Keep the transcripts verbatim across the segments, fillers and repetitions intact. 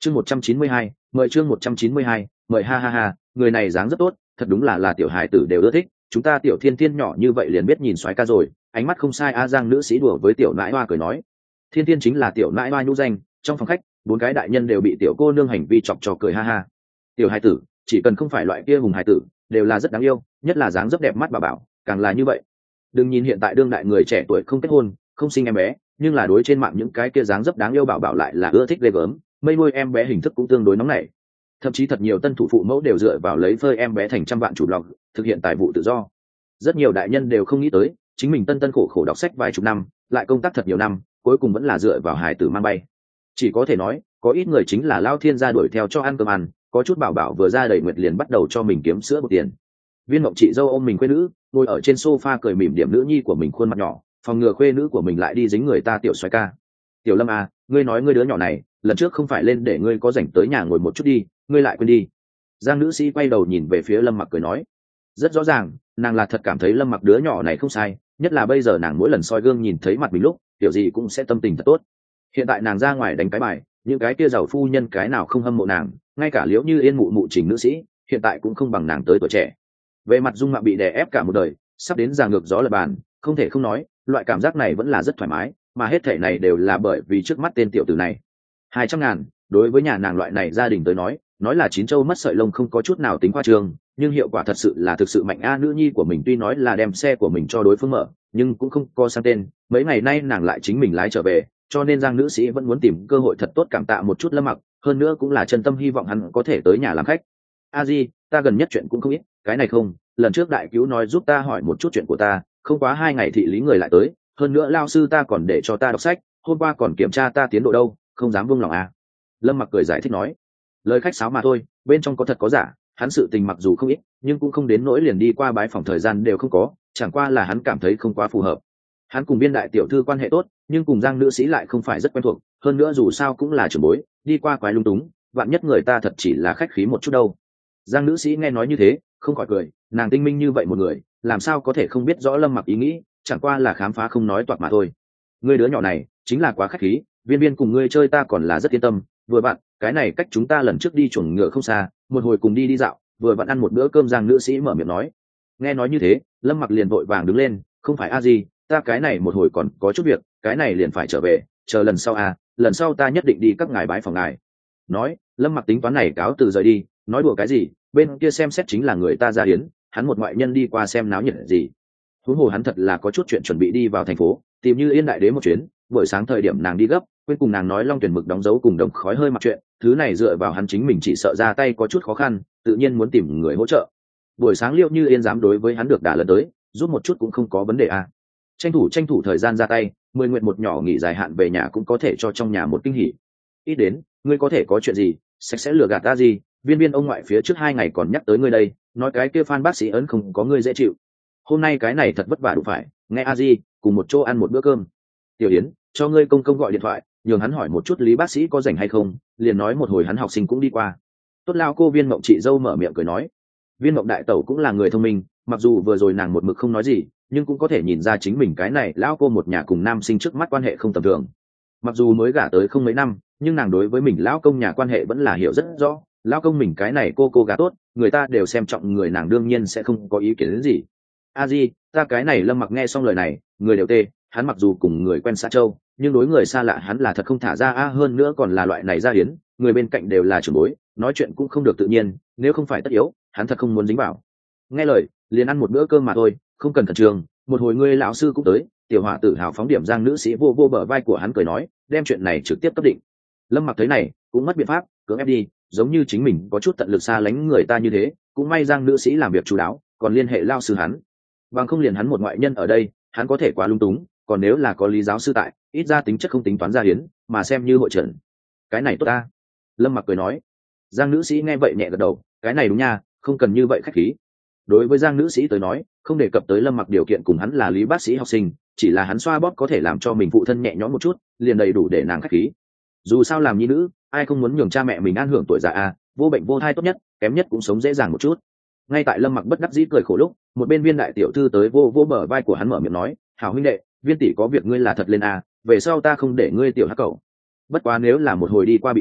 chương một trăm chín mươi hai, mời chương một trăm chín mươi hai, mời ha ha ha, người này dáng rất tốt, thật đúng là là tiểu hài tử đều ưa thích, chúng ta tiểu thiên thiên nhỏ như vậy liền biết nhìn soái ca rồi, ánh mắt không sai. A Giang nữ sĩ đùa với tiểu nãi hoa cười nói. Thiên thiên chính là tiểu nãi hoa nhũ danh, trong phòng khách bốn cái đại nhân đều bị tiểu cô nương hành vi chọc trò cười ha ha. Tiểu hài tử chỉ cần không phải loại kia hùng hài tử đều là rất đáng yêu, nhất là dáng dấp đẹp mắt bà bảo càng là như vậy. Đừng nhìn hiện tại đương đại người trẻ tuổi không kết hôn không sinh em bé, nhưng là đối trên mạng những cái kia dáng dấp đáng yêu bảo bảo lại là ưa thích ghê gớm, mây nuôi em bé hình thức cũng tương đối nóng nảy. Thậm chí thật nhiều tân thủ phụ mẫu đều dựa vào lấy phơi em bé thành trăm vạn chủ blog thực hiện tài vụ tự do. Rất nhiều đại nhân đều không nghĩ tới chính mình tân tân khổ khổ đọc sách vài chục năm lại công tác thật nhiều năm cuối cùng vẫn là dựa vào hài tử mang bay. Chỉ có thể nói có ít người chính là lao thiên gia đuổi theo cho ăn cơm ăn, có chút bảo bảo vừa ra đầy nguyệt liền bắt đầu cho mình kiếm sữa bột tiền. Viên Mộng chị dâu ôm mình khuê nữ ngồi ở trên sofa cười mỉm điểm nữ nhi của mình khuôn mặt nhỏ, phòng ngừa khuê nữ của mình lại đi dính người ta tiểu xoay ca. Tiểu Lâm à, ngươi nói ngươi đứa nhỏ này lần trước không phải lên để ngươi có rảnh tới nhà ngồi một chút đi, ngươi lại quên đi. Giang nữ sĩ quay đầu nhìn về phía Lâm Mặc cười nói. Rất rõ ràng nàng là thật cảm thấy Lâm Mặc đứa nhỏ này không sai, nhất là bây giờ nàng mỗi lần soi gương nhìn thấy mặt mình lúc kiểu gì cũng sẽ tâm tình thật tốt. Hiện tại nàng ra ngoài đánh cái bài, những cái kia giàu phu nhân cái nào không hâm mộ nàng, ngay cả Liễu Như Yên mụ mụ Trình nữ sĩ hiện tại cũng không bằng nàng tới tuổi trẻ. Về mặt dung mạo bị đè ép cả một đời, sắp đến già ngược gió lật bàn, không thể không nói loại cảm giác này vẫn là rất thoải mái, mà hết thể này đều là bởi vì trước mắt tên tiểu tử này. Hai trăm ngàn đối với nhà nàng loại này gia đình tới nói nói là chín châu mất sợi lông không có chút nào tính khoa trương, nhưng hiệu quả thật sự là thực sự mạnh. A nữ nhi của mình tuy nói là đem xe của mình cho đối phương mở nhưng cũng không có sang tên, mấy ngày nay nàng lại chính mình lái trở về, cho nên Giang nữ sĩ vẫn muốn tìm cơ hội thật tốt cảm tạ một chút Lâm Mặc, hơn nữa cũng là chân tâm hy vọng hắn có thể tới nhà làm khách. A di, ta gần nhất chuyện cũng không ít, cái này không, lần trước đại cứu nói giúp ta hỏi một chút chuyện của ta, không quá hai ngày thị lý người lại tới, hơn nữa lao sư ta còn để cho ta đọc sách, hôm qua còn kiểm tra ta tiến độ đâu, không dám buông lòng à. Lâm Mặc cười giải thích nói, lời khách sáo mà thôi, bên trong có thật có giả, hắn sự tình mặc dù không ít nhưng cũng không đến nỗi liền đi qua bái phòng thời gian đều không có, chẳng qua là hắn cảm thấy không quá phù hợp. Hắn cùng Viên đại tiểu thư quan hệ tốt nhưng cùng Giang nữ sĩ lại không phải rất quen thuộc, hơn nữa dù sao cũng là trưởng bối, đi qua quái lung túng, vạn nhất người ta thật chỉ là khách khí một chút đâu. Giang nữ sĩ nghe nói như thế không khỏi cười, nàng tinh minh như vậy một người làm sao có thể không biết rõ Lâm Mặc ý nghĩ, chẳng qua là khám phá không nói toạc mà thôi. Ngươi đứa nhỏ này chính là quá khách khí, Viên Viên cùng ngươi chơi ta còn là rất yên tâm, vừa bạn cái này cách chúng ta lần trước đi chuồng ngựa không xa, một hồi cùng đi đi dạo, vừa bạn ăn một bữa cơm. Giang nữ sĩ mở miệng nói. Nghe nói như thế Lâm Mặc liền vội vàng đứng lên, không phải a gì, ta cái này một hồi còn có chút việc, cái này liền phải trở về, chờ lần sau à, lần sau ta nhất định đi các ngài bái phòng ngài. Nói Lâm Mặc tính toán này cáo từ rời đi, nói đùa cái gì, bên kia xem xét chính là người ta ra hiến, hắn một ngoại nhân đi qua xem náo nhiệt gì. Huống hồ hắn thật là có chút chuyện chuẩn bị đi vào thành phố tìm Như Yên đại đế một chuyến, buổi sáng thời điểm nàng đi gấp quên cùng nàng nói Long Tuyển Mực đóng dấu cùng đồng khói hơi mặc chuyện, thứ này dựa vào hắn chính mình chỉ sợ ra tay có chút khó khăn, tự nhiên muốn tìm người hỗ trợ. Buổi sáng Liễu Như Yên dám đối với hắn được đả lần tới, giúp một chút cũng không có vấn đề à. Tranh thủ tranh thủ thời gian ra tay, mười nguyện một nhỏ nghỉ dài hạn về nhà cũng có thể cho trong nhà một kinh hỉ. Ít đến ngươi có thể có chuyện gì sạch sẽ lừa gạt ta gì, Viên Viên ông ngoại phía trước hai ngày còn nhắc tới ngươi đây, nói cái kia Phan bác sĩ ấn không có ngươi dễ chịu, hôm nay cái này thật vất vả đủ phải, nghe a di cùng một chỗ ăn một bữa cơm. Tiểu Yến cho ngươi công công gọi điện thoại nhường hắn hỏi một chút Lý bác sĩ có rảnh hay không, liền nói một hồi hắn học sinh cũng đi qua. Tốt lao cô Viên Mộng chị dâu mở miệng cười nói. Viên Mộng đại tẩu cũng là người thông minh, mặc dù vừa rồi nàng một mực không nói gì nhưng cũng có thể nhìn ra chính mình cái này lão cô một nhà cùng nam sinh trước mắt quan hệ không tầm thường. Mặc dù mới gả tới không mấy năm nhưng nàng đối với mình lão công nhà quan hệ vẫn là hiểu rất rõ, lão công mình cái này cô cô gà tốt, người ta đều xem trọng người nàng đương nhiên sẽ không có ý kiến đến gì. A di, ta cái này Lâm Mặc nghe xong lời này người đều tê, hắn mặc dù cùng người quen xã châu nhưng đối người xa lạ hắn là thật không thả ra a, hơn nữa còn là loại này ra hiến, người bên cạnh đều là trưởng bối, nói chuyện cũng không được tự nhiên, nếu không phải tất yếu hắn thật không muốn dính vào. Nghe lời liền ăn một bữa cơm mà thôi, không cần khẩn trương, một hồi ngươi lão sư cũng tới. Tiểu họa tử hào phóng điểm. Giang nữ sĩ vô vô bờ vai của hắn cười nói, đem chuyện này trực tiếp cấp định. Lâm Mặc thấy này cũng mất biện pháp, cưỡng ép đi, giống như chính mình có chút tận lực xa lánh người ta như thế, cũng may Giang nữ sĩ làm việc chú đáo còn liên hệ lao sư hắn, bằng không liền hắn một ngoại nhân ở đây hắn có thể quá lung túng, còn nếu là có Lý giáo sư tại ít ra tính chất không tính toán ra hiến mà xem như hội trần. Cái này tốt ta. Lâm Mặc cười nói. Giang nữ sĩ nghe vậy nhẹ gật đầu, cái này đúng nha, không cần như vậy khách khí. Đối với Giang nữ sĩ tới nói không đề cập tới Lâm Mặc điều kiện cùng hắn là Lý bác sĩ học sinh, chỉ là hắn xoa bóp có thể làm cho mình phụ thân nhẹ nhõm một chút liền đầy đủ để nàng khách khí. Dù sao làm nhi nữ ai không muốn nhường cha mẹ mình an hưởng tuổi già à, vô bệnh vô thai tốt nhất, kém nhất cũng sống dễ dàng một chút. Ngay tại Lâm Mặc bất đắc dĩ cười khổ lúc một bên Viên đại tiểu thư tới vô vô bờ vai của hắn mở miệng nói, hảo huynh đệ, Viên tỷ có việc ngươi là thật lên à, về sau ta không để ngươi tiểu hắc cẩu. Bất quá nếu là một hồi đi qua bị mắng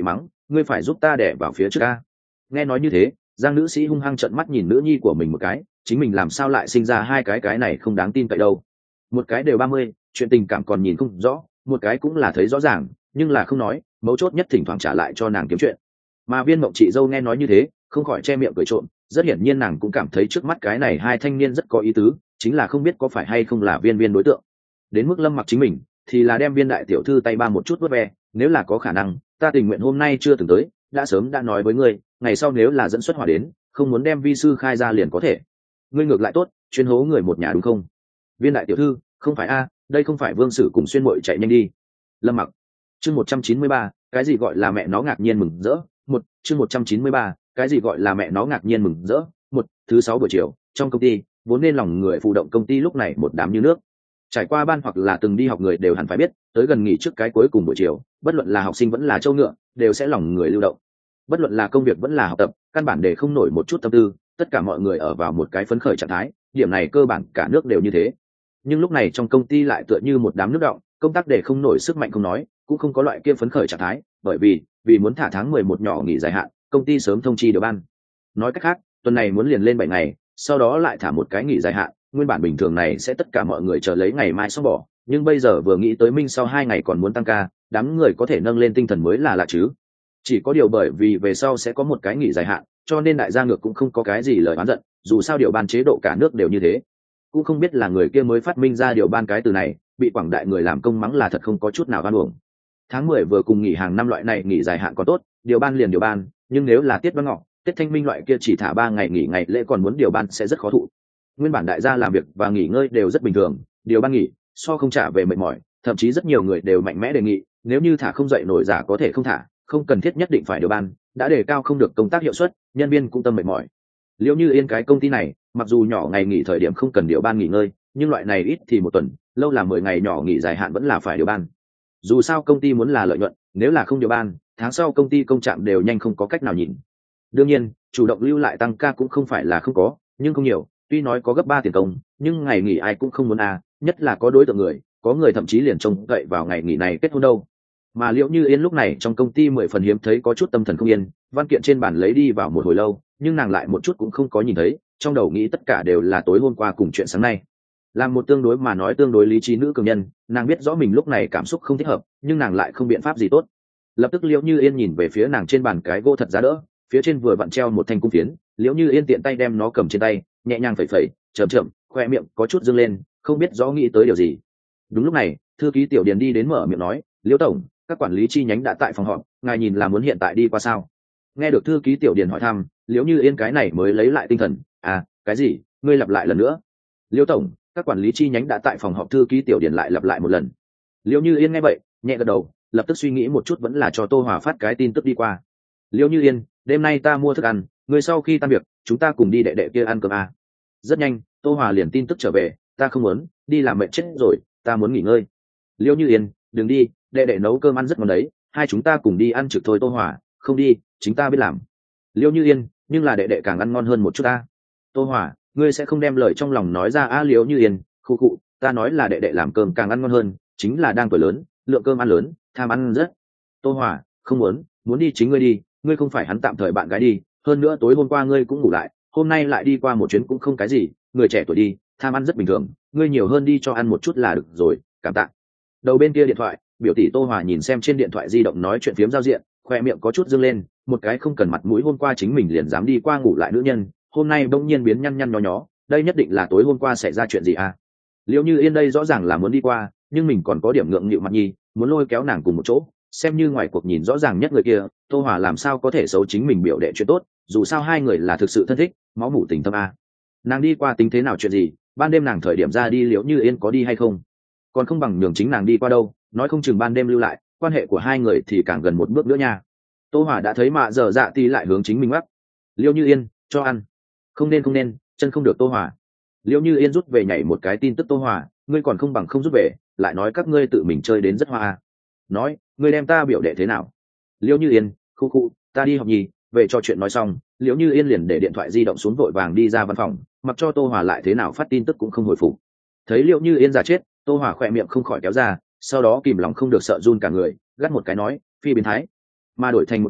ngươi phải giúp ta đẻ vào phía trước a. Nghe nói như thế, Giang nữ sĩ hung hăng trợn mắt nhìn nữ nhi của mình một cái, chính mình làm sao lại sinh ra hai cái cái này không đáng tin cậy đâu. Một cái đều ba mươi, chuyện tình cảm còn nhìn không rõ, một cái cũng là thấy rõ ràng, nhưng là không nói, mấu chốt nhất thỉnh thoảng trả lại cho nàng kiếm chuyện. Mà Viên Mộng chị dâu nghe nói như thế, không khỏi che miệng cười trộm, rất hiển nhiên nàng cũng cảm thấy trước mắt cái này hai thanh niên rất có ý tứ, chính là không biết có phải hay không là Viên Viên đối tượng. Đến mức Lâm Mặc chính mình, thì là đem Viên đại tiểu thư tay ba một chút vớt ve, nếu là có khả năng, ta tình nguyện hôm nay chưa từng tới, đã sớm đã nói với ngươi, ngày sau nếu là dẫn xuất hỏa đến, không muốn đem vi sư khai ra liền có thể. Ngươi ngược lại tốt, chuyên hố người một nhà đúng không? Viên đại tiểu thư, không phải a, đây không phải Vương Sử cùng Xuyên Muội chạy nhanh đi. Lâm Mặc. Chương một trăm chín mươi ba, cái gì gọi là mẹ nó ngạc nhiên mừng rỡ? Một, chương một trăm chín mươi ba, cái gì gọi là mẹ nó ngạc nhiên mừng rỡ? Một, thứ sáu buổi chiều, trong công ty, vốn nên lòng người phụ động công ty lúc này một đám như nước. Trải qua ban hoặc là từng đi học người đều hẳn phải biết, tới gần nghỉ trước cái cuối cùng buổi chiều, bất luận là học sinh vẫn là châu ngựa, đều sẽ lòng người lưu động. Bất luận là công việc vẫn là học tập, căn bản để không nổi một chút tâm tư, tất cả mọi người ở vào một cái phấn khởi trạng thái, điểm này cơ bản cả nước đều như thế. Nhưng lúc này trong công ty lại tựa như một đám nước động, công tác để không nổi sức mạnh không nói, cũng không có loại kia phấn khởi trạng thái, bởi vì vì muốn thả tháng mười một nhỏ nghỉ dài hạn, công ty sớm thông chi điều ban. Nói cách khác, tuần này muốn liền lên bảy ngày, sau đó lại thả một cái nghỉ dài hạn, nguyên bản bình thường này sẽ tất cả mọi người chờ lấy ngày mai xong bỏ, nhưng bây giờ vừa nghĩ tới minh sau hai ngày còn muốn tăng ca, đám người có thể nâng lên tinh thần mới là lạ chứ. Chỉ có điều bởi vì về sau sẽ có một cái nghỉ dài hạn, cho nên đại gia ngược cũng không có cái gì lời oán giận, dù sao điều ban chế độ cả nước đều như thế. Cũng không biết là người kia mới phát minh ra điều ban cái từ này, bị quảng đại người làm công mắng là thật không có chút nào oan uổng. Tháng mười vừa cùng nghỉ hàng năm loại này nghỉ dài hạn có tốt, điều ban liền điều ban, nhưng nếu là tiết đoan ngọ, tết thanh minh loại kia chỉ thả ba ngày nghỉ ngày lễ còn muốn điều ban sẽ rất khó thụ. Nguyên bản đại gia làm việc và nghỉ ngơi đều rất bình thường, điều ban nghỉ so không trả về mệt mỏi, thậm chí rất nhiều người đều mạnh mẽ đề nghị, nếu như thả không dậy nổi giả có thể không thả, không cần thiết nhất định phải điều ban, đã đề cao không được công tác hiệu suất, nhân viên cũng tâm mệt mỏi. Liệu như Yên cái công ty này, mặc dù nhỏ ngày nghỉ thời điểm không cần điều ban nghỉ ngơi, nhưng loại này ít thì một tuần, lâu là mười ngày nhỏ nghỉ dài hạn vẫn là phải điều ban. Dù sao công ty muốn là lợi nhuận, nếu là không điều ban, tháng sau công ty công trạng đều nhanh không có cách nào nhìn. Đương nhiên, chủ động lưu lại tăng ca cũng không phải là không có, nhưng không nhiều, tuy nói có gấp ba tiền công, nhưng ngày nghỉ ai cũng không muốn à, nhất là có đối tượng người, có người thậm chí liền trông cậy vào ngày nghỉ này kết hôn đâu. Mà Liễu Như Yên lúc này trong công ty mười phần hiếm thấy có chút tâm thần không yên, văn kiện trên bàn lấy đi vào một hồi lâu, nhưng nàng lại một chút cũng không có nhìn thấy, trong đầu nghĩ tất cả đều là tối hôm qua cùng chuyện sáng nay. Làm một tương đối mà nói tương đối lý trí nữ cường nhân, nàng biết rõ mình lúc này cảm xúc không thích hợp, nhưng nàng lại không biện pháp gì tốt. Lập tức Liễu Như Yên nhìn về phía nàng trên bàn cái gỗ thật giá đỡ, phía trên vừa vặn treo một thanh cung phiến, Liễu Như Yên tiện tay đem nó cầm trên tay, nhẹ nhàng phẩy phẩy, chậm chậm, khoe miệng có chút dương lên, không biết rõ nghĩ tới điều gì. Đúng lúc này, thư ký Tiểu Điền đi đến mở miệng nói, Liễu tổng, các quản lý chi nhánh đã tại phòng họp, ngài nhìn là muốn hiện tại đi qua sao? Nghe được thư ký Tiểu Điền hỏi thăm, Liễu Như Yên cái này mới lấy lại tinh thần, à, cái gì? Ngươi lặp lại lần nữa. Liễu tổng, các quản lý chi nhánh đã tại phòng họp, thư ký Tiểu Điền lại lặp lại một lần. Liễu Như Yên nghe vậy, nhẹ gật đầu, lập tức suy nghĩ một chút vẫn là cho Tô Hòa phát cái tin tức đi qua. Liễu Như Yên, đêm nay ta mua thức ăn, ngươi sau khi tan việc, chúng ta cùng đi đệ đệ kia ăn cơm à. Rất nhanh, Tô Hòa liền tin tức trở về, ta không muốn, đi làm mệt chết rồi, ta muốn nghỉ ngơi. Liễu Như Yên, đừng đi, đệ đệ nấu cơm ăn rất ngon đấy, hai chúng ta cùng đi ăn trực thôi. Tô Hòa, không đi, chính ta biết làm. Liễu Như Yên, nhưng là đệ đệ càng ăn ngon hơn một chút ta. Tô Hòa, ngươi sẽ không đem lời trong lòng nói ra a? Liễu Như Yên, khu cụ, ta nói là đệ đệ làm cơm càng ăn ngon hơn, chính là đang tuổi lớn, lượng cơm ăn lớn, tham ăn rất. Tô Hòa, không muốn, muốn đi chính ngươi đi, ngươi không phải hắn tạm thời bạn gái đi, hơn nữa tối hôm qua ngươi cũng ngủ lại, hôm nay lại đi qua một chuyến cũng không cái gì, người trẻ tuổi đi, tham ăn rất bình thường, ngươi nhiều hơn đi cho ăn một chút là được rồi, cảm tạ. Đầu bên kia điện thoại, biểu tỷ Tô Hòa nhìn xem trên điện thoại di động nói chuyện phiếm giao diện, khoe miệng có chút dương lên, một cái không cần mặt mũi hôm qua chính mình liền dám đi qua ngủ lại nữ nhân, hôm nay bỗng nhiên biến nhăn nhăn nhó nhó, đây nhất định là tối hôm qua xảy ra chuyện gì à? Liễu Như Yên đây rõ ràng là muốn đi qua, nhưng mình còn có điểm ngượng nghịu mặt nhi, muốn lôi kéo nàng cùng một chỗ, xem như ngoài cuộc nhìn rõ ràng nhất người kia, Tô Hòa làm sao có thể xấu chính mình biểu đệ chuyện tốt, dù sao hai người là thực sự thân thích, máu mủ tình thâm à. Nàng đi qua tính thế nào chuyện gì, ban đêm nàng thời điểm ra đi Liễu Như Yên có đi hay không? Còn không bằng nhường chính nàng đi qua đâu, nói không chừng ban đêm lưu lại, quan hệ của hai người thì càng gần một bước nữa nha. Tô Hòa đã thấy mạ dở dạ thì lại hướng chính mình mắc. Liễu Như Yên, cho ăn. Không nên không nên, chân không được. Tô Hòa. Liễu Như Yên rút về nhảy một cái tin tức. Tô Hòa, ngươi còn không bằng không rút về, lại nói các ngươi tự mình chơi đến rất hoa. Nói, ngươi đem ta biểu đệ thế nào? Liễu Như Yên, khu khu, ta đi học nhì, về cho chuyện nói xong, Liễu Như Yên liền để điện thoại di động xuống vội vàng đi ra văn phòng, mặc cho Tô Hòa lại thế nào phát tin tức cũng không hồi phục. Thấy Liễu Như Yên giả chết, Tô Hòa khỏe miệng không khỏi kéo ra, sau đó kìm lòng không được sợ run cả người, gắt một cái nói, phi biến thái. Mà đổi thành một bên,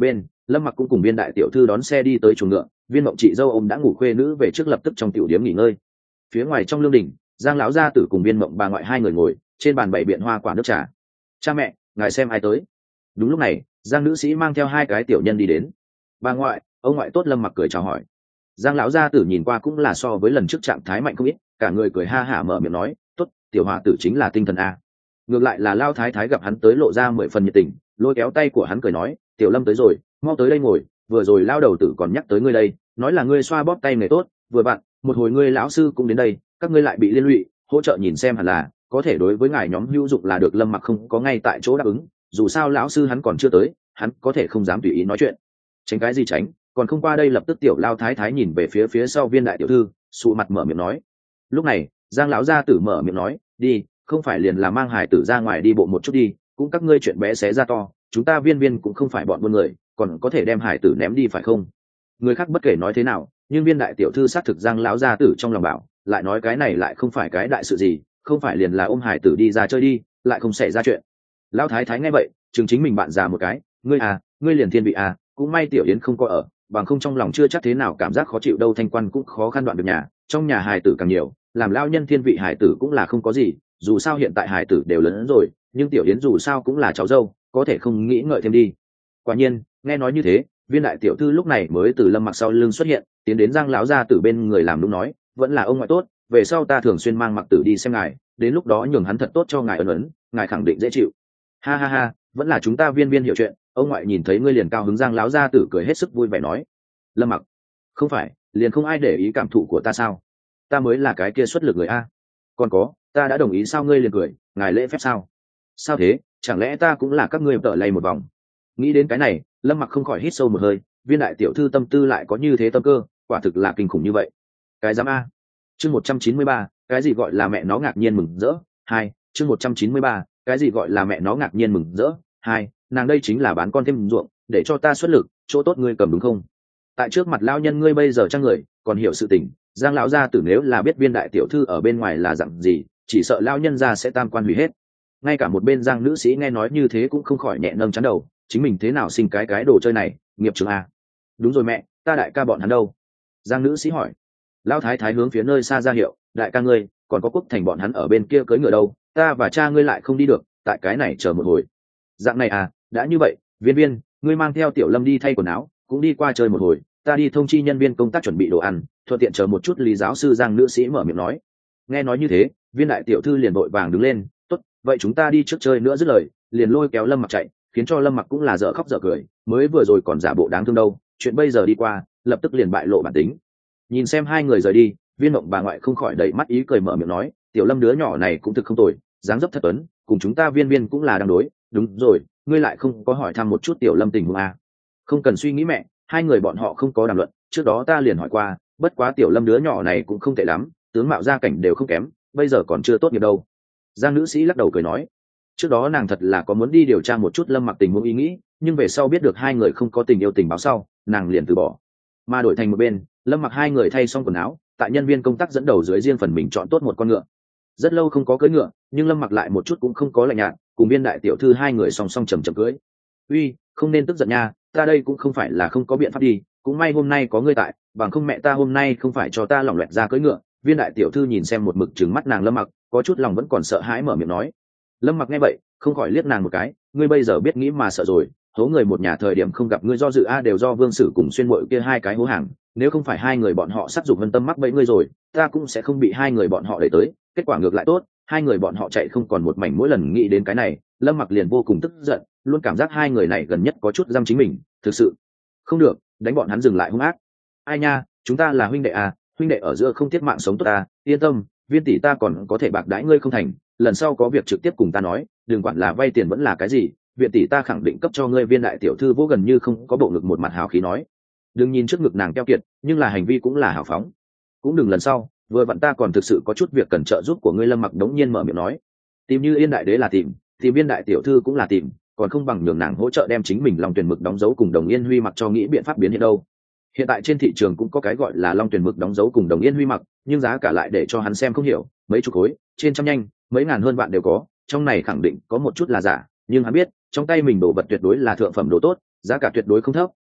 Lâm Mặc cũng cùng viên đại tiểu thư đón xe đi tới chuồng ngựa, viên mộng chị dâu ông đã ngủ khuê nữ về trước lập tức trong tiểu điếm nghỉ ngơi. Phía ngoài trong lương đình, Giang lão gia tử cùng viên mộng bà ngoại hai người ngồi trên bàn bày biện hoa quả nước trà. Cha mẹ, ngài xem ai tới. Đúng lúc này, Giang nữ sĩ mang theo hai cái tiểu nhân đi đến. Bà ngoại, ông ngoại tốt. Lâm Mặc cười chào hỏi. Giang lão gia tử nhìn qua cũng là so với lần trước trạng thái mạnh không ít, cả người cười ha hả mở miệng nói, tốt, tiểu hòa tử chính là tinh thần a. Ngược lại là Lao thái thái gặp hắn tới lộ ra mười phần nhiệt tình, lôi kéo tay của hắn cười nói, tiểu Lâm tới rồi, mau tới đây ngồi, vừa rồi Lao đầu tử còn nhắc tới ngươi đây, nói là ngươi xoa bóp tay nghề tốt, vừa bạn một hồi ngươi lão sư cũng đến đây, các ngươi lại bị liên lụy, hỗ trợ nhìn xem hẳn là có thể đối với ngài nhóm hữu dụng là được. Lâm Mặc không có ngay tại chỗ đáp ứng, dù sao lão sư hắn còn chưa tới, hắn có thể không dám tùy ý nói chuyện. Tránh cái gì tránh, còn không qua đây. Lập tức tiểu Lao thái thái nhìn về phía phía sau viên đại tiểu thư, sụ mặt mở miệng nói. Lúc này Giang lão gia tử mở miệng nói, đi, không phải liền là mang hải tử ra ngoài đi bộ một chút đi, cũng các ngươi chuyện bé xé ra to, chúng ta viên viên cũng không phải bọn buôn người, còn có thể đem hải tử ném đi phải không? Người khác bất kể nói thế nào, nhưng viên đại tiểu thư xác thực Giang lão gia tử trong lòng bảo, lại nói cái này lại không phải cái đại sự gì, không phải liền là ôm hải tử đi ra chơi đi, lại không xảy ra chuyện. Lão thái thái nghe vậy, chừng chính mình bạn già một cái, ngươi à, ngươi liền thiên vị à, cũng may tiểu yến không có ở, bằng không trong lòng chưa chắc thế nào cảm giác khó chịu đâu. Thanh quan cũng khó khăn đoạn được nhà, trong nhà hài tử càng nhiều, làm lao nhân thiên vị hài tử cũng là không có gì, dù sao hiện tại hài tử đều lớn rồi, nhưng tiểu yến dù sao cũng là cháu dâu, có thể không nghĩ ngợi thêm đi. Quả nhiên, nghe nói như thế, viên đại tiểu thư lúc này mới từ Lâm Mặc sau lưng xuất hiện, tiến đến Giang lão gia tử bên người làm đúng nói, vẫn là ông ngoại tốt, về sau ta thường xuyên mang Mặc tử đi xem ngài, đến lúc đó nhường hắn thật tốt cho ngài ấn ấn, ngài khẳng định dễ chịu. Ha ha ha, vẫn là chúng ta viên viên hiểu chuyện, ông ngoại nhìn thấy ngươi liền cao hứng. Giang lão gia tử cười hết sức vui vẻ nói. Lâm Mặc, không phải liền không ai để ý cảm thụ của ta sao? Ta mới là cái kia xuất lực người a. Còn có, ta đã đồng ý sao ngươi liền cười, ngài lễ phép sao? Sao thế, chẳng lẽ ta cũng là các ngươi tở lay một vòng? Nghĩ đến cái này, Lâm Mặc không khỏi hít sâu một hơi, viên đại tiểu thư tâm tư lại có như thế tâm cơ, quả thực là kinh khủng như vậy. Cái dám a. Chương một trăm chín mươi ba, cái gì gọi là mẹ nó ngạc nhiên mừng rỡ? Hai, chương một trăm chín mươi ba, cái gì gọi là mẹ nó ngạc nhiên mừng rỡ? Hai, nàng đây chính là bán con thêm ruộng, để cho ta xuất lực, chỗ tốt ngươi cầm đúng không? Tại trước mặt lão nhân ngươi bây giờ trang người, còn hiểu sự tình, Giang lão gia tử nếu là biết viên đại tiểu thư ở bên ngoài là dặn gì, chỉ sợ lão nhân gia sẽ tam quan hủy hết. Ngay cả một bên Giang nữ sĩ nghe nói như thế cũng không khỏi nhẹ nâng chán đầu, chính mình thế nào sinh cái cái đồ chơi này, nghiệp trường a. Đúng rồi mẹ, ta đại ca bọn hắn đâu? Giang nữ sĩ hỏi. Lão thái thái hướng phía nơi xa ra hiệu, đại ca ngươi, còn có Quốc Thành bọn hắn ở bên kia cưỡi ngựa đâu, ta và cha ngươi lại không đi được, tại cái này chờ một hồi. Dạng này à, đã như vậy, viên viên, ngươi mang theo tiểu Lâm đi thay quần áo, cũng đi qua chơi một hồi, ta đi thông chi nhân viên công tác chuẩn bị đồ ăn, thuận tiện chờ một chút. Lý giáo sư Giang nữ sĩ mở miệng nói. Nghe nói như thế, viên đại tiểu thư liền vội vàng đứng lên, tốt, vậy chúng ta đi trước chơi nữa. Dứt lời, liền lôi kéo Lâm Mặc chạy, khiến cho Lâm Mặc cũng là dở khóc dở cười, mới vừa rồi còn giả bộ đáng thương đâu, chuyện bây giờ đi qua, lập tức liền bại lộ bản tính. Nhìn xem hai người rời đi, viên mộng bà ngoại không khỏi đầy mắt ý cười mở miệng nói, tiểu Lâm đứa nhỏ này cũng thực không tồi, dáng dấp thật tuấn, cùng chúng ta viên viên cũng là đang đối. Đúng rồi, ngươi lại không có hỏi thăm một chút tiểu Lâm tình huống à? Không cần suy nghĩ mẹ, hai người bọn họ không có đàm luận, trước đó ta liền hỏi qua, bất quá tiểu Lâm đứa nhỏ này cũng không tệ lắm, tướng mạo gia cảnh đều không kém, bây giờ còn chưa tốt nghiệp đâu. Giang nữ sĩ lắc đầu cười nói, trước đó nàng thật là có muốn đi điều tra một chút Lâm Mặc tình huống ý nghĩ, nhưng về sau biết được hai người không có tình yêu tình báo sau, nàng liền từ bỏ. Mà đổi thành một bên, Lâm Mặc hai người thay xong quần áo, tại nhân viên công tác dẫn đầu dưới riêng phần mình chọn tốt một con ngựa. Rất lâu không có cưỡi ngựa, nhưng Lâm Mặc lại một chút cũng không có lạnh nhạt, cùng viên đại tiểu thư hai người song song chầm chậm cưỡi. Uy, không nên tức giận nha, ta đây cũng không phải là không có biện pháp đi, cũng may hôm nay có ngươi tại, bằng không mẹ ta hôm nay không phải cho ta lỏng loẹt ra cưỡi ngựa. Viên đại tiểu thư nhìn xem một mực trừng mắt nàng Lâm Mặc, có chút lòng vẫn còn sợ hãi mở miệng nói. Lâm Mặc nghe vậy, không khỏi liếc nàng một cái, ngươi bây giờ biết nghĩ mà sợ rồi, hố người một nhà thời điểm không gặp ngươi do dự a đều do Vương Sử cùng Xuyên Muội kia hai cái hố hàng, nếu không phải hai người bọn họ sắc dục vân tâm mắc bẫy ngươi rồi, ta cũng sẽ không bị hai người bọn họ đẩy tới, kết quả ngược lại tốt, hai người bọn họ chạy không còn một mảnh. Mỗi lần nghĩ đến cái này, Lâm Mặc liền vô cùng tức giận, luôn cảm giác hai người này gần nhất có chút giam chính mình, thực sự không được, đánh bọn hắn dừng lại hung ác. Ai nha, chúng ta là huynh đệ à, huynh đệ ở giữa không tiết mạng sống tốt ta, yên tâm, viên tỷ ta còn có thể bạc đãi ngươi không thành, lần sau có việc trực tiếp cùng ta nói, đừng quản là vay tiền vẫn là cái gì, viện tỷ ta khẳng định cấp cho ngươi. Viên đại tiểu thư vô gần như không có bộ ngực một mặt hào khí nói. Đừng nhìn trước ngực nàng keo kiệt, nhưng là hành vi cũng là hào phóng. Cũng đừng lần sau, vừa vặn ta còn thực sự có chút việc cần trợ giúp của ngươi. Lâm Mặc đống nhiên mở miệng nói. Tìm Như Yên đại đế là tìm, thì viên đại tiểu thư cũng là tìm, còn không bằng nhường nàng hỗ trợ đem chính mình Long Tuyền Mực đóng dấu cùng Đồng Yên Huy mặc cho nghĩ biện pháp biến hiện đâu. Hiện tại trên thị trường cũng có cái gọi là Long Tuyền Mực đóng dấu cùng Đồng Yên Huy mặc, nhưng giá cả lại để cho hắn xem không hiểu, mấy chục khối, trên trăm nhanh, mấy ngàn hơn vạn đều có, trong này khẳng định có một chút là giả, nhưng hắn biết trong tay mình đồ vật tuyệt đối là thượng phẩm đồ tốt, giá cả tuyệt đối không thấp,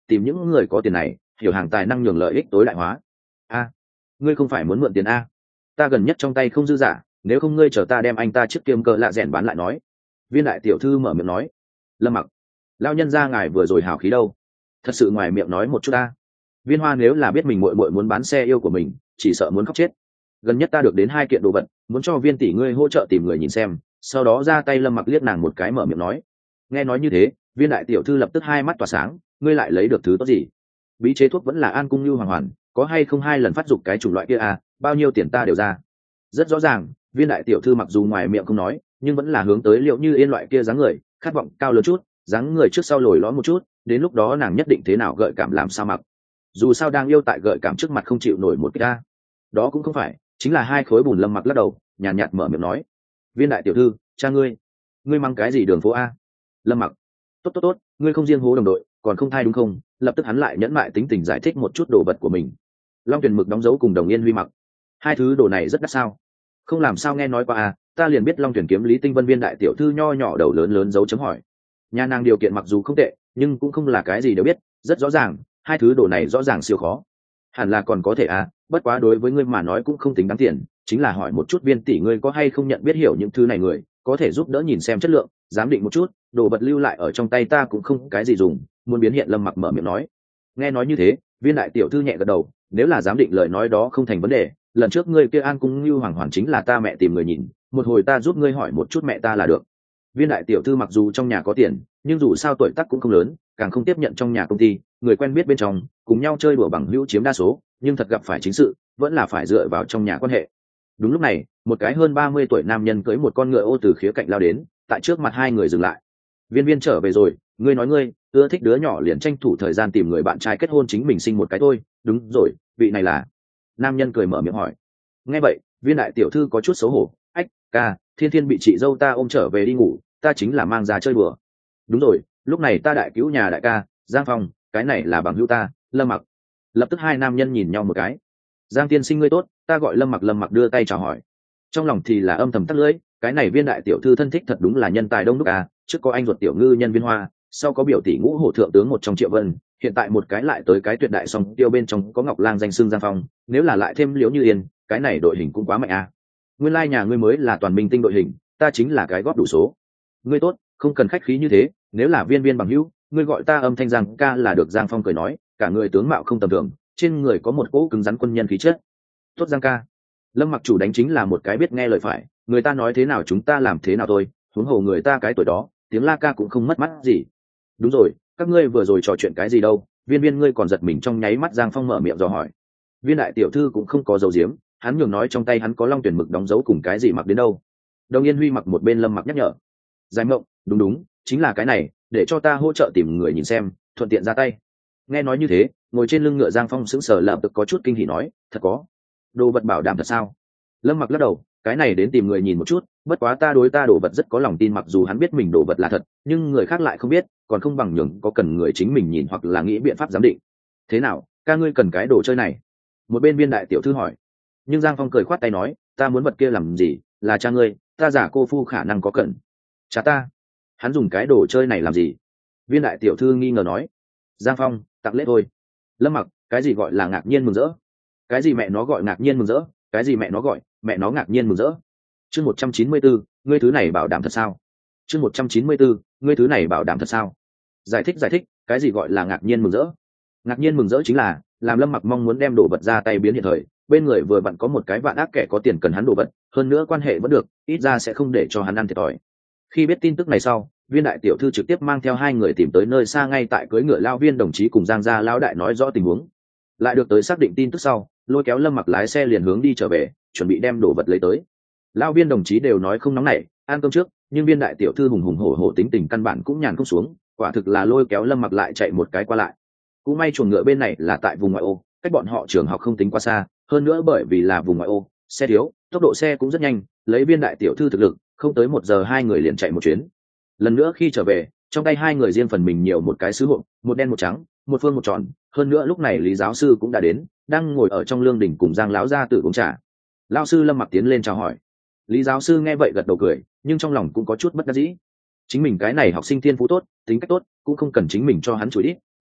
tìm những người có tiền này, hiểu hàng tài năng nhường lợi ích tối đại hóa. A, ngươi không phải muốn mượn tiền a? Ta gần nhất trong tay không dư giả, nếu không ngươi chờ ta đem anh ta chiếc kiêm cơ lạ rèn bán lại nói. Viên đại tiểu thư mở miệng nói. Lâm Mặc, lao nhân ra ngài vừa rồi hào khí đâu, thật sự ngoài miệng nói một chút ta. Viên Hoa nếu là biết mình muội muội muốn bán xe yêu của mình, chỉ sợ muốn khóc chết. Gần nhất ta được đến hai kiện đồ vật, muốn cho Viên tỷ ngươi hỗ trợ tìm người nhìn xem, sau đó ra tay. Lâm Mặc liếc nàng một cái mở miệng nói. Nghe nói như thế, Viên đại tiểu thư lập tức hai mắt tỏa sáng. Ngươi lại lấy được thứ tốt gì? Bí chế thuốc vẫn là An Cung Như Hoàng Hoàn, có hay không hai lần phát dục cái chủng loại kia à? Bao nhiêu tiền ta đều ra. Rất rõ ràng, Viên đại tiểu thư mặc dù ngoài miệng không nói, nhưng vẫn là hướng tới Liệu Như Yên loại kia dáng người, khát vọng cao lớn chút, dáng người trước sau lồi lõm một chút, đến lúc đó nàng nhất định thế nào gợi cảm làm sao mặc. Dù sao đang yêu tại gợi cảm trước mặt không chịu nổi một cái ta. Đó cũng không phải, chính là hai khối bùn. Lâm Mặc lắc đầu, nhàn nhạt, nhạt mở miệng nói. Viên đại tiểu thư, cha ngươi, ngươi mang cái gì đường phố a? Lâm Mặc, tốt tốt tốt, ngươi không riêng hố đồng đội, còn không thay đúng không? Lập tức hắn lại nhẫn mại tính tình giải thích một chút đồ vật của mình. Long Tuyền Mực đóng dấu cùng Đồng Yên Huy mặc, hai thứ đồ này rất đắt sao? Không làm sao nghe nói qua à, ta liền biết Long Tuyền kiếm Lý Tinh Vân. Viên đại tiểu thư nho nhỏ đầu lớn lớn dấu chấm hỏi. Nhà nàng điều kiện mặc dù không tệ, nhưng cũng không là cái gì đều biết, rất rõ ràng, hai thứ đồ này rõ ràng siêu khó. Hẳn là còn có thể à, bất quá đối với ngươi mà nói cũng không tính đáng tiền, chính là hỏi một chút Viên tỷ ngươi có hay không nhận biết hiểu những thứ này người, có thể giúp đỡ nhìn xem chất lượng, giám định một chút, đồ vật lưu lại ở trong tay ta cũng không cái gì dùng, muốn biến hiện. Lâm Mặc mở miệng nói. Nghe nói như thế, Viên đại tiểu thư nhẹ gật đầu, nếu là giám định lời nói đó không thành vấn đề, lần trước ngươi kia An Cung Như Hoàng Hoàn chính là ta mẹ tìm người nhìn, một hồi ta giúp ngươi hỏi một chút mẹ ta là được. Viên đại tiểu thư mặc dù trong nhà có tiền, nhưng dù sao tuổi tác cũng không lớn, càng không tiếp nhận trong nhà công ty, người quen biết bên trong, cùng nhau chơi đùa bằng hữu chiếm đa số, nhưng thật gặp phải chính sự, vẫn là phải dựa vào trong nhà quan hệ. Đúng lúc này, một cái hơn ba mươi tuổi nam nhân cưỡi một con ngựa ô từ khía cạnh lao đến, tại trước mặt hai người dừng lại. Viên Viên trở về rồi, ngươi nói ngươi ưa thích đứa nhỏ liền tranh thủ thời gian tìm người bạn trai kết hôn chính mình sinh một cái thôi. Đúng rồi, vị này là? Nam nhân cười mở miệng hỏi. Nghe vậy, Viên đại tiểu thư có chút xấu hổ. Ách, ca, Thiên Thiên bị chị dâu ta ôm trở về đi ngủ, ta chính là mang ra chơi bừa. Đúng rồi, lúc này ta đại cứu nhà đại ca Giang Phong, cái này là bằng hữu ta, Lâm Mặc. Lập tức hai nam nhân nhìn nhau một cái. Giang tiên sinh ngươi tốt, ta gọi Lâm Mặc. Lâm Mặc đưa tay chào hỏi, trong lòng thì là âm thầm tắt lưỡi, cái này Viên đại tiểu thư thân thích thật đúng là nhân tài đông đúc à, trước có anh ruột tiểu ngư nhân Viên Hoa, sau có biểu tỷ ngũ hổ thượng tướng một trong Triệu Vân, hiện tại một cái lại tới cái tuyệt đại song tiêu bên trong có Ngọc Lang danh xưng Giang Phong, nếu là lại thêm Liễu Như Yên, cái này đội hình cũng quá mạnh à. Nguyên lai nhà ngươi mới là toàn minh tinh đội hình, ta chính là cái góp đủ số. Ngươi tốt, không cần khách khí như thế, nếu là Viên Viên bằng hữu, ngươi gọi ta âm thanh Giang ca là được. Giang Phong cười nói, cả người tướng mạo không tầm thường, trên người có một cỗ cứng rắn quân nhân khí chất. Tốt Giang ca. Lâm Mặc chủ đánh chính là một cái biết nghe lời phải, người ta nói thế nào chúng ta làm thế nào thôi, huống hồ người ta cái tuổi đó, tiếng la ca cũng không mất mắt gì. Đúng rồi, các ngươi vừa rồi trò chuyện cái gì đâu? Viên Viên ngươi còn giật mình trong nháy mắt. Giang Phong mở miệng dò hỏi. Viên đại tiểu thư cũng không có dấu diếm, hắn nhường nói trong tay hắn có Long Tuyển Mực đóng dấu cùng cái gì mặc đến đâu. Đồng Yên Huy mặc một bên. Lâm Mặc nhắc nhở. Giải mộng, đúng đúng, chính là cái này, để cho ta hỗ trợ tìm người nhìn xem, thuận tiện ra tay. Nghe nói như thế, ngồi trên lưng ngựa Giang Phong sững sờ lập tức có chút kinh hỉ nói, thật có đồ vật bảo đảm thật sao? Lâm Mặc lắc đầu, cái này đến tìm người nhìn một chút, bất quá ta đối ta đồ vật rất có lòng tin, mặc dù hắn biết mình đồ vật là thật, nhưng người khác lại không biết, còn không bằng nhường có cần người chính mình nhìn hoặc là nghĩ biện pháp giám định. Thế nào, ca ngươi cần cái đồ chơi này? Một bên Viên đại tiểu thư hỏi. Nhưng Giang Phong cười khoát tay nói, ta muốn vật kia làm gì, là cha ngươi, ta giả cô phu khả năng có cần. Cha ta? Hắn dùng cái đồ chơi này làm gì? Viên đại tiểu thư nghi ngờ nói. Giang Phong, tặng lễ thôi. Lâm Mặc, cái gì gọi là ngạc nhiên mừng rỡ? Cái gì mẹ nó gọi ngạc nhiên mừng rỡ? Cái gì mẹ nó gọi mẹ nó ngạc nhiên mừng rỡ? Chương một trăm chín mươi bốn, ngươi thứ này bảo đảm thật sao? Chương một trăm chín mươi bốn, ngươi thứ này bảo đảm thật sao? Giải thích giải thích, cái gì gọi là ngạc nhiên mừng rỡ? Ngạc nhiên mừng rỡ chính là làm Lâm Mặc mong muốn đem đồ vật ra tay biến hiện thời, bên người vừa vặn có một cái vạn ác kẻ có tiền cần hắn đồ vật, hơn nữa quan hệ vẫn được, ít ra sẽ không để cho hắn ăn thiệt thòi. Khi biết tin tức này sau, Viên đại tiểu thư trực tiếp mang theo hai người tìm tới nơi xa, ngay tại cưỡi ngựa lao Viên đồng chí cùng Giang gia lão đại nói rõ tình huống. Lại được tới xác định tin tức sau, lôi kéo Lâm Mặc lái xe liền hướng đi trở về, chuẩn bị đem đồ vật lấy tới. Lão Viên đồng chí đều nói không nóng nảy, ăn cơm trước, nhưng Viên đại tiểu thư hùng hùng hổ hổ tính tình căn bản cũng nhàn không xuống, quả thực là lôi kéo Lâm Mặc lại chạy một cái qua lại. Cũng may chuồng ngựa bên này là tại vùng ngoại ô, cách bọn họ trường học không tính quá xa, hơn nữa bởi vì là vùng ngoại ô, xe thiếu, tốc độ xe cũng rất nhanh, lấy Viên đại tiểu thư thực lực, không tới một giờ hai người liền chạy một chuyến. Lần nữa khi trở về, trong tay hai người riêng phần mình nhiều một cái sứ hộp, một đen một trắng, một phương một tròn, hơn nữa lúc này Lý giáo sư cũng đã đến, đang ngồi ở trong lương đình cùng Giang lão gia tử uống trà. Lão sư Lâm Mặc tiến lên chào hỏi. Lý giáo sư nghe vậy gật đầu cười, nhưng trong lòng cũng có chút bất đắc dĩ. Chính mình cái này học sinh thiên phú tốt, tính cách tốt, cũng không cần chính mình cho hắn chửi ít,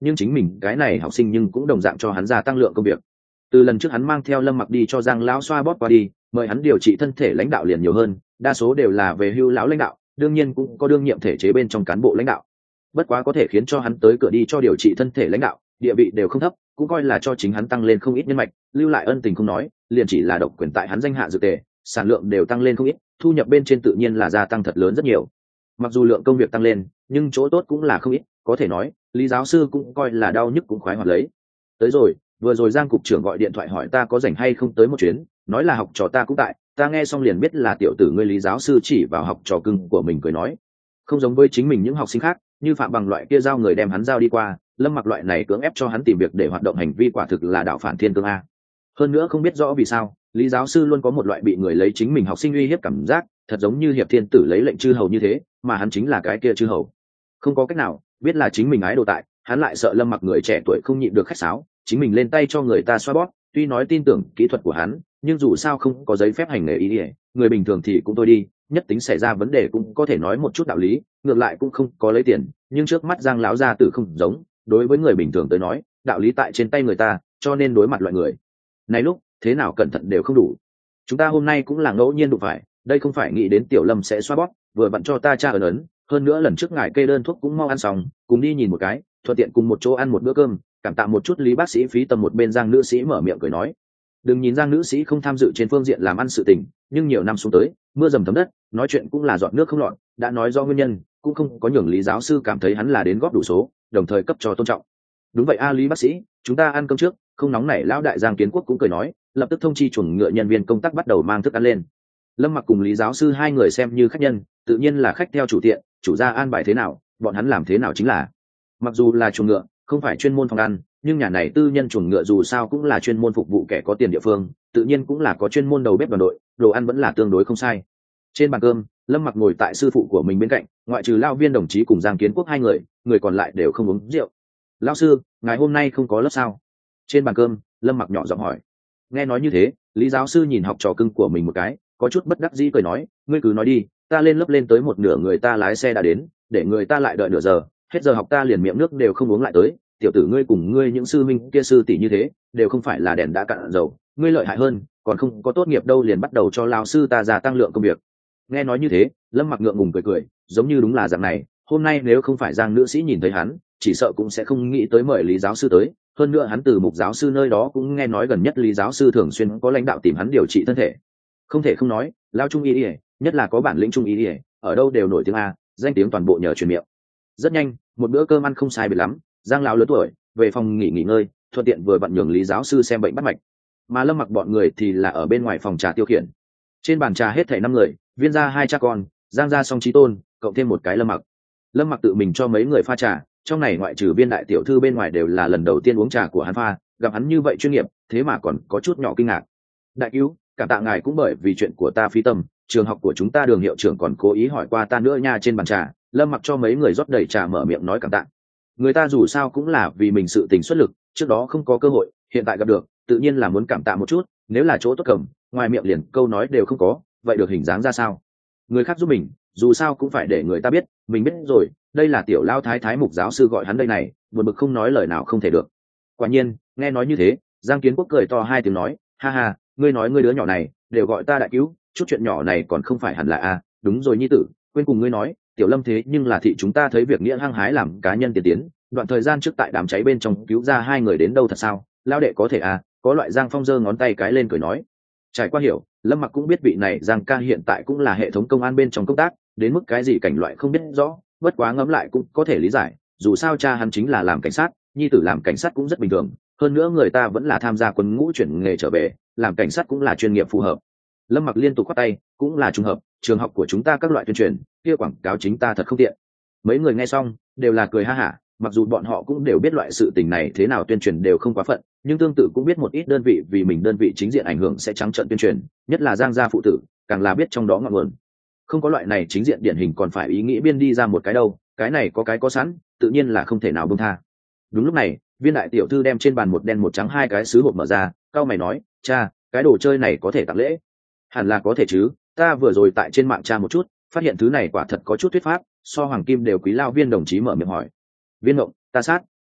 nhưng chính mình cái này học sinh nhưng cũng đồng dạng cho hắn gia tăng lượng công việc. Từ lần trước hắn mang theo Lâm Mặc đi cho Giang lão xoa bóp qua đi, mời hắn điều trị thân thể lãnh đạo liền nhiều hơn, đa số đều là về hưu lão lãnh đạo, đương nhiên cũng có đương nhiệm thể chế bên trong cán bộ lãnh đạo. Bất quá có thể khiến cho hắn tới cửa đi cho điều trị thân thể lãnh đạo, địa vị đều không thấp, cũng coi là cho chính hắn tăng lên không ít nhân mạch, lưu lại ân tình không nói, liền chỉ là độc quyền tại hắn danh hạ dược tề, sản lượng đều tăng lên không ít, thu nhập bên trên tự nhiên là gia tăng thật lớn rất nhiều. Mặc dù lượng công việc tăng lên, nhưng chỗ tốt cũng là không ít, có thể nói, Lý giáo sư cũng coi là đau nhức cũng khoái hoạt lấy. Tới rồi, vừa rồi Giang cục trưởng gọi điện thoại hỏi ta có rảnh hay không tới một chuyến, nói là học trò ta cũng tại, ta nghe xong liền biết là tiểu tử ngươi Lý giáo sư chỉ vào học trò cưng của mình cười nói, không giống với chính mình những học sinh khác, như phạm bằng loại kia giao người đem hắn giao đi qua, Lâm Mặc loại này cưỡng ép cho hắn tìm việc để hoạt động hành vi quả thực là đạo phản thiên cương a. Hơn nữa không biết rõ vì sao, Lý giáo sư luôn có một loại bị người lấy chính mình học sinh uy hiếp cảm giác, thật giống như hiệp thiên tử lấy lệnh chư hầu như thế, mà hắn chính là cái kia chư hầu. Không có cách nào, biết là chính mình ái đồ tại, hắn lại sợ Lâm Mặc người trẻ tuổi không nhịn được khách sáo, chính mình lên tay cho người ta xoa bóp, tuy nói tin tưởng kỹ thuật của hắn, nhưng dù sao không có giấy phép hành nghề y, người bình thường thì cũng thôi đi, nhất tính xảy ra vấn đề cũng có thể nói một chút đạo lý, ngược lại cũng không có lấy tiền, nhưng trước mắt Giang lão gia tử không giống, đối với người bình thường tới nói, đạo lý tại trên tay người ta, cho nên đối mặt loại người này lúc thế nào cẩn thận đều không đủ. Chúng ta hôm nay cũng là ngẫu nhiên đụng phải, đây không phải nghĩ đến Tiểu Lâm sẽ xoa bóp, vừa vặn cho ta tra ấn ấn, hơn nữa lần trước ngài kê đơn thuốc cũng mau ăn xong, cùng đi nhìn một cái, thuận tiện cùng một chỗ ăn một bữa cơm, cảm tạ một chút. Lý bác sĩ phí tầm một bên Giang nữ sĩ mở miệng cười nói. Đừng nhìn Giang nữ sĩ không tham dự trên phương diện làm ăn sự tình, nhưng nhiều năm xuống tới, mưa dầm thấm đất, nói chuyện cũng là giọt nước không lọt, đã nói do nguyên nhân, cũng không có nhường Lý giáo sư cảm thấy hắn là đến góp đủ số, đồng thời cấp cho tôn trọng. Đúng vậy a Lý bác sĩ, chúng ta ăn cơm trước, không nóng nảy. Lão đại Giang Kiến Quốc cũng cười nói, lập tức thông chi chuồng ngựa nhân viên công tác bắt đầu mang thức ăn lên. Lâm Mặc cùng Lý giáo sư hai người xem như khách nhân, tự nhiên là khách theo chủ tiện, chủ gia an bài thế nào, bọn hắn làm thế nào chính là. Mặc dù là chuồng ngựa, không phải chuyên môn phòng ăn, nhưng nhà này tư nhân chuồng ngựa dù sao cũng là chuyên môn phục vụ kẻ có tiền địa phương, tự nhiên cũng là có chuyên môn đầu bếp đoàn đội, đồ ăn vẫn là tương đối không sai. Trên bàn cơm, Lâm Mặc ngồi tại sư phụ của mình bên cạnh, ngoại trừ Lão Viên đồng chí cùng Giang Kiến Quốc hai người, người còn lại đều không uống rượu. Lão sư, ngày hôm nay không có lớp sao? Trên bàn cơm, Lâm Mặc nhỏ giọng hỏi. Nghe nói như thế, Lý giáo sư nhìn học trò cưng của mình một cái, có chút bất đắc dĩ cười nói, ngươi cứ nói đi, ta lên lớp lên tới một nửa người ta lái xe đã đến, để người ta lại đợi nửa giờ, hết giờ học ta liền miệng nước đều không uống lại tới. Tiểu tử ngươi cùng ngươi những sư minh kia sư tỷ như thế, đều không phải là đèn đã cạn dầu, ngươi lợi hại hơn, còn không có tốt nghiệp đâu liền bắt đầu cho lão sư ta gia tăng lượng công việc. Nghe nói như thế, Lâm Mặc ngượng ngùng cười cười, giống như đúng là dạng này, hôm nay nếu không phải Giang nữ sĩ nhìn thấy hắn, chỉ sợ cũng sẽ không nghĩ tới mời Lý giáo sư tới. Hơn nữa hắn từ Mục giáo sư nơi đó cũng nghe nói gần nhất Lý giáo sư thường xuyên có lãnh đạo tìm hắn điều trị thân thể. Không thể không nói, lão trung y y, nhất là có bản lĩnh trung y y, ở đâu đều nổi tiếng a, danh tiếng toàn bộ nhờ truyền miệng. Rất nhanh, một bữa cơm ăn không sai biệt lắm, Giang lão lớn tuổi về phòng nghỉ nghỉ ngơi, thuận tiện vừa vặn nhường Lý giáo sư xem bệnh bắt mạch, mà Lâm Mặc bọn người thì là ở bên ngoài phòng trà tiêu khiển. Trên bàn trà hết thảy năm người, Viên gia hai cha con, Giang gia song trí tôn, cộng thêm một cái Lâm Mặc. Lâm Mặc tự mình cho mấy người pha trà, trong này ngoại trừ Viên đại tiểu thư bên ngoài đều là lần đầu tiên uống trà của hắn pha, gặp hắn như vậy chuyên nghiệp, thế mà còn có chút nhỏ kinh ngạc. Đại cứu, cảm tạ ngài cũng bởi vì chuyện của ta phí tâm, trường học của chúng ta Đường hiệu trưởng còn cố ý hỏi qua ta nữa nha. Trên bàn trà, Lâm Mặc cho mấy người rót đầy trà mở miệng nói cảm tạ. Người ta dù sao cũng là vì mình sự tình xuất lực, trước đó không có cơ hội, hiện tại gặp được, tự nhiên là muốn cảm tạ một chút, nếu là chỗ tốt cầm, ngoài miệng liền câu nói đều không có, vậy được hình dáng ra sao? Người khác giúp mình, dù sao cũng phải để người ta biết, mình biết rồi, đây là tiểu lao thái thái Mục giáo sư gọi hắn đây này, buồn bực không nói lời nào không thể được. Quả nhiên, nghe nói như thế, Giang Kiến Quốc cười to hai tiếng nói, ha ha, ngươi nói ngươi đứa nhỏ này, đều gọi ta đại cứu, chút chuyện nhỏ này còn không phải hẳn là a, đúng rồi nhi tử, quên cùng ngươi nói, Tiểu Lâm thế nhưng là thị chúng ta thấy việc nghĩa hăng hái làm cá nhân tiên tiến, đoạn thời gian trước tại đám cháy bên trong cứu ra hai người đến đâu thật sao? Lao đệ có thể à? Có loại Giang Phong giơ ngón tay cái lên cười nói. Trải qua hiểu, Lâm Mặc cũng biết vị này Giang ca hiện tại cũng là hệ thống công an bên trong công tác, đến mức cái gì cảnh loại không biết rõ, bất quá ngẫm lại cũng có thể lý giải, dù sao cha hắn chính là làm cảnh sát, nhi tử làm cảnh sát cũng rất bình thường, hơn nữa người ta vẫn là tham gia quân ngũ chuyển nghề trở về, làm cảnh sát cũng là chuyên nghiệp phù hợp. Lâm Mặc liên tục khoát tay, cũng là trùng hợp, trường học của chúng ta các loại tuyên truyền, kia quảng cáo chính ta thật không tiện. Mấy người nghe xong đều là cười ha hả, mặc dù bọn họ cũng đều biết loại sự tình này thế nào tuyên truyền đều không quá phận, nhưng tương tự cũng biết một ít đơn vị vì mình đơn vị chính diện ảnh hưởng sẽ trắng trợn tuyên truyền, nhất là Giang gia phụ tử, càng là biết trong đó ngọn nguồn. Không có loại này chính diện điển hình còn phải ý nghĩ biên đi ra một cái đâu, cái này có cái có sẵn, tự nhiên là không thể nào buông tha. Đúng lúc này, Viên đại tiểu thư đem trên bàn một đen một trắng hai cái sứ hộp mở ra, cao mày nói, cha, cái đồ chơi này có thể tặng lễ? Hẳn là có thể chứ, ta vừa rồi tại trên mạng tra một chút, phát hiện thứ này quả thật có chút thuyết pháp, so hoàng kim đều quý. Lao Viên đồng chí mở miệng hỏi. Viên Ngộng, ta sát,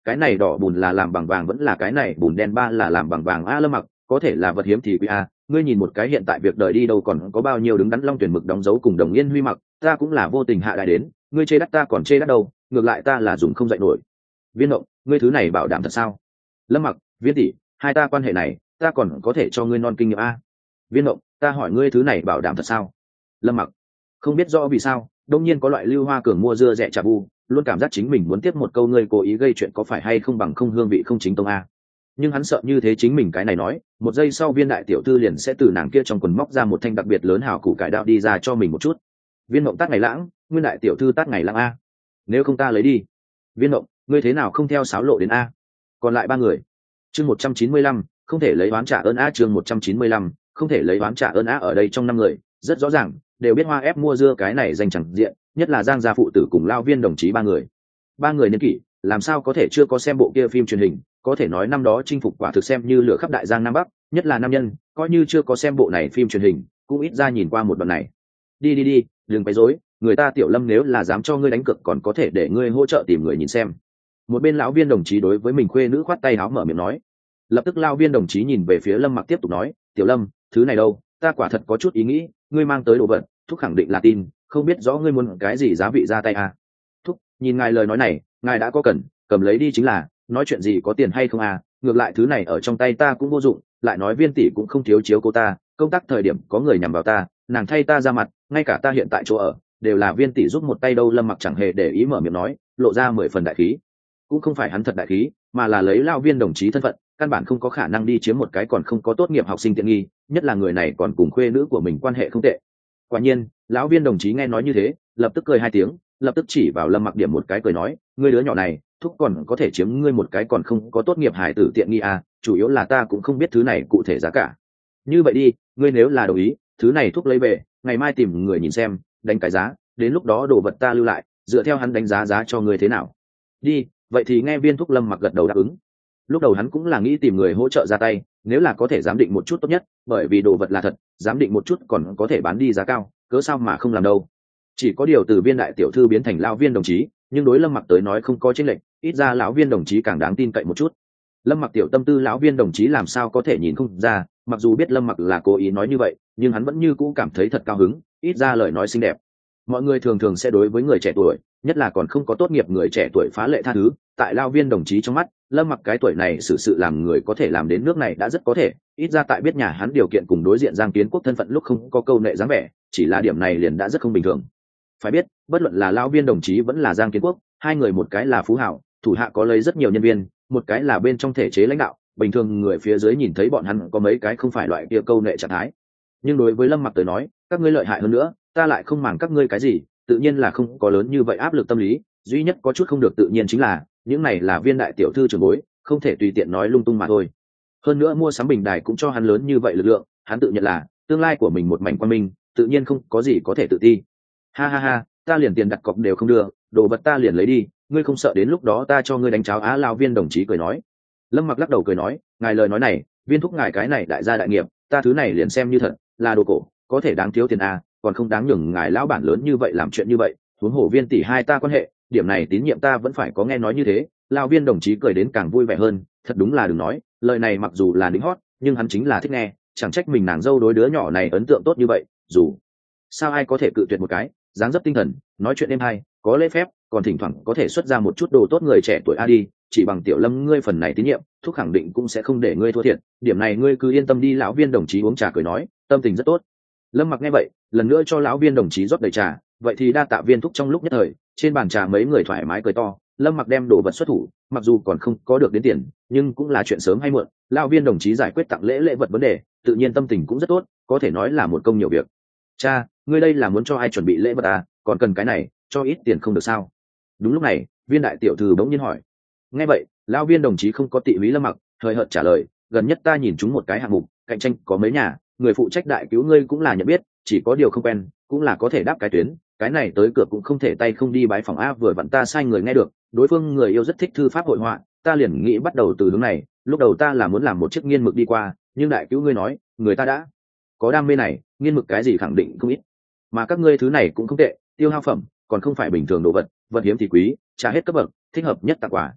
cái này đỏ bùn là làm bằng vàng vẫn là cái này bùn đen ba là làm bằng vàng a Lâm Mặc, có thể là vật hiếm thì quý a, ngươi nhìn một cái hiện tại việc đời đi đâu còn có bao nhiêu đứng đắn long tuyển mực đóng dấu cùng Đồng Yên Huy mặc, ta cũng là vô tình hạ đại đến, ngươi chê đắt ta còn chê đắt đâu, ngược lại ta là dùng không dạy nổi. Viên Ngộng, ngươi thứ này bảo đảm thật sao? Lâm Mặc, Viên tỷ, hai ta quan hệ này, ta còn có thể cho ngươi non kinh nghiệm a. Viên Ngộng, ta hỏi ngươi thứ này bảo đảm thật sao? Lâm Mặc, không biết rõ vì sao, đông nhiên có loại lưu hoa cường mua dưa rẻ trà bu, luôn cảm giác chính mình muốn tiếp một câu ngươi cố ý gây chuyện có phải hay không bằng không hương vị không chính tông a. Nhưng hắn sợ như thế chính mình cái này nói, một giây sau Viên đại tiểu thư liền sẽ từ nàng kia trong quần móc ra một thanh đặc biệt lớn hào củ cải đạo đi ra cho mình một chút. Viên Mộng tát ngày lãng, Nguyên đại tiểu thư tát ngày lãng a. Nếu không ta lấy đi. Viên Mộng, ngươi thế nào không theo sáo lộ đến a? Còn lại ba người. Chương một trăm chín mươi lăm, không thể lấy oán trả ơn a. Chương một trăm chín mươi lăm, không thể lấy oán trả ơn a. Ở đây trong năm người, rất rõ ràng, đều biết Hoa ép mua dưa cái này danh chẳng diện, nhất là Giang gia phụ tử cùng Lao Viên đồng chí ba người. Ba người niên kỷ, làm sao có thể chưa có xem bộ kia phim truyền hình, có thể nói năm đó chinh phục quả thực xem như lửa khắp đại giang nam bắc, nhất là nam nhân, coi như chưa có xem bộ này phim truyền hình, cũng ít ra nhìn qua một đoạn này. Đi đi đi, đừng quấy rối, người ta Tiểu Lâm nếu là dám cho ngươi đánh cược còn có thể để ngươi hỗ trợ tìm người nhìn xem. Một bên lão Viên đồng chí đối với mình khuê nữ khoát tay áo mở miệng nói. Lập tức Lao Viên đồng chí nhìn về phía Lâm Mặc tiếp tục nói, Tiểu Lâm, thứ này đâu, ta quả thật có chút ý nghĩ, ngươi mang tới đồ vật, thúc khẳng định là tin, không biết rõ ngươi muốn cái gì giá vị ra tay à. Thúc, nhìn ngài lời nói này, ngài đã có cần, cầm lấy đi chính là, nói chuyện gì có tiền hay không à, ngược lại thứ này ở trong tay ta cũng vô dụng, lại nói Viên tỷ cũng không thiếu chiếu cô ta, công tác thời điểm có người nhằm vào ta, nàng thay ta ra mặt, ngay cả ta hiện tại chỗ ở đều là Viên tỷ giúp một tay đâu. Lâm Mặc chẳng hề để ý mở miệng nói, lộ ra mười phần đại khí. Cũng không phải hắn thật đại khí, mà là lấy Lao Viên đồng chí thân phận, căn bản không có khả năng đi chiếm một cái còn không có tốt nghiệp học sinh tiện nghi, nhất là người này còn cùng khuê nữ của mình quan hệ không tệ. Quả nhiên, lão Viên đồng chí nghe nói như thế, lập tức cười hai tiếng, lập tức chỉ vào Lâm Mặc điểm một cái cười nói, ngươi đứa nhỏ này, thúc còn có thể chiếm ngươi một cái còn không có tốt nghiệp hải tử tiện nghi à, chủ yếu là ta cũng không biết thứ này cụ thể giá cả. Như vậy đi, ngươi nếu là đồng ý, thứ này thúc lấy về, ngày mai tìm người nhìn xem, đánh cái giá, đến lúc đó đồ vật ta lưu lại, dựa theo hắn đánh giá giá cho ngươi thế nào. Đi, vậy thì nghe Viên thúc Lâm Mặc gật đầu đáp ứng. Lúc đầu hắn cũng là nghĩ tìm người hỗ trợ ra tay, nếu là có thể giám định một chút tốt nhất, bởi vì đồ vật là thật, giám định một chút còn có thể bán đi giá cao, cớ sao mà không làm đâu. Chỉ có điều từ Viên đại tiểu thư biến thành lão Viên đồng chí, nhưng đối Lâm Mặc tới nói không có chênh lệch, ít ra lão Viên đồng chí càng đáng tin cậy một chút. Lâm Mặc tiểu tâm tư lão Viên đồng chí làm sao có thể nhìn không ra, mặc dù biết Lâm Mặc là cố ý nói như vậy, nhưng hắn vẫn như cũ cảm thấy thật cao hứng, ít ra lời nói xinh đẹp. Mọi người thường thường sẽ đối với người trẻ tuổi, nhất là còn không có tốt nghiệp người trẻ tuổi phá lệ tha thứ, tại lão Viên đồng chí trong mắt, Lâm Mặc cái tuổi này xử sự, sự làm người có thể làm đến nước này đã rất có thể, ít ra tại biết nhà hắn điều kiện cùng đối diện Giang Kiến Quốc thân phận lúc không có câu nệ dáng vẻ, chỉ là điểm này liền đã rất không bình thường. Phải biết, bất luận là lão Viên đồng chí vẫn là Giang Kiến Quốc, hai người một cái là phú hảo, thủ hạ có lấy rất nhiều nhân viên, một cái là bên trong thể chế lãnh đạo, bình thường người phía dưới nhìn thấy bọn hắn có mấy cái không phải loại kia câu nệ trạng thái. Nhưng đối với Lâm Mặc tới nói, các ngươi lợi hại hơn nữa, ta lại không màng các ngươi cái gì, tự nhiên là không có lớn như vậy áp lực tâm lý, duy nhất có chút không được tự nhiên chính là, những này là Viên đại tiểu thư trưởng bối, không thể tùy tiện nói lung tung mà thôi. Hơn nữa mua sắm bình đài cũng cho hắn lớn như vậy lực lượng, hắn tự nhận là tương lai của mình một mảnh quan minh, tự nhiên không có gì có thể tự ti. Ha ha ha, ta liền tiền đặt cọc đều không đưa, đồ vật ta liền lấy đi, ngươi không sợ đến lúc đó ta cho ngươi đánh cháo á? Lao Viên đồng chí cười nói. Lâm Mặc lắc đầu cười nói, ngài lời nói này, Viên thúc ngài cái này đại gia đại nghiệp, ta thứ này liền xem như thật là đồ cổ, có thể đáng thiếu tiền à, còn không đáng nhường ngài lão bản lớn như vậy làm chuyện như vậy, huống hồ Viên tỷ hai ta quan hệ, điểm này tín nhiệm ta vẫn phải có. Nghe nói như thế, Lao Viên đồng chí cười đến càng vui vẻ hơn, thật đúng là đừng nói, lời này mặc dù là đính hót, nhưng hắn chính là thích nghe, chẳng trách mình nàng dâu đối đứa nhỏ này ấn tượng tốt như vậy, dù sao ai có thể cự tuyệt một cái, dáng dấp tinh thần, nói chuyện êm hay, có lễ phép, còn thỉnh thoảng có thể xuất ra một chút đồ tốt người trẻ tuổi a đi, chỉ bằng Tiểu Lâm ngươi phần này tín nhiệm, thúc khẳng định cũng sẽ không để ngươi thua thiệt, điểm này ngươi cứ yên tâm đi. Lão Viên đồng chí uống trà cười nói, tâm tình rất tốt. Lâm Mặc nghe vậy, lần nữa cho lão Viên đồng chí rót đầy trà, vậy thì đa tạ Viên thúc. Trong lúc nhất thời, trên bàn trà mấy người thoải mái cười to. Lâm Mặc đem đồ vật xuất thủ, mặc dù còn không có được đến tiền, nhưng cũng là chuyện sớm hay muộn, lão Viên đồng chí giải quyết tặng lễ lễ vật vấn đề, tự nhiên tâm tình cũng rất tốt, có thể nói là một công nhiều việc. Cha, ngươi đây là muốn cho ai chuẩn bị lễ vật à, còn cần cái này, cho ít tiền không được sao? Đúng lúc này, Viên đại tiểu thư bỗng nhiên hỏi. Nghe vậy, lão Viên đồng chí không có tị húy Lâm Mặc, hời hợt trả lời, gần nhất ta nhìn chúng một cái hạng mục cạnh tranh có mấy nhà, người phụ trách đại cứu ngươi cũng là nhận biết, chỉ có điều không quen, cũng là có thể đáp cái tuyến, cái này tới cửa cũng không thể tay không đi bái phòng a. Vừa vặn ta sai người nghe được, đối phương người yêu rất thích thư pháp hội họa, ta liền nghĩ bắt đầu từ hướng này, lúc đầu ta là muốn làm một chiếc nghiên mực đi qua, nhưng đại cứu ngươi nói, người ta đã có đam mê này, nghiên mực cái gì khẳng định không ít, mà các ngươi thứ này cũng không tệ, tiêu hao phẩm, còn không phải bình thường đồ vật, vật hiếm thì quý, trả hết cấp bậc, thích hợp nhất tặng quà.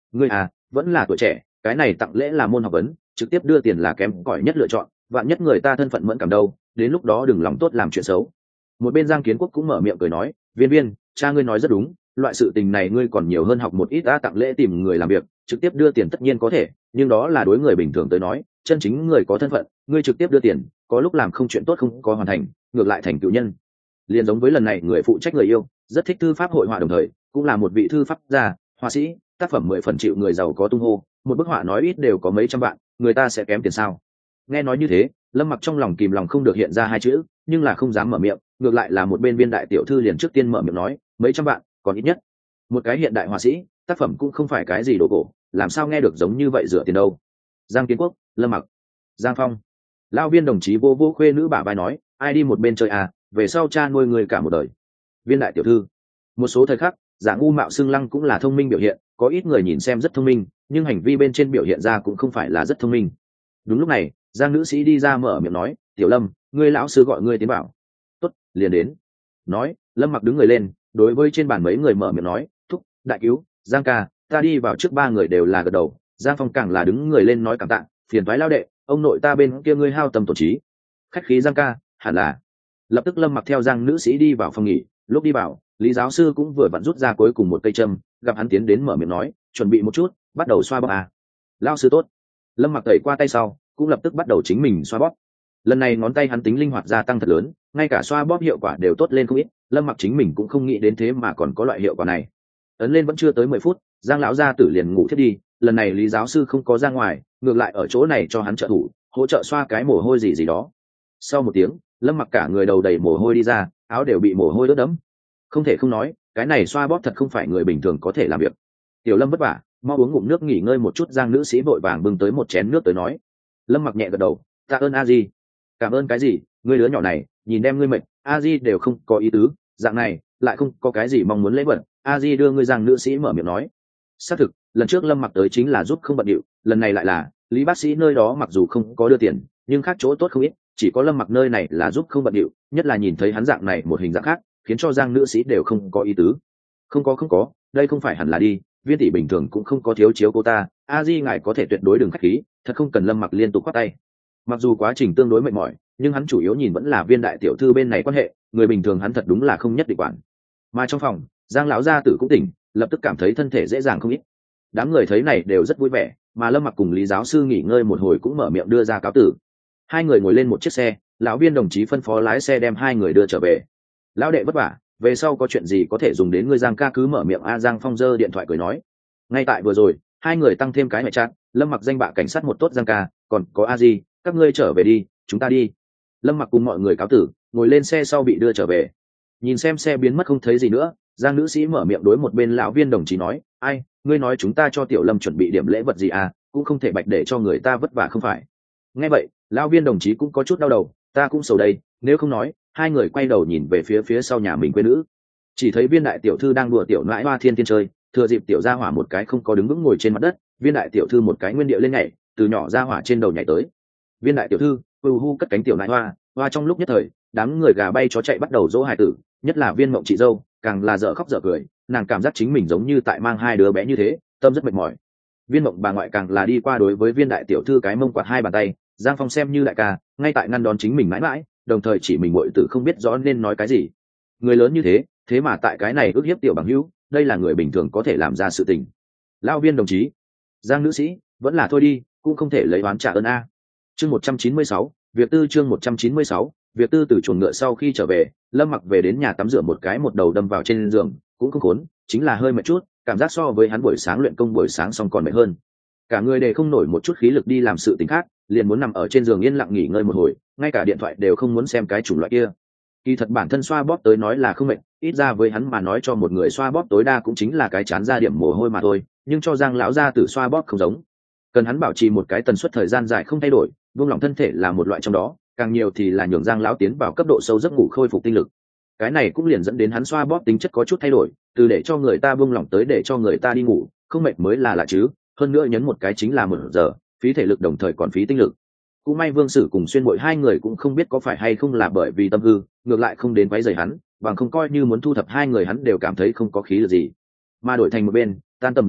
ngươi à vẫn là tuổi trẻ, cái này tặng lễ là môn học vấn, trực tiếp đưa tiền là kém cỏi nhất lựa chọn, vạn nhất người ta thân phận mẫn cảm đâu, đến lúc đó đừng lòng tốt làm chuyện xấu. Một bên Giang Kiến Quốc cũng mở miệng cười nói, viên viên, cha ngươi nói rất đúng, loại sự tình này ngươi còn nhiều hơn học một ít. Đã tặng lễ tìm người làm việc, trực tiếp đưa tiền tất nhiên có thể, nhưng đó là đối người bình thường tới nói, chân chính người có thân phận, ngươi trực tiếp đưa tiền, có lúc làm không chuyện tốt không có hoàn thành, ngược lại thành cựu nhân. Liên giống với lần này người phụ trách người yêu, rất thích thư pháp hội họa, đồng thời cũng là một vị thư pháp gia, họa sĩ, tác phẩm mười phần chịu người giàu có tung hô, một bức họa nói ít đều có mấy trăm vạn, người ta sẽ kém tiền sao? Nghe nói như thế, Lâm Mặc trong lòng kìm lòng không được hiện ra hai chữ, nhưng là không dám mở miệng, ngược lại là một bên viên đại tiểu thư liền trước tiên mở miệng nói, mấy trăm vạn, còn ít nhất. Một cái hiện đại họa sĩ, tác phẩm cũng không phải cái gì đồ cổ, làm sao nghe được giống như vậy rửa tiền đâu? Giang Kiến Quốc, Lâm Mặc, Giang Phong, lão viên đồng chí vô vô khuê nữ bả vai nói, ai đi một bên chơi à, về sau cha nuôi người cả một đời. Viên đại tiểu thư, một số thời khắc, giả ngu mạo xưng lăng cũng là thông minh biểu hiện, có ít người nhìn xem rất thông minh, nhưng hành vi bên trên biểu hiện ra cũng không phải là rất thông minh. Đúng lúc này, Giang nữ sĩ đi ra mở miệng nói, tiểu Lâm, ngươi lão sư gọi ngươi tiến bảo. Tốt, liền đến. Nói, Lâm Mặc đứng người lên, đối với trên bàn mấy người mở miệng nói, thúc, đại cứu, Giang ca, ta đi vào trước. Ba người đều là gật đầu, Giang Phong càng là đứng người lên nói cảm tạ, phiền toái lao đệ, ông nội ta bên kia ngươi hao tâm tổ trí. Khách khí Giang ca, hẳn là. Lập tức Lâm Mặc theo Giang nữ sĩ đi vào phòng nghỉ, lúc đi vào, Lý giáo sư cũng vừa vặn rút ra cuối cùng một cây châm, gặp hắn tiến đến mở miệng nói, chuẩn bị một chút, bắt đầu xoa bóp à. Lao sư tốt. Lâm Mặc tẩy qua tay sau, cũng lập tức bắt đầu chính mình xoa bóp. Lần này ngón tay hắn tính linh hoạt gia tăng thật lớn, ngay cả xoa bóp hiệu quả đều tốt lên không ít. Lâm Mặc chính mình cũng không nghĩ đến thế mà còn có loại hiệu quả này. Ấn lên vẫn chưa tới mười phút, Giang lão gia tử liền ngủ thiết đi. Lần này Lý giáo sư không có ra ngoài, ngược lại ở chỗ này cho hắn trợ thủ, hỗ trợ xoa cái mồ hôi gì gì đó. Sau một tiếng, Lâm Mặc cả người đầu đầy mồ hôi đi ra, áo đều bị mồ hôi ướt đẫm. Không thể không nói, cái này xoa bóp thật không phải người bình thường có thể làm việc. Tiểu Lâm vất vả, mau uống ngụm nước nghỉ ngơi một chút. Giang nữ sĩ vội vàng bưng tới một chén nước tới nói. Lâm Mặc nhẹ gật đầu, tạ ơn a di. Cảm ơn cái gì, ngươi đứa nhỏ này nhìn đem ngươi mệt, a di đều không có ý tứ, dạng này lại không có cái gì mong muốn lễ vật. A di đưa ngươi. Giang nữ sĩ mở miệng nói. Xác thực, lần trước Lâm Mặc tới chính là giúp không bận điệu, lần này lại là Lý bác sĩ nơi đó, mặc dù không có đưa tiền nhưng khác chỗ tốt không ít, chỉ có Lâm Mặc nơi này là giúp không bận điệu, nhất là nhìn thấy hắn dạng này một hình dạng khác, khiến cho Giang nữ sĩ đều không có ý tứ. Không có không có, đây không phải hẳn là đi, viên tỷ bình thường cũng không có thiếu chiếu cô ta, a di ngài có thể tuyệt đối đừng khách khí, thật không cần. Lâm Mặc liên tục khoát tay. Mặc dù quá trình tương đối mệt mỏi, nhưng hắn chủ yếu nhìn vẫn là viên đại tiểu thư bên này quan hệ, người bình thường hắn thật đúng là không nhất định quản. Mà trong phòng, Giang lão gia tử cũng tỉnh, lập tức cảm thấy thân thể dễ dàng không ít. Đám người thấy này đều rất vui vẻ, mà Lâm Mặc cùng Lý giáo sư nghỉ ngơi một hồi cũng mở miệng đưa ra cáo tử. Hai người ngồi lên một chiếc xe, lão viên đồng chí phân phó lái xe đem hai người đưa trở về. Lão đệ vất vả, về sau có chuyện gì có thể dùng đến ngươi. Giang ca cứ mở miệng. A Giang Phong giơ điện thoại cười nói. Ngay tại vừa rồi, hai người tăng thêm cái mẹ chat, Lâm Mặc danh bạ cảnh sát một tốt. Giang ca, còn có a di, các ngươi trở về đi, chúng ta đi. Lâm Mặc cùng mọi người cáo tử, ngồi lên xe sau bị đưa trở về. Nhìn xem xe biến mất không thấy gì nữa, Giang nữ sĩ mở miệng đối một bên lão viên đồng chí nói, ai, ngươi nói chúng ta cho tiểu Lâm chuẩn bị điểm lễ vật gì à, cũng không thể bạch để cho người ta vất vả không phải. Nghe vậy, lão viên đồng chí cũng có chút đau đầu, ta cũng sầu đây, nếu không nói. Hai người quay đầu nhìn về phía phía sau nhà mình quê nữ, chỉ thấy viên đại tiểu thư đang đùa tiểu nãi hoa thiên thiên chơi, thừa dịp tiểu gia hỏa một cái không có đứng vững ngồi trên mặt đất, viên đại tiểu thư một cái nguyên điệu lên nhảy, từ nhỏ gia hỏa trên đầu nhảy tới. Viên đại tiểu thư hu hu cất cánh tiểu nãi hoa, hoa trong lúc nhất thời, đám người gà bay chó chạy bắt đầu dỗ hài tử, nhất là viên mộng chị dâu càng là dở khóc dở cười, nàng cảm giác chính mình giống như tại mang hai đứa bé như thế, tâm rất mệt mỏi. Viên mộng bà ngoại càng là đi qua đối với viên đại tiểu thư cái mông quạt hai bàn tay. Giang Phong xem như đại ca, ngay tại ngăn đón chính mình mãi mãi, đồng thời chỉ mình muội tử không biết rõ nên nói cái gì. Người lớn như thế, thế mà tại cái này ức hiếp tiểu bằng hữu, đây là người bình thường có thể làm ra sự tình. Lão viên đồng chí, Giang nữ sĩ, vẫn là thôi đi, cũng không thể lấy oán trả ơn a. Chương một trăm chín mươi sáu, việc tư. Chương một trăm chín mươi sáu, việc tư. Từ chuồng ngựa sau khi trở về, Lâm Mặc về đến nhà tắm rửa một cái, một đầu đâm vào trên giường, cũng không khốn, chính là hơi mệt chút, cảm giác so với hắn buổi sáng luyện công buổi sáng xong còn mệt hơn. Cả người đều không nổi một chút khí lực đi làm sự tình khác, liền muốn nằm ở trên giường yên lặng nghỉ ngơi một hồi, ngay cả điện thoại đều không muốn xem cái chủng loại kia. Kỳ thật bản thân xoa bóp tới nói là không mệt, ít ra với hắn mà nói cho một người xoa bóp tối đa cũng chính là cái chán ra điểm mồ hôi mà thôi, nhưng cho Giang lão gia tử xoa bóp không giống, cần hắn bảo trì một cái tần suất thời gian dài không thay đổi, buông lỏng thân thể là một loại trong đó, càng nhiều thì là nhường Giang lão tiến vào cấp độ sâu giấc ngủ khôi phục tinh lực. Cái này cũng liền dẫn đến hắn xoa bóp tính chất có chút thay đổi, từ để cho người ta buông lỏng tới để cho người ta đi ngủ, không mệt mới là lạ chứ. Hơn nữa nhấn một cái chính là một giờ, phí thể lực đồng thời còn phí tinh lực. Cũng may Vương Sử cùng Xuyên Bội hai người cũng không biết có phải hay không là bởi vì tâm hư, ngược lại không đến quấy rầy hắn, bằng không coi như muốn thu thập hai người hắn đều cảm thấy không có khí lực gì. Mà đổi thành một bên, tan tầm về sau,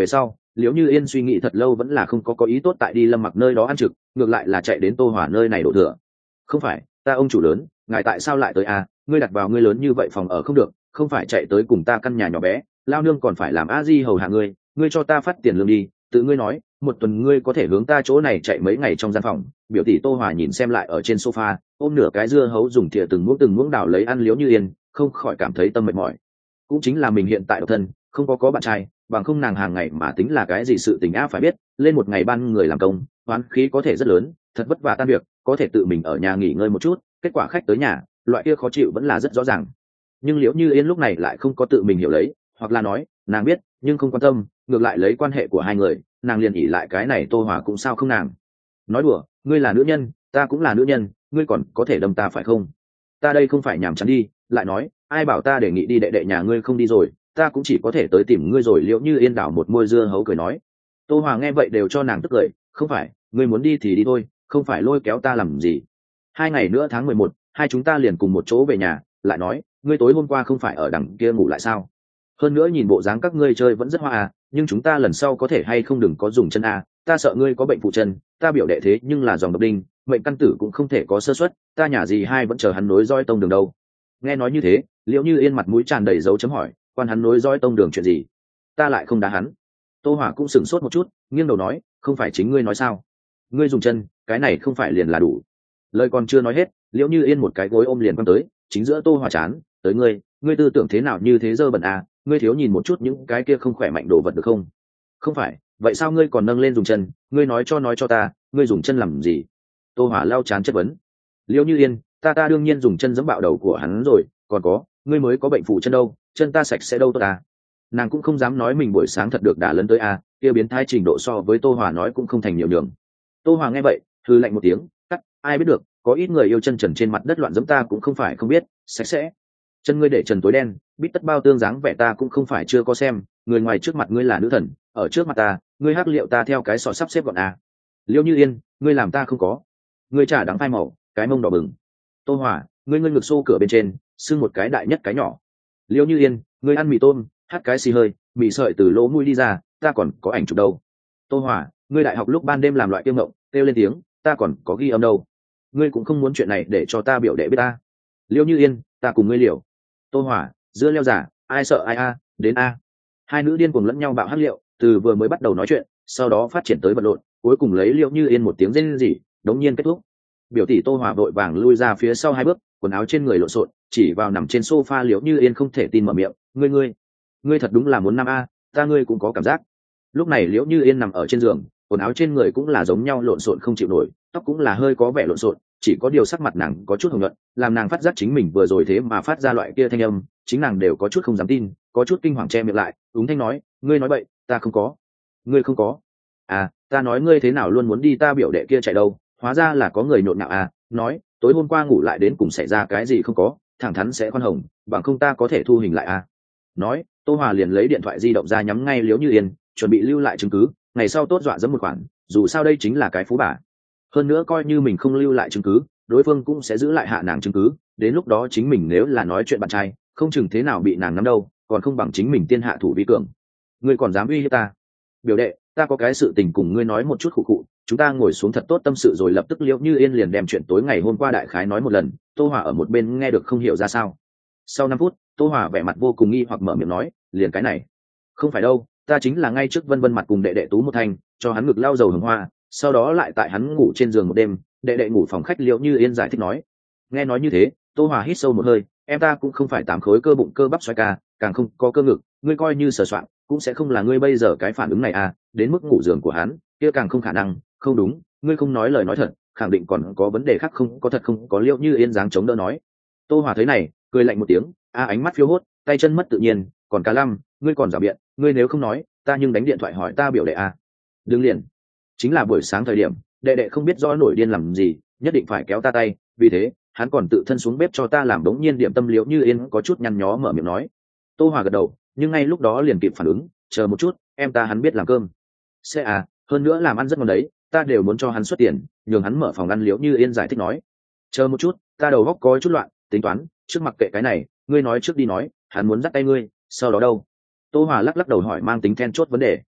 Liễu Như Yên suy nghĩ thật lâu vẫn là không có có ý tốt tại đi Lâm Mặc nơi đó ăn trực, ngược lại là chạy đến Tô Hòa nơi này đổ thừa. Không phải, ta ông chủ lớn, ngài tại sao lại tới à? Ngươi đặt vào ngươi lớn như vậy phòng ở không được, không phải chạy tới cùng ta căn nhà nhỏ bé, lao nương còn phải làm a di hầu hạ ngươi, ngươi cho ta phát tiền lương đi. Tự ngươi nói, một tuần ngươi có thể hướng ta chỗ này chạy mấy ngày trong gian phòng. Biểu tỷ Tô Hòa nhìn xem lại ở trên sofa, ôm nửa cái dưa hấu dùng thìa từng muỗng từng muỗng đào lấy ăn Liễu Như Yên, không khỏi cảm thấy tâm mệt mỏi. Cũng chính là mình hiện tại độc thân, không có có bạn trai, bằng không nàng hàng ngày mà tính là cái gì sự tình á phải biết, lên một ngày ban người làm công, oán khí có thể rất lớn, thật vất vả tan việc, có thể tự mình ở nhà nghỉ ngơi một chút, kết quả khách tới nhà, loại kia khó chịu vẫn là rất rõ ràng. Nhưng Liễu Như Yên lúc này lại không có tự mình hiểu lấy, hoặc là nói, nàng biết, nhưng không quan tâm, ngược lại lấy quan hệ của hai người, nàng liền ỉ lại cái này Tô Hòa cũng sao không nàng. Nói đùa, ngươi là nữ nhân, ta cũng là nữ nhân, ngươi còn có thể đâm ta phải không? Ta đây không phải nhảm chán đi, lại nói, ai bảo ta đề nghị đi đệ đệ nhà ngươi không đi rồi, ta cũng chỉ có thể tới tìm ngươi rồi. Liễu Như Yên đảo một môi dưa hấu cười nói. Tô Hòa nghe vậy đều cho nàng tức cười, không phải, ngươi muốn đi thì đi thôi, không phải lôi kéo ta làm gì. Hai ngày nữa tháng mười một, hai chúng ta liền cùng một chỗ về nhà, lại nói, ngươi tối hôm qua không phải ở đằng kia ngủ lại sao? Hơn nữa nhìn bộ dáng các ngươi chơi vẫn rất hoa à, nhưng chúng ta lần sau có thể hay không đừng có dùng chân à, ta sợ ngươi có bệnh phụ chân, ta biểu đệ thế nhưng là dòng độc đinh, mệnh căn tử cũng không thể có sơ suất, ta nhà gì hai vẫn chờ hắn nối roi tông đường đâu. Nghe nói như thế, Liễu Như Yên mặt mũi tràn đầy dấu chấm hỏi, quan hắn nối dõi tông đường chuyện gì? Ta lại không đá hắn. Tô Hỏa cũng sửng sốt một chút, nghiêng đầu nói, không phải chính ngươi nói sao? Ngươi dùng chân, cái này không phải liền là đủ. Lời còn chưa nói hết, Liễu Như Yên một cái gối ôm liền quăng tới, chính giữa Tô Hỏa chán, tới ngươi, ngươi tư tưởng thế nào như thế dơ bẩn à, ngươi thiếu nhìn một chút những cái kia không khỏe mạnh đồ vật được không? Không phải, vậy sao ngươi còn nâng lên dùng chân, ngươi nói cho nói cho ta, ngươi dùng chân làm gì? Tô Hỏa lau chán chất vấn. Liễu Như Yên, ta ta đương nhiên dùng chân giẫm bạo đầu của hắn rồi, còn có, ngươi mới có bệnh phụ chân đâu, chân ta sạch sẽ đâu tốt à? Nàng cũng không dám nói mình buổi sáng thật được đả lấn tới à, kia biến thái trình độ so với Tô Hòa nói cũng không thành nhiều đường. Tô Hòa nghe vậy, hừ lạnh một tiếng, cắt, ai biết được, có ít người yêu chân trần trên mặt đất loạn giẫm ta cũng không phải không biết, sạch sẽ. Chân ngươi để trần tối đen, bít tất bao tương dáng vẻ ta cũng không phải chưa có xem, người ngoài trước mặt ngươi là nữ thần, ở trước mặt ta, ngươi hắc liệu ta theo cái sọ sắp xếp gọn à. Liễu Như Yên, ngươi làm ta không có, ngươi trả đắng phai màu, cái mông đỏ bừng. Tô Hòa, ngươi ngươi ngực xô cửa bên trên, xưng một cái đại nhất cái nhỏ. Liễu Như Yên, ngươi ăn mì tôm, hát cái xì hơi, mì sợi từ lỗ mũi đi ra, ta còn có ảnh chụp đâu. Tô Hòa, ngươi đại học lúc ban đêm làm loại kiêu ngộng, kêu lên tiếng, ta còn có ghi âm đâu. Ngươi cũng không muốn chuyện này để cho ta biểu đệ biết ta. Liễu Như Yên, ta cùng ngươi liều. Tô Hòa, dưa leo giả, ai sợ ai a, đến a. Hai nữ điên cuồng lẫn nhau bạo hát liệu, từ vừa mới bắt đầu nói chuyện, sau đó phát triển tới vật lộn, cuối cùng lấy Liễu Như Yên một tiếng rên rỉ, đống nhiên kết thúc. Biểu tỷ Tô Hòa vội vàng lui ra phía sau hai bước, quần áo trên người lộn xộn, chỉ vào nằm trên sofa Liễu Như Yên không thể tin mở miệng, ngươi ngươi, ngươi thật đúng là muốn năm a, ta ngươi cũng có cảm giác. Lúc này Liễu Như Yên nằm ở trên giường, quần áo trên người cũng là giống nhau lộn xộn không chịu nổi, tóc cũng là hơi có vẻ lộn xộn, chỉ có điều sắc mặt nàng có chút hồng nhuận, làm nàng phát giác chính mình vừa rồi thế mà phát ra loại kia thanh âm, chính nàng đều có chút không dám tin, có chút kinh hoàng che miệng lại, úng thanh nói, ngươi nói bậy, ta không có. Ngươi không có? À, ta nói ngươi thế nào luôn muốn đi ta biểu đệ kia chạy đâu, hóa ra là có người nhộn nhạo à, nói, tối hôm qua ngủ lại đến cùng xảy ra cái gì không có, thẳng thắn sẽ khoan hồng, bằng không ta có thể thu hình lại à. Nói, Tô Hòa liền lấy điện thoại di động ra nhắm ngay Liễu Như Yên, chuẩn bị lưu lại chứng cứ, ngày sau tốt dọa dẫm một khoản, dù sao đây chính là cái phú bà. Hơn nữa coi như mình không lưu lại chứng cứ, đối phương cũng sẽ giữ lại hạ nàng chứng cứ, đến lúc đó chính mình nếu là nói chuyện bạn trai, không chừng thế nào bị nàng nắm đâu, còn không bằng chính mình tiên hạ thủ vi cường. Ngươi còn dám uy hiếp ta? Biểu đệ, ta có cái sự tình cùng ngươi nói một chút khụ khụ, chúng ta ngồi xuống thật tốt tâm sự rồi. Lập tức Liễu Như Yên liền đem chuyện tối ngày hôm qua đại khái nói một lần, Tô Hòa ở một bên nghe được không hiểu ra sao. Sau năm phút, Tô Hòa vẻ mặt vô cùng nghi hoặc mở miệng nói, liền cái này. Không phải đâu, ta chính là ngay trước Vân Vân mặt cùng đệ đệ Tú một thanh, cho hắn ngực lau dầu hồng hoa, sau đó lại tại hắn ngủ trên giường một đêm, đệ đệ ngủ phòng khách. Liễu Như Yên giải thích nói. Nghe nói như thế, Tô Hòa hít sâu một hơi, em ta cũng không phải tám khối cơ bụng cơ bắp xoay ca, càng không có cơ ngực, ngươi coi như sờ soạn, cũng sẽ không là ngươi bây giờ cái phản ứng này à, đến mức ngủ giường của hắn, kia càng không khả năng, không đúng, ngươi không nói lời nói thật, khẳng định còn có vấn đề khác không có thật không có. Liễu Như Yên dáng chống đỡ nói. Tô Hòa thấy này, cười lạnh một tiếng, a ánh mắt phiêu hốt, tay chân mất tự nhiên, còn cá lăm, ngươi còn giả biện, ngươi nếu không nói, ta nhưng đánh điện thoại hỏi ta biểu đệ à. Đừng liền, chính là buổi sáng thời điểm, đệ đệ không biết rõ nổi điên làm gì, nhất định phải kéo ta tay, vì thế hắn còn tự thân xuống bếp cho ta làm đống nhiên điểm tâm. Liễu Như Yên có chút nhăn nhó mở miệng nói. Tô Hòa gật đầu, nhưng ngay lúc đó liền kịp phản ứng, chờ một chút, em ta hắn biết làm cơm. Sẽ à, hơn nữa làm ăn rất ngon đấy, ta đều muốn cho hắn xuất tiền, nhường hắn mở phòng ăn. Liễu Như Yên giải thích nói. Chờ một chút, ta đầu góc có chút loạn, tính toán, trước mặc kệ cái này, ngươi nói trước đi nói, hắn muốn dắt tay ngươi, sau đó đâu? Tô Hòa lắc lắc đầu hỏi mang tính then chốt vấn đề.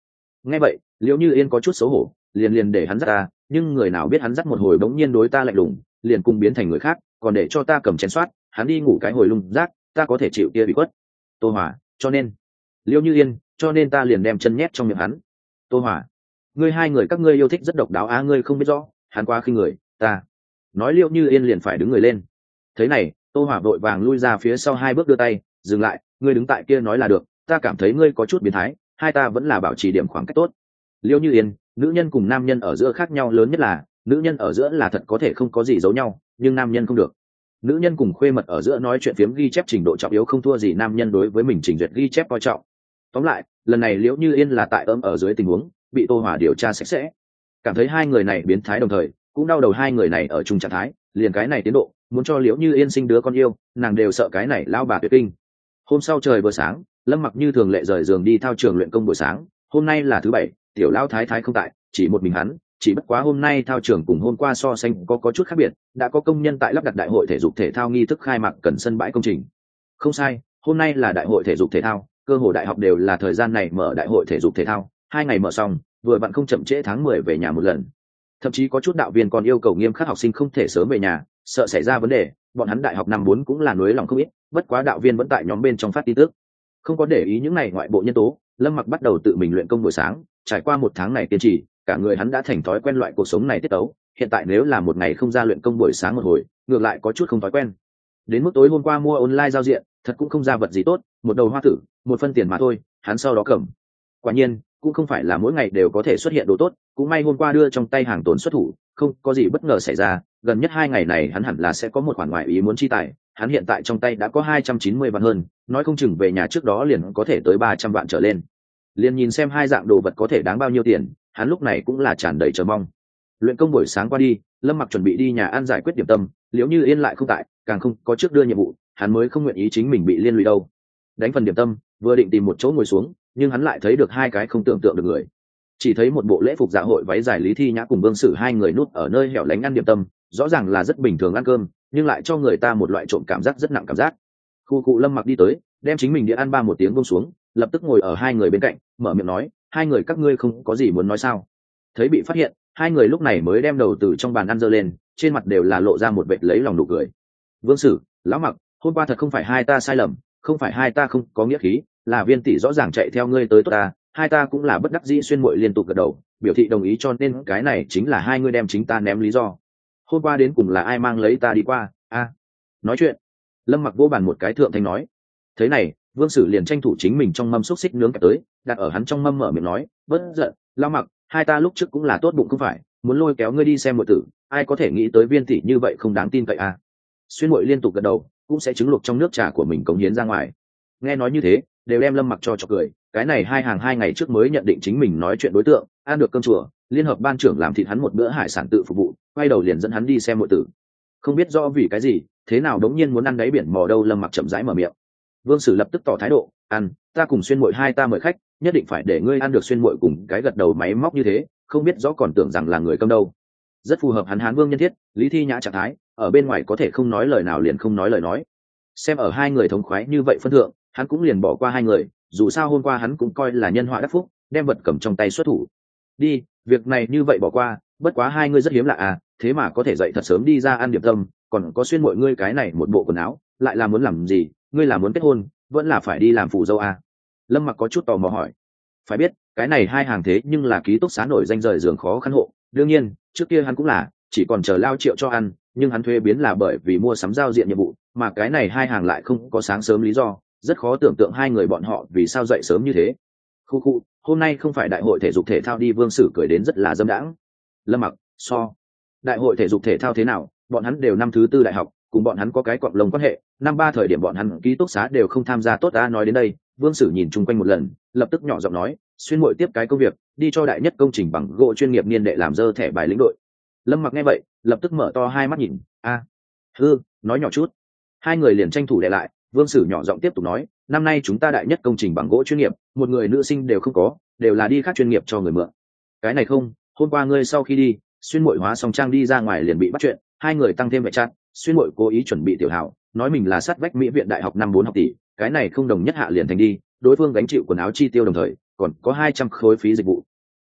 Nghe vậy liễu như yên có chút xấu hổ, liền liền để hắn dắt ta, nhưng người nào biết hắn dắt một hồi bỗng nhiên đối ta lạnh lùng, liền cùng biến thành người khác, còn để cho ta cầm chén soát, hắn đi ngủ cái hồi lung rác, ta có thể chịu kia bị quất. Tô Hỏa, cho nên liễu như yên, cho nên ta liền đem chân nhét trong miệng hắn. Tô Hỏa, ngươi hai người các ngươi yêu thích rất độc đáo á, ngươi không biết rõ, hắn quá khinh người, ta. Nói liễu như yên liền phải đứng người lên. Thế này, Tô Hỏa vội vàng lui ra phía sau hai bước đưa tay, dừng lại, ngươi đứng tại kia nói là được, ta cảm thấy ngươi có chút biến thái, hai ta vẫn là bảo trì điểm khoảng cách tốt. Liễu như yên, nữ nhân cùng nam nhân ở giữa khác nhau lớn nhất là, nữ nhân ở giữa là thật có thể không có gì giấu nhau, nhưng nam nhân không được. Nữ nhân cùng khuê mật ở giữa nói chuyện phiếm ghi chép trình độ trọng yếu không thua gì nam nhân đối với mình trình duyệt ghi chép coi trọng. Tóm lại, lần này liễu như yên là tại ấm ở dưới tình huống bị Tô Hỏa điều tra sạch sẽ, cảm thấy hai người này biến thái đồng thời cũng đau đầu hai người này ở chung trạng thái, liền cái này tiến độ muốn cho liễu như yên sinh đứa con yêu, nàng đều sợ cái này lao bà tuyệt kinh. Hôm sau trời vừa sáng, Lâm Mặc như thường lệ rời giường đi thao trường luyện công buổi sáng. Hôm nay là thứ bảy, tiểu lão thái thái không tại, chỉ một mình hắn, chỉ bất quá hôm nay thao trường cùng hôm qua so sánh có có chút khác biệt, đã có công nhân tại lắp đặt đại hội thể dục thể thao nghi thức khai mạc cần sân bãi công trình. Không sai, hôm nay là đại hội thể dục thể thao, cơ hồ đại học đều là thời gian này mở đại hội thể dục thể thao, hai ngày mở xong, vừa vặn không chậm trễ tháng mười về nhà một lần. Thậm chí có chút đạo viên còn yêu cầu nghiêm khắc học sinh không thể sớm về nhà, sợ xảy ra vấn đề, bọn hắn đại học năm bốn cũng là nuối lòng không ít, bất quá đạo viên vẫn tại nhóm bên trong phát tin tức. Không có để ý những này ngoại bộ nhân tố, Lâm Mặc bắt đầu tự mình luyện công buổi sáng, trải qua một tháng này kiên trì, cả người hắn đã thành thói quen loại cuộc sống này tiết tấu, hiện tại nếu là một ngày không ra luyện công buổi sáng một hồi, ngược lại có chút không thói quen. Đến mức tối hôm qua mua online giao diện, thật cũng không ra vật gì tốt, một đầu hoa tử, một phân tiền mà thôi, hắn sau đó cầm. Quả nhiên, cũng không phải là mỗi ngày đều có thể xuất hiện đồ tốt, cũng may hôm qua đưa trong tay hàng tồn xuất thủ, không có gì bất ngờ xảy ra, gần nhất hai ngày này hắn hẳn là sẽ có một khoản ngoại ý muốn chi tài, hắn hiện tại trong tay đã có hai trăm chín mươi vạn hơn, nói không chừng về nhà trước đó liền có thể tới ba trăm vạn trở lên. Liền nhìn xem hai dạng đồ vật có thể đáng bao nhiêu tiền, hắn lúc này cũng là tràn đầy chờ mong. Luyện công buổi sáng qua đi, Lâm Mặc chuẩn bị đi nhà ăn giải quyết điểm tâm, liễu như yên lại không tại, càng không có trước đưa nhiệm vụ, hắn mới không nguyện ý chính mình bị liên lụy đâu. Đánh phần điểm tâm, vừa định tìm một chỗ ngồi xuống, nhưng hắn lại thấy được hai cái không tưởng tượng được người. Chỉ thấy một bộ lễ phục dạ hội váy dài Lý Thi Nhã cùng Vương Sử hai người núp ở nơi hẻo lánh ăn điểm tâm, rõ ràng là rất bình thường ăn cơm, nhưng lại cho người ta một loại trộm cảm giác rất nặng cảm giác. Khu cụ Lâm Mặc đi tới, đem chính mình đĩa ăn ba một tiếng buông xuống, lập tức ngồi ở hai người bên cạnh, mở miệng nói, hai người các ngươi không có gì muốn nói sao? Thấy bị phát hiện, hai người lúc này mới đem đầu từ trong bàn ăn giơ lên, trên mặt đều là lộ ra một vệt lấy lòng nụ cười. Vương Sử, lão Mặc, hôm qua thật không phải hai ta sai lầm, không phải hai ta không có nghĩa khí, là Viên tỷ rõ ràng chạy theo ngươi tới tốt ta, hai ta cũng là bất đắc dĩ xuyên muội liên tục gật đầu, biểu thị đồng ý, cho nên cái này chính là hai ngươi đem chính ta ném lý do. Hôm qua đến cùng là ai mang lấy ta đi qua? A. À. Nói chuyện. Lâm Mặc vô bàn một cái thượng thanh nói. Thế này, Vương Sử liền tranh thủ chính mình trong mâm xúc xích nướng kẹp tới, đặt ở hắn trong mâm mở miệng nói, bất giận, lão Mặc, hai ta lúc trước cũng là tốt bụng không phải, muốn lôi kéo ngươi đi xem muội tử, ai có thể nghĩ tới Viên tỷ như vậy không đáng tin cậy à? Xuyên muội liên tục gật đầu, cũng sẽ trứng luộc trong nước trà của mình cống hiến ra ngoài. Nghe nói như thế, đều đem Lâm Mặc cho chọc cười, cái này hai hàng hai ngày trước mới nhận định chính mình nói chuyện đối tượng, ăn được cơm chùa, liên hợp ban trưởng làm thịt hắn một bữa hải sản tự phục vụ, quay đầu liền dẫn hắn đi xem muội tử. Không biết rõ vì cái gì, thế nào đống nhiên muốn ăn đáy biển mò đâu. Lâm Mặc chậm rãi mở miệng. Vương Sử lập tức tỏ thái độ, ăn, ta cùng xuyên muội hai ta mời khách, nhất định phải để ngươi ăn được xuyên muội cùng cái gật đầu máy móc như thế, không biết rõ còn tưởng rằng là người câm đâu. Rất phù hợp hắn Hán Vương nhân thiết, Lý Thi Nhã trạng thái, ở bên ngoài có thể không nói lời nào liền không nói lời nói. Xem ở hai người thống khoái như vậy phân thượng, hắn cũng liền bỏ qua hai người, dù sao hôm qua hắn cũng coi là nhân họa đắc phúc, đem vật cầm trong tay xuất thủ. Đi, việc này như vậy bỏ qua, bất quá hai người rất hiếm lạ à, thế mà có thể dậy thật sớm đi ra ăn điểm tâm, còn có xuyên muội ngươi cái này một bộ quần áo, lại là muốn làm gì, ngươi là muốn kết hôn, vẫn là phải đi làm phụ dâu à? Lâm Mặc có chút tò mò hỏi. Phải biết, cái này hai hàng thế nhưng là ký túc xá nổi danh rời giường khó khăn hộ, đương nhiên, trước kia hắn cũng là, chỉ còn chờ lao triệu cho ăn, nhưng hắn thuê biến là bởi vì mua sắm giao diện nhiệm vụ, mà cái này hai hàng lại không có sáng sớm lý do, rất khó tưởng tượng hai người bọn họ vì sao dậy sớm như thế. Khu khu, hôm nay không phải đại hội thể dục thể thao đi. Vương Sử cười đến rất là dâm đãng. Lâm Mặc, so đại hội thể dục thể thao thế nào, bọn hắn đều năm thứ tư đại học, cùng bọn hắn có cái cọng lông quan hệ, năm ba thời điểm bọn hắn ký túc xá đều không tham gia tốt. Ta nói đến đây, Vương Sử nhìn chung quanh một lần, lập tức nhỏ giọng nói, xuyên muội tiếp cái công việc, đi cho đại nhất công trình bằng gỗ chuyên nghiệp niên đệ làm dơ thẻ bài lĩnh đội. Lâm Mặc nghe vậy, lập tức mở to hai mắt nhìn, a, à, hư, nói nhỏ chút. Hai người liền tranh thủ đè lại. Vương Sử nhỏ giọng tiếp tục nói, năm nay chúng ta đại nhất công trình bằng gỗ chuyên nghiệp, một người nữ sinh đều không có, đều là đi khác chuyên nghiệp cho người mượn. Cái này không, hôm qua ngươi sau khi đi, xuyên muội hóa song trang đi ra ngoài liền bị bắt chuyện, hai người tăng thêm vệ chặt, xuyên muội cố ý chuẩn bị tiểu hảo, nói mình là sát vách mỹ viện đại học năm bốn học tỷ, cái này không đồng nhất hạ liền thành đi, đối phương gánh chịu quần áo chi tiêu đồng thời, còn có hai trăm khối phí dịch vụ,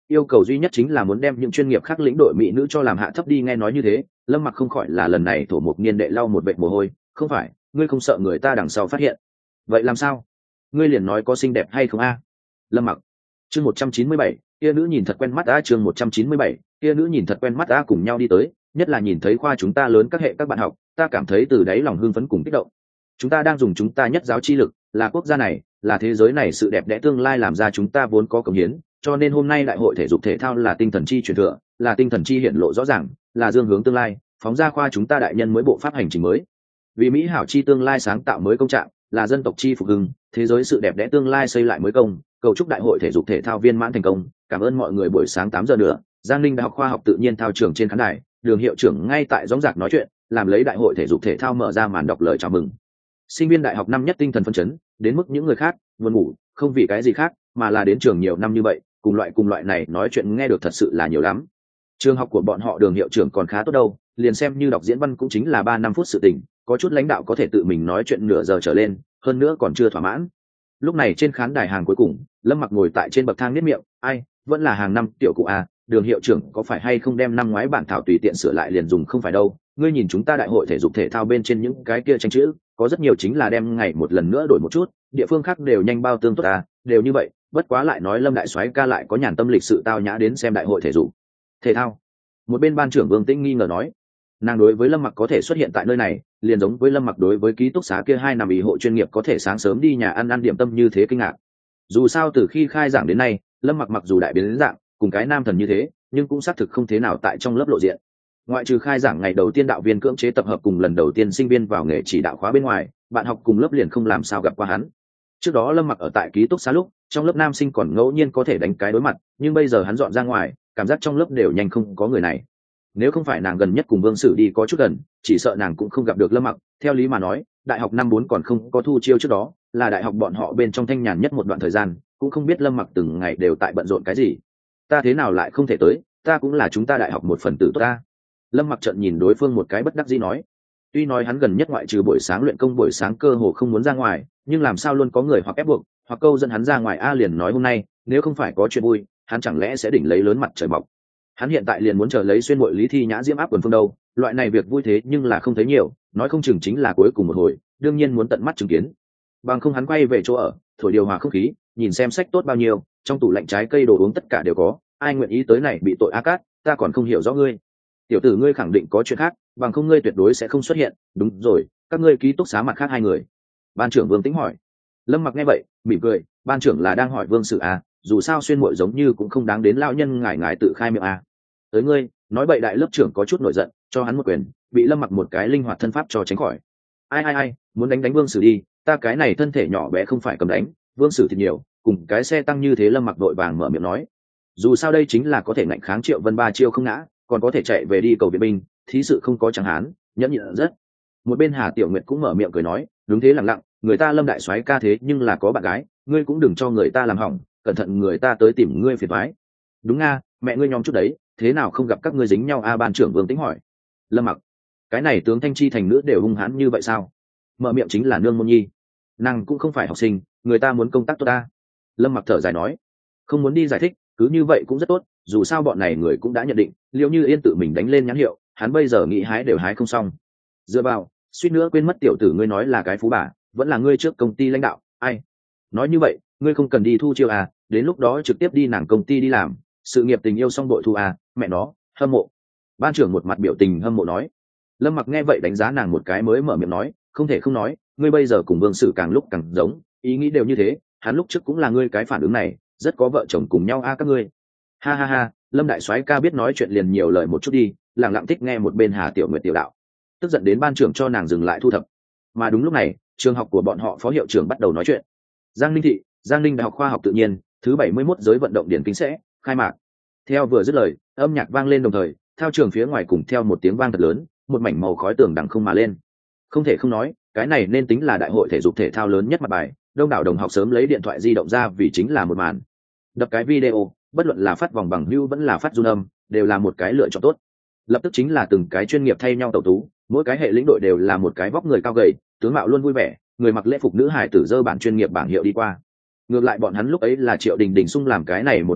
yêu cầu duy nhất chính là muốn đem những chuyên nghiệp khác lĩnh đội mỹ nữ cho làm hạ thấp đi. Nghe nói như thế, Lâm Mặc không khỏi là lần này thổ mục niên đệ lau một vệt mồ hôi. Không phải, ngươi không sợ người ta đằng sau phát hiện? Vậy làm sao? Ngươi liền nói có xinh đẹp hay không a? Lâm Mặc. Chương một trăm chín mươi bảy, kia nữ nhìn thật quen mắt a. Chương một trăm chín mươi bảy, kia nữ nhìn thật quen mắt a. Cùng nhau đi tới, nhất là nhìn thấy khoa chúng ta lớn các hệ các bạn học, ta cảm thấy từ đáy lòng hưng phấn cùng kích động. Chúng ta đang dùng chúng ta nhất giáo chi lực, là quốc gia này, là thế giới này sự đẹp đẽ tương lai làm ra chúng ta vốn có cống hiến, cho nên hôm nay đại hội thể dục thể thao là tinh thần chi truyền thừa, là tinh thần chi hiện lộ rõ ràng, là dương hướng tương lai, phóng ra khoa chúng ta đại nhân mới bộ pháp hành trình mới. Vì mỹ hảo chi tương lai sáng tạo mới công trạng, là dân tộc chi phục hưng, thế giới sự đẹp đẽ tương lai xây lại mới công, cầu chúc đại hội thể dục thể thao viên mãn thành công. Cảm ơn mọi người. Buổi sáng tám giờ nữa, Giang Ninh Đại học Khoa học Tự nhiên thao trường trên khán đài, Đường hiệu trưởng ngay tại dõng dạc nói chuyện, làm lấy đại hội thể dục thể thao mở ra màn đọc lời chào mừng. Sinh viên đại học năm nhất tinh thần phấn chấn, đến mức những người khác buồn ngủ, không vì cái gì khác, mà là đến trường nhiều năm như vậy, cùng loại cùng loại này nói chuyện nghe được thật sự là nhiều lắm. Trường học của bọn họ Đường hiệu trưởng còn khá tốt đâu, liền xem như đọc diễn văn cũng chính là ba năm phút sự tình, có chút lãnh đạo có thể tự mình nói chuyện nửa giờ trở lên, hơn nữa còn chưa thỏa mãn. Lúc này trên khán đài hàng cuối cùng, Lâm Mặc ngồi tại trên bậc thang niết miệng, ai, vẫn là hàng năm tiểu cụ à, Đường hiệu trưởng có phải hay không đem năm ngoái bản thảo tùy tiện sửa lại liền dùng? Không phải đâu, ngươi nhìn chúng ta đại hội thể dục thể thao bên trên những cái kia tranh chữ, có rất nhiều chính là đem ngày một lần nữa đổi một chút, địa phương khác đều nhanh bao tương tốt à, đều như vậy. Bất quá lại nói Lâm đại soái ca lại có nhàn tâm lịch sự tao nhã đến xem đại hội thể dục thể thao. Một bên ban trưởng Vương Tĩnh nghi ngờ nói, nàng đối với Lâm Mặc có thể xuất hiện tại nơi này, liền giống với Lâm Mặc đối với ký túc xá kia hai năm ý hộ chuyên nghiệp có thể sáng sớm đi nhà ăn ăn điểm tâm như thế kinh ngạc. Dù sao từ khi khai giảng đến nay, Lâm Mặc mặc dù đại biến dạng, cùng cái nam thần như thế, nhưng cũng xác thực không thế nào tại trong lớp lộ diện. Ngoại trừ khai giảng ngày đầu tiên đạo viên cưỡng chế tập hợp cùng lần đầu tiên sinh viên vào nghề chỉ đạo khóa bên ngoài, bạn học cùng lớp liền không làm sao gặp qua hắn. Trước đó Lâm Mặc ở tại ký túc xá lúc, trong lớp nam sinh còn ngẫu nhiên có thể đánh cái đối mặt, nhưng bây giờ hắn dọn ra ngoài, cảm giác trong lớp đều nhanh không có người này. Nếu không phải nàng gần nhất cùng Vương Sử đi có chút gần, chỉ sợ nàng cũng không gặp được Lâm Mặc. Theo lý mà nói, đại học năm bốn còn không có thu chiêu trước đó, là đại học bọn họ bên trong thanh nhàn nhất một đoạn thời gian, cũng không biết Lâm Mặc từng ngày đều tại bận rộn cái gì. Ta thế nào lại không thể tới, ta cũng là chúng ta đại học một phần tử tốt ta. Lâm Mặc trợn nhìn đối phương một cái bất đắc dĩ nói. Tuy nói hắn gần nhất ngoại trừ buổi sáng luyện công buổi sáng cơ hồ không muốn ra ngoài, nhưng làm sao luôn có người hoặc ép buộc, hoặc câu dẫn hắn ra ngoài. A liền nói hôm nay, nếu không phải có chuyện vui, hắn chẳng lẽ sẽ đỉnh lấy lớn mặt trời mọc. Hắn hiện tại liền muốn chờ lấy xuyên muội Lý Thi Nhã diễm áp quần phương đâu, loại này việc vui thế nhưng là không thấy nhiều, nói không chừng chính là cuối cùng một hồi, đương nhiên muốn tận mắt chứng kiến. Bằng không hắn quay về chỗ ở, thổi điều hòa không khí, nhìn xem sách tốt bao nhiêu, trong tủ lạnh trái cây đồ uống tất cả đều có, ai nguyện ý tới này bị tội a cát, ta còn không hiểu rõ ngươi. Tiểu tử ngươi khẳng định có chuyện khác, bằng không ngươi tuyệt đối sẽ không xuất hiện. Đúng rồi, các ngươi ký túc xá mặt khác hai người. Ban trưởng Vương Tĩnh hỏi. Lâm Mặc nghe vậy, mỉm cười, ban trưởng là đang hỏi Vương Sử à, dù sao xuyên muội giống như cũng không đáng đến lão nhân ngài ngài tự khai miệng à. Tới ngươi, nói bậy đại lớp trưởng có chút nổi giận, cho hắn một quyền, bị Lâm Mặc một cái linh hoạt thân pháp cho tránh khỏi. Ai ai ai, muốn đánh đánh Vương Sử đi, ta cái này thân thể nhỏ bé không phải cầm đánh, Vương Sử thì nhiều, cùng cái xe tăng như thế. Lâm Mặc vội vàng mở miệng nói. Dù sao đây chính là có thể ngạnh kháng Triệu Vân ba chiêu không ngã, còn có thể chạy về đi cầu viện binh, thí sự không có chẳng hán, nhẫn nhịn rất. Một bên Hà Tiểu Nguyệt cũng mở miệng cười nói, đúng thế lặng lặng, người ta Lâm đại soái ca thế nhưng là có bạn gái, ngươi cũng đừng cho người ta làm hỏng, cẩn thận người ta tới tìm ngươi phiền toái. Đúng nga, mẹ ngươi nhóm chút đấy, thế nào không gặp các ngươi dính nhau a? Ban trưởng Vương Tĩnh hỏi. Lâm Mặc, cái này tướng Thanh Chi thành nữ đều hung hãn như vậy sao? Mở miệng chính là Nương Môn Nhi, nàng cũng không phải học sinh, người ta muốn công tác tốt ta. Lâm Mặc thở dài nói, không muốn đi giải thích, cứ như vậy cũng rất tốt, dù sao bọn này người cũng đã nhận định, Liễu Như Yên tự mình đánh lên nhãn hiệu, hắn bây giờ nghĩ hái đều hái không xong. Dựa vào, suýt nữa quên mất tiểu tử ngươi nói là cái phú bà, vẫn là ngươi trước công ty lãnh đạo, ai? Nói như vậy, ngươi không cần đi thu chiêu à, đến lúc đó trực tiếp đi nàng công ty đi làm, sự nghiệp tình yêu xong đội thu à, mẹ nó, hâm mộ. Ban trưởng một mặt biểu tình hâm mộ nói. Lâm Mặc nghe vậy đánh giá nàng một cái mới mở miệng nói, không thể không nói, ngươi bây giờ cùng Vương Sử càng lúc càng giống, ý nghĩ đều như thế, hắn lúc trước cũng là ngươi cái phản ứng này, rất có vợ chồng cùng nhau a các ngươi. Ha ha ha, Lâm đại soái ca biết nói chuyện liền nhiều lời một chút đi, lặng lặng thích nghe một bên Hà Tiểu Nguyệt tiểu đạo, tức giận đến ban trưởng cho nàng dừng lại thu thập. Mà đúng lúc này, trường học của bọn họ phó hiệu trưởng bắt đầu nói chuyện. Giang Ninh thị, Giang Ninh Đại học Khoa học Tự nhiên, thứ bảy mươi mốt giới vận động điển kinh sẽ khai mạc. Theo vừa dứt lời, âm nhạc vang lên đồng thời, thao trường phía ngoài cùng theo một tiếng vang thật lớn, một mảnh màu khói tường đằng không mà lên. Không thể không nói, cái này nên tính là đại hội thể dục thể thao lớn nhất mặt bài, đông đảo đồng học sớm lấy điện thoại di động ra vì chính là một màn. Đập cái video, bất luận là phát vòng bằng hưu vẫn là phát run âm, đều là một cái lựa chọn tốt. Lập tức chính là từng cái chuyên nghiệp thay nhau tẩu tú, mỗi cái hệ lĩnh đội đều là một cái vóc người cao gầy, tướng mạo luôn vui vẻ, người mặc lễ phục nữ hài tử dơ bản chuyên nghiệp bảng hiệu đi qua. Ngược lại bọn hắn lúc ấy là Triệu Đình Đình sung làm cái này một nhân vật,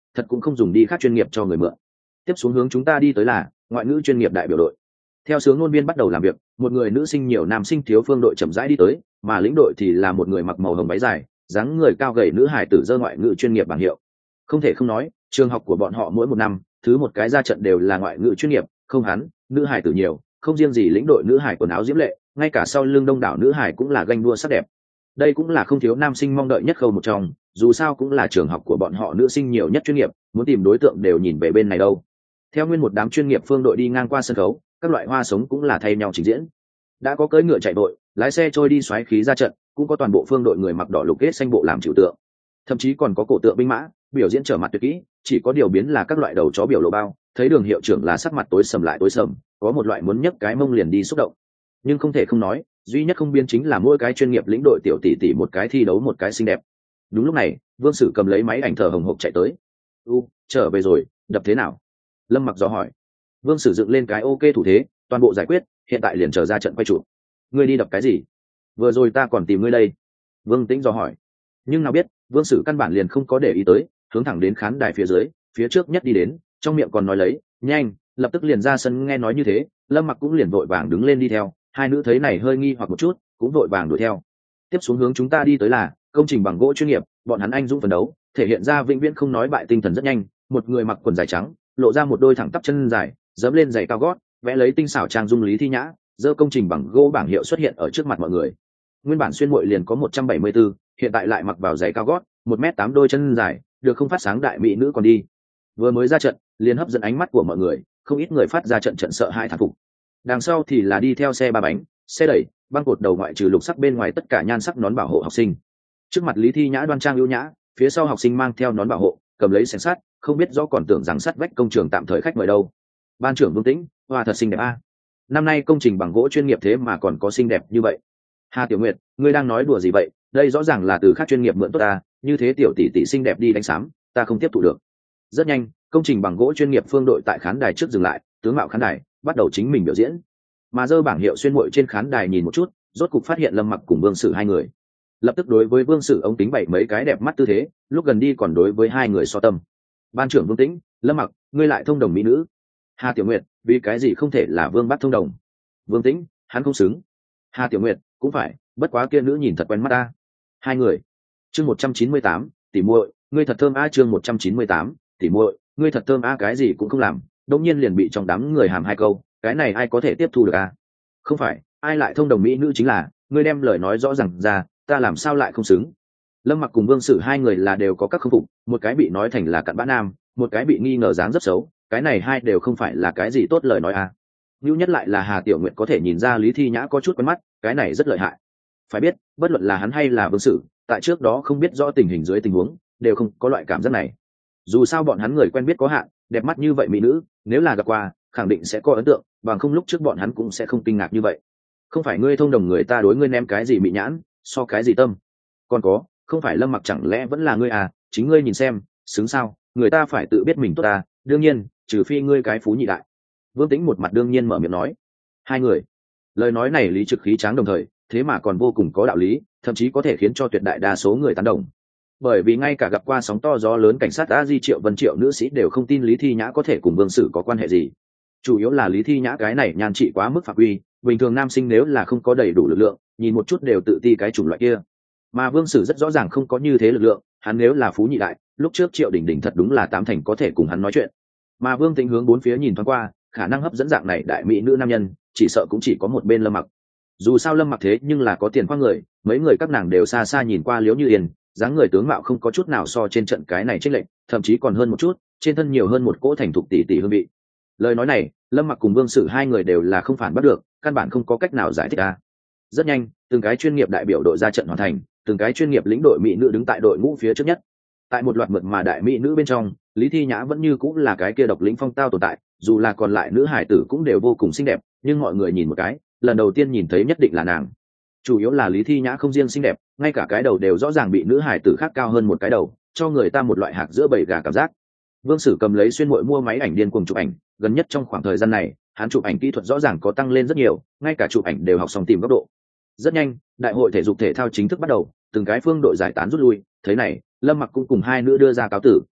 thật cũng không dùng đi khác chuyên nghiệp cho người mượn. Tiếp xuống hướng chúng ta đi tới là ngoại ngữ chuyên nghiệp đại biểu đội. Theo sướng ngôn viên bắt đầu làm việc, một người nữ sinh nhiều nam sinh thiếu phương đội chậm rãi đi tới, mà lĩnh đội thì là một người mặc màu hồng váy dài, dáng người cao gầy nữ hải tử giơ ngoại ngữ chuyên nghiệp bảng hiệu. Không thể không nói, trường học của bọn họ mỗi một năm thứ một cái ra trận đều là ngoại ngữ chuyên nghiệp, không hắn nữ hải tử nhiều, không riêng gì lĩnh đội nữ hải quần áo diễm lệ, ngay cả sau lưng đông đảo nữ hải cũng là ganh đua sắc đẹp. Đây cũng là không thiếu nam sinh mong đợi nhất khâu một trong, dù sao cũng là trường học của bọn họ nữ sinh nhiều nhất chuyên nghiệp, muốn tìm đối tượng đều nhìn về bên này đâu. Theo nguyên một đám chuyên nghiệp phương đội đi ngang qua sân khấu, các loại hoa sống cũng là thay nhau trình diễn. Đã có cưỡi ngựa chạy đội, lái xe trôi đi xoáy khí ra trận, cũng có toàn bộ phương đội người mặc đỏ lục kết xanh bộ làm chịu tượng, thậm chí còn có cổ tượng binh mã biểu diễn trở mặt tuyệt kỹ, chỉ có điều biến là các loại đầu chó biểu lộ bao, thấy Đường hiệu trưởng là sắc mặt tối sầm lại tối sầm, có một loại muốn nhấc cái mông liền đi xúc động. Nhưng không thể không nói, duy nhất không biến chính là mỗi cái chuyên nghiệp lĩnh đội tiểu tỷ tỷ một cái thi đấu một cái xinh đẹp. Đúng lúc này, Vương Sử cầm lấy máy ảnh thờ hồng hộc chạy tới. "U, trở về rồi, đập thế nào?" Lâm Mặc dò hỏi. Vương Sử dựng lên cái ok thủ thế, toàn bộ giải quyết, hiện tại liền trở ra trận quay chụp. "Ngươi đi đập cái gì? Vừa rồi ta còn tìm ngươi đây." Vương Tĩnh dò hỏi. Nhưng nào biết, Vương Sử căn bản liền không có để ý tới, hướng thẳng đến khán đài phía dưới, phía trước nhất đi đến, trong miệng còn nói lấy, "Nhanh!" Lập tức liền ra sân. Nghe nói như thế, Lâm Mặc cũng liền vội vàng đứng lên đi theo, hai nữ thấy này hơi nghi hoặc một chút, cũng vội vàng đuổi theo. Tiếp xuống hướng chúng ta đi tới là công trình bằng gỗ chuyên nghiệp, bọn hắn anh dũng phấn đấu, thể hiện ra vĩnh viễn không nói bại tinh thần rất nhanh. Một người mặc quần dài trắng, lộ ra một đôi thẳng tắp chân dài, dẫm lên giày cao gót, vẽ lấy tinh xảo trang dung Lý Thi Nhã, giơ công trình bằng gỗ bảng hiệu xuất hiện ở trước mặt mọi người. Nguyên bản xuyên muội liền có một trăm bảy mươi tư, hiện tại lại mặc vào giày cao gót, một mét tám đôi chân dài, được không phát sáng đại mỹ nữ còn đi. Vừa mới ra trận, liền hấp dẫn ánh mắt của mọi người, không ít người phát ra trận trận sợ hai thán phục. Đằng sau thì là đi theo xe ba bánh, xe đẩy, băng cột đầu ngoại trừ lục sắc bên ngoài tất cả nhan sắc nón bảo hộ học sinh. Trước mặt Lý Thi Nhã đoan trang ưu nhã, phía sau học sinh mang theo nón bảo hộ, cầm lấy xẻng sắt, không biết rõ còn tưởng rằng sắt vách công trường tạm thời khách mời đâu. Ban trưởng Vương Tĩnh, hoa thật xinh đẹp a. Năm nay công trình bằng gỗ chuyên nghiệp thế mà còn có xinh đẹp như vậy. Hà Tiểu Nguyệt, ngươi đang nói đùa gì vậy? Đây rõ ràng là từ khác chuyên nghiệp mượn tốt ta, như thế tiểu tỷ tỷ xinh đẹp đi đánh xám, ta không tiếp thụ được. Rất nhanh, công trình bằng gỗ chuyên nghiệp phương đội tại khán đài trước dừng lại, tướng mạo khán đài, bắt đầu chính mình biểu diễn. Mà dơ bảng hiệu xuyên muội trên khán đài nhìn một chút, rốt cục phát hiện Lâm Mặc cùng Vương Sử hai người. Lập tức đối với Vương Sử ông tính bảy mấy cái đẹp mắt tư thế, lúc gần đi còn đối với hai người so tâm. Ban trưởng Vương Tĩnh, Lâm Mặc, ngươi lại thông đồng mỹ nữ. Hà Tiểu Nguyệt, vì cái gì không thể là Vương Bắc thông đồng? Vương Tĩnh, hắn không xứng. Hà Tiểu Nguyệt, cũng phải, bất quá kia nữ nhìn thật quen mắt ta. Hai người. Chương một trăm chín mươi tám, tỷ muội, ngươi thật thơm a. Chương một trăm chín mươi tám, tỷ muội, ngươi thật thơm a. Cái gì cũng không làm, đột nhiên liền bị trong đám người hàm hai câu, cái này ai có thể tiếp thu được a? Không phải, ai lại thông đồng mỹ nữ chính là, ngươi đem lời nói rõ ràng ra, ta làm sao lại không xứng? Lâm Mặc cùng Vương Sử hai người là đều có các khâm phục, một cái bị nói thành là cặn bã nam, một cái bị nghi ngờ dáng rất xấu, cái này hai đều không phải là cái gì tốt lời nói a. Nhu nhất lại là Hà Tiểu Nguyệt có thể nhìn ra Lý Thi Nhã có chút quen mắt, cái này rất lợi hại. Phải biết, bất luận là hắn hay là Vương Sử, tại trước đó không biết rõ tình hình dưới tình huống, đều không có loại cảm giác này. Dù sao bọn hắn người quen biết có hạn, đẹp mắt như vậy mỹ nữ, nếu là gặp qua, khẳng định sẽ có ấn tượng, bằng không lúc trước bọn hắn cũng sẽ không kinh ngạc như vậy. Không phải ngươi thông đồng người ta đối ngươi ném cái gì mỹ nhãn, so cái gì tâm. Còn có, không phải Lâm Mặc chẳng lẽ vẫn là ngươi à, chính ngươi nhìn xem, xứng sao, người ta phải tự biết mình tốt ta, đương nhiên, trừ phi ngươi cái phú nhị đại. Vương Tĩnh một mặt đương nhiên mở miệng nói. Hai người. Lời nói này lý trực khí tráng đồng thời, thế mà còn vô cùng có đạo lý, thậm chí có thể khiến cho tuyệt đại đa số người tán đồng. Bởi vì ngay cả gặp qua sóng to gió lớn cảnh sát A Di Triệu Vân Triệu nữ sĩ đều không tin Lý Thi Nhã có thể cùng Vương Sử có quan hệ gì. Chủ yếu là Lý Thi Nhã cái này nhan trị quá mức phạm quy, bình thường nam sinh nếu là không có đầy đủ lực lượng, nhìn một chút đều tự ti cái chủng loại kia. Mà Vương Sử rất rõ ràng không có như thế lực lượng, hắn nếu là phú nhị đại, lúc trước Triệu Đình Đình thật đúng là tám thành có thể cùng hắn nói chuyện. Mà Vương Tĩnh hướng bốn phía nhìn thoáng qua, khả năng hấp dẫn dạng này đại mỹ nữ nam nhân, chỉ sợ cũng chỉ có một bên Lâm Mặc. Dù sao Lâm Mặc thế nhưng là có tiền khoang người, mấy người các nàng đều xa xa nhìn qua Liễu Như Yên, dáng người tướng mạo không có chút nào so trên trận cái này chênh lệch, thậm chí còn hơn một chút, trên thân nhiều hơn một cỗ thành thục tỷ tỷ hương vị. Lời nói này, Lâm Mặc cùng Vương Sử hai người đều là không phản bắt được, căn bản không có cách nào giải thích a. Rất nhanh, từng cái chuyên nghiệp đại biểu đội ra trận hoàn thành, từng cái chuyên nghiệp lĩnh đội mỹ nữ đứng tại đội ngũ phía trước nhất. Tại một loạt mượt mà đại mỹ nữ bên trong, Lý Thi Nhã vẫn như cũng là cái kia độc lĩnh phong tao tồn tại, dù là còn lại nữ hải tử cũng đều vô cùng xinh đẹp, nhưng mọi người nhìn một cái, lần đầu tiên nhìn thấy nhất định là nàng. Chủ yếu là Lý Thi Nhã không riêng xinh đẹp, ngay cả cái đầu đều rõ ràng bị nữ hải tử khác cao hơn một cái đầu, cho người ta một loại hạc giữa bầy gà cảm giác. Vương Sử cầm lấy xuyên muội mua máy ảnh điên cuồng chụp ảnh, gần nhất trong khoảng thời gian này, hắn chụp ảnh kỹ thuật rõ ràng có tăng lên rất nhiều, ngay cả chụp ảnh đều học xong tìm góc độ. Rất nhanh, đại hội thể dục thể thao chính thức bắt đầu, từng cái phương đội giải tán rút lui, thế này, Lâm Mặc cũng cùng hai nữ đưa ra cáo tử.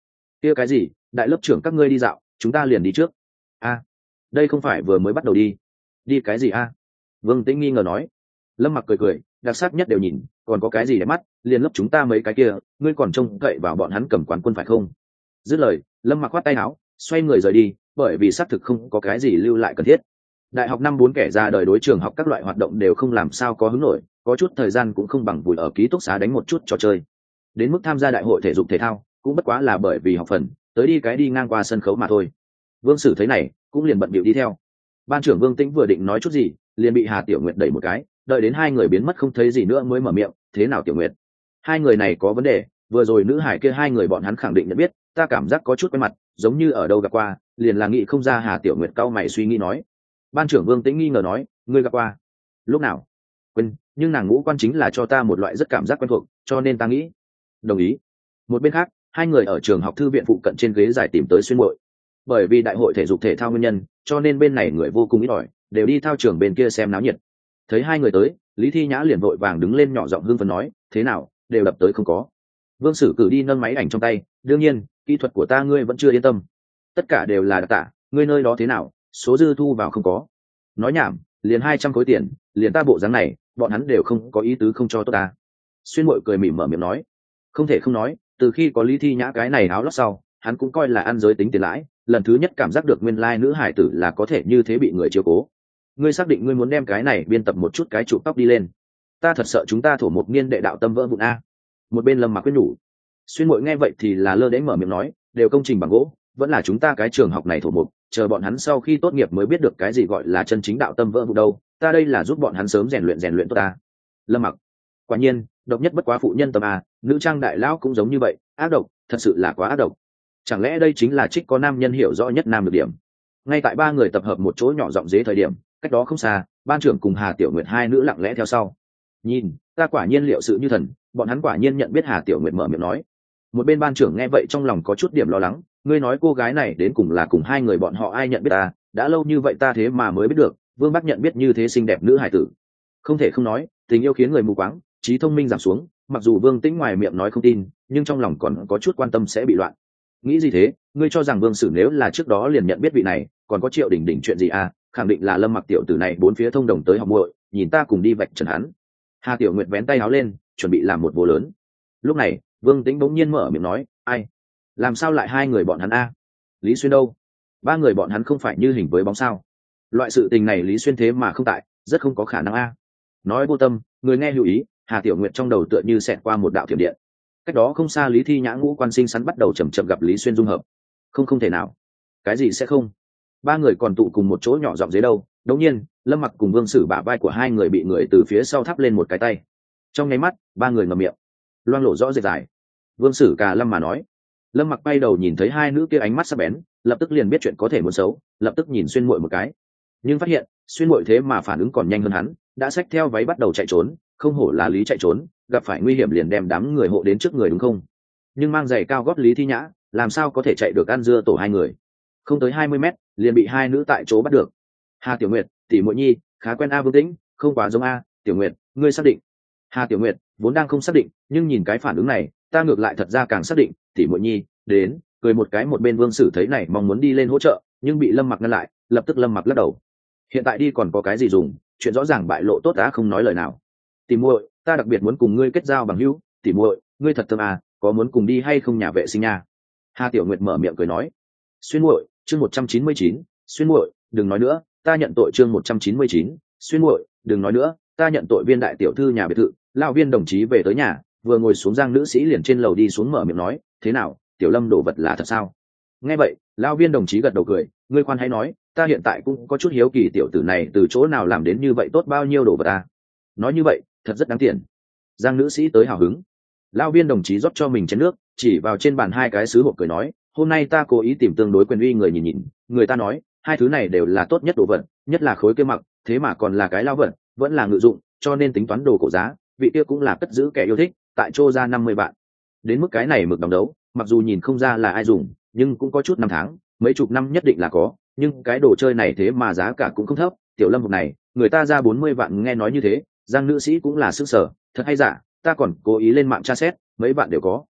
kia cái gì, đại lớp trưởng các ngươi đi dạo, chúng ta liền đi trước. A, đây không phải vừa mới bắt đầu đi. Đi cái gì a? Vương Tĩnh nghi ngờ nói. Lâm Mặc cười cười, đặc sắc nhất đều nhìn, còn có cái gì để mắt, liền lớp chúng ta mấy cái kia, ngươi còn trông cậy vào bọn hắn cầm quán quân phải không? Dứt lời, Lâm Mặc khoát tay áo, xoay người rời đi, bởi vì xác thực không có cái gì lưu lại cần thiết. Đại học năm bốn kẻ ra đời đối trường học các loại hoạt động đều không làm sao có hứng nổi, có chút thời gian cũng không bằng vùi ở ký túc xá đánh một chút trò chơi. Đến mức tham gia đại hội thể dục thể thao, cũng bất quá là bởi vì học phần, tới đi cái đi ngang qua sân khấu mà thôi. Vương Sử thấy này, cũng liền bận bịu đi theo. Ban trưởng Vương Tĩnh vừa định nói chút gì, liền bị Hà Tiểu Nguyệt đẩy một cái, đợi đến hai người biến mất không thấy gì nữa mới mở miệng, thế nào Tiểu Nguyệt? Hai người này có vấn đề, vừa rồi nữ hải kia hai người bọn hắn khẳng định nhận biết, ta cảm giác có chút quen mặt, giống như ở đâu gặp qua, liền là nghĩ không ra. Hà Tiểu Nguyệt cau mày suy nghĩ nói. Ban trưởng Vương Tĩnh nghi ngờ nói, ngươi gặp qua? Lúc nào? Quên, nhưng nàng ngũ quan chính là cho ta một loại rất cảm giác quen thuộc, cho nên ta nghĩ. Đồng ý. Một bên khác, hai người ở trường học thư viện phụ cận trên ghế dài tìm tới Xuyên Muội. Bởi vì đại hội thể dục thể thao nguyên nhân, cho nên bên này người vô cùng ít ỏi, đều đi thao trường bên kia xem náo nhiệt. Thấy hai người tới, Lý Thi Nhã liền vội vàng đứng lên nhỏ giọng hưng phấn nói, thế nào, đều đập tới không có? Vương Sử cử đi nâng máy ảnh trong tay, đương nhiên, kỹ thuật của ta ngươi vẫn chưa yên tâm. Tất cả đều là đặc tả, ngươi nơi đó thế nào, số dư thu vào không có? Nói nhảm, liền hai trăm khối tiền, liền ta bộ dáng này, bọn hắn đều không có ý tứ không cho tốt ta. Xuyên Muội cười mỉm mở miệng nói, không thể không nói, từ khi có Lý Thi Nhã cái này áo lót sau, hắn cũng coi là ăn giới tính tiền lãi, lần thứ nhất cảm giác được nguyên lai nữ hải tử là có thể như thế bị người chiếu cố. Ngươi xác định ngươi muốn đem cái này biên tập một chút cái trụ tóc đi lên? Ta thật sợ chúng ta thổ một niên đệ đạo tâm vỡ vụn a. Một bên Lâm Mặc quyết nhủ. Xuyên Muội nghe vậy thì là lơ đễnh mở miệng nói, đều công trình bằng gỗ, vẫn là chúng ta cái trường học này thổ mục, chờ bọn hắn sau khi tốt nghiệp mới biết được cái gì gọi là chân chính đạo tâm vỡ vụn đâu, ta đây là giúp bọn hắn sớm rèn luyện rèn luyện tốt ta. Lâm Mặc, quả nhiên, độc nhất bất quá phụ nhân tâm a, nữ trang đại lão cũng giống như vậy, ác độc, thật sự là quá ác độc. Chẳng lẽ đây chính là trích có nam nhân hiểu rõ nhất nam được điểm? Ngay tại ba người tập hợp một chỗ nhỏ giọng dế thời điểm, cách đó không xa, ban trưởng cùng Hà Tiểu Nguyệt hai nữ lặng lẽ theo sau. Nhìn, ta quả nhiên liệu sự như thần, bọn hắn quả nhiên nhận biết. Hà Tiểu Nguyệt mở miệng nói. Một bên ban trưởng nghe vậy trong lòng có chút điểm lo lắng, ngươi nói cô gái này đến cùng là cùng hai người bọn họ ai nhận biết ta, đã lâu như vậy ta thế mà mới biết được, Vương Bắc nhận biết như thế xinh đẹp nữ hải tử. Không thể không nói, tình yêu khiến người mù quáng, trí thông minh giảm xuống, mặc dù Vương Tĩnh ngoài miệng nói không tin, nhưng trong lòng còn có chút quan tâm sẽ bị loạn. Nghĩ gì thế, ngươi cho rằng Vương Sử nếu là trước đó liền nhận biết vị này, còn có Triệu Đỉnh Đỉnh chuyện gì à? Khẳng định là Lâm Mặc tiểu tử này bốn phía thông đồng tới học muội, nhìn ta cùng đi vạch trần hắn. Hà Tiểu Nguyệt vén tay áo lên, chuẩn bị làm một vô lớn. Lúc này, Vương Tĩnh bỗng nhiên mở miệng nói, ai? Làm sao lại hai người bọn hắn a? Lý Xuyên đâu? Ba người bọn hắn không phải như hình với bóng sao? Loại sự tình này Lý Xuyên thế mà không tại, rất không có khả năng a. Nói vô tâm, người nghe lưu ý, Hà Tiểu Nguyệt trong đầu tựa như xẹt qua một đạo thiểm điện. Cách đó không xa Lý Thi Nhã ngũ quan sinh sắn bắt đầu chậm chậm gặp Lý Xuyên dung hợp. Không không thể nào. Cái gì sẽ không? Ba người còn tụ cùng một chỗ nhỏ giọng dưới đâu. Đống nhiên, Lâm Mặc cùng Vương Sử bả vai của hai người bị người từ phía sau thắp lên một cái tay. Trong nháy mắt, ba người ngậm miệng, loang lổ rõ rệt dài. Vương Sử cả Lâm mà nói. Lâm Mặc bay đầu nhìn thấy hai nữ kia ánh mắt sắc bén, lập tức liền biết chuyện có thể muốn xấu, lập tức nhìn Xuyên Muội một cái, nhưng phát hiện Xuyên Muội thế mà phản ứng còn nhanh hơn hắn, đã xách theo váy bắt đầu chạy trốn. Không hổ là Lý chạy trốn, gặp phải nguy hiểm liền đem đám người hộ đến trước người đúng không? Nhưng mang giày cao gót Lý Thi Nhã làm sao có thể chạy được ăn dưa tổ hai người? Không tới hai mươi mét liền bị hai nữ tại chỗ bắt được. Hà Tiểu Nguyệt, tỷ muội nhi, khá quen a. Vương Tĩnh, không quá giống a. Tiểu Nguyệt, ngươi xác định? Hà Tiểu Nguyệt vốn đang không xác định, nhưng nhìn cái phản ứng này, ta ngược lại thật ra càng xác định. Tỷ muội nhi, đến, cười một cái. Một bên Vương Sử thấy này mong muốn đi lên hỗ trợ, nhưng bị Lâm Mặc ngăn lại, lập tức Lâm Mặc lắc đầu. Hiện tại đi còn có cái gì dùng, chuyện rõ ràng bại lộ tốt đã không nói lời nào. Tỷ muội, ta đặc biệt muốn cùng ngươi kết giao bằng hữu. Tỷ muội, ngươi thật thơm à, có muốn cùng đi hay không nhà vệ sinh nha? Hà Tiểu Nguyệt mở miệng cười nói. Xuyên Muội, chương một trăm chín mươi chín, Xuyên Muội, đừng nói nữa, ta nhận tội. Chương một trăm chín mươi chín, Xuyên Muội, đừng nói nữa, ta nhận tội. Viên đại tiểu thư nhà biệt thự, lão Viên đồng chí về tới nhà, vừa ngồi xuống Giang nữ sĩ liền trên lầu đi xuống mở miệng nói, thế nào, Tiểu Lâm đổ vật là thật sao? Nghe vậy, lão Viên đồng chí gật đầu cười, ngươi khoan hãy nói, ta hiện tại cũng có chút hiếu kỳ tiểu tử này từ chỗ nào làm đến như vậy tốt bao nhiêu đồ vật à? Nói như vậy, thật rất đáng tiền. Giang nữ sĩ tới hào hứng. Lão Viên đồng chí rót cho mình chén nước, chỉ vào trên bàn hai cái sứ hộp cười nói, hôm nay ta cố ý tìm tương đối quyền uy người nhìn nhìn, người ta nói hai thứ này đều là tốt nhất đồ vật, nhất là khối kia mặc, thế mà còn là cái lao vật, vẫn là ngự dụng, cho nên tính toán đồ cổ giá, vị kia cũng là cất giữ kẻ yêu thích, tại chỗ ra năm mươi vạn. Đến mức cái này mực đồng đấu, mặc dù nhìn không ra là ai dùng, nhưng cũng có chút năm tháng, mấy chục năm nhất định là có, nhưng cái đồ chơi này thế mà giá cả cũng không thấp. Tiểu Lâm hộp này, người ta ra bốn mươi vạn. Nghe nói như thế, Giang nữ sĩ cũng là sức sở, thật hay giả, ta còn cố ý lên mạng tra xét, mấy bạn đều có.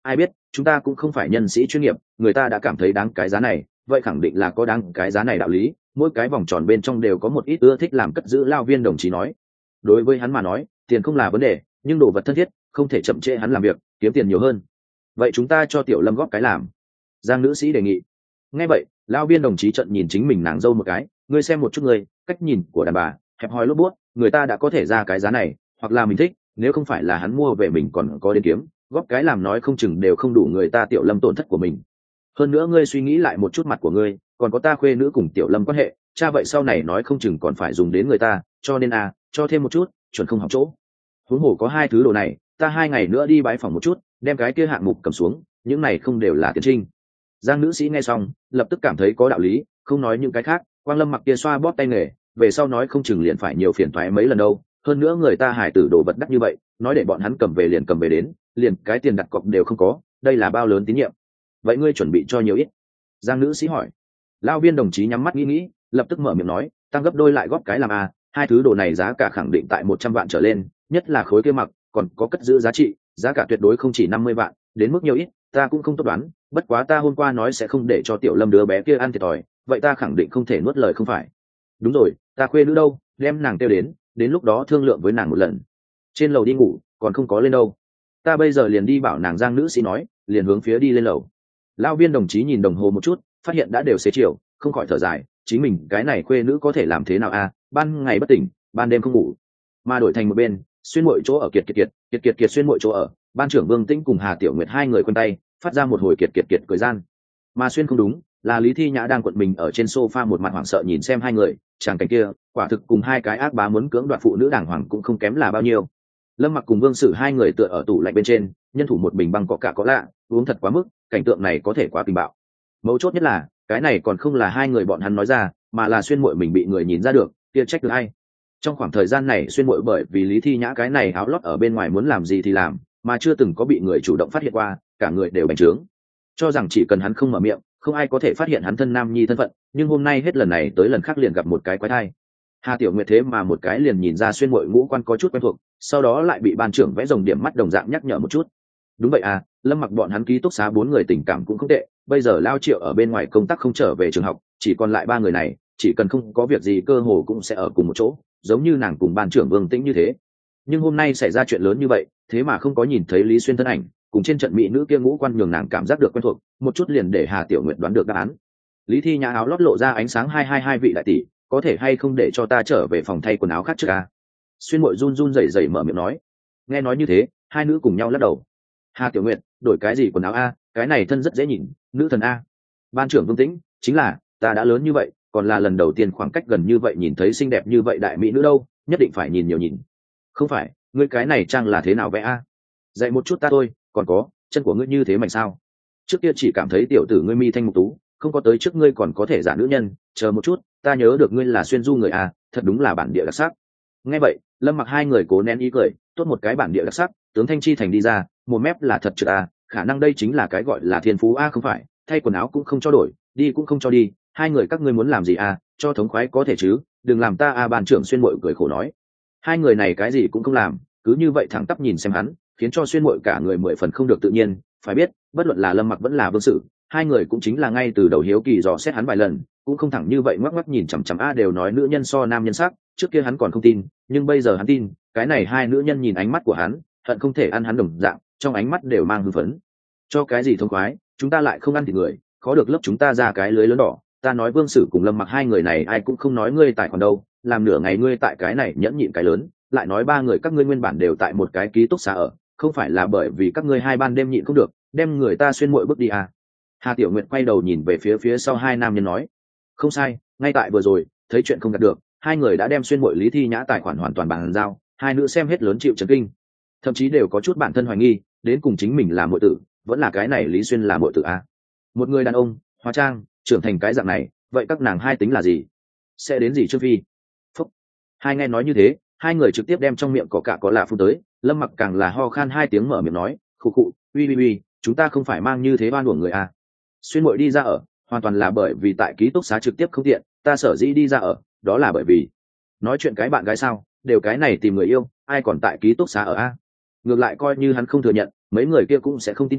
ai biết, chúng ta cũng không phải nhân sĩ chuyên nghiệp, người ta đã cảm thấy đáng cái giá này, vậy khẳng định là có đáng cái giá này đạo lý. Mỗi cái vòng tròn bên trong đều có một ít ưa thích làm cất giữ lao viên đồng chí nói. Đối với hắn mà nói, tiền không là vấn đề, nhưng đồ vật thân thiết không thể chậm trễ hắn làm việc, kiếm tiền nhiều hơn. Vậy chúng ta cho tiểu Lâm góp cái làm. Giang nữ sĩ đề nghị. Nghe vậy, lao viên đồng chí trận nhìn chính mình nàng dâu một cái, ngươi xem một chút ngươi, cách nhìn của đàn bà hẹp hòi lốp bút, người ta đã có thể ra cái giá này, hoặc là mình thích, nếu không phải là hắn mua về mình còn có đến kiếm, góp cái làm nói không chừng đều không đủ người ta tiểu Lâm tổn thất của mình. Hơn nữa ngươi suy nghĩ lại một chút mặt của ngươi, còn có ta khuê nữ cùng tiểu Lâm quan hệ, cha vậy sau này nói không chừng còn phải dùng đến người ta, cho nên à, cho thêm một chút, chuẩn không học chỗ. Huống hồ có hai thứ đồ này, ta hai ngày nữa đi bái phòng một chút, đem cái kia hạng mục cầm xuống, những này không đều là tiền trinh. Giang nữ sĩ nghe xong, lập tức cảm thấy có đạo lý, không nói những cái khác, Quang Lâm mặc kia xoa bóp tay nghề, về sau nói không chừng liền phải nhiều phiền toái mấy lần đâu. Hơn nữa người ta hải tử đồ vật đắt như vậy, nói để bọn hắn cầm về liền cầm về đến, liền cái tiền đặt cọc đều không có, đây là bao lớn tín nhiệm. Vậy ngươi chuẩn bị cho nhiều ít? Giang nữ sĩ hỏi. Lão viên đồng chí nhắm mắt nghĩ nghĩ, lập tức mở miệng nói, tăng gấp đôi lại góp cái làm à, hai thứ đồ này giá cả khẳng định tại một trăm vạn trở lên, nhất là khối kia mặc, còn có cất giữ giá trị, giá cả tuyệt đối không chỉ năm mươi vạn, đến mức nhiều ít, ta cũng không tốt đoán, bất quá ta hôm qua nói sẽ không để cho tiểu Lâm đứa bé kia ăn thiệt thòi, vậy ta khẳng định không thể nuốt lời không phải. Đúng rồi, ta khuê nữ đâu, đem nàng kêu đến, đến lúc đó thương lượng với nàng một lần. Trên lầu đi ngủ, còn không có lên đâu. Ta bây giờ liền đi bảo nàng. Giang nữ sĩ nói, liền hướng phía đi lên lầu. Lão viên đồng chí nhìn đồng hồ một chút, phát hiện đã đều xế chiều, không khỏi thở dài, chính mình cái này khuê nữ có thể làm thế nào a, à? Ban ngày bất tỉnh, ban đêm không ngủ. Mà đổi thành một bên, xuyên muội chỗ ở kiệt kiệt kiệt, kiệt kiệt kiệt xuyên muội chỗ ở, ban trưởng Vương Tĩnh cùng Hà Tiểu Nguyệt hai người quen tay, phát ra một hồi kiệt kiệt kiệt cười gian. Mà xuyên không đúng, là Lý Thi Nhã đang cuộn mình ở trên sofa một mặt hoảng sợ nhìn xem hai người, chàng cảnh kia, quả thực cùng hai cái ác bá muốn cưỡng đoạt phụ nữ đàng hoàng cũng không kém là bao nhiêu. Lâm Mặc cùng Vương Sử hai người tựa ở tủ lạnh bên trên, nhân thủ một bình băng có cả có lạ, uống thật quá mức, cảnh tượng này có thể quá kinh bạo. Mấu chốt nhất là, cái này còn không là hai người bọn hắn nói ra, mà là xuyên muội mình bị người nhìn ra được, kia trách được ai. Trong khoảng thời gian này xuyên muội bởi vì Lý Thi Nhã cái này áo lót ở bên ngoài muốn làm gì thì làm, mà chưa từng có bị người chủ động phát hiện qua, cả người đều bành trướng, cho rằng chỉ cần hắn không mở miệng, không ai có thể phát hiện hắn thân nam nhi thân phận, nhưng hôm nay hết lần này tới lần khác liền gặp một cái quái thai. Hà Tiểu Nguyệt thế mà một cái liền nhìn ra xuyên muội ngũ quan có chút quen thuộc, sau đó lại bị ban trưởng vẽ rồng điểm mắt đồng dạng nhắc nhở một chút. Đúng vậy à, Lâm Mặc bọn hắn ký túc xá bốn người tình cảm cũng không tệ, bây giờ Lao Triệu ở bên ngoài công tác không trở về trường học, chỉ còn lại ba người này, chỉ cần không có việc gì cơ hồ cũng sẽ ở cùng một chỗ, giống như nàng cùng ban trưởng Vương Tĩnh như thế. Nhưng hôm nay xảy ra chuyện lớn như vậy, thế mà không có nhìn thấy Lý Xuyên thân ảnh, cùng trên trận mỹ nữ kia ngũ quan nhường nàng cảm giác được quen thuộc, một chút liền để Hà Tiểu Nguyệt đoán được đáp án. Lý Thi Nhã áo lót lộ ra ánh sáng, hai hai hai vị đại tỷ, có thể hay không để cho ta trở về phòng thay quần áo khác trước à? Xuyên muội run run rẩy rẩy mở miệng nói. Nghe nói như thế, hai nữ cùng nhau lắc đầu. Hà Tiểu Nguyệt, đổi cái gì quần áo a, cái này thân rất dễ nhìn, nữ thần a. Ban trưởng Vương Tĩnh, chính là, ta đã lớn như vậy, còn là lần đầu tiên khoảng cách gần như vậy nhìn thấy xinh đẹp như vậy đại mỹ nữ đâu, nhất định phải nhìn nhiều nhìn. Không phải, ngươi cái này trang là thế nào vẽ a? Dạy một chút ta thôi, còn có, chân của ngươi như thế mạnh sao? Trước kia chỉ cảm thấy tiểu tử ngươi mi thanh mục tú, không có tới trước ngươi còn có thể giả nữ nhân, chờ một chút, ta nhớ được ngươi là xuyên du người a, thật đúng là bản địa đặc sắc. Nghe vậy, Lâm Mặc hai người cố nén ý cười, tốt một cái bản địa đặc sắc, tướng Thanh Chi thành đi ra, một mép là thật trượt a, khả năng đây chính là cái gọi là thiên phú a không phải, thay quần áo cũng không cho đổi, đi cũng không cho đi, hai người các ngươi muốn làm gì a, cho thống khoái có thể chứ, đừng làm ta a. Ban trưởng xuyên muội cười khổ nói. Hai người này cái gì cũng không làm, cứ như vậy thẳng tắp nhìn xem hắn, khiến cho xuyên muội cả người mười phần không được tự nhiên. Phải biết, bất luận là Lâm Mặc vẫn là Vương Sử, hai người cũng chính là ngay từ đầu hiếu kỳ dò xét hắn vài lần, cũng không thẳng như vậy ngoắc ngoắc nhìn chằm chằm a. Đều nói nữ nhân so nam nhân sắc, trước kia hắn còn không tin, nhưng bây giờ hắn tin, cái này hai nữ nhân nhìn ánh mắt của hắn, hận không thể ăn hắn đồng dạng, trong ánh mắt đều mang hưng phấn. Cho cái gì thông khoái, chúng ta lại không ăn thịt người, khó được lớp chúng ta ra cái lưới lớn đỏ. Ta nói Vương Sử cùng Lâm Mặc hai người này ai cũng không nói ngươi tại còn đâu, làm nửa ngày ngươi tại cái này nhẫn nhịn cái lớn, lại nói ba người các ngươi nguyên bản đều tại một cái ký túc xá ở, không phải là bởi vì các ngươi hai ban đêm nhịn không được, đem người ta xuyên muội bước đi à? Hà Tiểu Nguyệt quay đầu nhìn về phía phía sau hai nam nhân nói, không sai, ngay tại vừa rồi, thấy chuyện không đạt được, hai người đã đem xuyên muội Lý Thi Nhã tài khoản hoàn toàn bàn giao, hai nữ xem hết lớn chịu chấn kinh, thậm chí đều có chút bản thân hoài nghi, đến cùng chính mình là muội tử, vẫn là cái này Lý Xuyên là muội tử à? Một người đàn ông, hóa trang, trưởng thành cái dạng này, vậy các nàng hai tính là gì? Sẽ đến gì Trương Phi? Phúc. Hai nghe nói như thế, hai người trực tiếp đem trong miệng có cả có lạ phun tới, Lâm Mặc càng là ho khan hai tiếng mở miệng nói, khụ khụ, uy uy uy, chúng ta không phải mang như thế oan uổng người à? Xuyên muội đi ra ở, hoàn toàn là bởi vì tại ký túc xá trực tiếp không tiện, ta sở dĩ đi ra ở, đó là bởi vì nói chuyện cái bạn gái sao, đều cái này tìm người yêu, ai còn tại ký túc xá ở a? Ngược lại coi như hắn không thừa nhận, mấy người kia cũng sẽ không tin tưởng,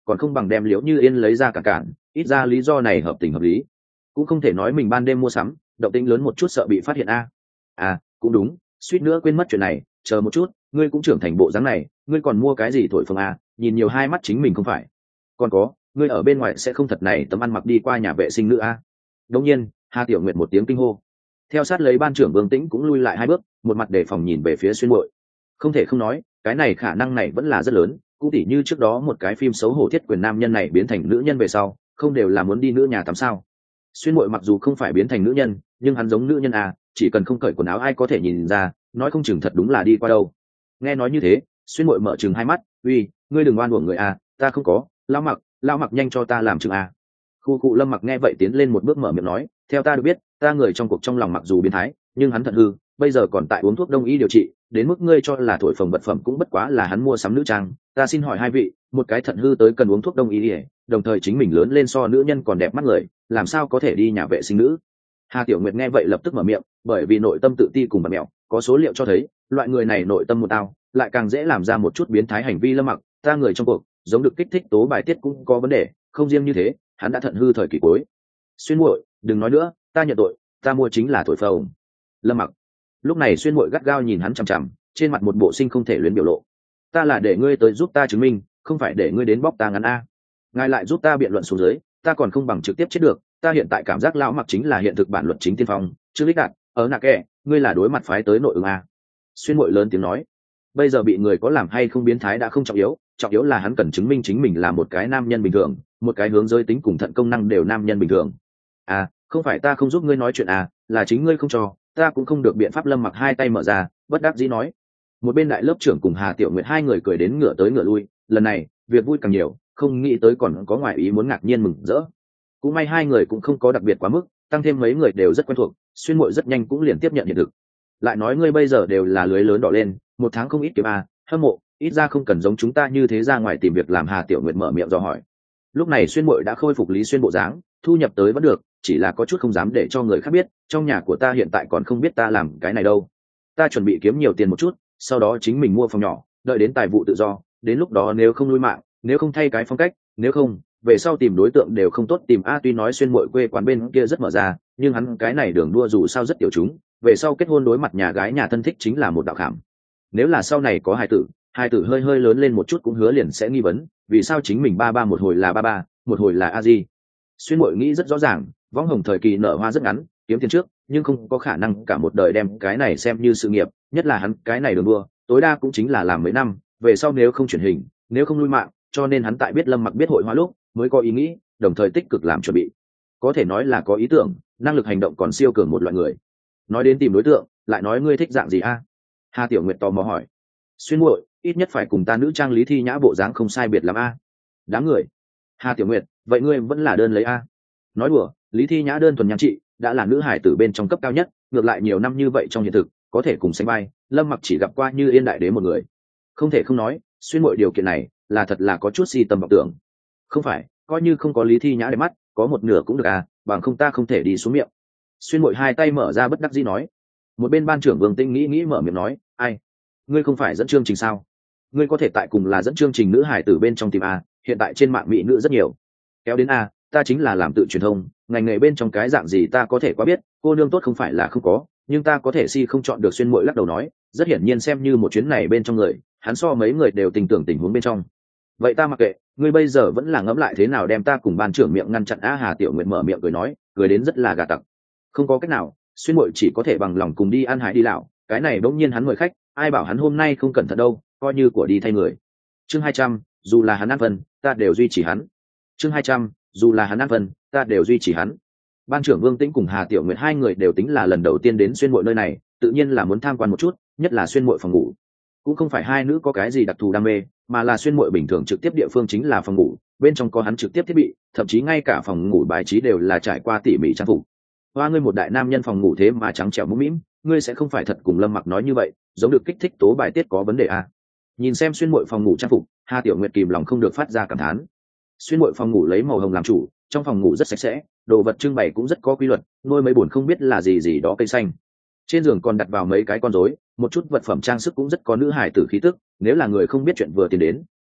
còn không bằng đem Liễu Như Yên lấy ra cản cản, ít ra lý do này hợp tình hợp lý. Cũng không thể nói mình ban đêm mua sắm động tĩnh lớn một chút sợ bị phát hiện a. À cũng đúng, suýt nữa quên mất chuyện này, chờ một chút, ngươi cũng trưởng thành bộ dáng này, ngươi còn mua cái gì thổi phồng a, nhìn nhiều hai mắt chính mình không phải. Còn có, ngươi ở bên ngoài sẽ không thật này tấm ăn mặc đi qua nhà vệ sinh nữa a. Đống nhiên Hà Tiểu Nguyệt một tiếng kinh hô, theo sát lấy ban trưởng Vương Tĩnh cũng lui lại hai bước, một mặt đề phòng nhìn về phía Xuyên Muội. Không thể không nói, cái này khả năng này vẫn là rất lớn, cũng tỉ như trước đó một cái phim xấu hổ thiết quyền nam nhân này biến thành nữ nhân về sau, không đều là muốn đi nữ nhà tắm sao? Xuyên Muội mặc dù không phải biến thành nữ nhân, nhưng hắn giống nữ nhân à, chỉ cần không cởi quần áo ai có thể nhìn ra, nói không chừng thật đúng là đi qua đâu. Nghe nói như thế, Xuyên Muội mở trừng hai mắt, uy, ngươi đừng oan uổng người à, ta không có, Lão Mặc, Lão Mặc nhanh cho ta làm chứng à. Khu cụ Lâm Mặc nghe vậy tiến lên một bước mở miệng nói, theo ta được biết, ta người trong cuộc trong lòng mặc dù biến thái, nhưng hắn thận hư, bây giờ còn tại uống thuốc đông y điều trị, đến mức ngươi cho là thổi phồng vật phẩm cũng bất quá là hắn mua sắm nữ trang. Ta xin hỏi hai vị, một cái thận hư tới cần uống thuốc đông y, đồng thời chính mình lớn lên so nữ nhân còn đẹp mắt người, làm sao có thể đi nhà vệ sinh nữ? Hà Tiểu Nguyệt nghe vậy lập tức mở miệng, bởi vì nội tâm tự ti cùng bật mẹo, có số liệu cho thấy, loại người này nội tâm một tao, lại càng dễ làm ra một chút biến thái hành vi. Lâm Mặc, ta người trong cuộc, giống được kích thích tố bài tiết cũng có vấn đề, không riêng như thế, hắn đã thận hư thời kỳ cuối. Xuyên Muội, đừng nói nữa, ta nhận tội, ta mua chính là thổi phồng. Lâm Mặc, lúc này Xuyên Muội gắt gao nhìn hắn chằm chằm, trên mặt một bộ sinh không thể luyến biểu lộ. Ta là để ngươi tới giúp ta chứng minh, không phải để ngươi đến bóc ta ngắn a. Ngài lại giúp ta biện luận xuống dưới, ta còn không bằng trực tiếp chết được. Ta hiện tại cảm giác Lão Mặc chính là hiện thực bản luật chính tiên phong. Trước lích đạt, ở nạ kẻ, ngươi là đối mặt phái tới nội ứng a. Xuyên Muội lớn tiếng nói, bây giờ bị người có làm hay không biến thái đã không trọng yếu, trọng yếu là hắn cần chứng minh chính mình là một cái nam nhân bình thường, một cái hướng giới tính cùng thận công năng đều nam nhân bình thường. À, không phải ta không giúp ngươi nói chuyện à, là chính ngươi không cho, ta cũng không được biện pháp. Lâm Mặc hai tay mở ra, bất đắc dĩ nói. Một bên đại lớp trưởng cùng Hà Tiểu Nguyệt hai người cười đến ngửa tới ngửa lui, lần này việc vui càng nhiều, không nghĩ tới còn có ngoại ý muốn ngạc nhiên mừng rỡ. Cũng may hai người cũng không có đặc biệt quá mức, tăng thêm mấy người đều rất quen thuộc, Xuyên Muội rất nhanh cũng liền tiếp nhận hiện thực. Lại nói ngươi bây giờ đều là lưới lớn đỏ lên, một tháng không ít kiếm à, hâm mộ, ít ra không cần giống chúng ta như thế ra ngoài tìm việc làm. Hà Tiểu Nguyệt mở miệng dò hỏi. Lúc này Xuyên Muội đã khôi phục Lý Xuyên bộ dáng, thu nhập tới vẫn được, chỉ là có chút không dám để cho người khác biết, trong nhà của ta hiện tại còn không biết ta làm cái này đâu. Ta chuẩn bị kiếm nhiều tiền một chút, sau đó chính mình mua phòng nhỏ, đợi đến tài vụ tự do, đến lúc đó nếu không lui mạng, nếu không thay cái phong cách, nếu không về sau tìm đối tượng đều không tốt tìm a. Tuy nói Xuyên Muội quê quán bên kia rất mở ra, nhưng hắn cái này đường đua dù sao rất tiểu chúng, về sau kết hôn đối mặt nhà gái nhà thân thích chính là một đạo khảm. Nếu là sau này có hài tử, hài tử hơi hơi lớn lên một chút cũng hứa liền sẽ nghi vấn, vì sao chính mình ba ba một hồi là ba ba, một hồi là a di. Xuyên Muội nghĩ rất rõ ràng, võng hồng thời kỳ nở hoa rất ngắn, kiếm tiền trước, nhưng không có khả năng cả một đời đem cái này xem như sự nghiệp, nhất là hắn cái này đường đua, tối đa cũng chính là làm mấy năm, về sau nếu không chuyển hình, nếu không lui mạng, cho nên hắn tại biết Lâm Mặc biết hội hoa lúc, mới có ý nghĩ, đồng thời tích cực làm chuẩn bị. Có thể nói là có ý tưởng, năng lực hành động còn siêu cường một loại người. Nói đến tìm đối tượng, lại nói ngươi thích dạng gì a? Hà Tiểu Nguyệt tò mò hỏi. Xuyên Muội, ít nhất phải cùng ta nữ trang Lý Thi Nhã bộ dáng không sai biệt lắm a. Đáng người. Hà Tiểu Nguyệt, vậy ngươi vẫn là đơn lấy a? Nói đùa, Lý Thi Nhã đơn thuần nhan trị, đã là nữ hải tử bên trong cấp cao nhất, ngược lại nhiều năm như vậy trong hiện thực, có thể cùng sánh vai, Lâm Mặc chỉ gặp qua Như Yên đại đế một người. Không thể không nói, Xuyên Muội điều kiện này, là thật là có chút si tâm vọng tưởng. Không phải, coi như không có Lý Thi Nhã để mắt, có một nửa cũng được à, bằng không ta không thể đi xuống miệng. Xuyên Muội hai tay mở ra bất đắc dĩ nói. Một bên ban trưởng Vương Tinh nghĩ nghĩ mở miệng nói, ai, ngươi không phải dẫn chương trình sao? Ngươi có thể tại cùng là dẫn chương trình nữ hải tử bên trong tìm a, hiện tại trên mạng mỹ nữ rất nhiều. Kéo đến a, ta chính là làm tự truyền thông, ngành nghề bên trong cái dạng gì ta có thể quá biết, cô nương tốt không phải là không có, nhưng ta có thể si không chọn được. Xuyên Muội lắc đầu nói, rất hiển nhiên xem như một chuyến này bên trong người, hắn so mấy người đều tình tưởng tình huống bên trong. Vậy ta mặc kệ, ngươi bây giờ vẫn là ngẫm lại thế nào đem ta cùng ban trưởng miệng ngăn chặn a. Hà Tiểu Nguyệt mở miệng cười nói, cười đến rất là gà tặc. Không có cách nào, Xuyên Muội chỉ có thể bằng lòng cùng đi ăn hải đi lão, cái này đống nhiên hắn mời khách, ai bảo hắn hôm nay không cẩn thận đâu, coi như của đi thay người. Chương hai trăm, dù là hắn ăn phân, ta đều duy trì hắn. Chương hai trăm, dù là hắn ăn phân, ta đều duy trì hắn. Ban trưởng Vương Tĩnh cùng Hà Tiểu Nguyệt hai người đều tính là lần đầu tiên đến Xuyên Muội nơi này, tự nhiên là muốn tham quan một chút, nhất là Xuyên Muội phòng ngủ. Cũng không phải hai nữ có cái gì đặc thù đam mê, mà là Xuyên Muội bình thường trực tiếp địa phương chính là phòng ngủ, bên trong có hắn trực tiếp thiết bị, thậm chí ngay cả phòng ngủ bài trí đều là trải qua tỉ mỉ trang phục. Hoa, ngươi một đại nam nhân phòng ngủ thế mà trắng trẻo mũm mĩm, ngươi sẽ không phải thật cùng Lâm Mặc nói như vậy, giống được kích thích tố bài tiết có vấn đề à? Nhìn xem Xuyên Muội phòng ngủ trang phục, Hà Tiểu Nguyệt kìm lòng không được phát ra cảm thán. Xuyên Muội phòng ngủ lấy màu hồng làm chủ, trong phòng ngủ rất sạch sẽ, đồ vật trưng bày cũng rất có quy luật, nuôi mấy bồn không biết là gì gì đó cây xanh. Trên giường còn đặt vào mấy cái con rối, một chút vật phẩm trang sức cũng rất có nữ hài tử khí tức, nếu là người không biết chuyện vừa tiến đến,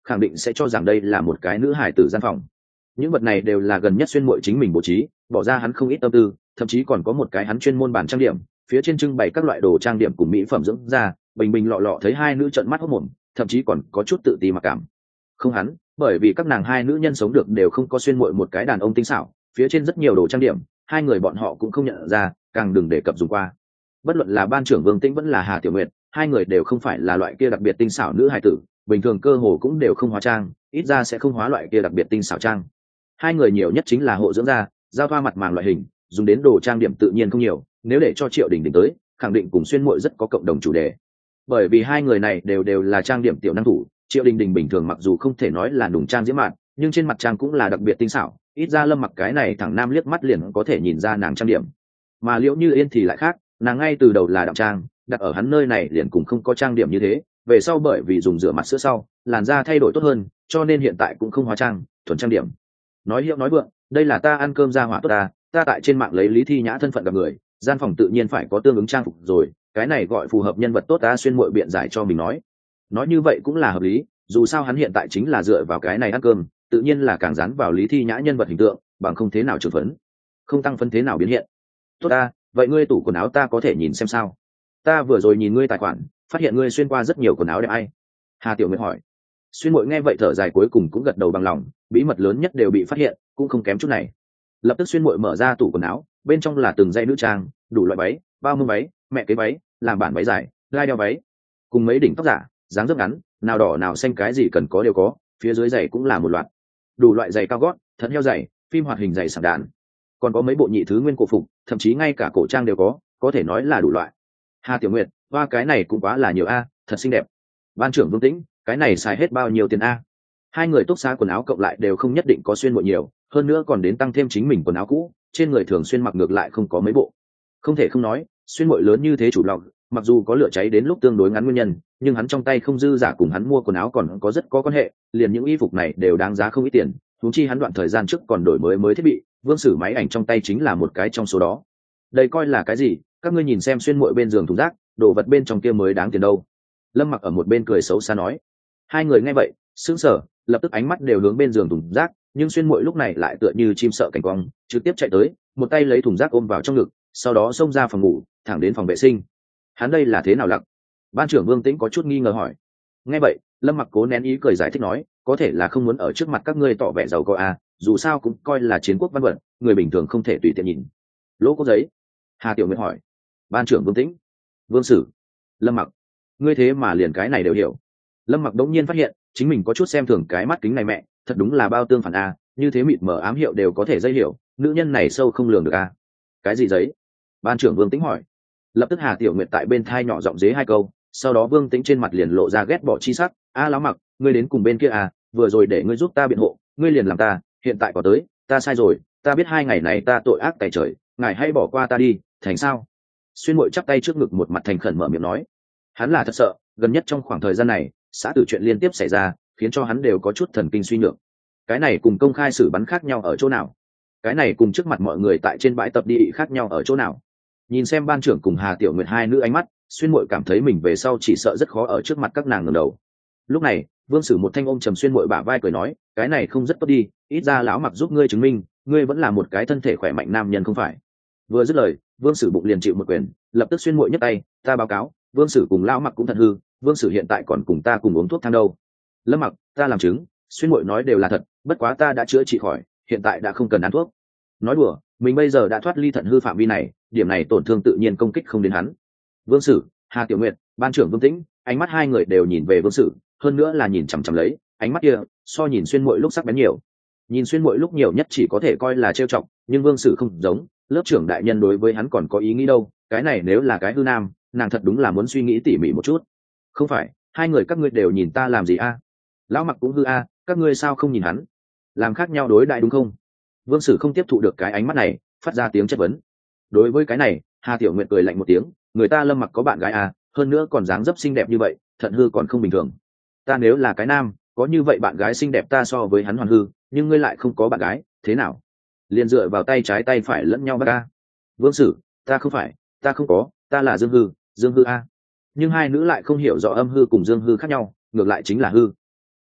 khẳng định sẽ cho rằng đây là một cái nữ hài tử gian phòng. Những vật này đều là gần nhất Xuyên Muội chính mình bố trí, bỏ ra hắn không ít tâm tư, thậm chí còn có một cái hắn chuyên môn bàn trang điểm, phía trên trưng bày các loại đồ trang điểm cùng mỹ phẩm dưỡng da, bình bình lọ lọ thấy hai nữ trợn mắt hốt mồm, thậm chí còn có chút tự ti mặc cảm. Không hắn, bởi vì các nàng hai nữ nhân sống được đều không có Xuyên Muội một cái đàn ông tinh xảo, phía trên rất nhiều đồ trang điểm, hai người bọn họ cũng không nhận ra, càng đừng đề cập dùng qua. Bất luận là ban trưởng Vương Tĩnh vẫn là Hà Tiểu Nguyệt, hai người đều không phải là loại kia đặc biệt tinh xảo nữ hài tử, bình thường cơ hồ cũng đều không hóa trang, ít ra sẽ không hóa loại kia đặc biệt tinh xảo trang. Hai người nhiều nhất chính là hộ dưỡng da, giao thoa mặt màng loại hình, dùng đến đồ trang điểm tự nhiên không nhiều, nếu để cho Triệu Đình Đình tới, khẳng định cùng Xuyên Muội rất có cộng đồng chủ đề. Bởi vì hai người này đều đều là trang điểm tiểu năng thủ, Triệu Đình Đình bình thường mặc dù không thể nói là nùng trang diễm mạn, nhưng trên mặt trang cũng là đặc biệt tinh xảo, ít ra Lâm Mặc cái này thẳng nam liếc mắt liền có thể nhìn ra nàng trang điểm. Mà Liễu Như Yên thì lại khác, nàng ngay từ đầu là đậm trang, đặt ở hắn nơi này liền cũng không có trang điểm như thế, về sau bởi vì dùng rửa mặt sữa sau, làn da thay đổi tốt hơn, cho nên hiện tại cũng không hóa trang, thuần trang điểm. Nói hiệu nói vượng, đây là ta ăn cơm ra hỏa tốt ta, ta tại trên mạng lấy Lý Thi Nhã thân phận gặp người, gian phòng tự nhiên phải có tương ứng trang phục rồi, cái này gọi phù hợp nhân vật tốt ta. Xuyên Muội biện giải cho mình nói, nói như vậy cũng là hợp lý, dù sao hắn hiện tại chính là dựa vào cái này ăn cơm, tự nhiên là càng dán vào Lý Thi Nhã nhân vật hình tượng, bằng không thế nào trưởng phấn, không tăng phân thế nào biến hiện. Tốt ta, vậy ngươi tủ quần áo ta có thể nhìn xem sao? Ta vừa rồi nhìn ngươi tài khoản, phát hiện ngươi xuyên qua rất nhiều quần áo đẹp ai? Hà Tiểu Nguyệt hỏi. Xuyên Muội nghe vậy thở dài cuối cùng cũng gật đầu bằng lòng, bí mật lớn nhất đều bị phát hiện, cũng không kém chút này. Lập tức Xuyên Muội mở ra tủ quần áo, bên trong là từng dây nữ trang, đủ loại váy, bao mông váy, mẹ kế váy, làm bản váy dài, lai đeo váy, cùng mấy đỉnh tóc giả, dáng dấp ngắn, nào đỏ nào xanh cái gì cần có đều có, phía dưới giày cũng là một loạt, đủ loại giày cao gót, thật heo giày, phim hoạt hình giày sảng đạn, còn có mấy bộ nhị thứ nguyên cổ phục, thậm chí ngay cả cổ trang đều có, có thể nói là đủ loại. Hà Tiểu Nguyệt, hoa cái này cũng quá là nhiều a, thật xinh đẹp. Ban trưởng Vương Tĩnh, cái này xài hết bao nhiêu tiền a? Hai người túc xá quần áo cộng lại đều không nhất định có Xuyên Muội nhiều, hơn nữa còn đến tăng thêm chính mình quần áo cũ, trên người thường xuyên mặc ngược lại không có mấy bộ. Không thể không nói, Xuyên Muội lớn như thế chủ lòng, mặc dù có lửa cháy đến lúc tương đối ngắn nguyên nhân, nhưng hắn trong tay không dư giả cùng hắn mua quần áo còn có rất có quan hệ, liền những y phục này đều đáng giá không ít tiền, huống chi hắn đoạn thời gian trước còn đổi mới mới thiết bị, Vương Sử máy ảnh trong tay chính là một cái trong số đó. Đây coi là cái gì, các ngươi nhìn xem Xuyên Muội bên giường thùng rác, đồ vật bên trong kia mới đáng tiền đâu. Lâm Mặc ở một bên cười xấu xa nói. Hai người nghe vậy sững sờ, lập tức ánh mắt đều hướng bên giường thùng rác, nhưng Xuyên Muội lúc này lại tựa như chim sợ cảnh quang, trực tiếp chạy tới, một tay lấy thùng rác ôm vào trong ngực, sau đó xông ra phòng ngủ, thẳng đến phòng vệ sinh. Hắn đây là thế nào lặc? Ban trưởng Vương Tĩnh có chút nghi ngờ hỏi. Nghe vậy Lâm Mặc cố nén ý cười giải thích nói, có thể là không muốn ở trước mặt các ngươi tỏ vẻ giàu có à, dù sao cũng coi là chiến quốc văn vật, người bình thường không thể tùy tiện nhìn. Lỗ có giấy? Hà Tiểu Nguyệt hỏi. Ban trưởng Vương Tĩnh, Vương Sử, Lâm Mặc, ngươi thế mà liền cái này đều hiểu. Lâm Mặc đống nhiên phát hiện chính mình có chút xem thường cái mắt kính này mẹ, thật đúng là bao tương phản a, như thế mịt mờ ám hiệu đều có thể dây hiểu, nữ nhân này sâu không lường được a. Cái gì giấy? Ban trưởng Vương Tĩnh hỏi. Lập tức Hà Tiểu Nguyệt tại bên thai nhỏ giọng dế hai câu, sau đó Vương Tĩnh trên mặt liền lộ ra ghét bỏ chi sắc. A Lão Mặc, ngươi đến cùng bên kia à, vừa rồi để ngươi giúp ta biện hộ, ngươi liền làm ta, hiện tại có tới, ta sai rồi, ta biết hai ngày này ta tội ác tày trời, ngài hãy bỏ qua ta đi, thành sao? Xuyên Muội chắp tay trước ngực một mặt thành khẩn mở miệng nói. Hắn là thật sợ, gần nhất trong khoảng thời gian này, xã tử chuyện liên tiếp xảy ra, khiến cho hắn đều có chút thần kinh suy nhược. Cái này cùng công khai xử bắn khác nhau ở chỗ nào? Cái này cùng trước mặt mọi người tại trên bãi tập đi khác nhau ở chỗ nào? Nhìn xem ban trưởng cùng Hà Tiểu Nguyệt hai nữ ánh mắt, Xuyên Muội cảm thấy mình về sau chỉ sợ rất khó ở trước mặt các nàng ngẩng đầu. Lúc này Vương Sử một thanh ôm trầm Xuyên Muội bả vai cười nói, cái này không rất tốt đi, ít ra lão Mặc giúp ngươi chứng minh ngươi vẫn là một cái thân thể khỏe mạnh nam nhân không phải? Vừa dứt lời Vương Sử bụng liền chịu một quyền, lập tức Xuyên Muội nhấc tay, ta báo cáo, Vương Sử cùng lão Mặc cũng thật hư, Vương Sử hiện tại còn cùng ta cùng uống thuốc thang đâu. Lâm Mặc, ta làm chứng, Xuyên Muội nói đều là thật, bất quá ta đã chữa trị khỏi, hiện tại đã không cần ăn thuốc. Nói đùa, mình bây giờ đã thoát ly thận hư phạm vi này, điểm này tổn thương tự nhiên công kích không đến hắn. Vương Sử, Hà Tiểu Nguyệt, ban trưởng Vương Tĩnh, ánh mắt hai người đều nhìn về Vương Sử, hơn nữa là nhìn chằm chằm lấy, ánh mắt kia so nhìn Xuyên Muội lúc sắc bén nhiều. Nhìn Xuyên Muội lúc nhiều nhất chỉ có thể coi là trêu chọc, nhưng Vương Sử không giống, lớp trưởng đại nhân đối với hắn còn có ý nghĩ đâu, cái này nếu là cái hư nam, nàng thật đúng là muốn suy nghĩ tỉ mỉ một chút. Không phải, hai người các ngươi đều nhìn ta làm gì a? Lão Mặc cũng hư a, các ngươi sao không nhìn hắn? Làm khác nhau đối đại đúng không? Vương Sử không tiếp thụ được cái ánh mắt này, phát ra tiếng chất vấn. Đối với cái này, Hà Tiểu Nguyệt cười lạnh một tiếng, người ta Lâm Mặc có bạn gái à, hơn nữa còn dáng dấp xinh đẹp như vậy, thận hư còn không bình thường. Ta nếu là cái nam, có như vậy bạn gái xinh đẹp ta so với hắn hoàn hư, nhưng ngươi lại không có bạn gái, thế nào? Liền dựa vào tay trái tay phải lẫn nhau bắt ta. Vương Sử, ta không phải, ta không có, ta là Dương Hư, Dương Hư a. Nhưng hai nữ lại không hiểu rõ âm hư cùng Dương Hư khác nhau, ngược lại chính là hư.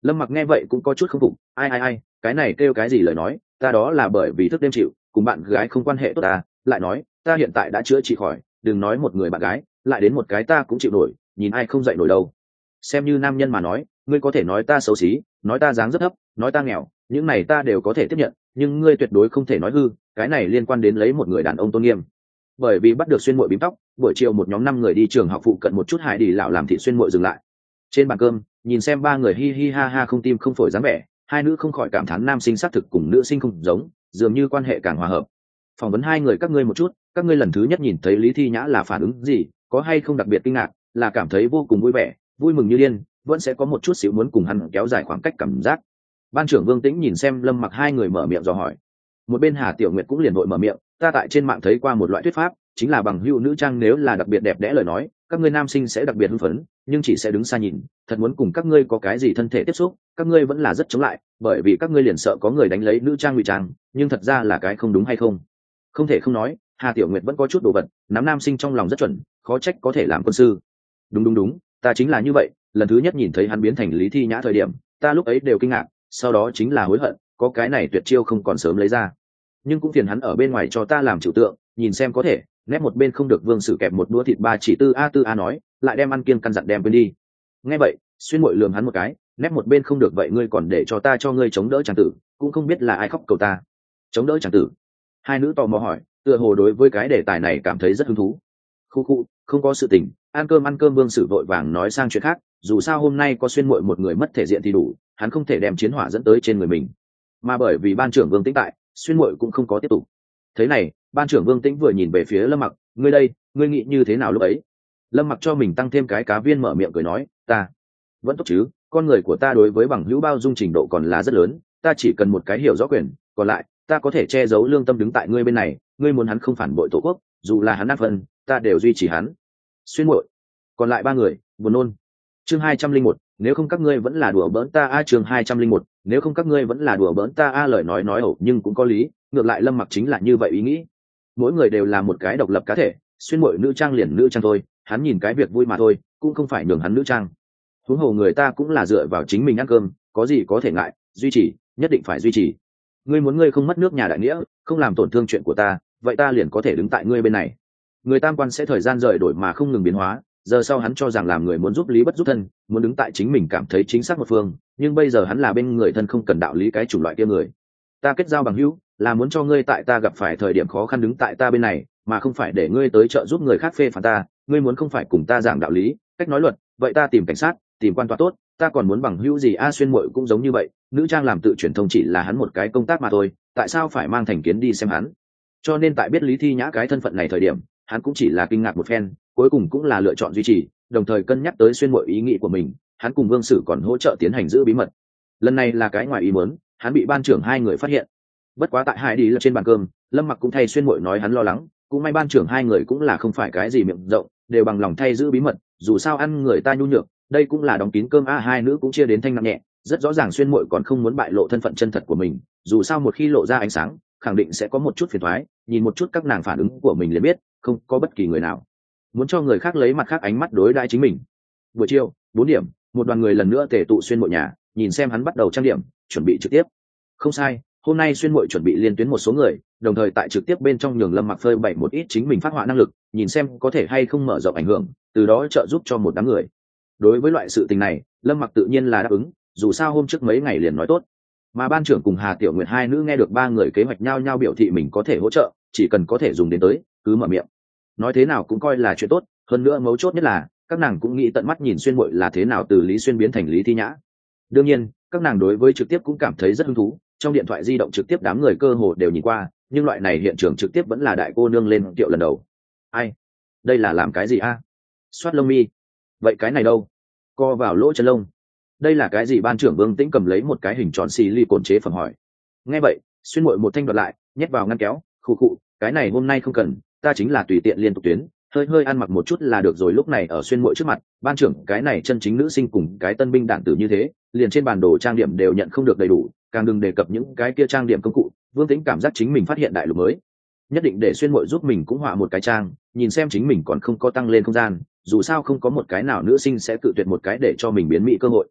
Lâm Mặc nghe vậy cũng có chút không phục, ai ai ai, cái này kêu cái gì lời nói, ta đó là bởi vì thức đêm chịu, cùng bạn gái không quan hệ tốt ta, lại nói ta hiện tại đã chữa trị khỏi, đừng nói một người bạn gái, lại đến một cái ta cũng chịu nổi, nhìn ai không dậy nổi đâu. Xem như nam nhân mà nói, ngươi có thể nói ta xấu xí, nói ta dáng rất thấp, nói ta nghèo, những này ta đều có thể tiếp nhận, nhưng ngươi tuyệt đối không thể nói hư, cái này liên quan đến lấy một người đàn ông tôn nghiêm. Bởi vì bắt được xuyên muội bím tóc, buổi chiều một nhóm năm người đi trường học phụ cận một chút Hải Đi lão làm thị xuyên muội dừng lại. Trên bàn cơm, nhìn xem ba người hi hi ha ha không tim không phổi dáng vẻ, hai nữ không khỏi cảm thán nam sinh xác thực cùng nữ sinh không giống, dường như quan hệ càng hòa hợp. Phỏng vấn hai người các ngươi một chút, các ngươi lần thứ nhất nhìn thấy Lý Thi Nhã là phản ứng gì, có hay không đặc biệt kinh ngạc, là cảm thấy vô cùng vui vẻ, vui mừng như điên, vẫn sẽ có một chút xíu muốn cùng hắn kéo dài khoảng cách cảm giác. Ban trưởng Vương Tĩnh nhìn xem Lâm Mặc hai người mở miệng dò hỏi. Một bên Hà Tiểu Nguyệt cũng liền vội mở miệng, ta tại trên mạng thấy qua một loại thuyết pháp, chính là bằng hữu nữ trang nếu là đặc biệt đẹp đẽ lời nói, các ngươi nam sinh sẽ đặc biệt hưng phấn, nhưng chỉ sẽ đứng xa nhìn, thật muốn cùng các ngươi có cái gì thân thể tiếp xúc, các ngươi vẫn là rất chống lại, bởi vì các ngươi liền sợ có người đánh lấy nữ trang ngụy trang, nhưng thật ra là cái không đúng hay không? Không thể không nói, Hà Tiểu Nguyệt vẫn có chút đồ vật, nắm nam sinh trong lòng rất chuẩn, khó trách có thể làm quân sư. Đúng đúng đúng, ta chính là như vậy, lần thứ nhất nhìn thấy hắn biến thành Lý Thi Nhã thời điểm, ta lúc ấy đều kinh ngạc, sau đó chính là hối hận, có cái này tuyệt chiêu không còn sớm lấy ra. Nhưng cũng phiền hắn ở bên ngoài cho ta làm chịu tượng, nhìn xem có thể, nép một bên không được Vương Sử kẹp một đũa thịt ba chỉ tư a tư a nói, lại đem ăn kiêng căn dặn đem quên đi. Nghe vậy, xuyên muội lườm hắn một cái, nép một bên không được vậy ngươi còn để cho ta cho ngươi chống đỡ chàng tử, cũng không biết là ai khóc cầu ta. Chống đỡ chàng tử. Hai nữ tò mò hỏi, tựa hồ đối với cái đề tài này cảm thấy rất hứng thú. Khu khu, không có sự tình, ăn cơm ăn cơm Vương Sử vội vàng nói sang chuyện khác, dù sao hôm nay có xuyên muội một người mất thể diện thì đủ, hắn không thể đem chiến hỏa dẫn tới trên người mình. Mà bởi vì ban trưởng Vương Tĩnh tại, xuyên muội cũng không có tiếp tục. Thế này, ban trưởng Vương Tĩnh vừa nhìn về phía Lâm Mặc, ngươi đây, ngươi nghĩ như thế nào lúc ấy? Lâm Mặc cho mình tăng thêm cái cá viên mở miệng cười nói, ta vẫn tốt chứ, con người của ta đối với bằng hữu bao dung trình độ còn là rất lớn, ta chỉ cần một cái hiểu rõ quyền, còn lại ta có thể che giấu lương tâm đứng tại ngươi bên này, ngươi muốn hắn không phản bội tổ quốc, dù là hắn ác phân, ta đều duy trì hắn. Xuyên muội, còn lại ba người, buồn nôn. Chương hai trăm linh một, nếu không các ngươi vẫn là đùa bỡn ta a chương hai trăm linh một, nếu không các ngươi vẫn là đùa bỡn ta a lời nói nói ẩu nhưng cũng có lý, ngược lại Lâm Mặc chính là như vậy ý nghĩ. Mỗi người đều là một cái độc lập cá thể, xuyên muội nữ trang liền nữ trang thôi, hắn nhìn cái việc vui mà thôi, cũng không phải nhường hắn nữ trang. Huống hồ người ta cũng là dựa vào chính mình ăn cơm, có gì có thể ngại, duy trì, nhất định phải duy trì. Ngươi muốn ngươi không mất nước nhà đại nghĩa, không làm tổn thương chuyện của ta, vậy ta liền có thể đứng tại ngươi bên này. Người tam quan sẽ thời gian rời đổi mà không ngừng biến hóa, giờ sau hắn cho rằng làm người muốn giúp lý bất giúp thân, muốn đứng tại chính mình cảm thấy chính xác một phương, nhưng bây giờ hắn là bên người thân không cần đạo lý cái chủng loại kia người. Ta kết giao bằng hữu là muốn cho ngươi tại ta gặp phải thời điểm khó khăn đứng tại ta bên này, mà không phải để ngươi tới trợ giúp người khác phê phán ta. Ngươi muốn không phải cùng ta giảng đạo lý, cách nói luật, vậy ta tìm cảnh sát, tìm quan tòa tốt, ta còn muốn bằng hữu gì a xuyên muội cũng giống như vậy, nữ trang làm tự truyền thông chỉ là hắn một cái công tác mà thôi, tại sao phải mang thành kiến đi xem hắn? Cho nên tại biết Lý Thi Nhã cái thân phận này thời điểm, hắn cũng chỉ là kinh ngạc một phen, cuối cùng cũng là lựa chọn duy trì, đồng thời cân nhắc tới xuyên muội ý nghĩ của mình, hắn cùng Vương Sử còn hỗ trợ tiến hành giữ bí mật. Lần này là cái ngoài ý muốn, hắn bị ban trưởng hai người phát hiện. Bất quá tại Hải Đi trên bàn cơm, Lâm Mặc cũng thay xuyên muội nói hắn lo lắng, cũng may ban trưởng hai người cũng là không phải cái gì miệng rộng, đều bằng lòng thay giữ bí mật, dù sao ăn người ta nhu nhược, đây cũng là đóng kín cơm a hai nữ cũng chia đến thanh nặng nhẹ, rất rõ ràng xuyên muội còn không muốn bại lộ thân phận chân thật của mình, dù sao một khi lộ ra ánh sáng, khẳng định sẽ có một chút phiền toái, nhìn một chút các nàng phản ứng của mình liền biết, không có bất kỳ người nào muốn cho người khác lấy mặt khác ánh mắt đối đãi chính mình. Buổi chiều, bốn điểm, một đoàn người lần nữa tề tụ xuyên muội nhà, nhìn xem hắn bắt đầu trang điểm, chuẩn bị trực tiếp. Không sai, hôm nay xuyên muội chuẩn bị liên tuyến một số người, đồng thời tại trực tiếp bên trong nhường Lâm Mặc phơi bày một ít chính mình phát họa năng lực, nhìn xem có thể hay không mở rộng ảnh hưởng, từ đó trợ giúp cho một đám người. Đối với loại sự tình này, Lâm Mặc tự nhiên là đáp ứng, dù sao hôm trước mấy ngày liền nói tốt. Mà ban trưởng cùng Hà Tiểu Nguyệt hai nữ nghe được ba người kế hoạch nhau nhau biểu thị mình có thể hỗ trợ, chỉ cần có thể dùng đến tới, cứ mở miệng. Nói thế nào cũng coi là chuyện tốt, hơn nữa mấu chốt nhất là các nàng cũng nghĩ tận mắt nhìn xuyên muội là thế nào từ Lý Xuyên biến thành Lý Thi Nhã. Đương nhiên, các nàng đối với trực tiếp cũng cảm thấy rất hứng thú, trong điện thoại di động trực tiếp đám người cơ hồ đều nhìn qua, nhưng loại này hiện trường trực tiếp vẫn là đại cô nương lên tiệu lần đầu. Ai? Đây là làm cái gì a? À? Xoát lông mi. Vậy cái này đâu? Co vào lỗ chân lông. Đây là cái gì? Ban trưởng Vương Tĩnh cầm lấy một cái hình tròn xì ly cồn chế phẩm hỏi. Nghe vậy, xuyên muội một thanh đoạt lại, nhét vào ngăn kéo, khụ khụ, cái này hôm nay không cần, ta chính là tùy tiện liên tục tuyến, hơi hơi ăn mặc một chút là được rồi. Lúc này ở xuyên muội trước mặt, ban trưởng cái này chân chính nữ sinh cùng cái tân binh đạn tử như thế, liền trên bản đồ trang điểm đều nhận không được đầy đủ, càng đừng đề cập những cái kia trang điểm công cụ. Vương Tĩnh cảm giác chính mình phát hiện đại lục mới, nhất định để xuyên muội giúp mình cũng họa một cái trang, nhìn xem chính mình còn không có tăng lên không gian, dù sao không có một cái nào nữ sinh sẽ tự tuyệt một cái để cho mình biến mỹ cơ hội.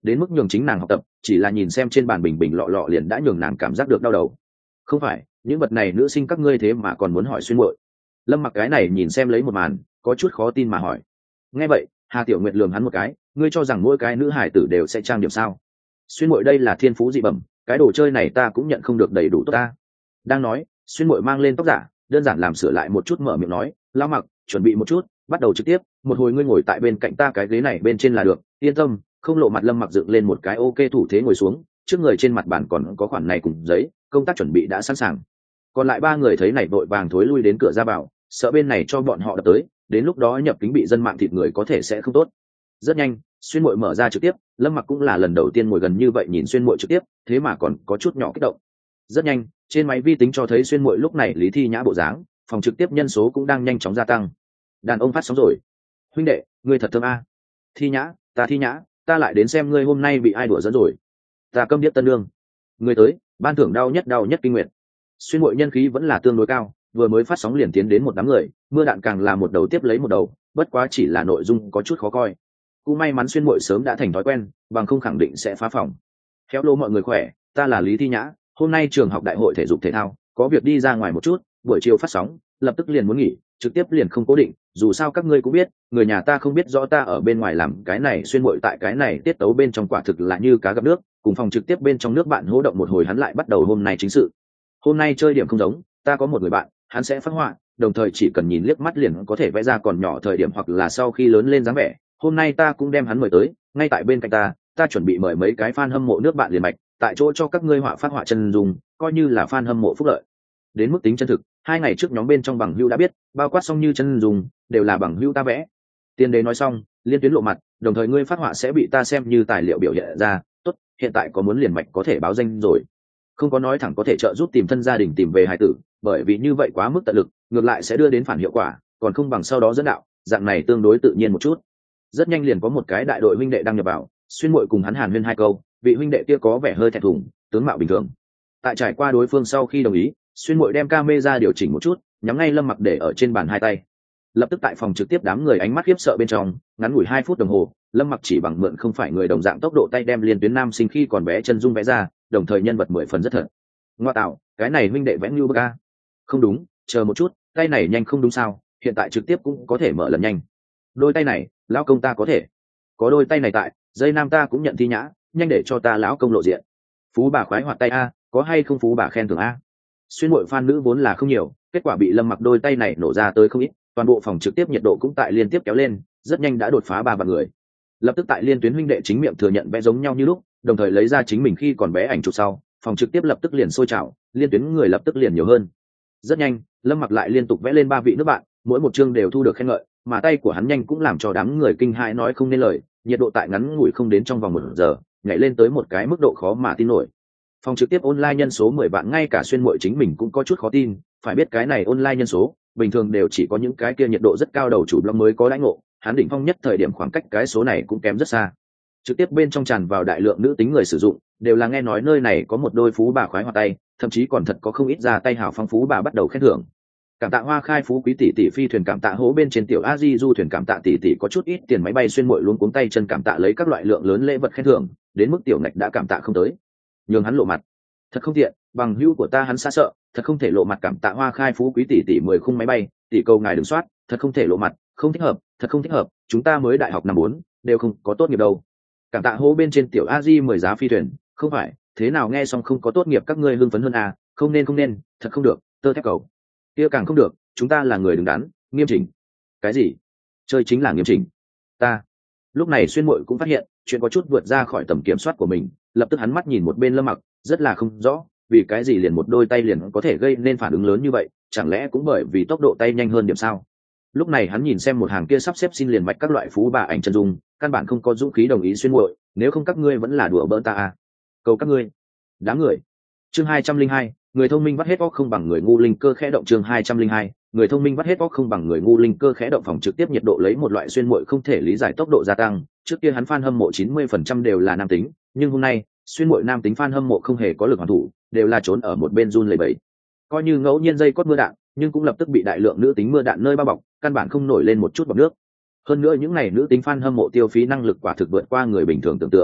đến mức nhường chính nàng học tập chỉ là nhìn xem trên bàn bình bình lọ lọ liền đã nhường nàng cảm giác được đau đầu. Không phải những vật này nữ sinh các ngươi thế mà còn muốn hỏi xuyên muội? Lâm Mặc cái này nhìn xem lấy một màn có chút khó tin mà hỏi. Nghe vậy Hà Tiểu Nguyệt lườm hắn một cái, ngươi cho rằng mỗi cái nữ hải tử đều sẽ trang điểm sao? Xuyên muội đây là thiên phú dị bẩm, cái đồ chơi này ta cũng nhận không được đầy đủ tốt ta. Đang nói xuyên muội mang lên tóc giả đơn giản làm sửa lại một chút mở miệng nói, Lão Mặc chuẩn bị một chút bắt đầu trực tiếp, một hồi ngươi ngồi tại bên cạnh ta cái ghế này bên trên là được, yên tâm không lộ mặt. Lâm Mặc dựng lên một cái ok thủ thế ngồi xuống, trước người trên mặt bàn còn có khoản này cùng giấy, công tác chuẩn bị đã sẵn sàng. Còn lại ba người thấy này vội vàng thối lui đến cửa ra vào, sợ bên này cho bọn họ đập tới, đến lúc đó nhập kính bị dân mạng thịt người có thể sẽ không tốt. Rất nhanh xuyên muội mở ra trực tiếp, Lâm Mặc cũng là lần đầu tiên ngồi gần như vậy nhìn xuyên muội trực tiếp, thế mà còn có chút nhỏ kích động. Rất nhanh trên máy vi tính cho thấy xuyên muội lúc này Lý Thi Nhã bộ dáng, phòng trực tiếp nhân số cũng đang nhanh chóng gia tăng. Đàn ông phát sóng rồi. Huynh đệ ngươi thật thơm a. Thi Nhã, ta Thi Nhã, ta lại đến xem ngươi hôm nay bị ai đùa dẫn rồi. Ta câm điếc tân lương. Ngươi tới ban thưởng đau nhất đau nhất kinh nguyệt. Xuyên muội nhân khí vẫn là tương đối cao, vừa mới phát sóng liền tiến đến một đám người, mưa đạn càng là một đầu tiếp lấy một đầu, bất quá chỉ là nội dung có chút khó coi. Cũng may mắn xuyên muội sớm đã thành thói quen, bằng không khẳng định sẽ phá phòng. Khéo lô mọi người khỏe, ta là Lý Thi Nhã, hôm nay trường học đại hội thể dục thể thao, có việc đi ra ngoài một chút, buổi chiều phát sóng, lập tức liền muốn nghỉ, trực tiếp liền không cố định, dù sao các ngươi cũng biết, người nhà ta không biết rõ ta ở bên ngoài làm cái này. Xuyên muội tại cái này tiết tấu bên trong quả thực là như cá gặp nước, cùng phòng trực tiếp bên trong nước bạn hô động một hồi hắn lại bắt đầu hôm nay chính sự. Hôm nay chơi điểm không giống, ta có một người bạn, hắn sẽ phát họa, đồng thời chỉ cần nhìn liếc mắt liền có thể vẽ ra còn nhỏ thời điểm hoặc là sau khi lớn lên dáng vẻ. Hôm nay ta cũng đem hắn mời tới, ngay tại bên cạnh ta, ta chuẩn bị mời mấy cái fan hâm mộ nước bạn liền mạch, tại chỗ cho các ngươi họa phát họa chân dung, coi như là fan hâm mộ phúc lợi. Đến mức tính chân thực, hai ngày trước nhóm bên trong bằng hữu đã biết, bao quát xong như chân dung, đều là bằng hữu ta vẽ. Tiên đế nói xong, liên tuyến lộ mặt, đồng thời ngươi phát họa sẽ bị ta xem như tài liệu biểu hiện ra. Tốt, hiện tại có muốn liền mạch có thể báo danh rồi. Không có nói thẳng có thể trợ giúp tìm thân gia đình tìm về hài tử, bởi vì như vậy quá mức tận lực, ngược lại sẽ đưa đến phản hiệu quả, còn không bằng sau đó dẫn đạo, dạng này tương đối tự nhiên một chút. Rất nhanh liền có một cái đại đội huynh đệ đăng nhập vào, xuyên muội cùng hắn hàn huyên hai câu, vị huynh đệ kia có vẻ hơi thẹn thùng, tướng mạo bình thường. Tại trải qua đối phương sau khi đồng ý, xuyên muội đem camera điều chỉnh một chút, nhắm ngay Lâm Mặc để ở trên bàn hai tay. Lập tức tại phòng trực tiếp đám người ánh mắt khiếp sợ bên trong, ngắn ngủi hai phút đồng hồ, Lâm Mặc chỉ bằng mượn không phải người đồng dạng tốc độ tay đem liên tuyến nam sinh khi còn bé chân dung vẽ ra, đồng thời nhân vật mười phần rất thật. Ngoa tạo, cái này huynh đệ vẽ như bức a. Không đúng, chờ một chút, tay này nhanh không đúng sao, hiện tại trực tiếp cũng có thể mở lần nhanh. Đôi tay này, lão công ta có thể. Có đôi tay này tại, dây nam ta cũng nhận Thi Nhã, nhanh để cho ta lão công lộ diện. Phú bà khoái hoạt tay a, có hay không phú bà khen thưởng a. Xuyên muội fan nữ vốn là không nhiều, kết quả bị Lâm Mặc đôi tay này nổ ra tới không ít, toàn bộ phòng trực tiếp nhiệt độ cũng tại liên tiếp kéo lên, rất nhanh đã đột phá ba vạn người. Lập tức tại liên tuyến huynh đệ chính miệng thừa nhận vẽ giống nhau như lúc, đồng thời lấy ra chính mình khi còn bé ảnh chụp sau, phòng trực tiếp lập tức liền sôi trào, liên tuyến người lập tức liền nhiều hơn. Rất nhanh Lâm Mặc lại liên tục vẽ lên ba vị nước bạn, mỗi một chương đều thu được khen ngợi, mà tay của hắn nhanh cũng làm cho đám người kinh hãi nói không nên lời, nhiệt độ tại ngắn ngủi không đến trong vòng một giờ nhảy lên tới một cái mức độ khó mà tin nổi. Phòng trực tiếp online nhân số mười vạn, ngay cả xuyên muội chính mình cũng có chút khó tin, phải biết cái này online nhân số bình thường đều chỉ có những cái kia nhiệt độ rất cao đầu chủ blog mới có đãi ngộ, hắn đỉnh phong nhất thời điểm khoảng cách cái số này cũng kém rất xa. Trực tiếp bên trong tràn vào đại lượng nữ tính người sử dụng, đều là nghe nói nơi này có một đôi phú bà khoái hoạt tay, thậm chí còn thật có không ít ra tay hào phong phú bà bắt đầu khen thưởng. Cảm tạ Hoa Khai phú quý tỷ tỷ phi thuyền, cảm tạ hố bên trên tiểu a di du thuyền, cảm tạ tỷ tỷ có chút ít tiền máy bay xuyên muội luôn cuống tay chân, cảm tạ lấy các loại lượng lớn lễ vật khen thưởng, đến mức tiểu ngạch đã cảm tạ không tới, nhường hắn lộ mặt. Thật không tiện, bằng hữu của ta hắn xa sợ, thật không thể lộ mặt, cảm tạ Hoa Khai phú quý tỷ tỷ mười khung máy bay, tỷ cầu ngài đừng soát, thật không thể lộ mặt, không thích hợp, thật không thích hợp, chúng ta mới đại học năm bốn, đều không có tốt nghiệp đâu. Cảm tạ hố bên trên tiểu a di mười giá phi thuyền, không phải, thế nào nghe xong không có tốt nghiệp các ngươi hưng phấn hơn à, không nên không nên, thật không được, tơ thép cầu. Kia càng không được, chúng ta là người đứng đắn, nghiêm chỉnh. Cái gì? Chơi chính là nghiêm chỉnh. Ta. Lúc này xuyên muội cũng phát hiện, chuyện có chút vượt ra khỏi tầm kiểm soát của mình, lập tức hắn mắt nhìn một bên Lâm Mặc, rất là không rõ, vì cái gì liền một đôi tay liền có thể gây nên phản ứng lớn như vậy, chẳng lẽ cũng bởi vì tốc độ tay nhanh hơn điểm sao? Lúc này hắn nhìn xem một hàng kia sắp xếp xin liền mạch các loại phú bà ảnh chân dung, căn bản không có dũng khí đồng ý xuyên muội, nếu không các ngươi vẫn là đùa bỡn ta à? Cầu các ngươi. Đám người. Chương hai trăm linh hai, người thông minh vắt hết óc không bằng người ngu, linh cơ khẽ động. Chương hai trăm linh hai, người thông minh vắt hết óc không bằng người ngu, linh cơ khẽ động. Phòng trực tiếp nhiệt độ lấy một loại xuyên muội không thể lý giải tốc độ gia tăng, trước kia hắn fan hâm mộ chín mươi phần trăm đều là nam tính, nhưng hôm nay, xuyên muội nam tính fan hâm mộ không hề có lực hoàn thủ, đều là trốn ở một bên run lẩy bẩy. Coi như ngẫu nhiên dây cót mưa đạn, nhưng cũng lập tức bị đại lượng nữ tính mưa đạn nơi bao bọc, căn bản không nổi lên một chút bọt nước. Hơn nữa những này nữ tính fan hâm mộ tiêu phí năng lực quả thực vượt qua người bình thường tưởng tượng.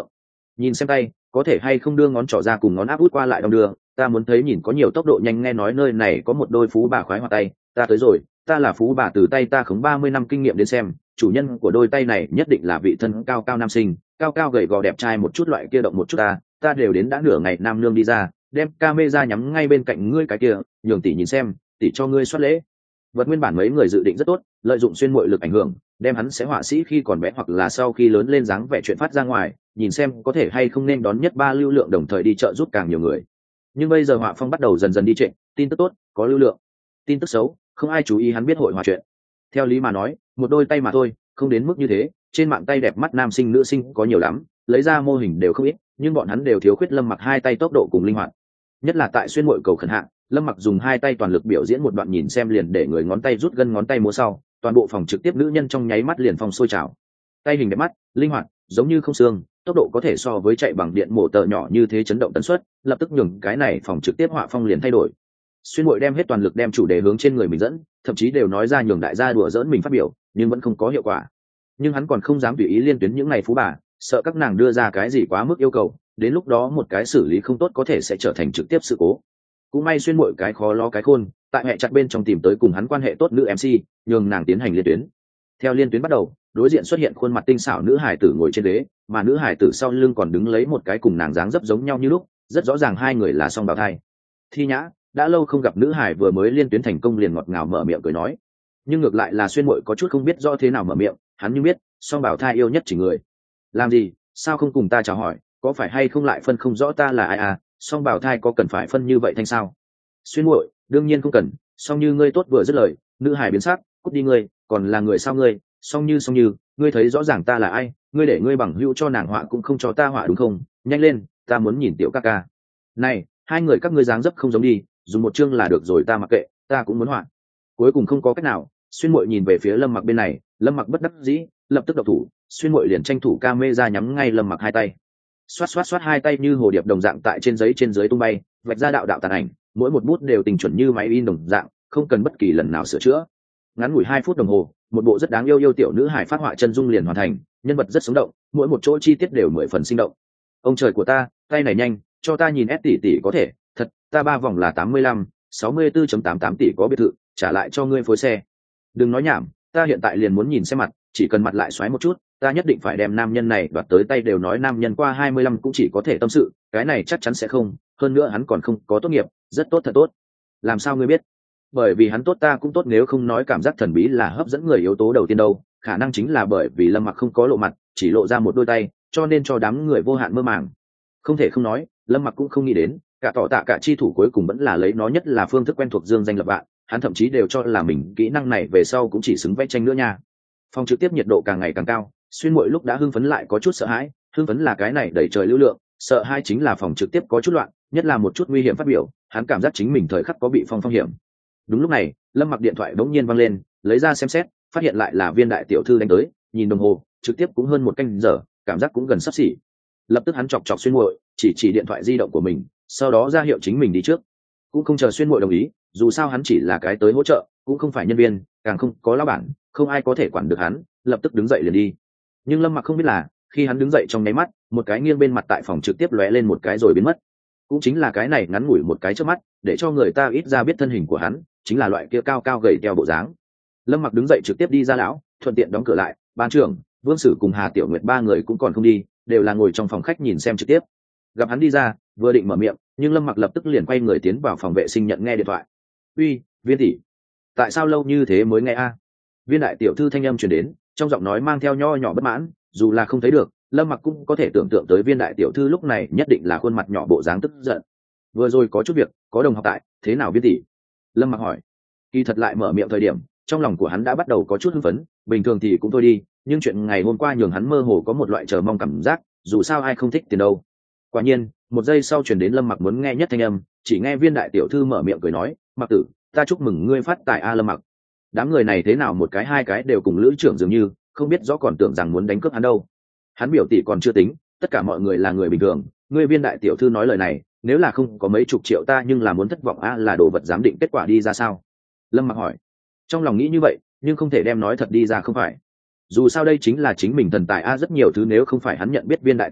nhìn xem tay có thể hay không đưa ngón trỏ ra cùng ngón áp út qua lại đong đưa, ta muốn thấy nhìn có nhiều tốc độ nhanh. Nghe nói nơi này có một đôi phú bà khoái hoạt tay, ta tới rồi, ta là phú bà từ tay ta khống ba mươi năm kinh nghiệm đến xem, chủ nhân của đôi tay này nhất định là vị thân cao cao nam sinh, cao cao gầy gò đẹp trai một chút loại kia, động một chút ta ta đều đến đã nửa ngày nam nương đi ra, đem camera nhắm ngay bên cạnh ngươi cái kia, nhường tỷ nhìn xem, tỷ cho ngươi soát lễ vật. Nguyên bản mấy người dự định rất tốt, lợi dụng xuyên muội lực ảnh hưởng, đem hắn sẽ họa sĩ khi còn bé hoặc là sau khi lớn lên dáng vẻ chuyện phát ra ngoài, nhìn xem có thể hay không nên đón nhất ba lưu lượng đồng thời đi chợ giúp càng nhiều người. Nhưng bây giờ họa phong bắt đầu dần dần đi trệ, tin tức tốt có lưu lượng, tin tức xấu không ai chú ý hắn biết hội họa chuyện. Theo lý mà nói một đôi tay mà thôi, không đến mức như thế. Trên mạng tay đẹp mắt nam sinh nữ sinh có nhiều lắm, lấy ra mô hình đều không ít, nhưng bọn hắn đều thiếu khuyết Lâm Mặc hai tay tốc độ cùng linh hoạt. Nhất là tại xuyên muội cầu khẩn hạng, Lâm Mặc dùng hai tay toàn lực biểu diễn một đoạn, nhìn xem liền để người ngón tay rút gân ngón tay múa sau, toàn bộ phòng trực tiếp nữ nhân trong nháy mắt liền phong sôi trào. Tay hình đẹp mắt linh hoạt giống như không xương, tốc độ có thể so với chạy bằng điện mổ tờ nhỏ như thế, chấn động tần suất lập tức nhường cái này phòng trực tiếp họa phong liền thay đổi. Xuyên muội đem hết toàn lực đem chủ đề hướng trên người mình dẫn, thậm chí đều nói ra nhường đại gia đùa dỡn mình phát biểu, nhưng vẫn không có hiệu quả. Nhưng hắn còn không dám tùy ý liên tuyến những ngày phú bà, sợ các nàng đưa ra cái gì quá mức yêu cầu, đến lúc đó một cái xử lý không tốt có thể sẽ trở thành trực tiếp sự cố. Cũng may xuyên muội cái khó lo cái khôn, tại hệ chặt bên trong tìm tới cùng hắn quan hệ tốt nữ em xê, nhường nàng tiến hành liên tuyến. Theo liên tuyến bắt đầu, đối diện xuất hiện khuôn mặt tinh xảo nữ hải tử ngồi trên ghế, mà nữ hải tử sau lưng còn đứng lấy một cái cùng nàng dáng dấp giống nhau như lúc, rất rõ ràng hai người là song bào thai. Thi Nhã đã lâu không gặp nữ hải vừa mới liên tuyến thành công liền ngọt ngào mở miệng cười nói, nhưng ngược lại là xuyên muội có chút không biết rõ thế nào mở miệng. Hắn như biết song bào thai yêu nhất chỉ người, làm gì sao không cùng ta chào hỏi, có phải hay không lại phân không rõ ta là ai à, song bào thai có cần phải phân như vậy thanh sao? Xuyên muội đương nhiên không cần, song như ngươi tốt vừa dứt lời, nữ hải biến sắc, cút đi ngươi, còn là người sao ngươi? Song như song như ngươi thấy rõ ràng ta là ai, ngươi để ngươi bằng hữu cho nàng họa cũng không cho ta họa đúng không? Nhanh lên, ta muốn nhìn tiểu ca ca. Này hai người các ngươi dáng dấp không giống đi, dùng một chương là được rồi, ta mặc kệ, ta cũng muốn họa. Cuối cùng không có cách nào, xuyên muội nhìn về phía Lâm Mặc bên này, Lâm Mặc bất đắc dĩ lập tức độc thủ, xuyên muội liền tranh thủ camera nhắm ngay Lâm Mặc hai tay, xoát xoát xoát hai tay như hồ điệp đồng dạng tại trên giấy trên dưới tung bay, vạch ra đạo đạo tàn ảnh, mỗi một bút đều tình chuẩn như máy in đồng dạng, không cần bất kỳ lần nào sửa chữa. Ngắn ngủi hai phút đồng hồ, một bộ rất đáng yêu yêu tiểu nữ hài phát họa chân dung liền hoàn thành, nhân vật rất sống động, mỗi một chỗ chi tiết đều mười phần sinh động. Ông trời của ta, tay này nhanh, cho ta nhìn S tỷ tỷ có thể, thật, ta ba vòng là tám mươi lăm, sáu mươi tư chấm tám tám tỷ có biệt thự, trả lại cho ngươi phối xe. Đừng nói nhảm, ta hiện tại liền muốn nhìn xem mặt, chỉ cần mặt lại xoáy một chút, ta nhất định phải đem nam nhân này đoạt tới tay. Đều nói nam nhân qua hai mươi lăm cũng chỉ có thể tâm sự, cái này chắc chắn sẽ không, hơn nữa hắn còn không có tốt nghiệp, rất tốt thật tốt. Làm sao ngươi biết? Bởi vì hắn tốt ta cũng tốt, nếu không nói cảm giác thần bí là hấp dẫn người yếu tố đầu tiên đâu, khả năng chính là bởi vì Lâm Mặc không có lộ mặt, chỉ lộ ra một đôi tay, cho nên cho đám người vô hạn mơ màng. Không thể không nói, Lâm Mặc cũng không nghĩ đến, cả tỏ tạ cả chi thủ cuối cùng vẫn là lấy nó nhất là phương thức quen thuộc dương danh lập vạn, hắn thậm chí đều cho là mình kỹ năng này về sau cũng chỉ xứng vẽ tranh nữa nha. Phòng trực tiếp nhiệt độ càng ngày càng cao, xuyên muội lúc đã hưng phấn lại có chút sợ hãi, hưng phấn là cái này đẩy trời lưu lượng, sợ hãi chính là phòng trực tiếp có chút loạn, nhất là một chút nguy hiểm phát biểu, hắn cảm giác chính mình thời khắc có bị phong phong hiểm. Đúng lúc này, Lâm Mặc điện thoại bỗng nhiên vang lên, lấy ra xem xét, phát hiện lại là Viên đại tiểu thư đánh tới, nhìn đồng hồ, trực tiếp cũng hơn một canh giờ, cảm giác cũng gần sắp xỉ. Lập tức hắn chọc chọc xuyên muội, chỉ chỉ điện thoại di động của mình, sau đó ra hiệu chính mình đi trước, cũng không chờ xuyên muội đồng ý, dù sao hắn chỉ là cái tới hỗ trợ, cũng không phải nhân viên, càng không có lão bản, không ai có thể quản được hắn, lập tức đứng dậy liền đi. Nhưng Lâm Mặc không biết là, khi hắn đứng dậy trong nháy mắt, một cái nghiêng bên mặt tại phòng trực tiếp lóe lên một cái rồi biến mất. Cũng chính là cái này ngắn ngủi một cái trước mắt, để cho người ta ít ra biết thân hình của hắn, chính là loại kia cao cao gầy teo bộ dáng. Lâm Mặc đứng dậy trực tiếp đi ra lão, thuận tiện đóng cửa lại, ban trưởng, Vương Sử cùng Hà Tiểu Nguyệt ba người cũng còn không đi, đều là ngồi trong phòng khách nhìn xem trực tiếp. Gặp hắn đi ra, vừa định mở miệng, nhưng Lâm Mặc lập tức liền quay người tiến vào phòng vệ sinh nhận nghe điện thoại. "Uy, Viên tỷ, tại sao lâu như thế mới nghe a?" Viên đại tiểu thư thanh âm truyền đến, trong giọng nói mang theo nho nhỏ bất mãn, dù là không thấy được, Lâm Mặc cũng có thể tưởng tượng tới Viên đại tiểu thư lúc này nhất định là khuôn mặt nhỏ bộ dáng tức giận. "Vừa rồi có chút việc, có đồng học tại, thế nào Viên tỷ?" Lâm Mặc hỏi. Kỳ thật lại mở miệng thời điểm, trong lòng của hắn đã bắt đầu có chút hưng phấn, bình thường thì cũng thôi đi, nhưng chuyện ngày hôm qua nhường hắn mơ hồ có một loại chờ mong cảm giác, dù sao ai không thích tiền đâu. Quả nhiên, một giây sau truyền đến Lâm Mặc muốn nghe nhất thanh âm, chỉ nghe Viên đại tiểu thư mở miệng cười nói, "Mặc tử, ta chúc mừng ngươi phát tài a." Lâm Mặc, đám người này thế nào một cái hai cái đều cùng lữ trưởng dường như, không biết rõ còn tưởng rằng muốn đánh cướp hắn đâu. Hắn biểu tỷ còn chưa tính, tất cả mọi người là người bình thường, ngươi Viên đại tiểu thư nói lời này, nếu là không có mấy chục triệu ta nhưng là muốn thất vọng a. Là đồ vật giám định kết quả đi ra sao? Lâm Mặc hỏi. Trong lòng nghĩ như vậy, nhưng không thể đem nói thật đi ra không phải. Dù sao đây chính là chính mình thần tài a, rất nhiều thứ nếu không phải hắn nhận biết Viên đại tiểu thư,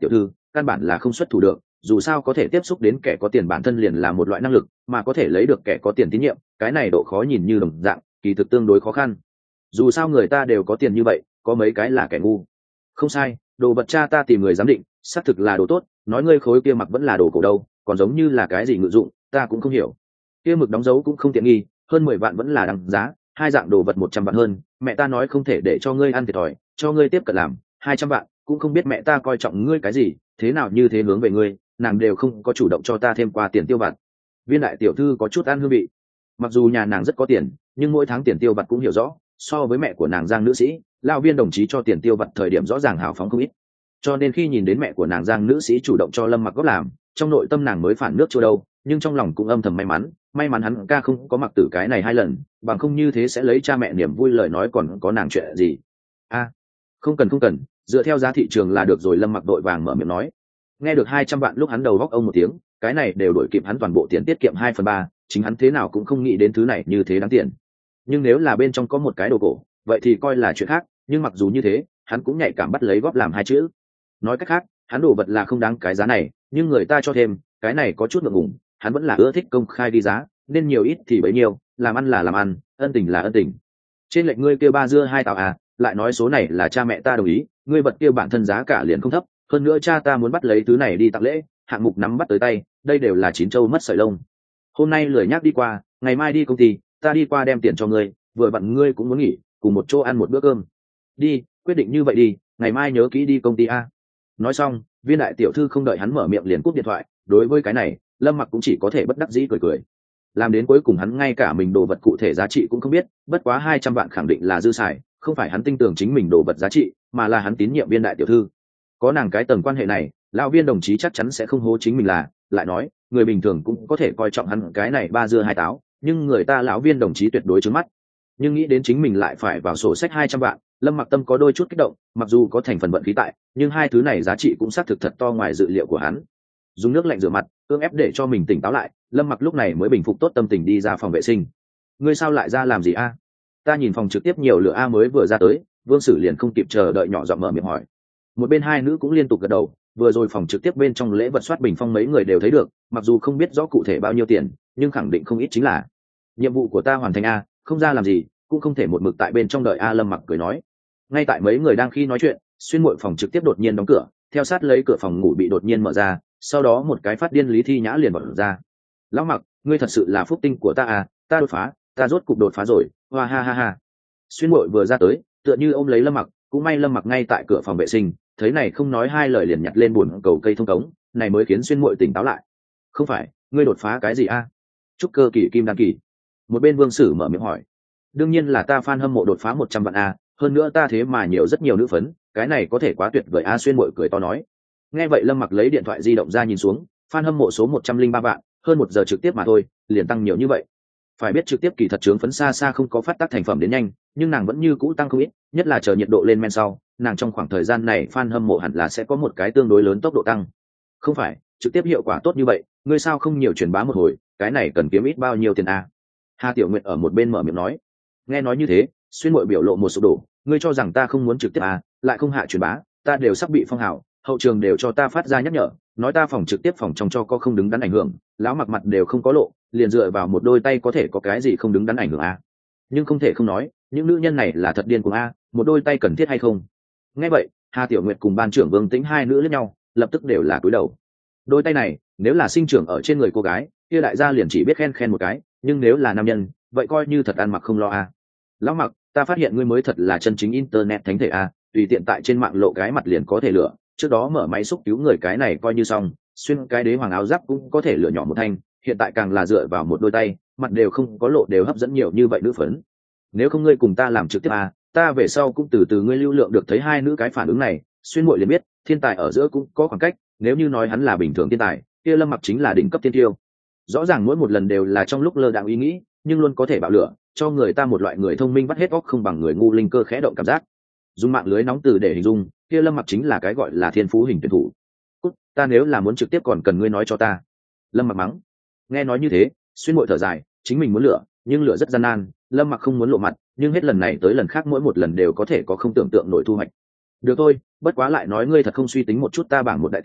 căn bản là không xuất thủ được, dù sao có thể tiếp xúc đến kẻ có tiền bản thân liền là một loại năng lực, mà có thể lấy được kẻ có tiền tín nhiệm, cái này độ khó nhìn như đồng dạng, kỳ thực tương đối khó khăn. Dù sao người ta đều có tiền như vậy, có mấy cái là kẻ ngu. Không sai, đồ vật cha ta tìm người giám định, xác thực là đồ tốt, nói ngươi khối kia mặc vẫn là đồ cổ đâu, còn giống như là cái gì ngự dụng, ta cũng không hiểu. Kia mực đóng dấu cũng không tiện nghi, hơn mười vạn vẫn là đằng giá, hai dạng đồ vật một trăm vạn hơn, mẹ ta nói không thể để cho ngươi ăn thiệt thòi, cho ngươi tiếp cận làm, hai trăm vạn, cũng không biết mẹ ta coi trọng ngươi cái gì, thế nào như thế hướng về ngươi, nàng đều không có chủ động cho ta thêm qua tiền tiêu vặt. Viên đại tiểu thư có chút ăn hương vị. Mặc dù nhà nàng rất có tiền, nhưng mỗi tháng tiền tiêu vặt cũng hiểu rõ, so với mẹ của nàng Giang nữ sĩ, lão Viên đồng chí cho tiền tiêu vặt thời điểm rõ ràng hào phóng không ít. Cho nên khi nhìn đến mẹ của nàng Giang nữ sĩ chủ động cho Lâm Mặc góp làm, trong nội tâm nàng mới phản nước chưa đâu, nhưng trong lòng cũng âm thầm may mắn, may mắn hắn ca không có mặc tử cái này hai lần, bằng không như thế sẽ lấy cha mẹ niềm vui lời nói còn có nàng chuyện gì. A, à, không cần không cần, dựa theo giá thị trường là được rồi. Lâm Mặc đội vàng mở miệng nói. Nghe được hai trăm vạn lúc hắn đầu góc ông một tiếng, cái này đều đổi kịp hắn toàn bộ tiền tiết kiệm hai phần ba, chính hắn thế nào cũng không nghĩ đến thứ này như thế đáng tiền. Nhưng nếu là bên trong có một cái đồ cổ, vậy thì coi là chuyện khác, nhưng mặc dù như thế, hắn cũng nhạy cảm bắt lấy góp làm hai chữ. Nói cách khác, hắn đồ vật là không đáng cái giá này, nhưng người ta cho thêm, cái này có chút ngượng ngùng, hắn vẫn là ưa thích công khai đi giá, nên nhiều ít thì bấy nhiêu, làm ăn là làm ăn, ân tình là ân tình. Trên lệnh ngươi kêu ba dưa hai tàu à, lại nói số này là cha mẹ ta đồng ý, ngươi vật kia bản thân giá cả liền không thấp, hơn nữa cha ta muốn bắt lấy thứ này đi tặng lễ, hạng mục nắm bắt tới tay, đây đều là chín châu mất sợi lông. Hôm nay lười nhác đi qua, ngày mai đi công ty, ta đi qua đem tiền cho ngươi, vừa vặn ngươi cũng muốn nghỉ, cùng một chỗ ăn một bữa cơm. Đi, quyết định như vậy đi, ngày mai nhớ kỹ đi công ty a. Nói xong, Viên đại tiểu thư không đợi hắn mở miệng liền cúp điện thoại, đối với cái này, Lâm Mặc cũng chỉ có thể bất đắc dĩ cười cười. Làm đến cuối cùng hắn ngay cả mình đồ vật cụ thể giá trị cũng không biết, bất quá hai trăm vạn khẳng định là dư xài, không phải hắn tin tưởng chính mình đồ vật giá trị, mà là hắn tín nhiệm Viên đại tiểu thư. Có nàng cái tầng quan hệ này, lão Viên đồng chí chắc chắn sẽ không hố chính mình là, lại nói, người bình thường cũng có thể coi trọng hắn cái này ba dưa hai táo, nhưng người ta lão Viên đồng chí tuyệt đối trướng mắt. Nhưng nghĩ đến chính mình lại phải vào sổ sách hai trăm vạn, Lâm Mặc tâm có đôi chút kích động, mặc dù có thành phần vận khí tại, nhưng hai thứ này giá trị cũng xác thực thật to ngoài dự liệu của hắn. Dùng nước lạnh rửa mặt, cưỡng ép để cho mình tỉnh táo lại, Lâm Mặc lúc này mới bình phục tốt tâm tình đi ra phòng vệ sinh. Ngươi sao lại ra làm gì a? Ta nhìn phòng trực tiếp nhiều lửa a mới vừa ra tới, Vương Sử liền không kịp chờ đợi nhỏ giọng mở miệng hỏi. Một bên hai nữ cũng liên tục gật đầu, vừa rồi phòng trực tiếp bên trong lễ vật soát bình phong mấy người đều thấy được, mặc dù không biết rõ cụ thể bao nhiêu tiền, nhưng khẳng định không ít chính là. Nhiệm vụ của ta hoàn thành a, không ra làm gì, cũng không thể một mực tại bên trong đợi a. Lâm Mặc cười nói. Ngay tại mấy người đang khi nói chuyện, xuyên muội phòng trực tiếp đột nhiên đóng cửa, theo sát lấy cửa phòng ngủ bị đột nhiên mở ra, sau đó một cái phát điên Lý Thi Nhã liền bật ra. Lão Mặc, ngươi thật sự là phúc tinh của ta à, ta đột phá, ta rốt cục đột phá rồi, hoa ha ha ha. Xuyên muội vừa ra tới, tựa như ôm lấy Lâm Mặc, cũng may Lâm Mặc ngay tại cửa phòng vệ sinh, thấy này không nói hai lời liền nhặt lên buồn cầu cây thông cống, này mới khiến xuyên muội tỉnh táo lại. Không phải, ngươi đột phá cái gì a? À? Trúc cơ kỳ kim đan kỳ. Một bên Vương Sử mở miệng hỏi. Đương nhiên là ta fan hâm mộ đột phá một trăm vạn a, hơn nữa ta thế mà nhiều rất nhiều nữ phấn, cái này có thể quá tuyệt vời a. Xuyên muội cười to nói. Nghe vậy Lâm Mặc lấy điện thoại di động ra nhìn xuống, fan hâm mộ số một trăm linh ba vạn, hơn một giờ trực tiếp mà thôi, liền tăng nhiều như vậy. Phải biết trực tiếp kỳ thật trướng phấn xa xa không có phát tác thành phẩm đến nhanh, nhưng nàng vẫn như cũ tăng không ít, nhất là chờ nhiệt độ lên men sau, nàng trong khoảng thời gian này fan hâm mộ hẳn là sẽ có một cái tương đối lớn tốc độ tăng. Không phải, trực tiếp hiệu quả tốt như vậy, ngươi sao không nhiều truyền bá một hồi, cái này cần kiếm ít bao nhiêu tiền a? Hà Tiểu Nguyệt ở một bên mở miệng nói. Nghe nói như thế, xuyên muội biểu lộ một sụp đổ, ngươi cho rằng ta không muốn trực tiếp à, lại không hạ truyền bá, ta đều sắp bị phong hào, hậu trường đều cho ta phát ra nhắc nhở, nói ta phòng trực tiếp phòng trong cho có không đứng đắn ảnh hưởng, lão Mặc mặt đều không có lộ, liền dựa vào một đôi tay có thể có cái gì không đứng đắn ảnh hưởng à? Nhưng không thể không nói, những nữ nhân này là thật điên cuồng a, một đôi tay cần thiết hay không? Nghe vậy, Hà Tiểu Nguyệt cùng ban trưởng Vương Tĩnh hai nữ liếc nhau, lập tức đều là cúi đầu. Đôi tay này, nếu là sinh trưởng ở trên người cô gái, kia đại gia liền chỉ biết khen khen một cái, nhưng nếu là nam nhân, vậy coi như thật ăn mặc không lo a. Lão Mặc, ta phát hiện ngươi mới thật là chân chính internet thánh thể a, tùy tiện tại trên mạng lộ cái mặt liền có thể lửa, trước đó mở máy xúc cứu người cái này coi như xong, xuyên cái đế hoàng áo giáp cũng có thể lửa nhỏ một thanh, hiện tại càng là dựa vào một đôi tay, mặt đều không có lộ đều hấp dẫn nhiều như vậy nữ phấn. Nếu không ngươi cùng ta làm trực tiếp a, ta về sau cũng từ từ ngươi lưu lượng được thấy hai nữ cái phản ứng này, xuyên muội liền biết, thiên tài ở giữa cũng có khoảng cách, nếu như nói hắn là bình thường thiên tài, kia Lâm Mặc chính là đỉnh cấp thiên tiêu. Rõ ràng mỗi một lần đều là trong lúc lơ đãng ý nghĩ, nhưng luôn có thể bạo lửa, cho người ta một loại người thông minh vắt hết óc không bằng người ngu linh cơ khẽ động cảm giác. Dùng mạng lưới nóng từ để hình dung, kia Lâm Mặc chính là cái gọi là thiên phú hình tuyển thủ. Cút, ta nếu là muốn trực tiếp còn cần ngươi nói cho ta. Lâm Mặc mắng. Nghe nói như thế, xuyên muội thở dài, chính mình muốn lửa, nhưng lửa rất gian nan, Lâm Mặc không muốn lộ mặt, nhưng hết lần này tới lần khác mỗi một lần đều có thể có không tưởng tượng nổi thu hoạch. Được thôi, bất quá lại nói ngươi thật không suy tính một chút ta bảng một đại tỷ,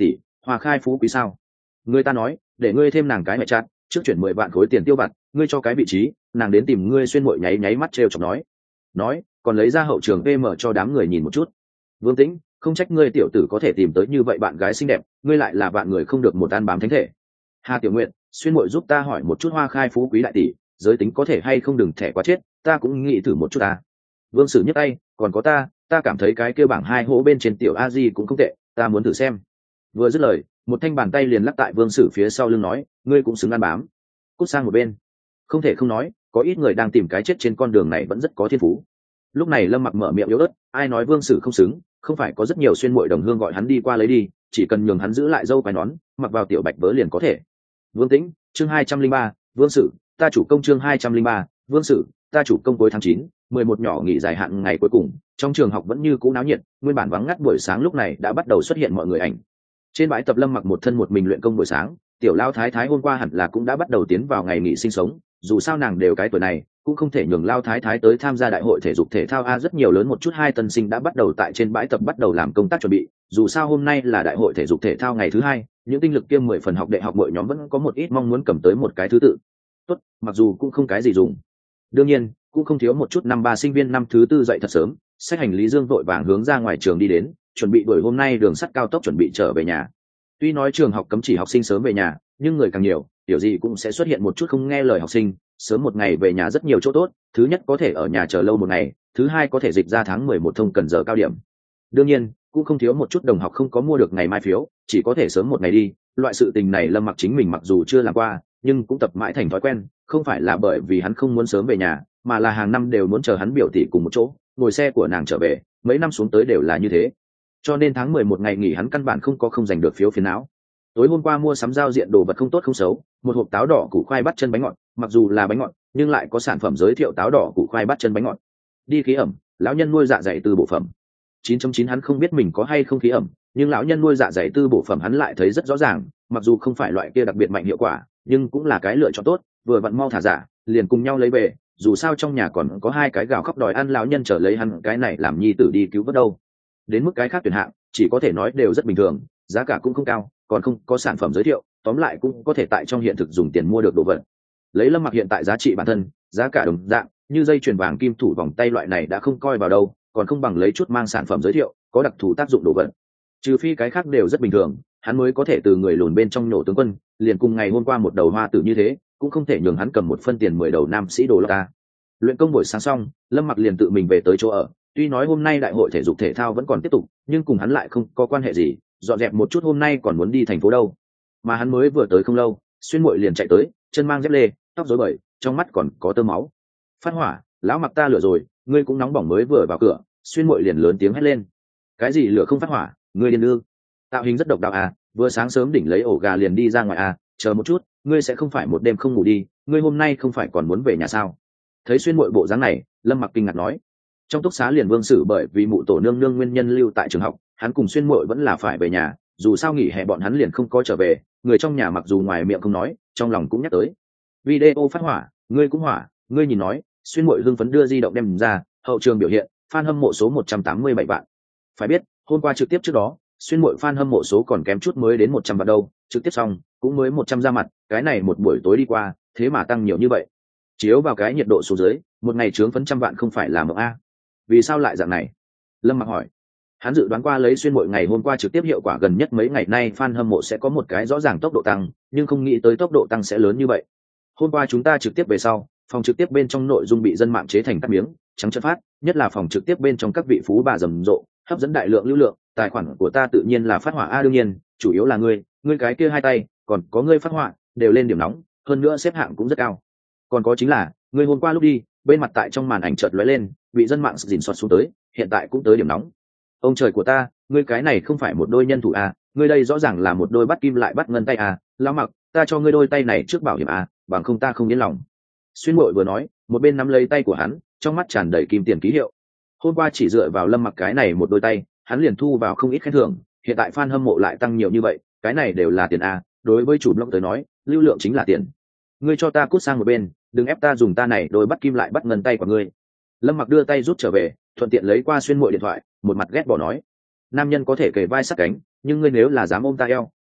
Hoa khai phú quý sao? Người ta nói để ngươi thêm nàng cái mẹ chát, trước chuyển mười vạn khối tiền tiêu vặt, ngươi cho cái vị trí, nàng đến tìm ngươi xuyên muội nháy nháy mắt trêu chọc nói nói còn lấy ra hậu trường pm cho đám người nhìn một chút. Vương Tĩnh, không trách ngươi tiểu tử có thể tìm tới như vậy bạn gái xinh đẹp, ngươi lại là bạn người không được một ăn bám thánh thể. Hà Tiểu Nguyện, xuyên muội giúp ta hỏi một chút Hoa khai phú quý đại tỷ, giới tính có thể hay không, đừng thẻ quá chết, ta cũng nghĩ thử một chút ta. Vương Sử nhấc tay, còn có ta, ta cảm thấy cái kia bảng hai hố bên trên tiểu a di cũng không tệ, ta muốn thử xem. Vừa dứt lời, một thanh bàn tay liền lắc tại Vương Sử phía sau lưng nói, ngươi cũng xứng ăn bám. Cút sang một bên. Không thể không nói, có ít người đang tìm cái chết trên con đường này vẫn rất có thiên phú. Lúc này Lâm Mặc mở miệng yếu ớt, ai nói Vương Sử không xứng, không phải có rất nhiều xuyên muội đồng hương gọi hắn đi qua lấy đi, chỉ cần nhường hắn giữ lại dâu quai nón, mặc vào tiểu bạch vớ liền có thể. Vương Tĩnh, chương hai trăm linh ba, Vương Sử, ta chủ công chương hai trăm linh ba, Vương Sử, ta chủ công cuối tháng chín, mười một nhỏ nghỉ dài hạn ngày cuối cùng, trong trường học vẫn như cũ náo nhiệt, nguyên bản vắng ngắt buổi sáng lúc này đã bắt đầu xuất hiện mọi người ảnh. Trên bãi tập Lâm Mặc một thân một mình luyện công buổi sáng, tiểu lao thái thái hôm qua hẳn là cũng đã bắt đầu tiến vào ngày nghỉ sinh sống, dù sao nàng đều cái tuổi này, cũng không thể nhường lao thái thái tới tham gia đại hội thể dục thể thao a. Rất nhiều lớn một chút hai tân sinh đã bắt đầu tại trên bãi tập bắt đầu làm công tác chuẩn bị, dù sao hôm nay là đại hội thể dục thể thao ngày thứ hai, những tinh lực kiêm mười phần học đại học mỗi nhóm vẫn có một ít mong muốn cầm tới một cái thứ tự tốt, mặc dù cũng không cái gì dùng. Đương nhiên cũng không thiếu một chút năm ba sinh viên năm thứ tư dậy thật sớm, xách hành lý dương vội vàng hướng ra ngoài trường đi đến, chuẩn bị đuổi hôm nay đường sắt cao tốc chuẩn bị trở về nhà. Tuy nói trường học cấm chỉ học sinh sớm về nhà, nhưng người càng nhiều, điều gì cũng sẽ xuất hiện một chút không nghe lời học sinh. Sớm một ngày về nhà rất nhiều chỗ tốt, thứ nhất có thể ở nhà chờ lâu một ngày, thứ hai có thể dịch ra tháng mười một thông cần giờ cao điểm. Đương nhiên cũng không thiếu một chút đồng học không có mua được ngày mai phiếu, chỉ có thể sớm một ngày đi. Loại sự tình này Lâm Mặc chính mình mặc dù chưa làm qua, nhưng cũng tập mãi thành thói quen, không phải là bởi vì hắn không muốn sớm về nhà, mà là hàng năm đều muốn chờ hắn biểu tỷ cùng một chỗ ngồi xe của nàng trở về, mấy năm xuống tới đều là như thế. Cho nên tháng mười một ngày nghỉ hắn căn bản không có không giành được phiếu phiền não. Tối hôm qua mua sắm giao diện đồ vật không tốt không xấu, một hộp táo đỏ củ khoai bắt chân bánh ngọt, mặc dù là bánh ngọt nhưng lại có sản phẩm giới thiệu táo đỏ củ khoai bắt chân bánh ngọt. Đi khí ẩm, lão nhân nuôi dạ dày tư bổ phẩm. chín chấm chín hắn không biết mình có hay không khí ẩm, nhưng lão nhân nuôi dạ dày tư bổ phẩm hắn lại thấy rất rõ ràng, mặc dù không phải loại kia đặc biệt mạnh hiệu quả, nhưng cũng là cái lựa chọn tốt, vừa vặn mau thả giả, liền cùng nhau lấy về, dù sao trong nhà còn có hai cái gào khóc đòi ăn lão nhân trở lấy hắn cái này làm nhi tử đi cứu vớt đâu. Đến mức cái khác tuyển hạng, chỉ có thể nói đều rất bình thường, giá cả cũng không cao, còn không có sản phẩm giới thiệu, tóm lại cũng có thể tại trong hiện thực dùng tiền mua được đồ vật. Lấy Lâm Mặc hiện tại giá trị bản thân, giá cả đồng dạng, như dây chuyền vàng kim thủ vòng tay loại này đã không coi vào đâu, còn không bằng lấy chút mang sản phẩm giới thiệu, có đặc thù tác dụng đồ vật. Trừ phi cái khác đều rất bình thường, hắn mới có thể từ người lùn bên trong nổ tướng quân, liền cùng ngày hôm qua một đầu hoa tử như thế, cũng không thể nhường hắn cầm một phân tiền mười đầu nam sĩ đồ lót ta. Luyện công buổi sáng xong, Lâm Mặc liền tự mình về tới chỗ ở, tuy nói hôm nay đại hội thể dục thể thao vẫn còn tiếp tục, nhưng cùng hắn lại không có quan hệ gì, dọn dẹp một chút hôm nay còn muốn đi thành phố đâu. Mà hắn mới vừa tới không lâu, Xuyên Muội liền chạy tới, chân mang dép lê, tóc rối bời, trong mắt còn có tơ máu. Phát hỏa, lão Mặc ta lửa rồi, ngươi cũng nóng bỏng mới vừa vào cửa. Xuyên Muội liền lớn tiếng hét lên. Cái gì lửa không phát hỏa, ngươi điên ư? Tạo hình rất độc đạo à, vừa sáng sớm đỉnh lấy ổ gà liền đi ra ngoài à, chờ một chút, ngươi sẽ không phải một đêm không ngủ đi, ngươi hôm nay không phải còn muốn về nhà sao? Thấy Xuyên Muội bộ dáng này, Lâm Mặc kinh ngạc nói. Trong túc xá liền Vương Sử bởi vì mụ tổ nương nương nguyên nhân lưu tại trường học, hắn cùng Xuyên Muội vẫn là phải về nhà, dù sao nghỉ hè bọn hắn liền không có trở về, người trong nhà mặc dù ngoài miệng không nói, trong lòng cũng nhắc tới. Video phát hỏa, ngươi cũng hỏa, ngươi nhìn nói. Xuyên Muội hưng phấn đưa di động đem ra, hậu trường biểu hiện, fan hâm mộ số một trăm tám mươi bảy vạn. Phải biết, hôm qua trực tiếp trước đó, Xuyên Muội fan hâm mộ số còn kém chút mới đến một trăm vạn đâu, trực tiếp xong cũng mới một trăm ra mặt, cái này một buổi tối đi qua, thế mà tăng nhiều như vậy. Chiếu vào cái nhiệt độ số dưới, một ngày chướng phấn trăm vạn không phải là mộng a. Vì sao lại dạng này? Lâm Mặc hỏi. Hắn dự đoán qua lấy Xuyên Muội ngày hôm qua trực tiếp hiệu quả gần nhất mấy ngày nay fan hâm mộ sẽ có một cái rõ ràng tốc độ tăng, nhưng không nghĩ tới tốc độ tăng sẽ lớn như vậy. Hôm qua chúng ta trực tiếp về sau, phòng trực tiếp bên trong nội dung bị dân mạng chế thành cắt miếng, trắng trợn phát, nhất là phòng trực tiếp bên trong các vị phú bà rầm rộ, hấp dẫn đại lượng lưu lượng, tài khoản của ta tự nhiên là phát hỏa a. Đương nhiên, chủ yếu là ngươi, ngươi cái kia hai tay, còn có ngươi phát hỏa, đều lên điểm nóng, hơn nữa xếp hạng cũng rất cao. Còn có chính là, ngươi hôm qua lúc đi, bên mặt tại trong màn ảnh chợt lóe lên, bị dân mạng dình soạt xuống tới, hiện tại cũng tới điểm nóng. Ông trời của ta, ngươi cái này không phải một đôi nhân thủ à, ngươi đây rõ ràng là một đôi bắt kim lại bắt ngân tay à, lão Mặc, ta cho ngươi đôi tay này trước bảo hiểm à, bằng không ta không yên lòng. Xuyên Muội vừa nói, một bên nắm lấy tay của hắn, trong mắt tràn đầy kim tiền ký hiệu. Hôm qua chỉ dựa vào Lâm Mặc cái này một đôi tay, hắn liền thu vào không ít khen thưởng, hiện tại fan hâm mộ lại tăng nhiều như vậy, cái này đều là tiền à, đối với chủ blog tới nói, lưu lượng chính là tiền. Ngươi cho ta cút sang một bên, đừng ép ta dùng ta này đôi bắt kim lại bắt ngân tay của ngươi. Lâm Mặc đưa tay rút trở về, thuận tiện lấy qua Xuyên Muội điện thoại, một mặt ghét bỏ nói. Nam nhân có thể kề vai sát cánh, nhưng ngươi nếu là dám ôm ta eo,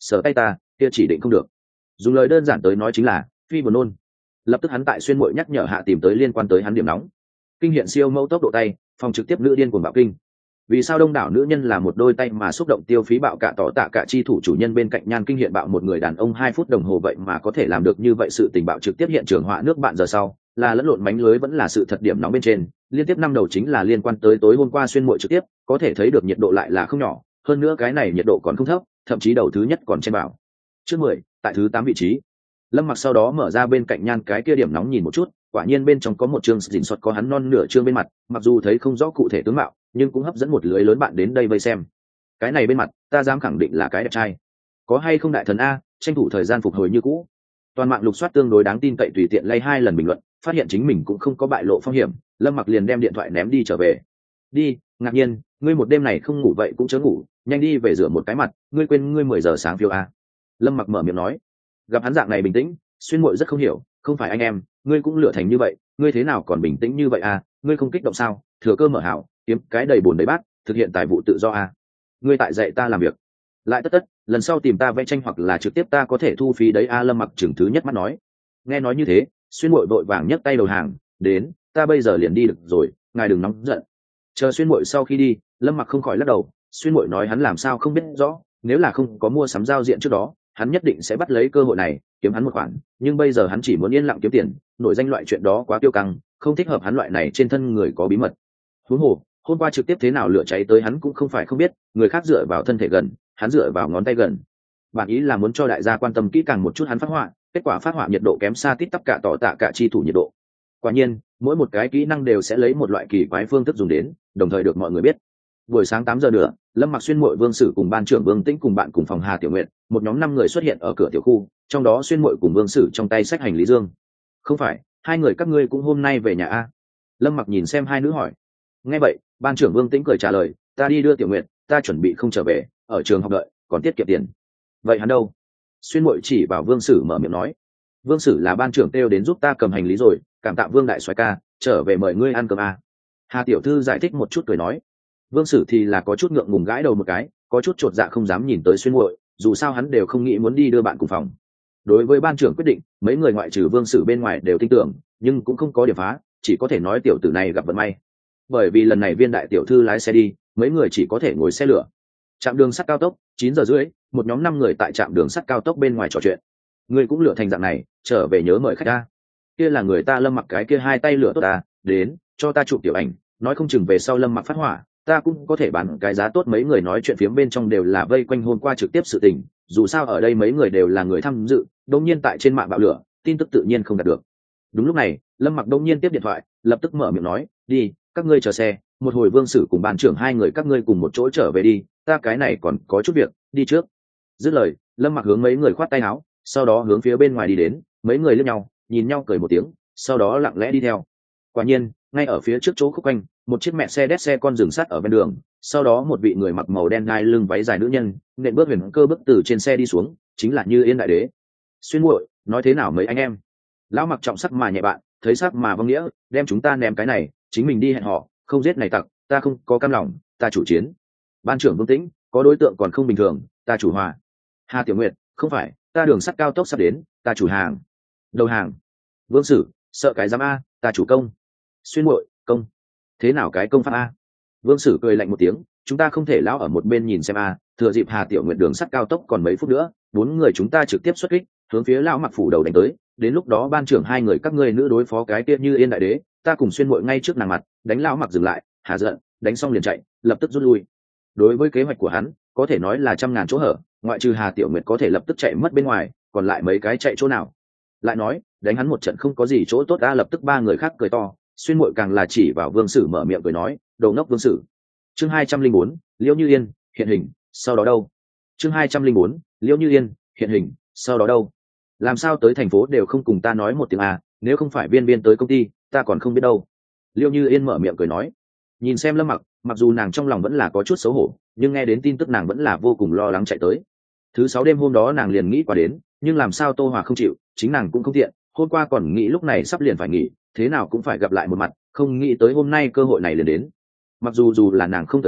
sờ tay ta kia chỉ định không được. Dùng lời đơn giản tới nói chính là phi buồn nôn. Lập tức hắn tại xuyên muội nhắc nhở hạ tìm tới liên quan tới hắn điểm nóng. Kinh hiện siêu mẫu tốc độ tay, phòng trực tiếp nữ điên cuồng bạo kinh. Vì sao đông đảo nữ nhân là một đôi tay mà xúc động tiêu phí bạo cả tỏ tạ cả chi thủ chủ nhân bên cạnh nhan kinh hiện bạo một người đàn ông hai phút đồng hồ vậy mà có thể làm được như vậy, sự tình bạo trực tiếp hiện trường họa nước bạn giờ sau, là lẫn lộn mánh lưới vẫn là sự thật điểm nóng bên trên, liên tiếp năm đầu chính là liên quan tới tối hôm qua xuyên muội trực tiếp, có thể thấy được nhiệt độ lại là không nhỏ, hơn nữa cái này nhiệt độ còn không thấp, thậm chí đầu thứ nhất còn trên bảo. Trước mười, tại thứ tám vị trí. Lâm Mặc sau đó mở ra bên cạnh nhan cái kia điểm nóng nhìn một chút, quả nhiên bên trong có một chương dình sọt có hắn non nửa chương bên mặt, mặc dù thấy không rõ cụ thể tướng mạo, nhưng cũng hấp dẫn một lưới lớn bạn đến đây vây xem. Cái này bên mặt, ta dám khẳng định là cái đẹp trai. Có hay không đại thần a, tranh thủ thời gian phục hồi như cũ. Toàn mạng lục soát tương đối đáng tin cậy tùy tiện lay hai lần bình luận, phát hiện chính mình cũng không có bại lộ phong hiểm, Lâm Mặc liền đem điện thoại ném đi trở về. Đi, ngạc nhiên, ngươi một đêm này không ngủ vậy cũng chớ ngủ, nhanh đi về rửa một cái mặt, ngươi quên ngươi mười giờ sáng phiêu a. Lâm Mặc mở miệng nói. Gặp hắn dạng này bình tĩnh, xuyên muội rất không hiểu, không phải anh em, ngươi cũng lựa thành như vậy, ngươi thế nào còn bình tĩnh như vậy à, ngươi không kích động sao, thừa cơ mở hảo, kiếm cái đầy bồn đầy bát, thực hiện tài vụ tự do à. Ngươi tại dạy ta làm việc. Lại tất tất, lần sau tìm ta vẽ tranh hoặc là trực tiếp ta có thể thu phí đấy a. Lâm Mặc chừng thứ nhất mắt nói. Nghe nói như thế, xuyên muội vội vàng nhấc tay đầu hàng, đến, ta bây giờ liền đi được rồi, ngài đừng nóng giận. Chờ xuyên muội sau khi đi, Lâm Mặc không khỏi lắc đầu, xuyên muội nói hắn làm sao không biết rõ, nếu là không có mua sắm giao diện trước đó, hắn nhất định sẽ bắt lấy cơ hội này kiếm hắn một khoản, nhưng bây giờ hắn chỉ muốn yên lặng kiếm tiền, nổi danh loại chuyện đó quá tiêu căng, không thích hợp hắn loại này trên thân người có bí mật. Huống hồ hôm qua trực tiếp thế nào lửa cháy tới hắn cũng không phải không biết, người khác dựa vào thân thể gần, hắn dựa vào ngón tay gần. Bản ý là muốn cho đại gia quan tâm kỹ càng một chút hắn phát họa, kết quả phát họa nhiệt độ kém xa tít tắp cả tỏ tạ cả chi thủ nhiệt độ. Quả nhiên mỗi một cái kỹ năng đều sẽ lấy một loại kỳ quái phương thức dùng đến, đồng thời được mọi người biết. Buổi sáng tám giờ nữa, Lâm Mặc xuyên muội Vương Sử cùng ban trưởng Vương Tĩnh cùng bạn cùng phòng Hà Tiểu Nguyệt, một nhóm năm người xuất hiện ở cửa tiểu khu, trong đó xuyên muội cùng Vương Sử trong tay sách hành lý dương. Không phải, hai người các ngươi cũng hôm nay về nhà a? Lâm Mặc nhìn xem hai nữ hỏi. Nghe vậy, ban trưởng Vương Tĩnh cười trả lời, ta đi đưa Tiểu Nguyệt, ta chuẩn bị không trở về, ở trường học đợi, còn tiết kiệm tiền. Vậy hắn đâu? Xuyên muội chỉ vào Vương Sử mở miệng nói. Vương Sử là ban trưởng kêu đến giúp ta cầm hành lý rồi, cảm tạ Vương đại soái ca, trở về mời ngươi ăn cơm a. Hà tiểu thư giải thích một chút cười nói. Vương Sử thì là có chút ngượng ngùng gãi đầu một cái, có chút chột dạ không dám nhìn tới xuyên muội, dù sao hắn đều không nghĩ muốn đi đưa bạn cùng phòng. Đối với ban trưởng quyết định, mấy người ngoại trừ Vương Sử bên ngoài đều tin tưởng, nhưng cũng không có điểm phá, chỉ có thể nói tiểu tử này gặp vận may. Bởi vì lần này Viên đại tiểu thư lái xe đi, mấy người chỉ có thể ngồi xe lửa. Trạm đường sắt cao tốc, chín giờ rưỡi, một nhóm năm người tại trạm đường sắt cao tốc bên ngoài trò chuyện. Ngươi cũng lựa thành dạng này, trở về nhớ mời khách ta. Kia là người ta Lâm Mặc cái kia hai tay lửa tốt ta, đến, cho ta chụp tiểu ảnh, nói không chừng về sau Lâm Mặc phát hỏa, ta cũng có thể bán cái giá tốt. Mấy người nói chuyện phía bên trong đều là vây quanh hôm qua trực tiếp sự tình, dù sao ở đây mấy người đều là người tham dự, đống nhiên tại trên mạng bạo lửa, tin tức tự nhiên không đạt được. Đúng lúc này, Lâm Mặc đống nhiên tiếp điện thoại, lập tức mở miệng nói, đi, các ngươi chờ xe, một hồi Vương Sử cùng ban trưởng hai người các ngươi cùng một chỗ trở về đi, ta cái này còn có chút việc, đi trước. Dứt lời, Lâm Mặc hướng mấy người khoát tay áo, sau đó hướng phía bên ngoài đi đến, mấy người liếc nhau, nhìn nhau cười một tiếng, sau đó lặng lẽ đi theo. Quả nhiên, ngay ở phía trước chỗ khúc quanh, một chiếc mẹ xe đét xe con dừng sắt ở bên đường, sau đó một vị người mặc màu đen gai lưng váy dài nữ nhân nện bước huyền cơ bước từ trên xe đi xuống, chính là Như Yên đại đế. Xuyên muội, nói thế nào mấy anh em? Lão Mặc trọng sắc mà nhẹ bạn, thấy sắc mà vâng nghĩa, đem chúng ta ném cái này, chính mình đi hẹn họ, không giết này tặc, ta không có cam lòng, ta chủ chiến. Ban trưởng Vương Tĩnh, có đối tượng còn không bình thường, ta chủ hòa. Hà Tiểu Nguyệt, không phải, ta đường sắt cao tốc sắp đến, ta chủ hàng. Đầu hàng. Vương Sử, sợ cái giám a, ta chủ công. Xuyên muội, công. Thế nào cái công pháp a? Vương Sử cười lạnh một tiếng, chúng ta không thể lão ở một bên nhìn xem a, thừa dịp Hà Tiểu Nguyệt đường sắt cao tốc còn mấy phút nữa, bốn người chúng ta trực tiếp xuất kích, hướng phía lão Mặc phủ đầu đánh tới, đến lúc đó ban trưởng hai người các ngươi nữ đối phó cái kia Như Yên đại đế, ta cùng xuyên muội ngay trước nàng mặt, đánh lão Mặc dừng lại, hà giận, đánh xong liền chạy, lập tức rút lui. Đối với kế hoạch của hắn, có thể nói là trăm ngàn chỗ hở, ngoại trừ Hà Tiểu Nguyệt có thể lập tức chạy mất bên ngoài, còn lại mấy cái chạy chỗ nào? Lại nói, đánh hắn một trận không có gì chỗ tốt, ta lập tức ba người khác cười to, xuyên muội càng là chỉ vào Vương Sử mở miệng cười nói, đầu ngốc Vương Sử. Chương hai trăm linh bốn, Liễu Như Yên hiện hình, sau đó đâu? Chương hai trăm linh bốn, Liễu Như Yên hiện hình, sau đó đâu? Làm sao tới thành phố đều không cùng ta nói một tiếng à, nếu không phải Viên Viên tới công ty, ta còn không biết đâu. Liễu Như Yên mở miệng cười nói. Nhìn xem Lâm Mặc, mặc dù nàng trong lòng vẫn là có chút xấu hổ, nhưng nghe đến tin tức nàng vẫn là vô cùng lo lắng chạy tới. Thứ sáu đêm hôm đó nàng liền nghĩ qua đến, nhưng làm sao Tô Hòa không chịu, chính nàng cũng không tiện, hôm qua còn nghĩ lúc này sắp liền phải nghỉ, thế nào cũng phải gặp lại một mặt, không nghĩ tới hôm nay cơ hội này liền đến. Mặc dù dù là nàng không tới đón,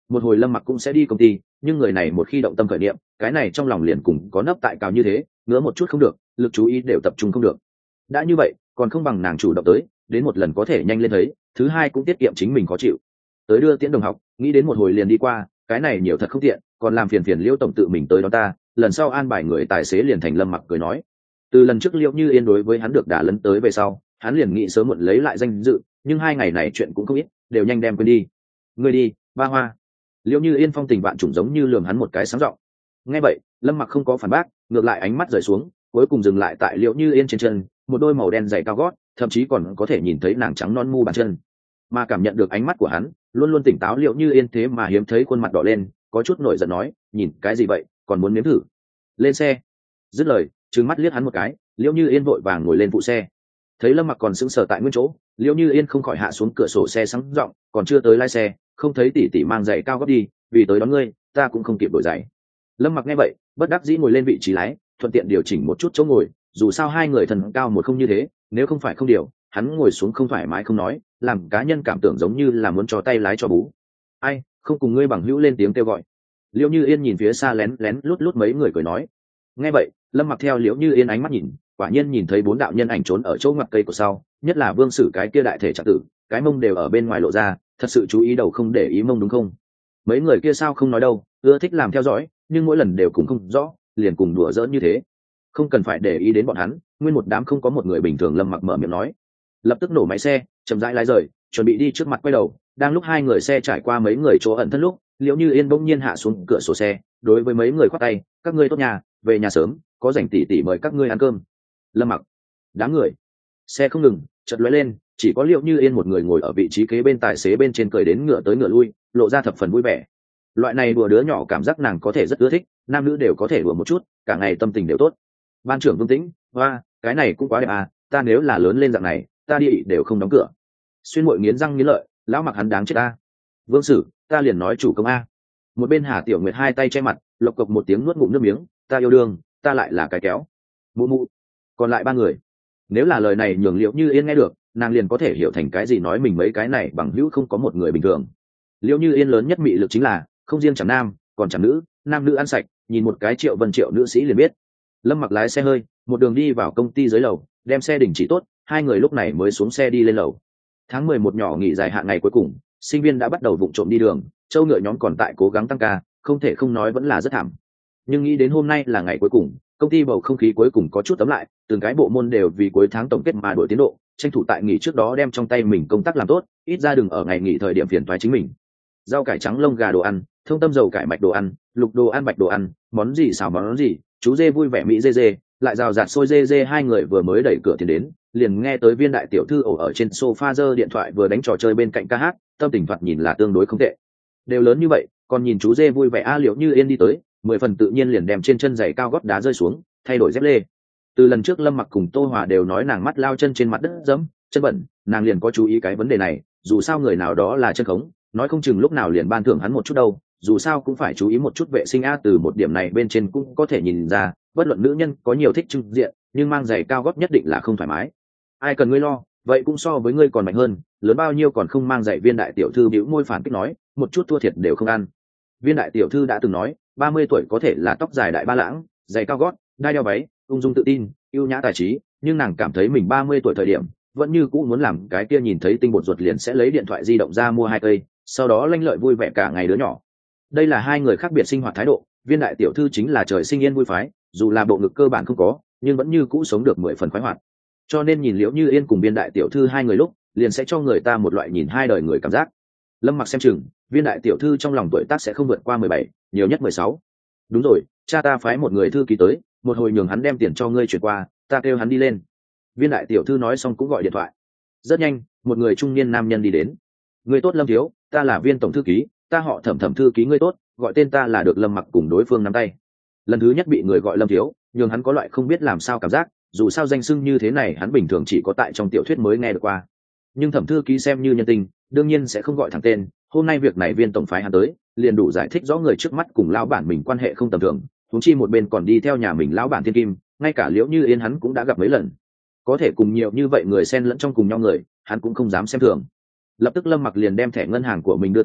một hồi Lâm Mặc cũng sẽ đi công ty, nhưng người này một khi động tâm khởi niệm, cái này trong lòng liền cùng có nấp tại cao như thế, ngứa một chút không được, lực chú ý đều tập trung không được. Đã như vậy, còn không bằng nàng chủ động tới, đến một lần có thể nhanh lên thấy, thứ hai cũng tiết kiệm chính mình khó chịu. Tới đưa tiễn đồng học, nghĩ đến một hồi liền đi qua, cái này nhiều thật không tiện, còn làm phiền phiền Liễu tổng tự mình tới đón ta, lần sau an bài người tài xế liền thành Lâm Mặc cười nói. Từ lần trước Liễu Như Yên đối với hắn được đả lấn tới về sau, hắn liền nghĩ sớm muộn lấy lại danh dự, nhưng hai ngày này chuyện cũng không ít, đều nhanh đem quên đi. Ngươi đi, ba hoa. Liễu Như Yên phong tình vạn trùng giống như lườm hắn một cái sáng rộng. Nghe vậy, Lâm Mặc không có phản bác, ngược lại ánh mắt rời xuống, cuối cùng dừng lại tại Liễu Như Yên trên chân, một đôi màu đen dày cao gót, thậm chí còn có thể nhìn thấy nàng trắng non mu bàn chân. Mà cảm nhận được ánh mắt của hắn, luôn luôn tỉnh táo Liễu Như Yên thế mà hiếm thấy khuôn mặt đỏ lên, có chút nổi giận nói, nhìn cái gì vậy, còn muốn nếm thử? Lên xe. Dứt lời, trừng mắt liếc hắn một cái, Liễu Như Yên vội vàng ngồi lên phụ xe. Thấy Lâm Mặc còn sững sờ tại nguyên chỗ, Liễu Như Yên không khỏi hạ xuống cửa sổ xe sáng giọng, còn chưa tới lái xe, không thấy tỷ tỷ mang giày cao gót đi, vì tới đón ngươi, ta cũng không kịp đổi giày. Lâm Mặc nghe vậy, bất đắc dĩ ngồi lên vị trí lái, thuận tiện điều chỉnh một chút chỗ ngồi, dù sao hai người thần cao một không như thế, nếu không phải không điều, hắn ngồi xuống không thoải mái không nói, làm cá nhân cảm tưởng giống như là muốn cho tay lái cho bú. Ai, không cùng ngươi bằng hữu lên tiếng kêu gọi. Liễu Như Yên nhìn phía xa lén lén lút lút mấy người cười nói. Nghe vậy, Lâm Mặc theo Liễu Như Yên ánh mắt nhìn, quả nhiên nhìn thấy bốn đạo nhân ảnh trốn ở chỗ ngoặt cây của sau, nhất là Vương Sử cái kia đại thể trạng tử, cái mông đều ở bên ngoài lộ ra, thật sự chú ý đầu không để ý mông đúng không? Mấy người kia sao không nói đâu, ưa thích làm theo dõi, nhưng mỗi lần đều cùng không rõ, liền cùng đùa giỡn như thế. Không cần phải để ý đến bọn hắn, nguyên một đám không có một người bình thường. Lâm Mặc mở miệng nói, lập tức nổ máy xe, chậm rãi lái rời, chuẩn bị đi trước mặt quay đầu. Đang lúc hai người xe trải qua mấy người chỗ ẩn thân lúc, Liễu Như Yên bỗng nhiên hạ xuống cửa sổ xe, đối với mấy người khoác tay, các ngươi tốt nhà, về nhà sớm, có rảnh tỉ tỉ mời các ngươi ăn cơm. Lâm Mặc, đám người, xe không ngừng, chợt lóe lên, chỉ có Liễu Như Yên một người ngồi ở vị trí kế bên tài xế bên trên, cười đến ngựa tới ngựa lui, lộ ra thập phần vui vẻ. Loại này đùa đứa nhỏ cảm giác nàng có thể rất ưa thích, nam nữ đều có thể đùa một chút, cả ngày tâm tình đều tốt. Ban trưởng Vương Tĩnh, hoa, cái này cũng quá đẹp à, ta nếu là lớn lên dạng này, ta đi đều không đóng cửa. Xuyên Muội nghiến răng nghiến lợi, lão Mặc hắn đáng chết ta. Vương Sử, ta liền nói chủ công a. Một bên Hà Tiểu Nguyệt hai tay che mặt, lộc cộc một tiếng nuốt ngụm nước miếng, ta yêu đương, ta lại là cái kéo. Mụ mụ. Còn lại ba người, nếu là lời này nhường Liễu Như Yên nghe được, nàng liền có thể hiểu thành cái gì nói mình mấy cái này bằng hữu không có một người bình thường. Liễu Như Yên lớn nhất mị lực chính là không riêng chẳng nam, còn chẳng nữ, nam nữ ăn sạch, nhìn một cái Triệu Vân Triệu nữ sĩ liền biết. Lâm Mặc lái xe hơi, một đường đi vào công ty dưới lầu, đem xe đình chỉ tốt, hai người lúc này mới xuống xe đi lên lầu. Tháng mười một nhỏ nghỉ dài hạn ngày cuối cùng, sinh viên đã bắt đầu vụng trộm đi đường, châu ngựa nhóm còn tại cố gắng tăng ca, không thể không nói vẫn là rất thảm. Nhưng nghĩ đến hôm nay là ngày cuối cùng, công ty bầu không khí cuối cùng có chút tấm lại, từng cái bộ môn đều vì cuối tháng tổng kết mà đổi tiến độ, tranh thủ tại nghỉ trước đó đem trong tay mình công tác làm tốt, ít ra đừng ở ngày nghỉ thời điểm phiền toái chính mình. Rau cải trắng lông gà đồ ăn, thông tâm dầu cải mạch đồ ăn, lục đồ ăn bạch đồ ăn, món gì xào món gì, chú dê vui vẻ mỹ dê dê, lại rào rạt xôi dê dê. Hai người vừa mới đẩy cửa tiến đến, liền nghe tới Viên đại tiểu thư ổ ở trên sofa giơ điện thoại vừa đánh trò chơi bên cạnh ca hát, tâm tình thoạt nhìn là tương đối không tệ. Đều lớn như vậy, còn nhìn chú dê vui vẻ a. Liễu Như Yên đi tới, mười phần tự nhiên liền đem trên chân giày cao gót đá rơi xuống, thay đổi dép lê. Từ lần trước Lâm Mặc cùng Tô Hòa đều nói nàng mắt lao chân trên mặt đất dẫm, chân bẩn, nàng liền có chú ý cái vấn đề này, dù sao người nào đó là chân khống, nói không chừng lúc nào liền ban thưởng hắn một chút đâu, dù sao cũng phải chú ý một chút vệ sinh a. Từ một điểm này bên trên cũng có thể nhìn ra, bất luận nữ nhân có nhiều thích trưng diện, nhưng mang giày cao gót nhất định là không thoải mái. Ai cần ngươi lo, vậy cũng so với ngươi còn mạnh hơn, lớn bao nhiêu còn không mang giày. Viên đại tiểu thư bĩu môi phản kích nói, một chút thua thiệt đều không ăn. Viên đại tiểu thư đã từng nói, ba mươi tuổi có thể là tóc dài đại ba lãng, giày cao gót, đai đeo váy, ung dung tự tin, ưu nhã tài trí, nhưng nàng cảm thấy mình ba mươi tuổi thời điểm vẫn như cũ muốn làm cái kia nhìn thấy tinh bột ruột liền sẽ lấy điện thoại di động ra mua hai cây, sau đó lanh lợi vui vẻ cả ngày đứa nhỏ. Đây là hai người khác biệt sinh hoạt thái độ. Viên đại tiểu thư chính là trời sinh yên vui phái, dù là bộ ngực cơ bản không có, nhưng vẫn như cũ sống được mười phần khoái hoạt. Cho nên nhìn Liễu Như Yên cùng Viên đại tiểu thư hai người lúc, liền sẽ cho người ta một loại nhìn hai đời người cảm giác. Lâm Mặc xem chừng, Viên đại tiểu thư trong lòng tuổi tác sẽ không vượt qua mười bảy, nhiều nhất mười sáu. Đúng rồi, cha ta phái một người thư ký tới, một hồi nhường hắn đem tiền cho ngươi chuyển qua, ta kêu hắn đi lên. Viên đại tiểu thư nói xong cũng gọi điện thoại. Rất nhanh, một người trung niên nam nhân đi đến. Ngươi tốt Lâm thiếu, ta là Viên tổng thư ký, ta họ Thẩm Thẩm thư ký ngươi tốt, gọi tên ta là được. Lâm Mặc cùng đối phương nắm tay. Lần thứ nhất bị người gọi Lâm thiếu, nhường hắn có loại không biết làm sao cảm giác, dù sao danh xưng như thế này hắn bình thường chỉ có tại trong tiểu thuyết mới nghe được qua. Nhưng Thẩm thư ký xem như nhân tình, đương nhiên sẽ không gọi thẳng tên. Hôm nay việc này Viên tổng phái hắn tới, liền đủ giải thích rõ người trước mắt cùng lão bản mình quan hệ không tầm thường, huống chi một bên còn đi theo nhà mình lão bản Thiên Kim, ngay cả Liễu Như Yên hắn cũng đã gặp mấy lần, có thể cùng nhiều như vậy người xen lẫn trong cùng nhau người, hắn cũng không dám xem thường. Lập tức Lâm Mặc liền đem thẻ ngân hàng của mình đưa tới,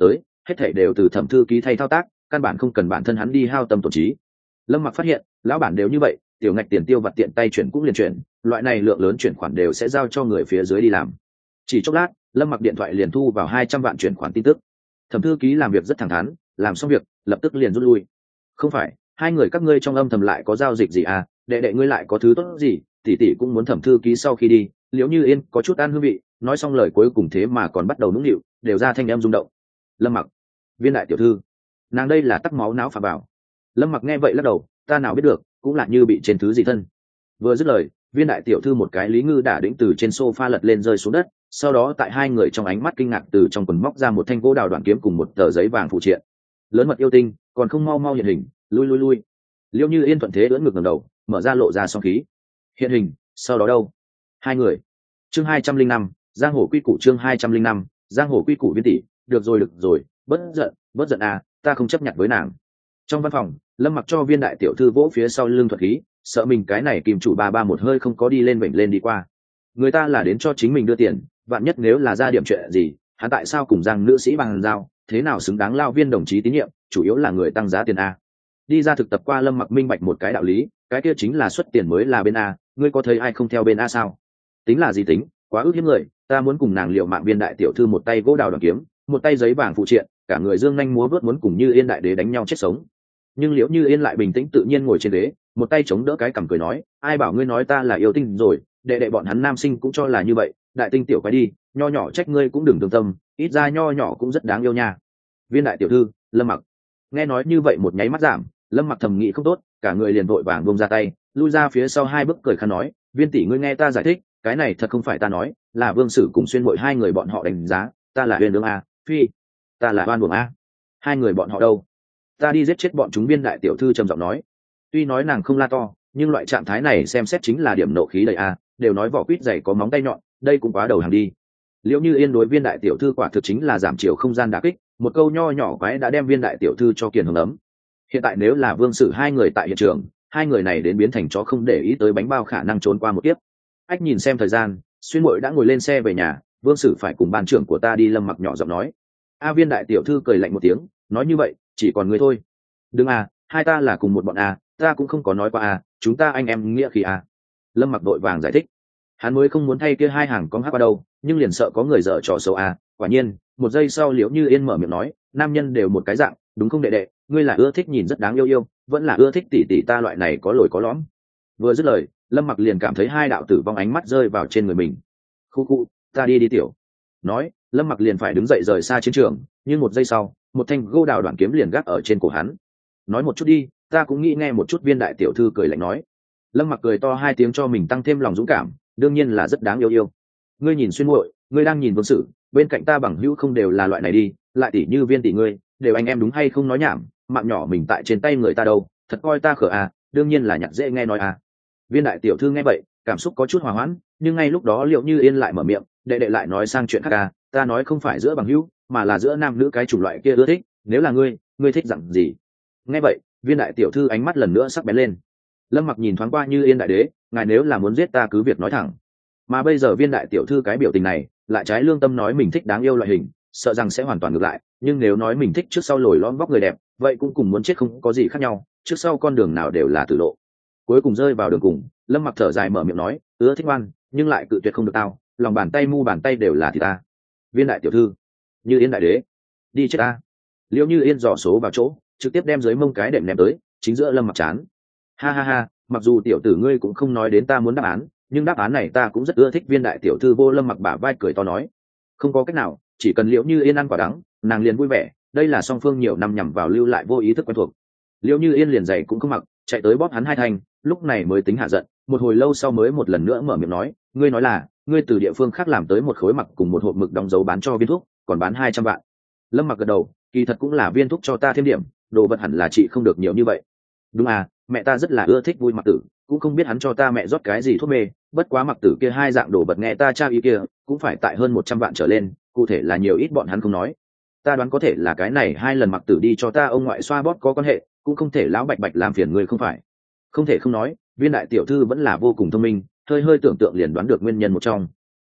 hết thảy đều từ thẩm thư ký thay thao tác, căn bản không cần bản thân hắn đi hao tâm tổn trí. Lâm Mặc phát hiện lão bản đều như vậy, tiểu ngạch tiền tiêu vặt tiện tay chuyển cũng liền chuyển, loại này lượng lớn chuyển khoản đều sẽ giao cho người phía dưới đi làm. Chỉ chốc lát, Lâm Mặc điện thoại liền thu vào hai trăm vạn chuyển khoản tin tức. Thẩm thư ký làm việc rất thẳng thắn, làm xong việc lập tức liền rút lui. Không phải, hai người các ngươi trong âm thầm lại có giao dịch gì à? Đệ đệ ngươi lại có thứ tốt gì? Tỷ tỷ cũng muốn thẩm thư ký sau khi đi. Liễu Như Yên có chút ăn hương vị, nói xong lời cuối cùng thế mà còn bắt đầu nũng nịu, đều ra thanh em rung động. Lâm Mặc, Viên đại tiểu thư, nàng đây là tắc máu não phà bảo. Lâm Mặc nghe vậy lắc đầu, ta nào biết được, cũng là như bị trên thứ gì thân. Vừa dứt lời, Viên đại tiểu thư một cái lý ngư đả đĩnh từ trên sofa lật lên rơi xuống đất, sau đó tại hai người trong ánh mắt kinh ngạc từ trong quần móc ra một thanh gỗ đào đoạn kiếm cùng một tờ giấy vàng phụ triện. Lớn mật yêu tinh, còn không mau mau hiện hình, lui lui lui. Liễu Như Yên thuận thế ưỡn ngực ngẩng đầu, mở ra lộ ra song khí. Hiện hình, sau đó đâu? Hai người. Chương hai trăm linh năm, giang hồ quy củ chương hai trăm linh năm, giang hồ quy củ Viên tỷ, được rồi được rồi, bất giận, bất giận à, ta không chấp nhận với nàng. Trong văn phòng, Lâm Mặc cho Viên đại tiểu thư vỗ phía sau lưng thuật khí, sợ mình cái này kìm chủ ba ba một hơi không có đi lên bệnh lên đi qua. Người ta là đến cho chính mình đưa tiền, vạn nhất nếu là ra điểm chuyện gì, hắn tại sao cùng giang nữ sĩ bằng giao, thế nào xứng đáng lao Viên đồng chí tín nhiệm, chủ yếu là người tăng giá tiền a. Đi ra thực tập qua, Lâm Mặc minh bạch một cái đạo lý, cái kia chính là xuất tiền mới là bên a, ngươi có thấy ai không theo bên a sao? Tính là gì tính, quá ước hiếp người, ta muốn cùng nàng liệu mạng. Viên đại tiểu thư một tay gỗ đào đoàn kiếm, một tay giấy vàng phụ triện, cả người dương nhanh múa vớt muốn cùng Như Yên đại đế đánh nhau chết sống. Nhưng Liễu Như Yên lại bình tĩnh tự nhiên ngồi trên ghế, một tay chống đỡ cái cằm cười nói, ai bảo ngươi nói ta là yêu tinh rồi, đệ đệ bọn hắn nam sinh cũng cho là như vậy, đại tinh tiểu quái đi, nho nhỏ trách ngươi cũng đừng thương tâm, ít ra nho nhỏ cũng rất đáng yêu nha. Viên đại tiểu thư, Lâm Mặc nghe nói như vậy một nháy mắt giảm, Lâm Mặc thầm nghĩ không tốt, cả người liền vội vàng buông ra tay, lui ra phía sau hai bước cười khăn nói, Viên tỷ ngươi nghe ta giải thích, cái này thật không phải ta nói, là Vương Sử cùng Xuyên Muội hai người bọn họ đánh giá, ta là Huyền Đường a, phi, ta là Oan Buồng a. Hai người bọn họ đâu? Ta đi giết chết bọn chúng. Viên đại tiểu thư trầm giọng nói. Tuy nói nàng không la to, nhưng loại trạng thái này xem xét chính là điểm nộ khí đầy a, đều nói vỏ quýt dày có móng tay nhọn, đây cũng quá đầu hàng đi. Liễu Như Yên đối Viên đại tiểu thư quả thực chính là giảm chiều không gian đả kích, một câu nho nhỏ quái đã đem Viên đại tiểu thư cho kiền hưởng ấm. Hiện tại nếu là Vương Sử hai người tại hiện trường, hai người này đến biến thành chó không để ý tới bánh bao khả năng trốn qua một kiếp. Ách nhìn xem thời gian, Xuyên Muội đã ngồi lên xe về nhà, Vương Sử phải cùng ban trưởng của ta đi. Lâm Mặc nhỏ giọng nói. A. Viên đại tiểu thư cười lạnh một tiếng, nói như vậy chỉ còn ngươi thôi. Đừng à, hai ta là cùng một bọn à, ta cũng không có nói qua à, chúng ta anh em nghĩa khí à. Lâm Mặc đội vàng giải thích, hắn mới không muốn thay kia hai hàng con hát qua đâu, nhưng liền sợ có người dở trò xấu à. Quả nhiên một giây sau Liễu Như Yên mở miệng nói, nam nhân đều một cái dạng, đúng không đệ đệ, ngươi là ưa thích nhìn rất đáng yêu yêu, vẫn là ưa thích tỷ tỷ ta loại này có lồi có lõm. Vừa dứt lời, Lâm Mặc liền cảm thấy hai đạo tử vong ánh mắt rơi vào trên người mình. Khu khu, ta đi đi tiểu. Nói, Lâm Mặc liền phải đứng dậy rời xa chiến trường, nhưng một giây sau, một thanh gô đào đoạn kiếm liền gác ở trên cổ hắn. Nói một chút đi, ta cũng nghĩ nghe một chút. Viên đại tiểu thư cười lạnh nói. Lâm Mặc cười to hai tiếng cho mình tăng thêm lòng dũng cảm, đương nhiên là rất đáng yêu yêu. Ngươi nhìn Xuyên Muội, ngươi đang nhìn Vương Sử, bên cạnh ta bằng hữu không đều là loại này đi, lại tỷ như Viên tỷ ngươi, đều anh em đúng hay không nói nhảm, mạng nhỏ mình tại trên tay người ta đâu, thật coi ta khở à, đương nhiên là nhặt dễ nghe nói à. Viên đại tiểu thư nghe vậy, cảm xúc có chút hòa hoãn, nhưng ngay lúc đó Liễu Như Yên lại mở miệng, đệ đệ lại nói sang chuyện khác à, ta nói không phải giữa bằng hữu, mà là giữa nam nữ cái chủng loại kia ưa thích, nếu là ngươi, ngươi thích dặn gì? Nghe vậy, Viên đại tiểu thư ánh mắt lần nữa sắc bén lên. Lâm Mặc nhìn thoáng qua Như Yên đại đế, ngài nếu là muốn giết ta cứ việc nói thẳng. Mà bây giờ Viên đại tiểu thư cái biểu tình này, lại trái lương tâm nói mình thích đáng yêu loại hình, sợ rằng sẽ hoàn toàn ngược lại, nhưng nếu nói mình thích trước sau lồi lõm vóc người đẹp, vậy cũng cùng muốn chết không có gì khác nhau, trước sau con đường nào đều là tử lộ. Cuối cùng rơi vào đường cùng, Lâm Mặc thở dài mở miệng nói, ưa thích ngoan, nhưng lại cự tuyệt không được tao, lòng bàn tay mu bàn tay đều là thì ta. Viên đại tiểu thư, Như Yên đại đế, đi chết ta. Liễu Như Yên dò số vào chỗ, trực tiếp đem dưới mông cái đệm ném tới chính giữa Lâm Mặc chán. Ha ha ha, mặc dù tiểu tử ngươi cũng không nói đến ta muốn đáp án, nhưng đáp án này ta cũng rất ưa thích. Viên đại tiểu thư vô Lâm Mặc bả vai cười to nói, không có cách nào, chỉ cần Liễu Như Yên ăn quả đắng, nàng liền vui vẻ, đây là song phương nhiều năm nhằm vào lưu lại vô ý thức quen thuộc. Liễu Như Yên liền giày cũng không mặc, chạy tới bóp hắn hai thành, lúc này mới tính hạ giận, một hồi lâu sau mới một lần nữa mở miệng nói, ngươi nói là ngươi từ địa phương khác làm tới một khối mặc cùng một hộp mực đóng dấu bán cho Viên thuốc, còn bán hai trăm vạn. Lâm Mặc gật đầu, kỳ thật cũng là Viên thuốc cho ta thêm điểm, đồ vật hẳn là chị không được nhiều như vậy. Đúng à, mẹ ta rất là ưa thích Vui Mặc Tử, cũng không biết hắn cho ta mẹ rót cái gì thuốc mê, bất quá Mặc Tử kia hai dạng đồ vật nghe ta trao ý kia cũng phải tại hơn một trăm vạn trở lên, cụ thể là nhiều ít bọn hắn không nói. Ta đoán có thể là cái này hai lần Mặc Tử đi cho ta ông ngoại xoa bóp có quan hệ, cũng không thể lão bạch bạch làm phiền người không phải. Không thể không nói, Viên đại tiểu thư vẫn là vô cùng thông minh, hơi hơi tưởng tượng liền đoán được nguyên nhân một trong.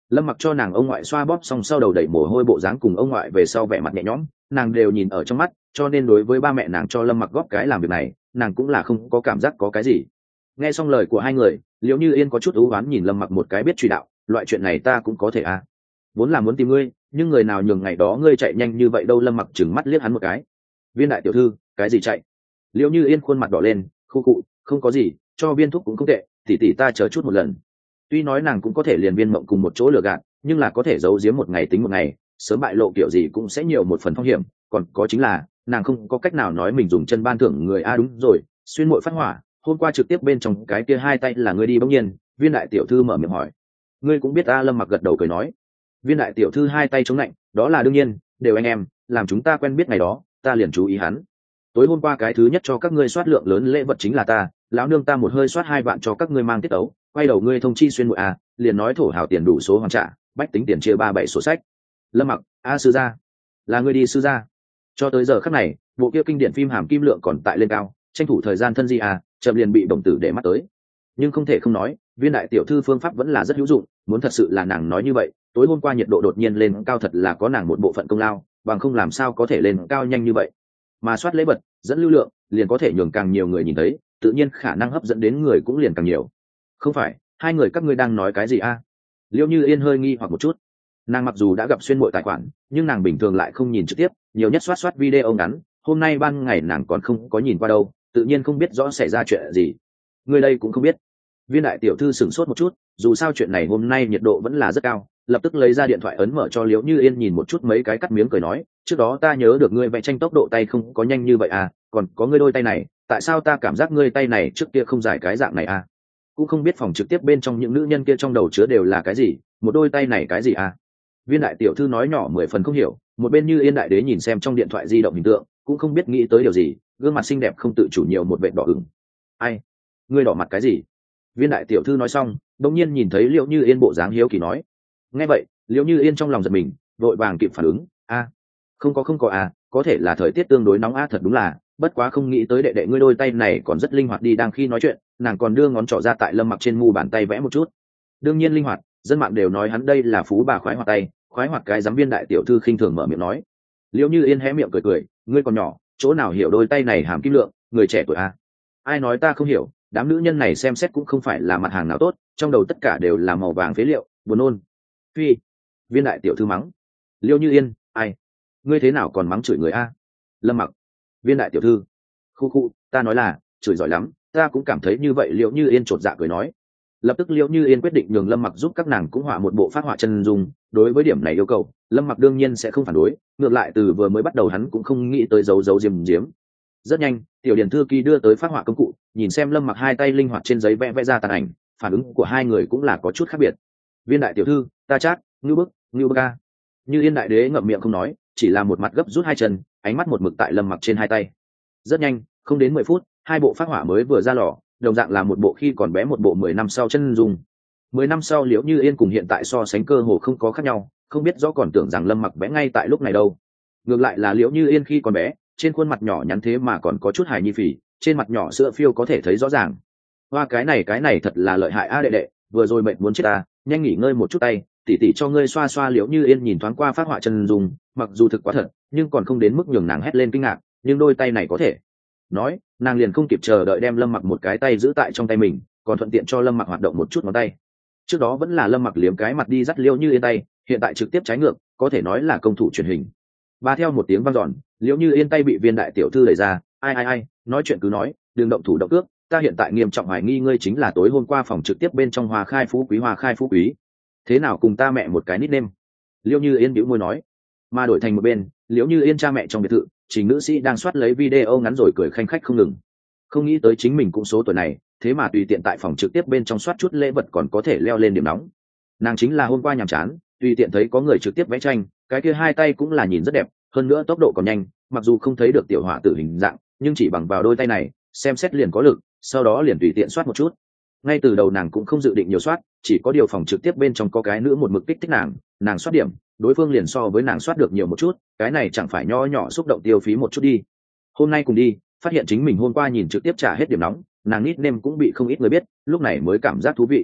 Lâm Mặc cho nàng ông ngoại xoa bóp xong sau đầu đẩy mồ hôi bộ dáng cùng ông ngoại về sau vẻ mặt nhẹ nhõm, nàng đều nhìn ở trong mắt, cho nên đối với ba mẹ nàng cho Lâm Mặc góp cái làm việc này, nàng cũng là không có cảm giác có cái gì. Nghe xong lời của hai người, Liễu Như Yên có chút ưu oán nhìn Lâm Mặc một cái biết truy đạo, loại chuyện này ta cũng có thể à? Vốn là muốn tìm ngươi, nhưng người nào nhường ngày đó ngươi chạy nhanh như vậy đâu? Lâm Mặc trừng mắt liếc hắn một cái. Viên đại tiểu thư, cái gì chạy? Liễu Như Yên khuôn mặt đỏ lên, khu cụ, không có gì, cho viên thuốc cũng không tệ, tỷ tỷ ta chờ chút một lần. Tuy nói nàng cũng có thể liền viên mộng cùng một chỗ lừa gạt, nhưng là có thể giấu giếm một ngày tính một ngày, sớm bại lộ kiểu gì cũng sẽ nhiều một phần phong hiểm, còn có chính là nàng không có cách nào nói mình dùng chân ban thưởng người. A đúng rồi, xuyên muội phát hỏa, hôm qua trực tiếp bên trong cái kia hai tay là ngươi đi. Bỗng nhiên Viên đại tiểu thư mở miệng hỏi. Ngươi cũng biết a? Lâm Mặc gật đầu cười nói. Viên đại tiểu thư hai tay chống lạnh, đó là đương nhiên, đều anh em, làm chúng ta quen biết ngày đó ta liền chú ý hắn. Tối hôm qua cái thứ nhất cho các ngươi soát lượng lớn lễ vật chính là ta, lão nương ta một hơi soát hai vạn cho các ngươi mang tiết tấu, quay đầu ngươi thông chi xuyên muội a, liền nói thổ hào tiền đủ số hoàn trả, bách tính tiền chia ba bảy sổ sách. Lâm Mặc, a sư gia, là ngươi đi sư gia. Cho tới giờ khắc này, bộ kia kinh điển phim hàm kim lượng còn tại lên cao, tranh thủ thời gian thân di a, chậm liền bị đồng tử để mắt tới. Nhưng không thể không nói, Viên đại tiểu thư phương pháp vẫn là rất hữu dụng, muốn thật sự là nàng nói như vậy, tối hôm qua nhiệt độ đột nhiên lên cao thật là có nàng một bộ phận công lao, bằng không làm sao có thể lên cao nhanh như vậy. Mà soát lễ vật, dẫn lưu lượng, liền có thể nhường càng nhiều người nhìn thấy, tự nhiên khả năng hấp dẫn đến người cũng liền càng nhiều. Không phải, hai người các ngươi đang nói cái gì a? Liễu Như Yên hơi nghi hoặc một chút. Nàng mặc dù đã gặp xuyên muội tài khoản, nhưng nàng bình thường lại không nhìn trực tiếp, nhiều nhất soát soát video ngắn, hôm nay ban ngày nàng còn không có nhìn qua đâu, tự nhiên không biết rõ xảy ra chuyện gì. Người đây cũng không biết. Viên đại tiểu thư sửng sốt một chút, dù sao chuyện này hôm nay nhiệt độ vẫn là rất cao, lập tức lấy ra điện thoại ấn mở cho Liễu Như Yên nhìn một chút mấy cái cắt miếng cười nói, trước đó ta nhớ được ngươi vẽ tranh tốc độ tay không có nhanh như vậy à, còn có ngươi đôi tay này, tại sao ta cảm giác ngươi tay này trước kia không dài cái dạng này à? Cũng không biết phòng trực tiếp bên trong những nữ nhân kia trong đầu chứa đều là cái gì, một đôi tay này cái gì à? Viên đại tiểu thư nói nhỏ mười phần không hiểu, một bên Như Yên đại đế nhìn xem trong điện thoại di động hình tượng, cũng không biết nghĩ tới điều gì, gương mặt xinh đẹp không tự chủ nhiều một vệt đỏ ửng. Ai? Ngươi đỏ mặt cái gì? Viên đại tiểu thư nói xong, đột nhiên nhìn thấy Liễu Như Yên bộ dáng hiếu kỳ nói. Nghe vậy, Liễu Như Yên trong lòng giật mình, vội vàng kịp phản ứng, a, không có không có à, có thể là thời tiết tương đối nóng a, thật đúng là, bất quá không nghĩ tới đệ đệ ngươi đôi tay này còn rất linh hoạt đi. Đang khi nói chuyện, nàng còn đưa ngón trỏ ra tại Lâm Mặc trên mu bàn tay vẽ một chút. Đương nhiên linh hoạt, dân mạng đều nói hắn đây là phú bà khoái hoạt tay, khoái hoạt cái giám. Viên đại tiểu thư khinh thường mở miệng nói. Liễu Như Yên hé miệng cười cười, ngươi còn nhỏ, chỗ nào hiểu đôi tay này hàm kim lượng, người trẻ tuổi a. Ai nói ta không hiểu, đám nữ nhân này xem xét cũng không phải là mặt hàng nào tốt, trong đầu tất cả đều là màu vàng phế liệu, buồn nôn. Phi. Viên đại tiểu thư mắng. Liễu Như Yên, ai? Ngươi thế nào còn mắng chửi người a? Lâm Mặc. Viên đại tiểu thư. Khu khu, ta nói là, chửi giỏi lắm, ta cũng cảm thấy như vậy. Liễu Như Yên chột dạ cười nói. Lập tức Liễu Như Yên quyết định nhường Lâm Mặc giúp các nàng cũng họa một bộ phát họa chân dung. Đối với điểm này yêu cầu, Lâm Mặc đương nhiên sẽ không phản đối, ngược lại từ vừa mới bắt đầu hắn cũng không nghĩ tới giấu giấu diếm diếm. Rất nhanh, tiểu điển thư ký đưa tới phát họa công cụ, nhìn xem Lâm Mặc hai tay linh hoạt trên giấy vẽ vẽ ra tàn ảnh, phản ứng của hai người cũng là có chút khác biệt. Viên đại tiểu thư, ta chát, ngưu bức, ngưu bức a. Như Yên đại đế ngậm miệng không nói, chỉ là một mặt gấp rút hai chân, ánh mắt một mực tại Lâm Mặc trên hai tay. Rất nhanh, không đến mười phút, hai bộ phát họa mới vừa ra lò, đồng dạng là một bộ khi còn bé, một bộ mười năm sau chân dung. Mười năm sau Liễu Như Yên cùng hiện tại so sánh cơ hồ không có khác nhau, không biết rõ còn tưởng rằng Lâm Mặc vẽ ngay tại lúc này đâu. Ngược lại là Liễu Như Yên khi còn bé, trên khuôn mặt nhỏ nhắn thế mà còn có chút hài nhi phì, trên mặt nhỏ sữa phiêu có thể thấy rõ ràng. Hoa cái này cái này thật là lợi hại a đệ đệ, vừa rồi mệt muốn chết ta, nhanh nghỉ ngơi một chút tay, tỉ tỉ cho ngươi xoa xoa. Liễu Như Yên nhìn thoáng qua phát họa chân dung, mặc dù thực quá thật, nhưng còn không đến mức nhường nàng hét lên kinh ngạc, nhưng đôi tay này có thể. Nói, nàng liền không kịp chờ đợi đem Lâm Mặc một cái tay giữ tại trong tay mình, còn thuận tiện cho Lâm Mặc hoạt động một chút ngón tay. Trước đó vẫn là Lâm Mặc liếm cái mặt đi dắt Liễu Như Yên tay, hiện tại trực tiếp trái ngược, có thể nói là công thủ truyền hình. Ba theo một tiếng vang dọn, Liễu Như Yên tay bị Viên đại tiểu thư đẩy ra. Ai ai ai, nói chuyện cứ nói, đừng động thủ động cước, ta hiện tại nghiêm trọng hoài nghi ngươi chính là tối hôm qua phòng trực tiếp bên trong Hoa Khai Phú Quý. Hoa Khai Phú Quý, thế nào cùng ta mẹ một cái nickname? Liễu Như Yên bĩu môi nói. Mà đổi thành một bên, Liễu Như Yên cha mẹ trong biệt thự, Trình nữ sĩ đang soát lấy video ngắn rồi cười khanh khách không ngừng. Không nghĩ tới chính mình cũng số tuổi này, thế mà tùy tiện tại phòng trực tiếp bên trong soát chút lễ vật còn có thể leo lên điểm nóng. Nàng chính là hôm qua nhàm chán, tùy tiện thấy có người trực tiếp vẽ tranh, cái kia hai tay cũng là nhìn rất đẹp, hơn nữa tốc độ còn nhanh, mặc dù không thấy được tiểu họa tử hình dạng, nhưng chỉ bằng vào đôi tay này, xem xét liền có lực, sau đó liền tùy tiện soát một chút. Ngay từ đầu nàng cũng không dự định nhiều soát, chỉ có điều phòng trực tiếp bên trong có cái nữ một mực kích thích nàng, nàng soát điểm, đối phương liền so với nàng soát được nhiều một chút, cái này chẳng phải nho nhỏ xúc động tiêu phí một chút đi. Hôm nay cùng đi, phát hiện chính mình hôm qua nhìn trực tiếp trả hết điểm nóng, nàng nickname cũng bị không ít người biết, lúc này mới cảm giác thú vị.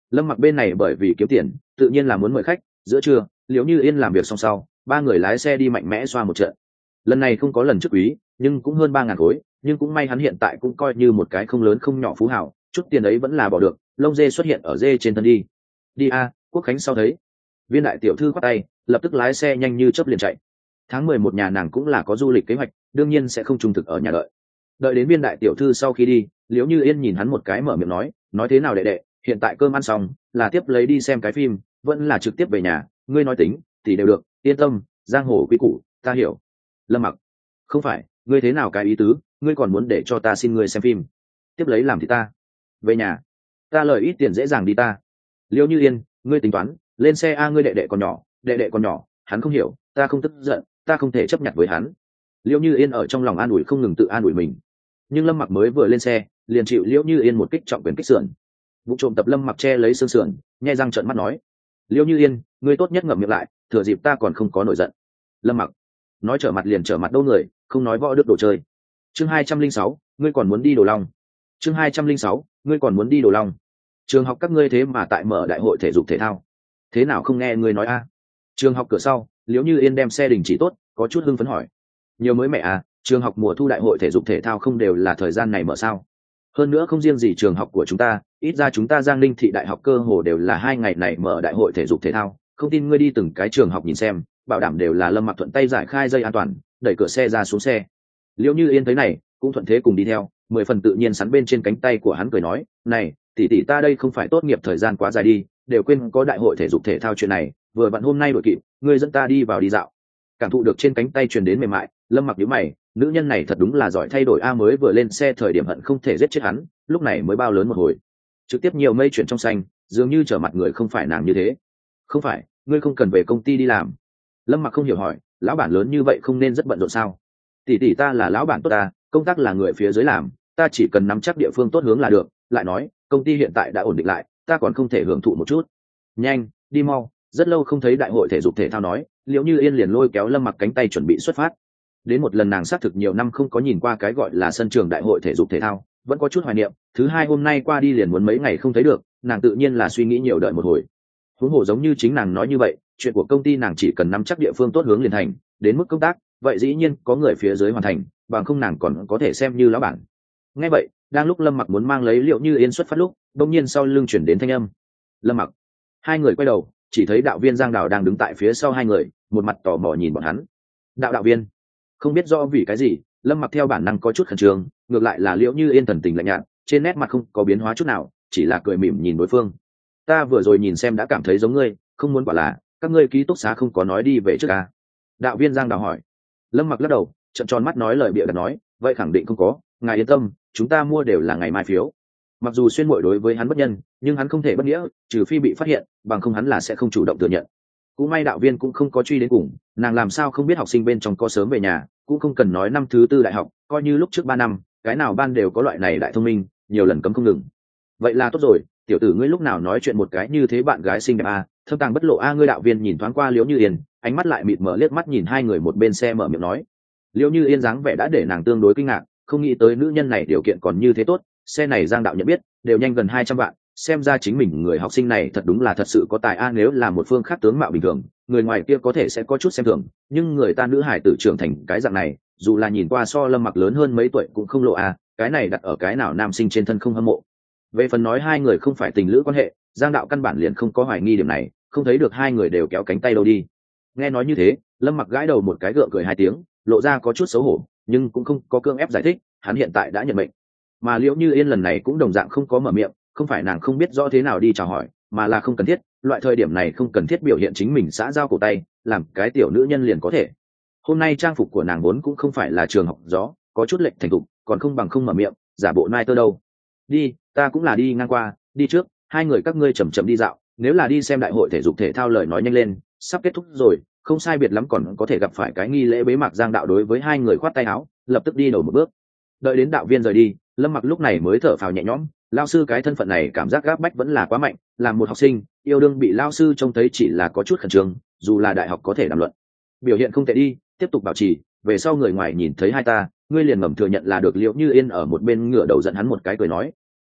Lâm Mặc bên này bởi vì kiếm tiền tự nhiên là muốn mời khách. Giữa trưa Liễu Như Yên làm việc xong sau, ba người lái xe đi mạnh mẽ xoa một trận. Lần này không có lần trước quý, nhưng cũng hơn ba ngàn khối, nhưng cũng may hắn hiện tại cũng coi như một cái không lớn không nhỏ phú hào, chút tiền ấy vẫn là bỏ được. Lông dê xuất hiện ở dê trên thân đi. Đi a, Quốc Khánh sau thấy. Viên đại tiểu thư khoát tay, lập tức lái xe nhanh như chớp liền chạy. Tháng mười một nhà nàng cũng là có du lịch kế hoạch, đương nhiên sẽ không trung thực ở nhà đợi. Đợi đến viên đại tiểu thư sau khi đi, Liễu Như Yên nhìn hắn một cái mở miệng nói, nói thế nào đệ đệ, hiện tại cơm ăn xong, là tiếp lấy đi xem cái phim, vẫn là trực tiếp về nhà, ngươi nói tính thì đều được, yên tâm, giang hồ quý củ, ta hiểu. Lâm Mặc, không phải, ngươi thế nào cái ý tứ, ngươi còn muốn để cho ta xin ngươi xem phim, tiếp lấy làm thì ta về nhà, ta lời ít tiền dễ dàng đi ta. Liễu Như Yên, ngươi tính toán, lên xe a, ngươi đệ đệ còn nhỏ, đệ đệ còn nhỏ, hắn không hiểu, ta không tức giận, ta không thể chấp nhận với hắn. Liễu Như Yên ở trong lòng an ủi không ngừng tự an ủi mình. Nhưng Lâm Mặc mới vừa lên xe, liền chịu Liễu Như Yên một kích trọng quyền kích sườn. Vụ trộm tập Lâm Mặc che lấy xương sườn, nhai răng trợn mắt nói: Liễu Như Yên, ngươi tốt nhất ngậm miệng lại, thừa dịp ta còn không có nổi giận. Lâm Mặc nói trở mặt liền trở mặt đâu người, không nói võ đức đồ chơi. Chương hai trăm linh sáu, ngươi còn muốn đi Đồ Long. Chương hai trăm linh sáu, ngươi còn muốn đi Đồ Long. Trường học các ngươi thế mà tại mở đại hội thể dục thể thao, thế nào không nghe ngươi nói a? Trường học cửa sau, Liễu Như Yên đem xe đình chỉ tốt, có chút hưng phấn hỏi: nhiều mới mẹ à, trường học mùa thu đại hội thể dục thể thao không đều là thời gian này mở sao? Hơn nữa không riêng gì trường học của chúng ta, ít ra chúng ta Giang Ninh thị đại học cơ hồ đều là hai ngày này mở đại hội thể dục thể thao, không tin ngươi đi từng cái trường học nhìn xem, bảo đảm đều là Lâm Mặc thuận tay giải khai dây an toàn, đẩy cửa xe ra xuống xe. Liễu Như Yên thấy này, cũng thuận thế cùng đi theo, mười phần tự nhiên sắn bên trên cánh tay của hắn cười nói: này, tỷ tỷ ta đây không phải tốt nghiệp thời gian quá dài đi, đều quên có đại hội thể dục thể thao chuyện này, vừa vặn hôm nay đội kịp, ngươi dẫn ta đi vào đi dạo. Cảm thụ được trên cánh tay truyền đến mềm mại, Lâm Mặc nhíu mày, nữ nhân này thật đúng là giỏi thay đổi a, mới vừa lên xe thời điểm hận không thể giết chết hắn, lúc này mới bao lớn một hồi, trực tiếp nhiều mây chuyển trong xanh, dường như trở mặt người không phải nàng như thế. Không phải, ngươi không cần về công ty đi làm. Lâm Mặc không hiểu hỏi, lão bản lớn như vậy không nên rất bận rộn sao? Tỷ tỷ ta là lão bản tốt ta, công tác là người phía dưới làm, ta chỉ cần nắm chắc địa phương tốt hướng là được. Lại nói, công ty hiện tại đã ổn định lại, ta còn không thể hưởng thụ một chút. Nhanh, đi mau, rất lâu không thấy đại hội thể dục thể thao nói. Liễu Như Yên liền lôi kéo Lâm Mặc cánh tay chuẩn bị xuất phát. Đến một lần nàng xác thực nhiều năm không có nhìn qua cái gọi là sân trường đại hội thể dục thể thao, vẫn có chút hoài niệm. Thứ hai hôm nay qua đi liền muốn mấy ngày không thấy được, nàng tự nhiên là suy nghĩ nhiều đợi một hồi. Huống hồ giống như chính nàng nói như vậy, chuyện của công ty nàng chỉ cần nắm chắc địa phương tốt hướng liền thành, đến mức công tác, vậy dĩ nhiên có người phía dưới hoàn thành, bằng không nàng còn có thể xem như lão bản. Nghe vậy, đang lúc Lâm Mặc muốn mang lấy Liễu Như Yên xuất phát lúc, đột nhiên sau lưng chuyển đến thanh âm. Lâm Mặc. Hai người quay đầu, chỉ thấy đạo viên Giang Đào đang đứng tại phía sau hai người, một mặt tò mò nhìn bọn hắn. Đạo đạo viên. Không biết rõ vì cái gì, Lâm Mặc theo bản năng có chút khẩn trương, ngược lại là Liễu Như Yên thần tình lạnh nhạt, trên nét mặt không có biến hóa chút nào, chỉ là cười mỉm nhìn đối phương. Ta vừa rồi nhìn xem đã cảm thấy giống ngươi, không muốn quả là các ngươi ký túc xá không có nói đi về trước à? Đạo viên Giang Đào hỏi. Lâm Mặc lắc đầu, trợn tròn mắt nói lời bịa đặt nói, vậy khẳng định không có, ngài yên tâm, chúng ta mua đều là ngày mai phiếu. Mặc dù xuyên muội đối với hắn bất nhân, nhưng hắn không thể bất nghĩa, trừ phi bị phát hiện, bằng không hắn là sẽ không chủ động thừa nhận. Cũng may đạo viên cũng không có truy đến cùng, nàng làm sao không biết học sinh bên trong có sớm về nhà, cũng không cần nói năm thứ tư đại học, coi như lúc trước ba năm, cái nào ban đều có loại này đại thông minh, nhiều lần cấm không ngừng. Vậy là tốt rồi, tiểu tử ngươi lúc nào nói chuyện một cái như thế bạn gái xinh đẹp a, thâm tàng bất lộ a. Ngươi đạo viên nhìn thoáng qua Liễu Như Yên, ánh mắt lại mịt mờ liếc mắt nhìn hai người một bên xe mở miệng nói. Liễu Như Yên dáng vẻ đã để nàng tương đối kinh ngạc, không nghĩ tới nữ nhân này điều kiện còn như thế tốt, xe này Giang đạo nhận biết, đều nhanh gần hai trăm vạn, xem ra chính mình người học sinh này thật đúng là thật sự có tài a. Nếu là một phương khác tướng mạo bình thường, người ngoài kia có thể sẽ có chút xem thường, nhưng người ta nữ hải tử trưởng thành cái dạng này, dù là nhìn qua so Lâm Mặc lớn hơn mấy tuổi cũng không lộ a, cái này đặt ở cái nào nam sinh trên thân không hâm mộ. Về phần nói hai người không phải tình lữ quan hệ, Giang đạo căn bản liền không có hoài nghi điểm này, không thấy được hai người đều kéo cánh tay đâu đi. Nghe nói như thế, Lâm Mặc gãi đầu một cái gượng cười hai tiếng, lộ ra có chút xấu hổ, nhưng cũng không có cưỡng ép giải thích, hắn hiện tại đã nhận mệnh. Mà Liễu Như Yên lần này cũng đồng dạng không có mở miệng, không phải nàng không biết rõ thế nào đi chào hỏi, mà là không cần thiết, loại thời điểm này không cần thiết biểu hiện chính mình xã giao cổ tay, làm cái tiểu nữ nhân liền có thể. Hôm nay trang phục của nàng vốn cũng không phải là trường học gió, có chút lệch thành thục, còn không bằng không mở miệng, giả bộ nai tơ đâu. Đi, ta cũng là đi ngang qua, đi trước, hai người các ngươi chậm chậm đi dạo, nếu là đi xem đại hội thể dục thể thao lời nói nhanh lên, sắp kết thúc rồi, không sai biệt lắm còn có thể gặp phải cái nghi lễ bế mạc. Giang đạo đối với hai người khoát tay áo, lập tức đi đầu một bước. Đợi đến đạo viên rời đi, Lâm Mặc lúc này mới thở phào nhẹ nhõm, lao sư cái thân phận này cảm giác gáp bách vẫn là quá mạnh, làm một học sinh yêu đương bị lao sư trông thấy chỉ là có chút khẩn trương, dù là đại học có thể đàm luận. Biểu hiện không tệ đi, tiếp tục bảo trì, về sau người ngoài nhìn thấy hai ta, ngươi liền ngầm thừa nhận là được. Liễu Như Yên ở một bên ngửa đầu giận hắn một cái cười nói.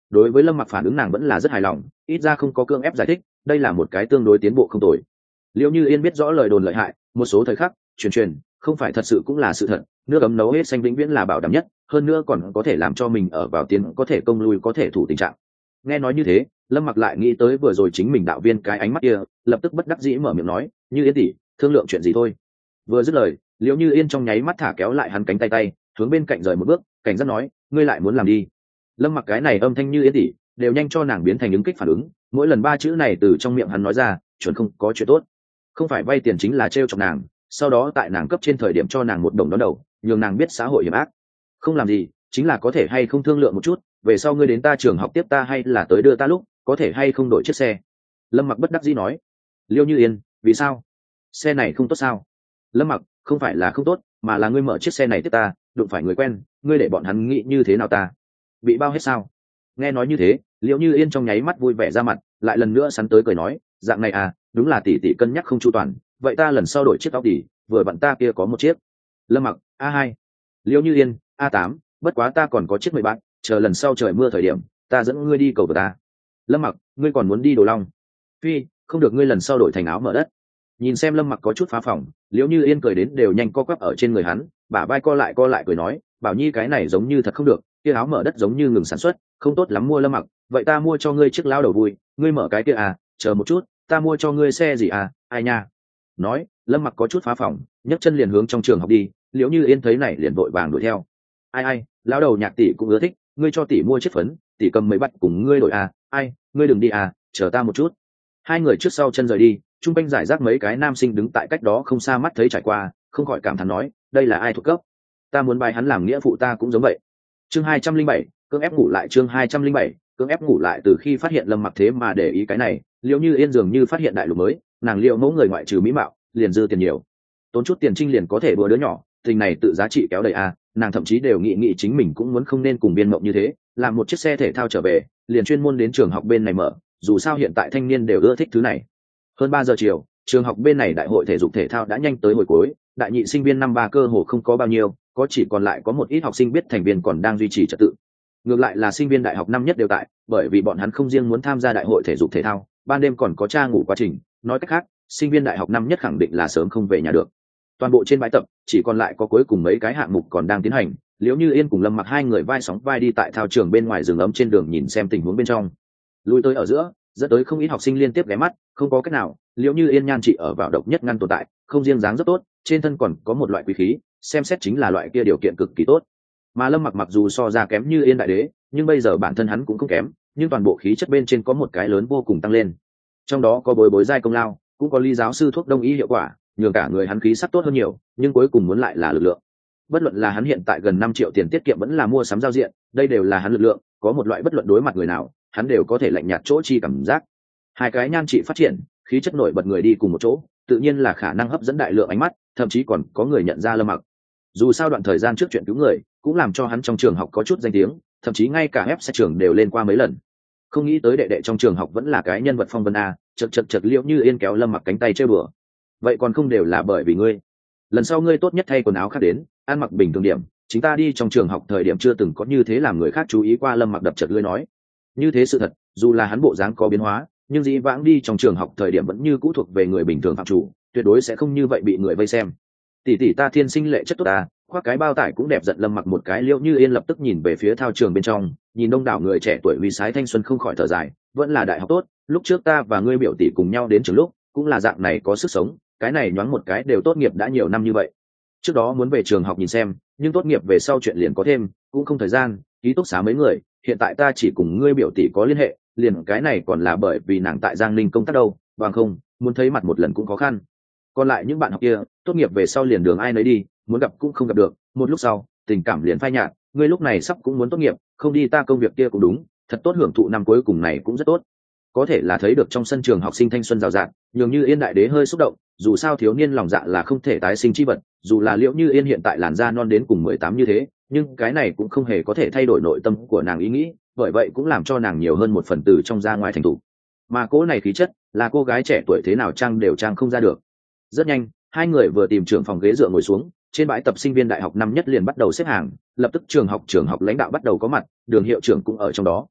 đối với lâm mặc phản ứng nàng vẫn là rất hài lòng, ít ra không có cương ép giải thích, đây là một cái tương đối tiến bộ không tồi. Liễu Như Yên biết rõ lời đồn lợi hại, một số thời khắc truyền truyền không phải thật sự cũng là sự thật, nước ấm nấu hết xanh vĩnh viễn là bảo đảm nhất, hơn nữa còn có thể làm cho mình ở vào tiến có thể công lui có thể thủ tình trạng. Nghe nói như thế, lâm mặc lại nghĩ tới vừa rồi chính mình đạo viên cái ánh mắt kia, lập tức bất đắc dĩ mở miệng nói, Như Yên tỷ, thương lượng chuyện gì thôi. Vừa dứt lời, Liễu Như Yên trong nháy mắt thả kéo lại hắn cánh tay tay, hướng bên cạnh rời một bước, cảnh giác nói, ngươi lại muốn làm đi. Lâm mặc cái này âm thanh Như Yên tỷ đều nhanh cho nàng biến thành ứng kích phản ứng, mỗi lần ba chữ này từ trong miệng hắn nói ra chuẩn không có chuyện tốt, không phải vay tiền chính là trêu chọc nàng, sau đó tại nàng cấp trên thời điểm cho nàng một đồng đón đầu, nhường nàng biết xã hội hiểm ác. Không làm gì chính là có thể hay không thương lượng một chút, về sau ngươi đến ta trường học tiếp ta hay là tới đưa ta lúc có thể hay không đổi chiếc xe. Lâm mặc bất đắc dĩ nói. Liêu Như Yên, vì sao? Xe này không tốt sao? Lâm mặc, không phải là không tốt, mà là ngươi mở chiếc xe này tiếp ta, đụng phải người quen, ngươi để bọn hắn nghĩ như thế nào ta? Bị bao hết sao? Nghe nói như thế, Liễu Như Yên trong nháy mắt vui vẻ ra mặt, lại lần nữa sắn tới cười nói, dạng này à, đúng là tỷ tỷ cân nhắc không chu toàn, vậy ta lần sau đổi chiếc tóc tỷ, vừa bạn ta kia có một chiếc. Lâm mặc, a hai. Liễu Như Yên, a tám, bất quá ta còn có chiếc mười bạn, chờ lần sau trời mưa thời điểm, ta dẫn ngươi đi cầu vượt ta. Lâm mặc, ngươi còn muốn đi Đồ Long? Phi, không được, ngươi lần sau đổi thành áo mở đất. Nhìn xem Lâm mặc có chút phá phòng, Liễu Như Yên cười đến đều nhanh co quắp ở trên người hắn, bả vai co lại co lại cười nói, Bảo Nhi cái này giống như thật không được, kia áo mở đất giống như ngừng sản xuất, không tốt lắm mua. Lâm mặc, vậy ta mua cho ngươi chiếc lao đầu vui, ngươi mở cái kia à, chờ một chút, ta mua cho ngươi xe gì à, ai nha. Nói, Lâm mặc có chút phá phòng, nhấc chân liền hướng trong trường học đi. Liễu Như Yên thấy này liền vội vàng đuổi theo. Ai ai, lão đầu nhạc tỷ cũng ưa thích, ngươi cho tỷ mua chiếc phấn, tỷ cầm mấy bắt cùng ngươi đổi à, ai, ngươi đừng đi à, chờ ta một chút. Hai người trước sau chân rời đi, trung quanh giải rác mấy cái nam sinh đứng tại cách đó không xa mắt thấy trải qua, không khỏi cảm thán nói, đây là ai thuộc cấp, ta muốn bài hắn làm nghĩa phụ ta cũng giống vậy. Chương hai trăm linh bảy, cưỡng ép ngủ lại. Chương hai trăm linh bảy, cưỡng ép ngủ lại. Từ khi phát hiện Lâm mặc thế mà để ý cái này, Liễu Như Yên dường như phát hiện đại lục mới, nàng liệu mẫu người ngoại trừ mỹ mạo liền dư tiền nhiều, tốn chút tiền trinh liền có thể đùa đứa nhỏ, tình này tự giá trị kéo đầy a. Nàng thậm chí đều nghĩ nghĩ chính mình cũng muốn không nên cùng biên mộng như thế, làm một chiếc xe thể thao trở về, liền chuyên môn đến trường học bên này mở, dù sao hiện tại thanh niên đều ưa thích thứ này. Hơn ba giờ chiều, trường học bên này đại hội thể dục thể thao đã nhanh tới hồi cuối, đại nhị sinh viên năm ba cơ hồ không có bao nhiêu, có chỉ còn lại có một ít học sinh biết thành viên còn đang duy trì trật tự. Ngược lại là sinh viên đại học năm nhất đều tại, bởi vì bọn hắn không riêng muốn tham gia đại hội thể dục thể thao, ban đêm còn có tra ngủ quá trình, nói cách khác, sinh viên đại học năm nhất khẳng định là sớm không về nhà được. Toàn bộ trên bãi tập chỉ còn lại có cuối cùng mấy cái hạng mục còn đang tiến hành. Liễu Như Yên cùng Lâm mặc hai người vai sóng vai đi tại thao trường bên ngoài rừng ấm trên đường nhìn xem tình huống bên trong. Lui tới ở giữa, dẫn tới không ít học sinh liên tiếp ghé mắt, không có cách nào, Liễu Như Yên nhan trị ở vào độc nhất ngăn tồn tại, không riêng dáng rất tốt, trên thân còn có một loại quý khí, xem xét chính là loại kia điều kiện cực kỳ tốt. Mà Lâm mặc mặc dù so ra kém Như Yên đại đế, nhưng bây giờ bản thân hắn cũng không kém, nhưng toàn bộ khí chất bên trên có một cái lớn vô cùng tăng lên. Trong đó có bối bối giai công lao, cũng có Lý giáo sư thuốc đông y hiệu quả, nhường cả người hắn khí sắc tốt hơn nhiều, nhưng cuối cùng muốn lại là lực lượng. Bất luận là hắn hiện tại gần năm triệu tiền tiết kiệm vẫn là mua sắm giao diện, đây đều là hắn lực lượng, có một loại bất luận đối mặt người nào, hắn đều có thể lạnh nhạt chỗ chi cảm giác. Hai cái nhan trị phát triển, khí chất nổi bật người đi cùng một chỗ, tự nhiên là khả năng hấp dẫn đại lượng ánh mắt, thậm chí còn có người nhận ra Lâm mặc. Dù sao đoạn thời gian trước chuyện cứu người, cũng làm cho hắn trong trường học có chút danh tiếng, thậm chí ngay cả ép xe trường đều lên qua mấy lần. Không nghĩ tới đệ đệ trong trường học vẫn là cái nhân vật phong vân a, chật chật chật. Liễu Như Yên kéo Lâm mặc cánh tay chơi bừa. Vậy còn không đều là bởi vì ngươi? Lần sau ngươi tốt nhất thay quần áo khác đến, ăn mặc bình thường điểm, chúng ta đi trong trường học thời điểm chưa từng có như thế làm người khác chú ý qua. Lâm mặc đập chật lưỡi nói. Như thế sự thật, dù là hắn bộ dáng có biến hóa, nhưng dĩ vãng đi trong trường học thời điểm vẫn như cũ thuộc về người bình thường phạm chủ, tuyệt đối sẽ không như vậy bị người vây xem. Tỷ tỷ ta thiên sinh lệ chất tốt ta, khoác cái bao tải cũng đẹp. Giận Lâm mặc một cái. Liễu Như Yên lập tức nhìn về phía thao trường bên trong, nhìn đông đảo người trẻ tuổi huy sái thanh xuân không khỏi thở dài, vẫn là đại học tốt, lúc trước ta và ngươi biểu tỷ cùng nhau đến trường lúc cũng là dạng này có sức sống, cái này nhoáng một cái đều tốt nghiệp đã nhiều năm như vậy. Trước đó muốn về trường học nhìn xem, nhưng tốt nghiệp về sau chuyện liền có thêm, cũng không thời gian, ký túc xá mấy người, hiện tại ta chỉ cùng ngươi biểu tỷ có liên hệ, liền cái này còn là bởi vì nàng tại Giang Ninh công tác đâu, bằng không, muốn thấy mặt một lần cũng khó khăn. Còn lại những bạn học kia, tốt nghiệp về sau liền đường ai nấy đi, muốn gặp cũng không gặp được, một lúc sau, tình cảm liền phai nhạt, ngươi lúc này sắp cũng muốn tốt nghiệp, không đi ta công việc kia cũng đúng, thật tốt hưởng thụ năm cuối cùng này cũng rất tốt. Có thể là thấy được trong sân trường học sinh thanh xuân rào rạt, nhường Như Yên đại đế hơi xúc động, dù sao thiếu niên lòng dạ là không thể tái sinh chi vật, dù là Liễu Như Yên hiện tại làn da non đến cùng mười tám như thế, nhưng cái này cũng không hề có thể thay đổi nội tâm của nàng ý nghĩ, bởi vậy cũng làm cho nàng nhiều hơn một phần từ trong ra ngoài thành thủ. Mà cố này khí chất, là cô gái trẻ tuổi thế nào trang đều trang không ra được. Rất nhanh, hai người vừa tìm trưởng phòng ghế dựa ngồi xuống, trên bãi tập sinh viên đại học năm nhất liền bắt đầu xếp hàng, lập tức trường học trường học lãnh đạo bắt đầu có mặt, đường hiệu trưởng cũng ở trong đó.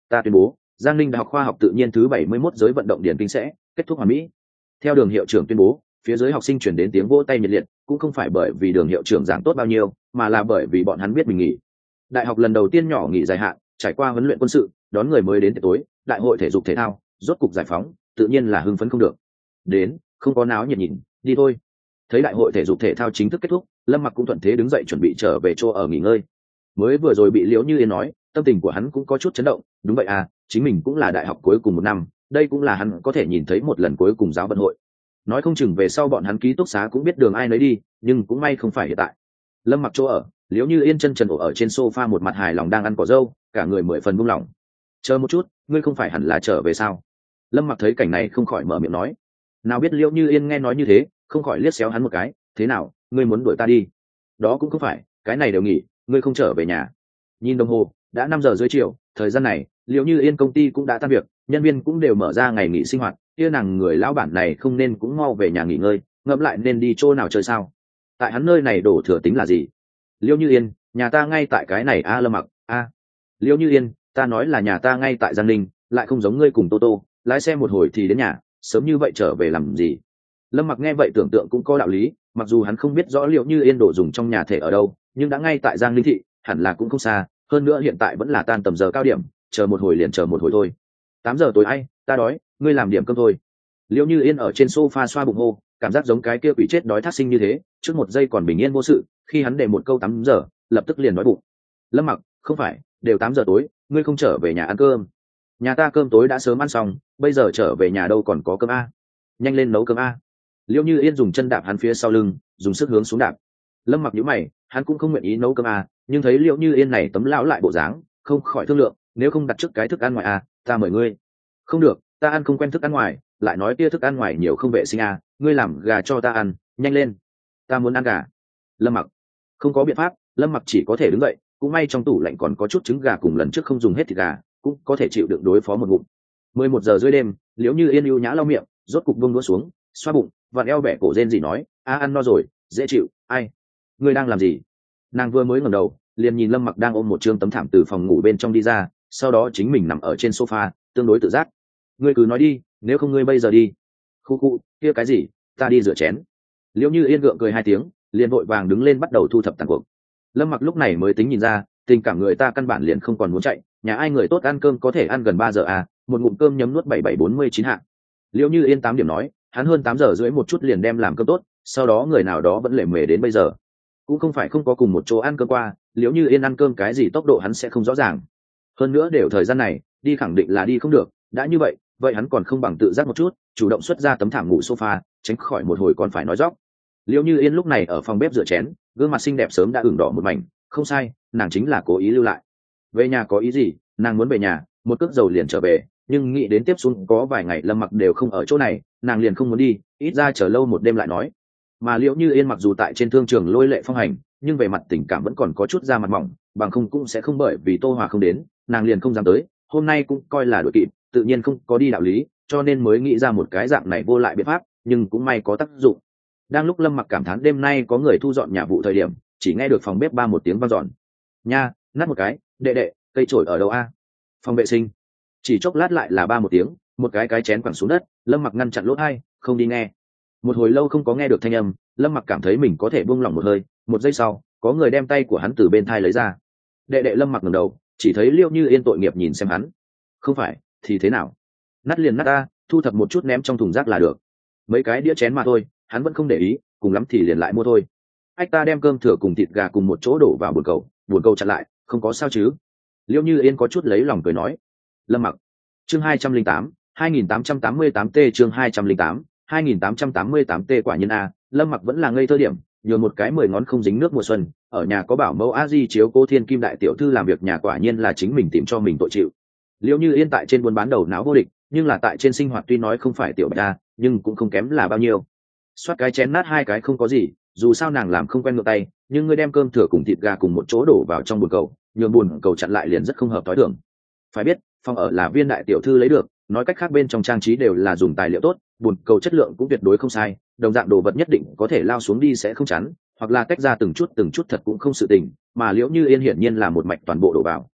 Ta tuyên bố Giang Ninh Đại học Khoa học Tự nhiên thứ bảy mươi mốt giới vận động điển kinh sẽ kết thúc hoàn mỹ. Theo Đường hiệu trưởng tuyên bố, phía dưới học sinh chuyển đến tiếng vỗ tay nhiệt liệt, cũng không phải bởi vì Đường hiệu trưởng giảng tốt bao nhiêu, mà là bởi vì bọn hắn biết mình nghỉ. Đại học lần đầu tiên nhỏ nghỉ dài hạn, trải qua huấn luyện quân sự, đón người mới đến tối, đại hội thể dục thể thao, rốt cục giải phóng, tự nhiên là hưng phấn không được. Đến, không có náo nhiệt nhìn, đi thôi. Thấy đại hội thể dục thể thao chính thức kết thúc, Lâm Mặc cũng thuận thế đứng dậy chuẩn bị trở về chỗ ở nghỉ ngơi. Mới vừa rồi bị Liễu Như Yên nói, tâm tình của hắn cũng có chút chấn động. Đúng vậy à, chính mình cũng là đại học cuối cùng một năm, đây cũng là hắn có thể nhìn thấy một lần cuối cùng giáo vận hội. Nói không chừng về sau bọn hắn ký túc xá cũng biết đường ai nấy đi, nhưng cũng may không phải hiện tại. Lâm Mặc chỗ ở, Liễu Như Yên chân trần ổ ở trên sofa, một mặt hài lòng đang ăn cỏ dâu, cả người mười phần buông lỏng. Chờ một chút, ngươi không phải hẳn là trở về sao? Lâm Mặc thấy cảnh này không khỏi mở miệng nói. Nào biết Liễu Như Yên nghe nói như thế, không khỏi liếc xéo hắn một cái. Thế nào, ngươi muốn đuổi ta đi? Đó cũng không phải, cái này đều nghỉ, ngươi không trở về nhà. Nhìn đồng hồ, đã năm giờ dưới chiều, thời gian này Liễu Như Yên công ty cũng đã tan việc, nhân viên cũng đều mở ra ngày nghỉ sinh hoạt, kia nàng người lão bản này không nên cũng mau về nhà nghỉ ngơi, ngẫm lại nên đi chỗ nào chơi sao? Tại hắn nơi này đổ thừa tính là gì? Liễu Như Yên, nhà ta ngay tại cái này a à, Lâm Mặc a à. Liễu Như Yên, ta nói là nhà ta ngay tại Giang Ninh, lại không giống ngươi cùng Tô Tô, lái xe một hồi thì đến nhà, sớm như vậy trở về làm gì? Lâm Mặc nghe vậy tưởng tượng cũng có đạo lý, mặc dù hắn không biết rõ Liễu Như Yên đồ dùng trong nhà thể ở đâu, nhưng đã ngay tại Giang Ninh thị, hẳn là cũng không xa, hơn nữa hiện tại vẫn là tan tầm giờ cao điểm, chờ một hồi liền chờ một hồi thôi. Tám giờ tối ai, ta đói, ngươi làm điểm cơm thôi. Liễu Như Yên ở trên sofa xoa bụng hô, cảm giác giống cái kia quỷ chết đói thác sinh như thế, trước một giây còn bình yên vô sự, khi hắn để một câu tám giờ, lập tức liền đói bụng. Lâm Mặc, không phải, đều tám giờ tối, ngươi không trở về nhà ăn cơm? Nhà ta cơm tối đã sớm ăn xong, bây giờ trở về nhà đâu còn có cơm a. Nhanh lên nấu cơm a. Liễu Như Yên dùng chân đạp hắn phía sau lưng, dùng sức hướng xuống đạp. Lâm Mặc nhíu mày, hắn cũng không nguyện ý nấu cơm a, nhưng thấy Liễu Như Yên này tấm lão lại bộ dáng, không khỏi thương lượng, nếu không đặt trước cái thức ăn ngoài a, ta mời ngươi. Không được, ta ăn không quen thức ăn ngoài, lại nói kia thức ăn ngoài nhiều không vệ sinh a, ngươi làm gà cho ta ăn, nhanh lên. Ta muốn ăn gà. Lâm Mặc không có biện pháp, Lâm Mặc chỉ có thể đứng dậy, cũng may trong tủ lạnh còn có chút trứng gà cùng lần trước không dùng hết thịt gà, cũng có thể chịu đựng đối phó một ngụm. Mười một giờ rưỡi đêm, Liễu Như Yên ưu nhã lau miệng, rốt cục buông đũa xuống, xoa bụng, vặn eo bẻ cổ rên gì nói, a ăn no rồi, dễ chịu. Ai? Ngươi đang làm gì? Nàng vừa mới ngẩng đầu, liền nhìn Lâm Mặc đang ôm một trương tấm thảm từ phòng ngủ bên trong đi ra, sau đó chính mình nằm ở trên sofa, tương đối tự giác. Ngươi cứ nói đi, nếu không ngươi bây giờ đi. Khu khu, kia cái gì, ta đi rửa chén. Liễu Như Yên gượng cười hai tiếng, liền vội vàng đứng lên bắt đầu thu thập tàn cuộc. Lâm Mặc lúc này mới tính nhìn ra, tình cảm người ta căn bản liền không còn muốn chạy, nhà ai người tốt ăn cơm có thể ăn gần ba giờ à, một ngụm cơm nhấm nuốt bảy bảy bốn mươi chín hạ. Liễu Như Yên tám điểm nói, hắn hơn tám giờ rưỡi một chút liền đem làm cơm tốt, sau đó người nào đó vẫn lệ mề đến bây giờ. Cũng không phải không có cùng một chỗ ăn cơm qua, Liễu Như Yên ăn cơm cái gì tốc độ hắn sẽ không rõ ràng. Hơn nữa đều thời gian này, đi khẳng định là đi không được, đã như vậy, vậy hắn còn không bằng tự giác một chút, chủ động xuất ra tấm thảm ngủ sofa, tránh khỏi một hồi còn phải nói dóc. Liễu Như Yên lúc này ở phòng bếp rửa chén, gương mặt xinh đẹp sớm đã ửng đỏ một mảnh, không sai, nàng chính là cố ý lưu lại. Về nhà có ý gì? Nàng muốn về nhà, một cước dầu liền trở về, nhưng nghĩ đến tiếp xuống có vài ngày Lâm Mặc đều không ở chỗ này, nàng liền không muốn đi, ít ra chờ lâu một đêm lại nói. Mà Liễu Như Yên mặc dù tại trên thương trường lôi lệ phong hành, nhưng về mặt tình cảm vẫn còn có chút da mặt mỏng, bằng không cũng sẽ không bởi vì Tô Hòa không đến, nàng liền không dám tới, hôm nay cũng coi là đội kịp, tự nhiên không có đi đạo lý, cho nên mới nghĩ ra một cái dạng này vô lại biện pháp, nhưng cũng may có tác dụng. Đang lúc Lâm Mặc cảm thán đêm nay có người thu dọn nhà vụ thời điểm, chỉ nghe được phòng bếp ba một tiếng vang dọn. Nha, nát một cái, đệ đệ, cây chổi ở đâu a? Phòng vệ sinh. Chỉ chốc lát lại là ba một tiếng, một cái cái chén quẳng xuống đất, Lâm Mặc ngăn chặn lỗ tai, không đi nghe. Một hồi lâu không có nghe được thanh âm, Lâm Mặc cảm thấy mình có thể buông lỏng một hơi, một giây sau, có người đem tay của hắn từ bên thai lấy ra. Đệ đệ Lâm Mặc ngẩng đầu, chỉ thấy Liễu Như Yên tội nghiệp nhìn xem hắn. Không phải, thì thế nào? Nát liền nát ta, thu thập một chút ném trong thùng rác là được. Mấy cái đĩa chén mà thôi, hắn vẫn không để ý, cùng lắm thì liền lại mua thôi. Ách, ta đem cơm thừa cùng thịt gà cùng một chỗ đổ vào bồn cầu, bồn cầu chặn lại, không có sao chứ? Liễu Như Yên có chút lấy lòng cười nói. Lâm Mặc. Chương hai trăm linh tám, hai nghìn tám trăm tám mươi tám T chương hai trăm linh tám, hai nghìn tám trăm tám mươi tám T quả nhiên a, Lâm Mặc vẫn là ngây thơ điểm, nhường một cái mười ngón không dính nước mùa xuân, ở nhà có bảo mẫu a di chiếu cô Thiên Kim đại tiểu thư làm việc nhà, quả nhiên là chính mình tìm cho mình tội chịu. Liễu Như Yên tại trên buôn bán đầu não vô địch, nhưng là tại trên sinh hoạt tuy nói không phải tiểu bạch a, nhưng cũng không kém là bao nhiêu. Xoát cái chén nát hai cái không có gì, dù sao nàng làm không quen ngược tay, nhưng ngươi đem cơm thừa cùng thịt gà cùng một chỗ đổ vào trong bồn cầu, nhường bồn cầu chặn lại liền rất không hợp tối thường. Phải biết, phòng ở là Viên đại tiểu thư lấy được, nói cách khác bên trong trang trí đều là dùng tài liệu tốt, bồn cầu chất lượng cũng tuyệt đối không sai, đồng dạng đồ vật nhất định có thể lao xuống đi sẽ không chắn, hoặc là tách ra từng chút từng chút thật cũng không sự tình, mà Liễu Như Yên hiển nhiên là một mạch toàn bộ đổ vào.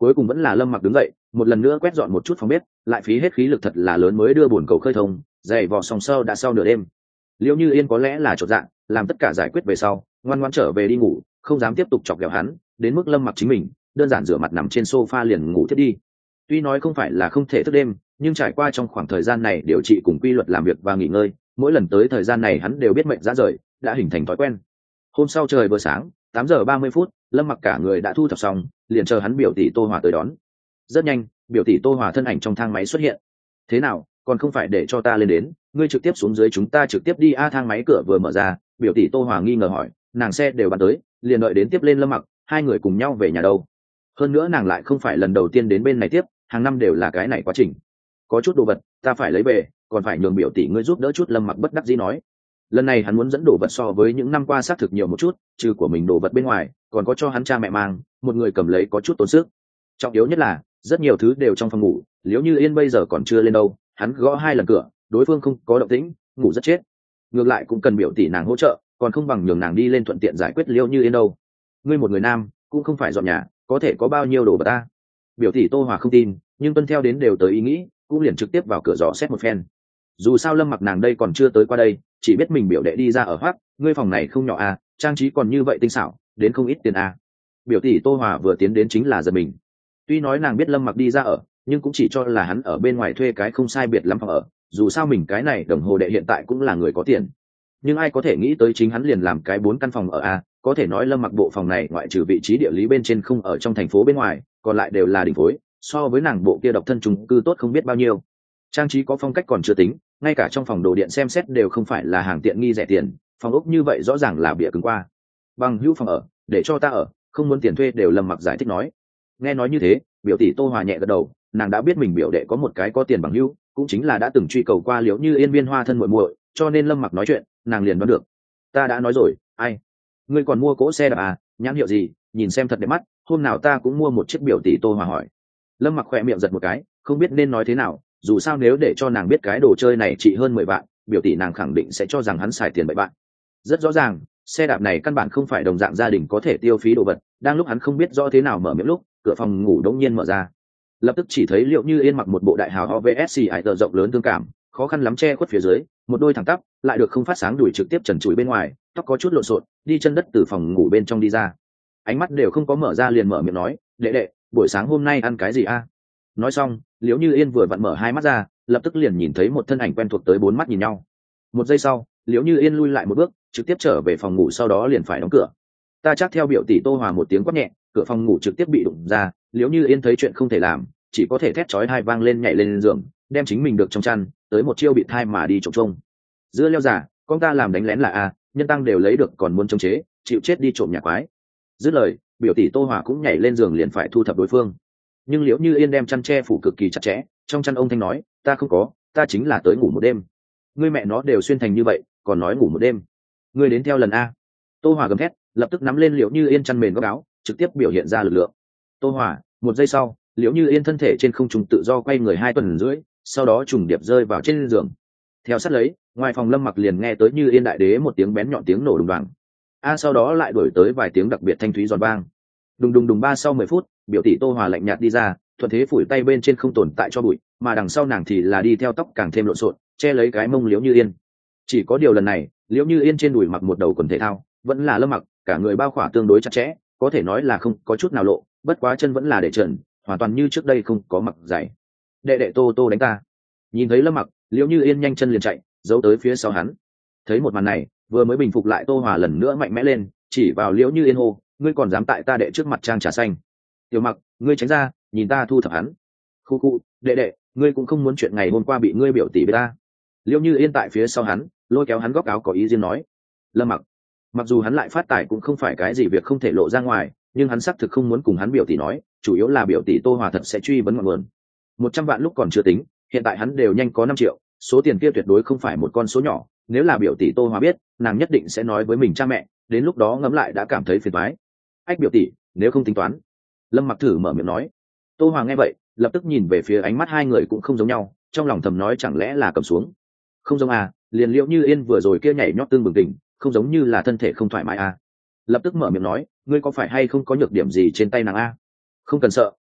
Cuối cùng vẫn là Lâm Mặc đứng dậy, một lần nữa quét dọn một chút phòng bếp, lại phí hết khí lực thật là lớn mới đưa bồn cầu khơi thông, dày vò sòng sâu đã sau nửa đêm. Liễu Như Yên có lẽ là chột dạ, làm tất cả giải quyết về sau, ngoan ngoãn trở về đi ngủ, không dám tiếp tục chọc ghẹo hắn, đến mức Lâm Mặc chính mình đơn giản rửa mặt nằm trên sofa liền ngủ thiết đi. Tuy nói không phải là không thể thức đêm, nhưng trải qua trong khoảng thời gian này điều trị cùng quy luật làm việc và nghỉ ngơi, mỗi lần tới thời gian này hắn đều biết mệnh ra rời, đã hình thành thói quen. Hôm sau trời vừa sáng, tám giờ ba mươi phút, Lâm Mặc cả người đã thu thập xong, liền chờ hắn biểu tỷ Tô Hòa tới đón. Rất nhanh, biểu tỷ Tô Hòa thân ảnh trong thang máy xuất hiện. Thế nào, còn không phải để cho ta lên đến, ngươi trực tiếp xuống dưới chúng ta trực tiếp đi. A thang máy cửa vừa mở ra, biểu tỷ Tô Hòa nghi ngờ hỏi, nàng xe đều bắn tới, liền đợi đến tiếp lên Lâm Mặc, hai người cùng nhau về nhà đâu. Hơn nữa nàng lại không phải lần đầu tiên đến bên này tiếp, hàng năm đều là cái này quá trình. Có chút đồ vật ta phải lấy về, còn phải nhường biểu tỷ ngươi giúp đỡ chút. Lâm Mặc bất đắc dĩ nói. Lần này hắn muốn dẫn đồ vật so với những năm qua xác thực nhiều một chút, trừ của mình đồ vật bên ngoài còn có cho hắn cha mẹ mang, một người cầm lấy có chút tốn sức. Trọng yếu nhất là rất nhiều thứ đều trong phòng ngủ, Liễu Như Yên bây giờ còn chưa lên đâu, hắn gõ hai lần cửa đối phương không có động tĩnh, ngủ rất chết. Ngược lại cũng cần biểu tỷ nàng hỗ trợ, còn không bằng nhường nàng đi lên thuận tiện giải quyết Liễu Như Yên đâu. Ngươi một người nam cũng không phải dọn nhà, có thể có bao nhiêu đồ vật ta. Biểu tỷ Tô Hòa không tin, nhưng tuân theo đến đều tới ý nghĩ, cũng liền trực tiếp vào cửa dò xét một phen. Dù sao Lâm Mặc nàng đây còn chưa tới qua đây, chỉ biết mình biểu đệ đi ra ở hoác, ngươi phòng này không nhỏ à, trang trí còn như vậy tinh xảo, đến không ít tiền à. Biểu tỷ Tô Hòa vừa tiến đến chính là giật mình. Tuy nói nàng biết Lâm Mặc đi ra ở, nhưng cũng chỉ cho là hắn ở bên ngoài thuê cái không sai biệt lắm phòng ở, dù sao mình cái này đồng hồ đệ hiện tại cũng là người có tiền. Nhưng ai có thể nghĩ tới chính hắn liền làm cái bốn căn phòng ở à, có thể nói Lâm Mặc bộ phòng này ngoại trừ vị trí địa lý bên trên không ở trong thành phố bên ngoài, còn lại đều là đỉnh phối, so với nàng bộ kia độc thân chung cư tốt không biết bao nhiêu. Trang trí có phong cách còn chưa tính, ngay cả trong phòng đồ điện xem xét đều không phải là hàng tiện nghi rẻ tiền, phòng ốc như vậy rõ ràng là bịa cứng qua. Bằng hữu phòng ở để cho ta ở, không muốn tiền thuê đều. Lâm Mặc giải thích nói. Nghe nói như thế, biểu tỷ Tô Hòa nhẹ gật đầu, nàng đã biết mình biểu đệ có một cái có tiền bằng hữu, cũng chính là đã từng truy cầu qua Liễu Như Yên viên hoa thân muội muội, cho nên Lâm Mặc nói chuyện nàng liền đoán được. Ta đã nói rồi, ai? Ngươi còn mua cỗ xe đạp à, nhãn hiệu gì, nhìn xem thật đẹp mắt, hôm nào ta cũng mua một chiếc. Biểu tỷ Tô Hòa hỏi. Lâm Mặc khỏe miệng giật một cái, không biết nên nói thế nào, dù sao nếu để cho nàng biết cái đồ chơi này trị hơn mười vạn, biểu tỷ nàng khẳng định sẽ cho rằng hắn xài tiền bậy bạn. Rất rõ ràng, xe đạp này căn bản không phải đồng dạng gia đình có thể tiêu phí đồ vật. Đang lúc hắn không biết rõ thế nào mở miệng lúc, cửa phòng ngủ đống nhiên mở ra, lập tức chỉ thấy Liễu Như Yên mặc một bộ đại hào o vê ét xê ải tờ rộng lớn tương cảm, khó khăn lắm che khuất phía dưới, một đôi thẳng tắp lại được không phát sáng đùi trực tiếp trần trụi bên ngoài, tóc có chút lộn xộn, đi chân đất từ phòng ngủ bên trong đi ra, ánh mắt đều không có mở ra liền mở miệng nói, đệ đệ, buổi sáng hôm nay ăn cái gì a? Nói xong, Liễu Như Yên vừa vặn mở hai mắt ra, lập tức liền nhìn thấy một thân ảnh quen thuộc tới, bốn mắt nhìn nhau. Một giây sau, Liễu Như Yên lui lại một bước, trực tiếp trở về phòng ngủ, sau đó liền phải đóng cửa. Ta chắc theo biểu tỷ Tô Hòa một tiếng quát nhẹ, cửa phòng ngủ trực tiếp bị đụng ra. Liễu Như Yên thấy chuyện không thể làm, chỉ có thể thét chói tai vang lên, nhảy lên giường, đem chính mình được trong chăn, tới một chiêu bị thai mà đi trộm trông. Giữa leo giả, con ta làm đánh lén là a, nhân tăng đều lấy được còn muốn chống chế, chịu chết đi trộm nhà quái. Dứt lời, biểu tỷ Tô Hòa cũng nhảy lên giường liền phải thu thập đối phương. Nhưng Liễu Như Yên đem chăn che phủ cực kỳ chặt chẽ, trong chăn ông thanh nói, ta không có, ta chính là tới ngủ một đêm. Ngươi mẹ nó đều xuyên thành như vậy, còn nói ngủ một đêm. Ngươi đến theo lần a. Tô Hòa gầm thét, lập tức nắm lên Liễu Như Yên chăn mền góc áo, trực tiếp biểu hiện ra lực lượng. Tô Hòa, một giây sau, Liễu Như Yên thân thể trên không trung tự do quay người hai tuần rưỡi, sau đó trùng điệp rơi vào trên giường. Theo sát lấy, ngoài phòng Lâm Mặc liền nghe tới Như Yên đại đế một tiếng bén nhọn tiếng nổ đùng đoàng. A sau đó lại đổi tới vài tiếng đặc biệt thanh thúy giòn vang. Đùng đùng đùng ba. Sau mười phút, biểu tỷ Tô Hòa lạnh nhạt đi ra, thuận thế phủi tay bên trên không tồn tại cho bụi, mà đằng sau nàng thì là đi theo tóc càng thêm lộn xộn, che lấy cái mông Liễu Như Yên. Chỉ có điều lần này, Liễu Như Yên trên đùi mặc một đầu quần thể thao, vẫn là Lâm Mặc, cả người bao khỏa tương đối chặt chẽ, có thể nói là không có chút nào lộ, bất quá chân vẫn là để trần, hoàn toàn như trước đây không có mặc giày. Đệ đệ Tô Tô đánh ta. Nhìn thấy Lâm Mặc, Liễu Như Yên nhanh chân liền chạy, giấu tới phía sau hắn. Thấy một màn này, vừa mới bình phục lại Tô Hòa lần nữa mạnh mẽ lên, chỉ vào Liễu Như Yên hô, ngươi còn dám tại ta đệ trước mặt trang trà xanh. Tiểu Mặc, ngươi tránh ra, nhìn ta thu thập hắn. Khu khu, đệ đệ, ngươi cũng không muốn chuyện ngày hôm qua bị ngươi biểu tỷ bê ta. Liễu Như Yên tại phía sau hắn, lôi kéo hắn góc áo có ý riêng nói. Lâm Mặc, mặc dù hắn lại phát tài cũng không phải cái gì việc không thể lộ ra ngoài, nhưng hắn xác thực không muốn cùng hắn biểu tỷ nói, chủ yếu là biểu tỷ Tô Hòa thật sẽ truy vấn ngọn nguồn. Một trăm vạn lúc còn chưa tính, hiện tại hắn đều nhanh có năm triệu, số tiền kia tuyệt đối không phải một con số nhỏ, nếu là biểu tỷ Tô Hòa biết, nàng nhất định sẽ nói với mình cha mẹ, đến lúc đó ngẫm lại đã cảm thấy phiền toái. Ách biểu tỷ, nếu không tính toán. Lâm Mặc thử mở miệng nói. Tô Hòa nghe vậy, lập tức nhìn về phía, ánh mắt hai người cũng không giống nhau, trong lòng thầm nói chẳng lẽ là cầm xuống. Không giống à, liền Liễu Như Yên vừa rồi kia nhảy nhót tương bừng tỉnh, không giống như là thân thể không thoải mái à. Lập tức mở miệng nói, ngươi có phải hay không có nhược điểm gì trên tay nàng a? Không cần sợ,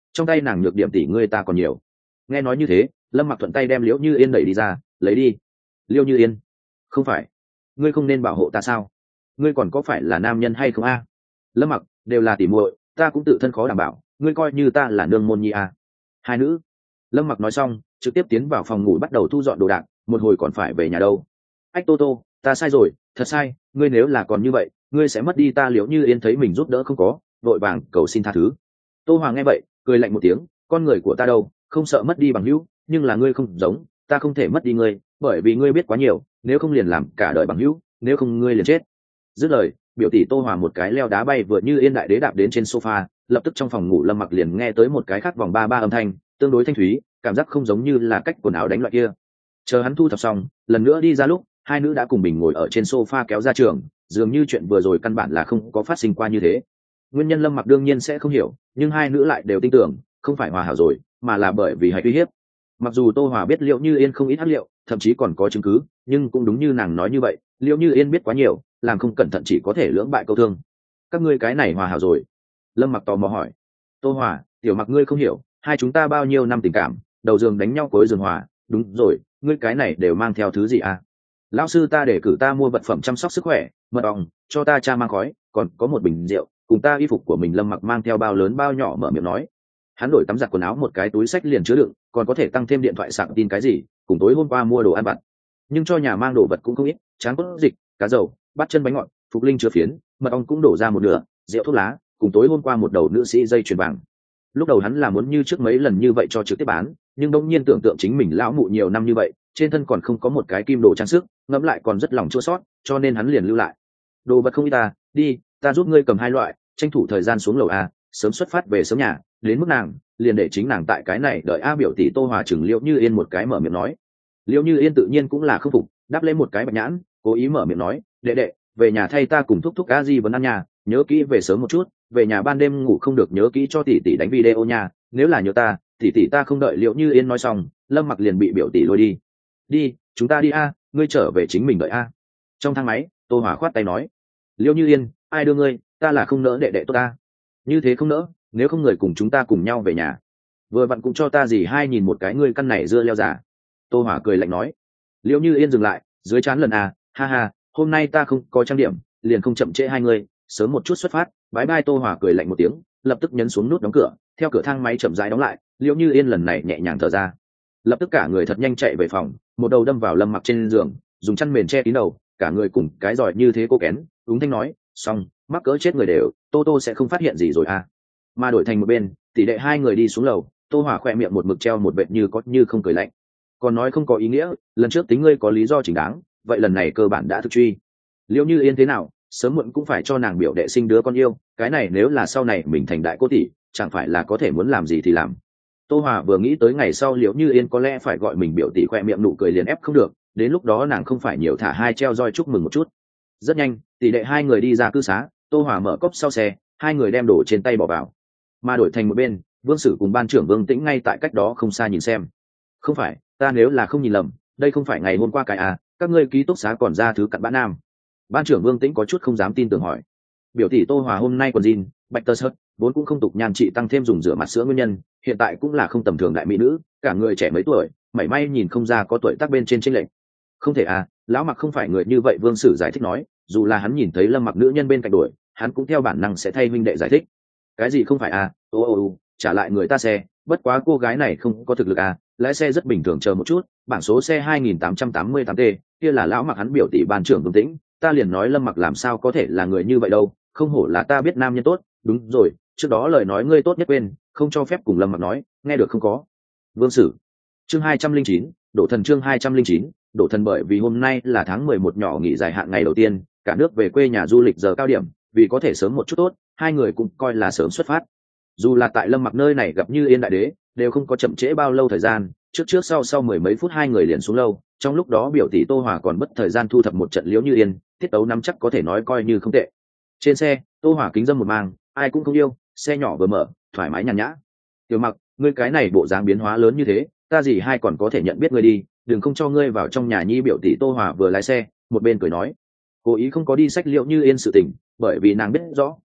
trong tay nàng nhược điểm tỷ ngươi ta còn nhiều. Nghe nói như thế, Lâm Mặc thuận tay đem Liễu Như Yên đẩy đi ra, lấy đi. Liễu Như Yên, không phải, ngươi không nên bảo hộ ta sao? Ngươi còn có phải là nam nhân hay không a? Lâm Mặc, đều là tỉ muội, ta cũng tự thân khó đảm bảo, ngươi coi như ta là nương môn nhi a. Hai nữ. Lâm Mặc nói xong, trực tiếp tiến vào phòng ngủ bắt đầu thu dọn đồ đạc, một hồi còn phải về nhà đâu. Ách Tô Tô, ta sai rồi, thật sai, ngươi nếu là còn như vậy, ngươi sẽ mất đi ta. Liễu Như Yên thấy mình giúp đỡ không có, vội vàng cầu xin tha thứ. Tô Hoàng nghe vậy, cười lạnh một tiếng, con người của ta đâu, không sợ mất đi bằng hữu, nhưng là ngươi không giống, ta không thể mất đi ngươi, bởi vì ngươi biết quá nhiều, nếu không liền làm cả đời bằng hữu, nếu không ngươi liền chết. Dứt lời, biểu tỷ Tô Hoàng một cái leo đá bay vừa Như Yên đại đế đạp đến trên sofa, lập tức trong phòng ngủ Lâm Mặc liền nghe tới một cái khác vòng ba ba âm thanh, tương đối thanh thúy, cảm giác không giống như là cách quần áo đánh loại kia. Chờ hắn thu thập xong, lần nữa đi ra lúc, hai nữ đã cùng bình ngồi ở trên sofa kéo ra trường, dường như chuyện vừa rồi căn bản là không có phát sinh qua như thế. Nguyên nhân Lâm Mặc đương nhiên sẽ không hiểu, nhưng hai nữ lại đều tin tưởng, không phải hòa hảo rồi, mà là bởi vì hãy uy hiếp. Mặc dù Tô Hòa biết Liễu Như Yên không ít hắc liệu, thậm chí còn có chứng cứ, nhưng cũng đúng như nàng nói như vậy, Liễu Như Yên biết quá nhiều, làm không cẩn thận chỉ có thể lưỡng bại câu thương. Các ngươi cái này hòa hảo rồi? Lâm Mặc tò mò hỏi. Tô Hòa, tiểu Mặc ngươi không hiểu, hai chúng ta bao nhiêu năm tình cảm, đầu giường đánh nhau cuối giường hòa, đúng rồi, ngươi cái này đều mang theo thứ gì à? Lão sư ta để cử ta mua vật phẩm chăm sóc sức khỏe, mật ong, cho ta cha mang khói, còn có một bình rượu, cùng ta y phục của mình. Lâm Mặc mang theo bao lớn bao nhỏ mở miệng nói. Hắn đổi tắm giặt quần áo một cái túi sách liền chứa đựng, còn có thể tăng thêm điện thoại sạc tin cái gì, cùng tối hôm qua mua đồ ăn vặt. Nhưng cho nhà mang đồ vật cũng không ít, tráng cốt dịch, cá dầu, bát chân bánh ngọt, phục linh chứa phiến, mật ong cũng đổ ra một nửa, rượu thuốc lá, cùng tối hôm qua một đầu nữ sĩ dây chuyền vàng. Lúc đầu hắn là muốn như trước mấy lần như vậy cho trực tiếp bán, nhưng đông nhiên tưởng tượng chính mình lão mụ nhiều năm như vậy, trên thân còn không có một cái kim đồ trang sức, ngẫm lại còn rất lòng chua xót, cho nên hắn liền lưu lại. Đồ vật không ít ta, đi, ta giúp ngươi cầm hai loại, tranh thủ thời gian xuống lầu a, sớm xuất phát về sớm nhà, đến mức nàng, liền để chính nàng tại cái này đợi a. Biểu tỷ Tô Hòa chừng Liễu Như Yên một cái mở miệng nói. Liễu Như Yên tự nhiên cũng là khâm phục, đáp lên một cái bạch nhãn, cố ý mở miệng nói, đệ đệ, về nhà thay ta cùng thúc thúc a di vấn ăn nhà, nhớ kỹ về sớm một chút, về nhà ban đêm ngủ không được nhớ kỹ cho tỷ tỷ đánh video nha, nếu là nhớ ta, tỷ tỷ ta không đợi. Liễu Như Yên nói xong, Lâm Mặc liền bị biểu tỷ lôi đi. Đi, chúng ta đi a, ngươi trở về chính mình đợi a. Trong thang máy, Tô Hòa khoát tay nói. Liễu Như Yên, ai đưa ngươi, ta là không nỡ đệ đệ tốt ta. Như thế không nỡ, nếu không người cùng chúng ta cùng nhau về nhà. Vừa vặn cũng cho ta gì hai nhìn một cái ngươi căn này dưa leo giả. Tô Hòa cười lạnh nói. Liễu Như Yên dừng lại, dưới trán lần à, ha ha, hôm nay ta không có trang điểm, liền không chậm trễ hai người, sớm một chút xuất phát. Bái bai. Tô Hòa cười lạnh một tiếng, lập tức nhấn xuống nút đóng cửa, theo cửa thang máy chậm rãi đóng lại. Liễu Như Yên lần này nhẹ nhàng thở ra, lập tức cả người thật nhanh chạy về phòng, một đầu đâm vào Lâm Mặc trên giường, dùng chăn mền che kín đầu, cả người cùng cái giỏi như thế cô kén, úng thanh nói, xong, mắc cỡ chết người đều, Tô Tô sẽ không phát hiện gì rồi à. Mà đổi thành một bên, tỷ đệ hai người đi xuống lầu, Tô Hòa khỏe miệng một mực treo một vệt như có như không cười lạnh, còn nói không có ý nghĩa, lần trước tính ngươi có lý do chính đáng, vậy lần này cơ bản đã thực truy. Liễu Như Yên thế nào, sớm muộn cũng phải cho nàng biểu đệ sinh đứa con yêu, cái này nếu là sau này mình thành đại cô tỷ, chẳng phải là có thể muốn làm gì thì làm. Tô Hòa vừa nghĩ tới ngày sau Liễu Như Yên có lẽ phải gọi mình biểu tỷ, khoe miệng nụ cười liền ép không được, đến lúc đó nàng không phải nhiều thả hai treo roi chúc mừng một chút. Rất nhanh, tỷ đệ hai người đi ra cư xá, Tô Hòa mở cốc sau xe, hai người đem đồ trên tay bỏ vào. Mà đổi thành một bên, Vương Sử cùng ban trưởng Vương Tĩnh ngay tại cách đó không xa nhìn xem. Không phải, ta nếu là không nhìn lầm, đây không phải ngày hôm qua cái à, các ngươi ký túc xá còn ra thứ cặn bã nam. Ban trưởng Vương Tĩnh có chút không dám tin tưởng hỏi. Biểu tỷ Tô Hòa hôm nay quần jean, bạch tơ sớt, vốn cũng không tục nhan trị tăng thêm dùng rửa mặt sữa nguyên nhân, hiện tại cũng là không tầm thường đại mỹ nữ, cả người trẻ mấy tuổi, mảy may nhìn không ra có tuổi tác bên trên chênh lệch. Không thể à, lão Mặc không phải người như vậy. Vương Sử giải thích nói, dù là hắn nhìn thấy Lâm Mặc nữ nhân bên cạnh đuổi, hắn cũng theo bản năng sẽ thay huynh đệ giải thích. Cái gì không phải à, ô ô ô, trả lại người ta xe, bất quá cô gái này không có thực lực à, lái xe rất bình thường, chờ một chút, bảng số xe hai nghìn tám trăm tám mươi tám t, kia là lão Mặc. Hắn biểu tỷ ban trưởng Vương Tĩnh, ta liền nói Lâm Mặc làm sao có thể là người như vậy đâu, không hổ là ta biết nam nhân tốt. Đúng rồi, trước đó lời nói ngươi tốt nhất quên, không cho phép cùng Lâm Mặc nói, nghe được không có. Vương Sử. Chương hai trăm linh chín, Đổ Thần. Chương hai trăm linh chín, Đổ Thần. Bởi vì hôm nay là tháng mười một nhỏ nghỉ dài hạn ngày đầu tiên, cả nước về quê nhà du lịch giờ cao điểm, vì có thể sớm một chút tốt, hai người cũng coi là sớm xuất phát. Dù là tại Lâm Mặc nơi này gặp Như Yên đại đế, đều không có chậm trễ bao lâu thời gian, trước trước sau sau mười mấy phút hai người liền xuống lâu. Trong lúc đó biểu tỷ Tô Hòa còn mất thời gian thu thập một trận Liễu Như Yên, tiết tấu nắm chắc có thể nói coi như không tệ. Trên xe, Tô Hòa kính dâm một mang, ai cũng không yêu, xe nhỏ vừa mở, thoải mái nhàn nhã. Tiểu Mặc, ngươi cái này bộ dáng biến hóa lớn như thế, ta gì hai còn có thể nhận biết ngươi đi, đừng không cho ngươi vào trong nhà nhi. Biểu tỷ Tô Hòa vừa lái xe, một bên cười nói, cố ý không có đi sách Liễu Như Yên sự tình, bởi vì nàng biết rõ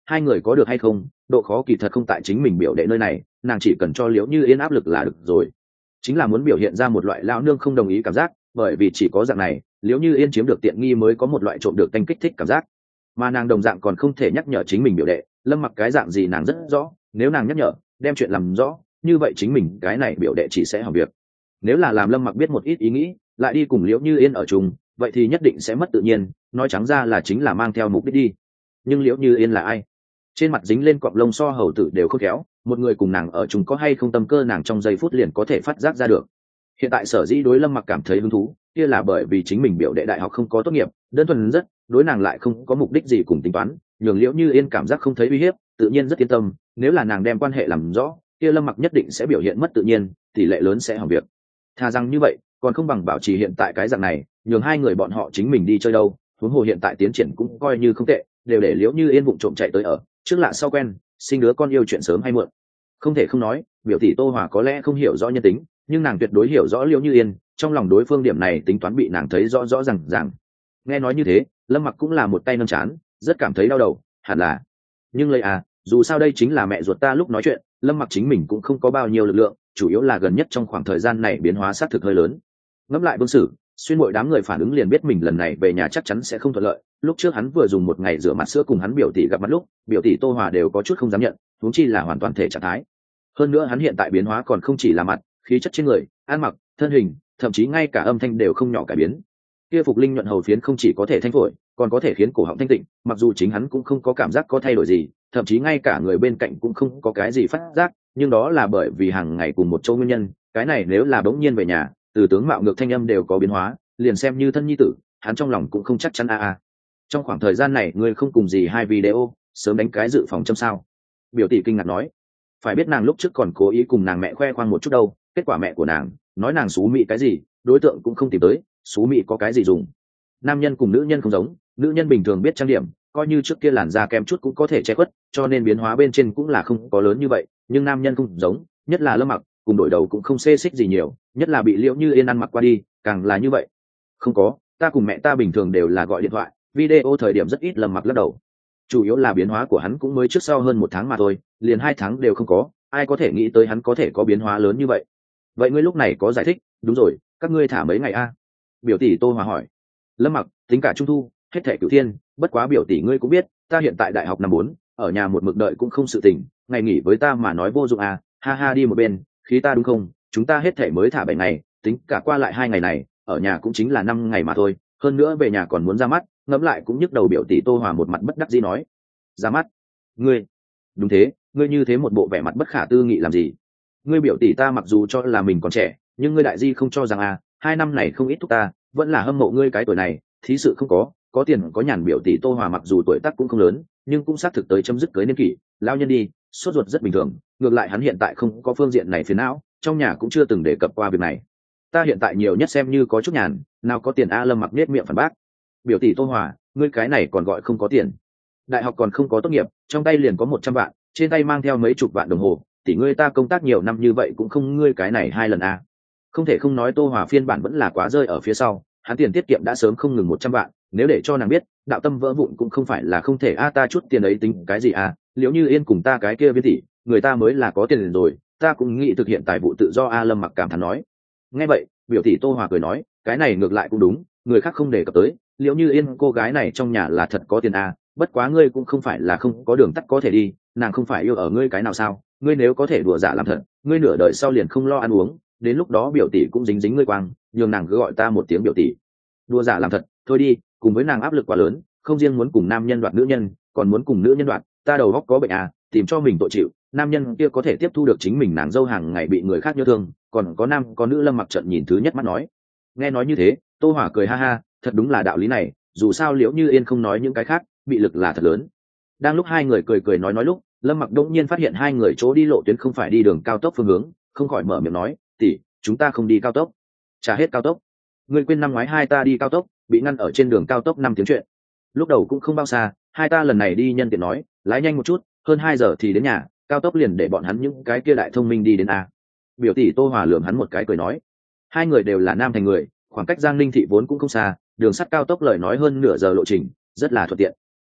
hai người có được hay không độ khó kỳ thật không tại chính mình biểu đệ nơi này, nàng chỉ cần cho liễu như yên áp lực là được rồi, chính là muốn biểu hiện ra một loại lão nương không đồng ý cảm giác, bởi vì chỉ có dạng này liễu như yên chiếm được tiện nghi mới có một loại trộm được tanh kích thích cảm giác. Mà nàng đồng dạng còn không thể nhắc nhở chính mình biểu đệ Lâm Mặc cái dạng gì nàng rất rõ, nếu nàng nhắc nhở đem chuyện làm rõ, như vậy chính mình cái này biểu đệ chỉ sẽ hỏng việc. Nếu là làm Lâm Mặc biết một ít ý nghĩ lại đi cùng liễu như yên ở chung, vậy thì nhất định sẽ mất tự nhiên, nói trắng ra là chính là mang theo mục đích đi. Nhưng liễu như yên là ai? Trên mặt dính lên cọng lông so hầu tử đều khôn khéo, một người cùng nàng ở chung có hay không tâm cơ nàng trong giây phút liền có thể phát giác ra được. Hiện tại sở dĩ đối Lâm Mặc cảm thấy hứng thú kia là bởi vì chính mình biểu đệ đại học không có tốt nghiệp, đơn thuần rất đối nàng lại không có mục đích gì cùng tính toán, nhường liễu như yên cảm giác không thấy uy hiếp, tự nhiên rất yên tâm. Nếu là nàng đem quan hệ làm rõ, kia Lâm Mặc nhất định sẽ biểu hiện mất tự nhiên, tỷ lệ lớn sẽ hỏng việc. Thà rằng như vậy còn không bằng bảo trì hiện tại cái dạng này, nhường hai người bọn họ chính mình đi chơi đâu. Huống hồ hiện tại tiến triển cũng coi như không tệ, đều để liễu như yên vụng trộm chạy tới ở, trước lạ sau quen, sinh đứa con yêu chuyện sớm hay muộn. Không thể không nói biểu tỷ Tô Hòa có lẽ không hiểu rõ nhân tính, nhưng nàng tuyệt đối hiểu rõ liễu như yên, trong lòng đối phương điểm này tính toán bị nàng thấy rõ rõ ràng ràng. Nghe nói như thế Lâm Mặc cũng là một tay nâng chán, rất cảm thấy đau đầu, hẳn là nhưng lấy à dù sao đây chính là mẹ ruột ta. Lúc nói chuyện Lâm Mặc chính mình cũng không có bao nhiêu lực lượng, chủ yếu là gần nhất trong khoảng thời gian này biến hóa xác thực hơi lớn. Ngẫm lại Vương Sử xuyên mọi đám người phản ứng liền biết mình lần này về nhà chắc chắn sẽ không thuận lợi. Lúc trước hắn vừa dùng một ngày rửa mặt sữa cùng hắn biểu tỷ gặp mặt lúc, biểu tỷ Tô Hòa đều có chút không dám nhận, huống chi là hoàn toàn thể trạng thái. Hơn nữa hắn hiện tại biến hóa còn không chỉ là mặt, khí chất trên người, ăn mặc, thân hình, thậm chí ngay cả âm thanh đều không nhỏ cải biến. Kia phục linh nhuận hầu phiến không chỉ có thể thanh phổi, còn có thể khiến cổ họng thanh tịnh, mặc dù chính hắn cũng không có cảm giác có thay đổi gì, thậm chí ngay cả người bên cạnh cũng không có cái gì phát giác, nhưng đó là bởi vì hàng ngày cùng một chỗ nguyên nhân. Cái này nếu là bỗng nhiên về nhà, từ tướng mạo ngược thanh âm đều có biến hóa, liền xem như thân nhi tử, hắn trong lòng cũng không chắc chắn a a. Trong khoảng thời gian này ngươi không cùng gì hai video, sớm đánh cái dự phòng châm sao? Biểu tỷ kinh ngạc nói. Phải biết nàng lúc trước còn cố ý cùng nàng mẹ khoe khoang một chút đâu, kết quả mẹ của nàng nói nàng xú mị cái gì, đối tượng cũng không tìm tới, xú mị có cái gì dùng. Nam nhân cùng nữ nhân không giống, nữ nhân bình thường biết trang điểm, coi như trước kia làn da kem chút cũng có thể che khuất, cho nên biến hóa bên trên cũng là không có lớn như vậy, nhưng nam nhân không giống, nhất là Lâm Mặc cùng đổi đầu cũng không xê xích gì nhiều, nhất là bị liễu như yên ăn mặc qua đi càng là như vậy. Không có, ta cùng mẹ ta bình thường đều là gọi điện thoại video, thời điểm rất ít. Lâm Mặc lắc đầu, chủ yếu là biến hóa của hắn cũng mới trước sau hơn một tháng mà thôi, liền hai tháng đều không có, ai có thể nghĩ tới hắn có thể có biến hóa lớn như vậy. Vậy ngươi lúc này có giải thích? Đúng rồi, các ngươi thả mấy ngày a? Biểu tỷ Tô Hòa hỏi. Lâm Mặc, tính cả trung thu hết thệ cửu thiên, bất quá biểu tỷ ngươi cũng biết ta hiện tại đại học năm bốn, ở nhà một mực đợi cũng không sự tình, ngày nghỉ với ta mà nói vô dụng à, ha ha. Đi một bên, khí ta đúng không? Chúng ta hết thệ mới thả bảy ngày, tính cả qua lại hai ngày này ở nhà cũng chính là năm ngày mà thôi, hơn nữa về nhà còn muốn ra mắt, ngẫm lại cũng nhức đầu. Biểu tỷ Tô Hòa một mặt bất đắc dĩ nói. Ra mắt? Ngươi? Đúng thế, ngươi như thế một bộ vẻ mặt bất khả tư nghị làm gì? Ngươi biểu tỷ ta mặc dù cho là mình còn trẻ, nhưng ngươi đại di không cho rằng à, hai năm này không ít thúc ta, vẫn là hâm mộ ngươi cái tuổi này, thí sự không có, có tiền có nhàn. Biểu tỷ Tô Hòa mặc dù tuổi tác cũng không lớn, nhưng cũng xác thực tới chấm dứt cưới niên kỷ, lao nhân đi, sốt ruột rất bình thường. Ngược lại hắn hiện tại không có phương diện này phiền não, trong nhà cũng chưa từng đề cập qua việc này. Ta hiện tại nhiều nhất xem như có chút nhàn, nào có tiền a. Lâm Mặc nết miệng phản bác. Biểu tỷ Tô Hòa, ngươi cái này còn gọi không có tiền? Đại học còn không có tốt nghiệp, trong tay liền có một trăm vạn, trên tay mang theo mấy chục vạn đồng hồ, tỷ ngươi ta công tác nhiều năm như vậy cũng không ngươi cái này hai lần a. Không thể không nói Tô Hòa phiên bản vẫn là quá rơi ở phía sau, hắn tiền tiết kiệm đã sớm không ngừng một trăm vạn, nếu để cho nàng biết đạo tâm vỡ vụn cũng không phải là không thể a. Ta chút tiền ấy tính cái gì a? Liễu như yên cùng ta cái kia viên tỷ, người ta mới là có tiền rồi, ta cũng nghĩ thực hiện tài vụ tự do a. Lâm Mặc cảm thán nói. Nghe vậy biểu tỷ Tô Hòa cười nói, cái này ngược lại cũng đúng, người khác không đề cập tới, Liễu như yên cô gái này trong nhà là thật có tiền a. Bất quá ngươi cũng không phải là không có đường tắt có thể đi, nàng không phải yêu ở ngươi cái nào sao? Ngươi nếu có thể đùa giả làm thật, ngươi nửa đời sau liền không lo ăn uống, đến lúc đó biểu tỷ cũng dính dính ngươi quang, nhường nàng cứ gọi ta một tiếng biểu tỷ. Đùa giả làm thật thôi đi, cùng với nàng áp lực quá lớn, không riêng muốn cùng nam nhân đoạt nữ nhân, còn muốn cùng nữ nhân đoạt, ta đầu óc có bệnh à, tìm cho mình tội chịu. Nam nhân kia có thể tiếp thu được chính mình nàng dâu hàng ngày bị người khác nhớ thương, còn có nam có nữ. Lâm Mặc trận nhìn thứ nhất mắt nói. Nghe nói như thế Tô Hỏa cười ha ha, thật đúng là đạo lý này, dù sao Liễu như yên không nói những cái khác, bị lực là thật lớn. Đang lúc hai người cười cười nói nói lúc, Lâm Mặc đột nhiên phát hiện hai người chỗ đi lộ tuyến không phải đi đường cao tốc phương hướng, không khỏi mở miệng nói, tỷ, chúng ta không đi cao tốc. Trả hết cao tốc? Ngươi quên năm ngoái hai ta đi cao tốc, bị ngăn ở trên đường cao tốc năm tiếng chuyện. Lúc đầu cũng không bao xa, hai ta lần này đi nhân tiện nói, lái nhanh một chút, hơn hai giờ thì đến nhà, cao tốc liền để bọn hắn những cái kia đại thông minh đi đến a. Biểu tỷ Tô Hòa lườm hắn một cái cười nói, hai người đều là nam thành người, khoảng cách Giang Ninh thị vốn cũng không xa, đường sắt cao tốc lời nói hơn nửa giờ lộ trình, rất là thuận tiện.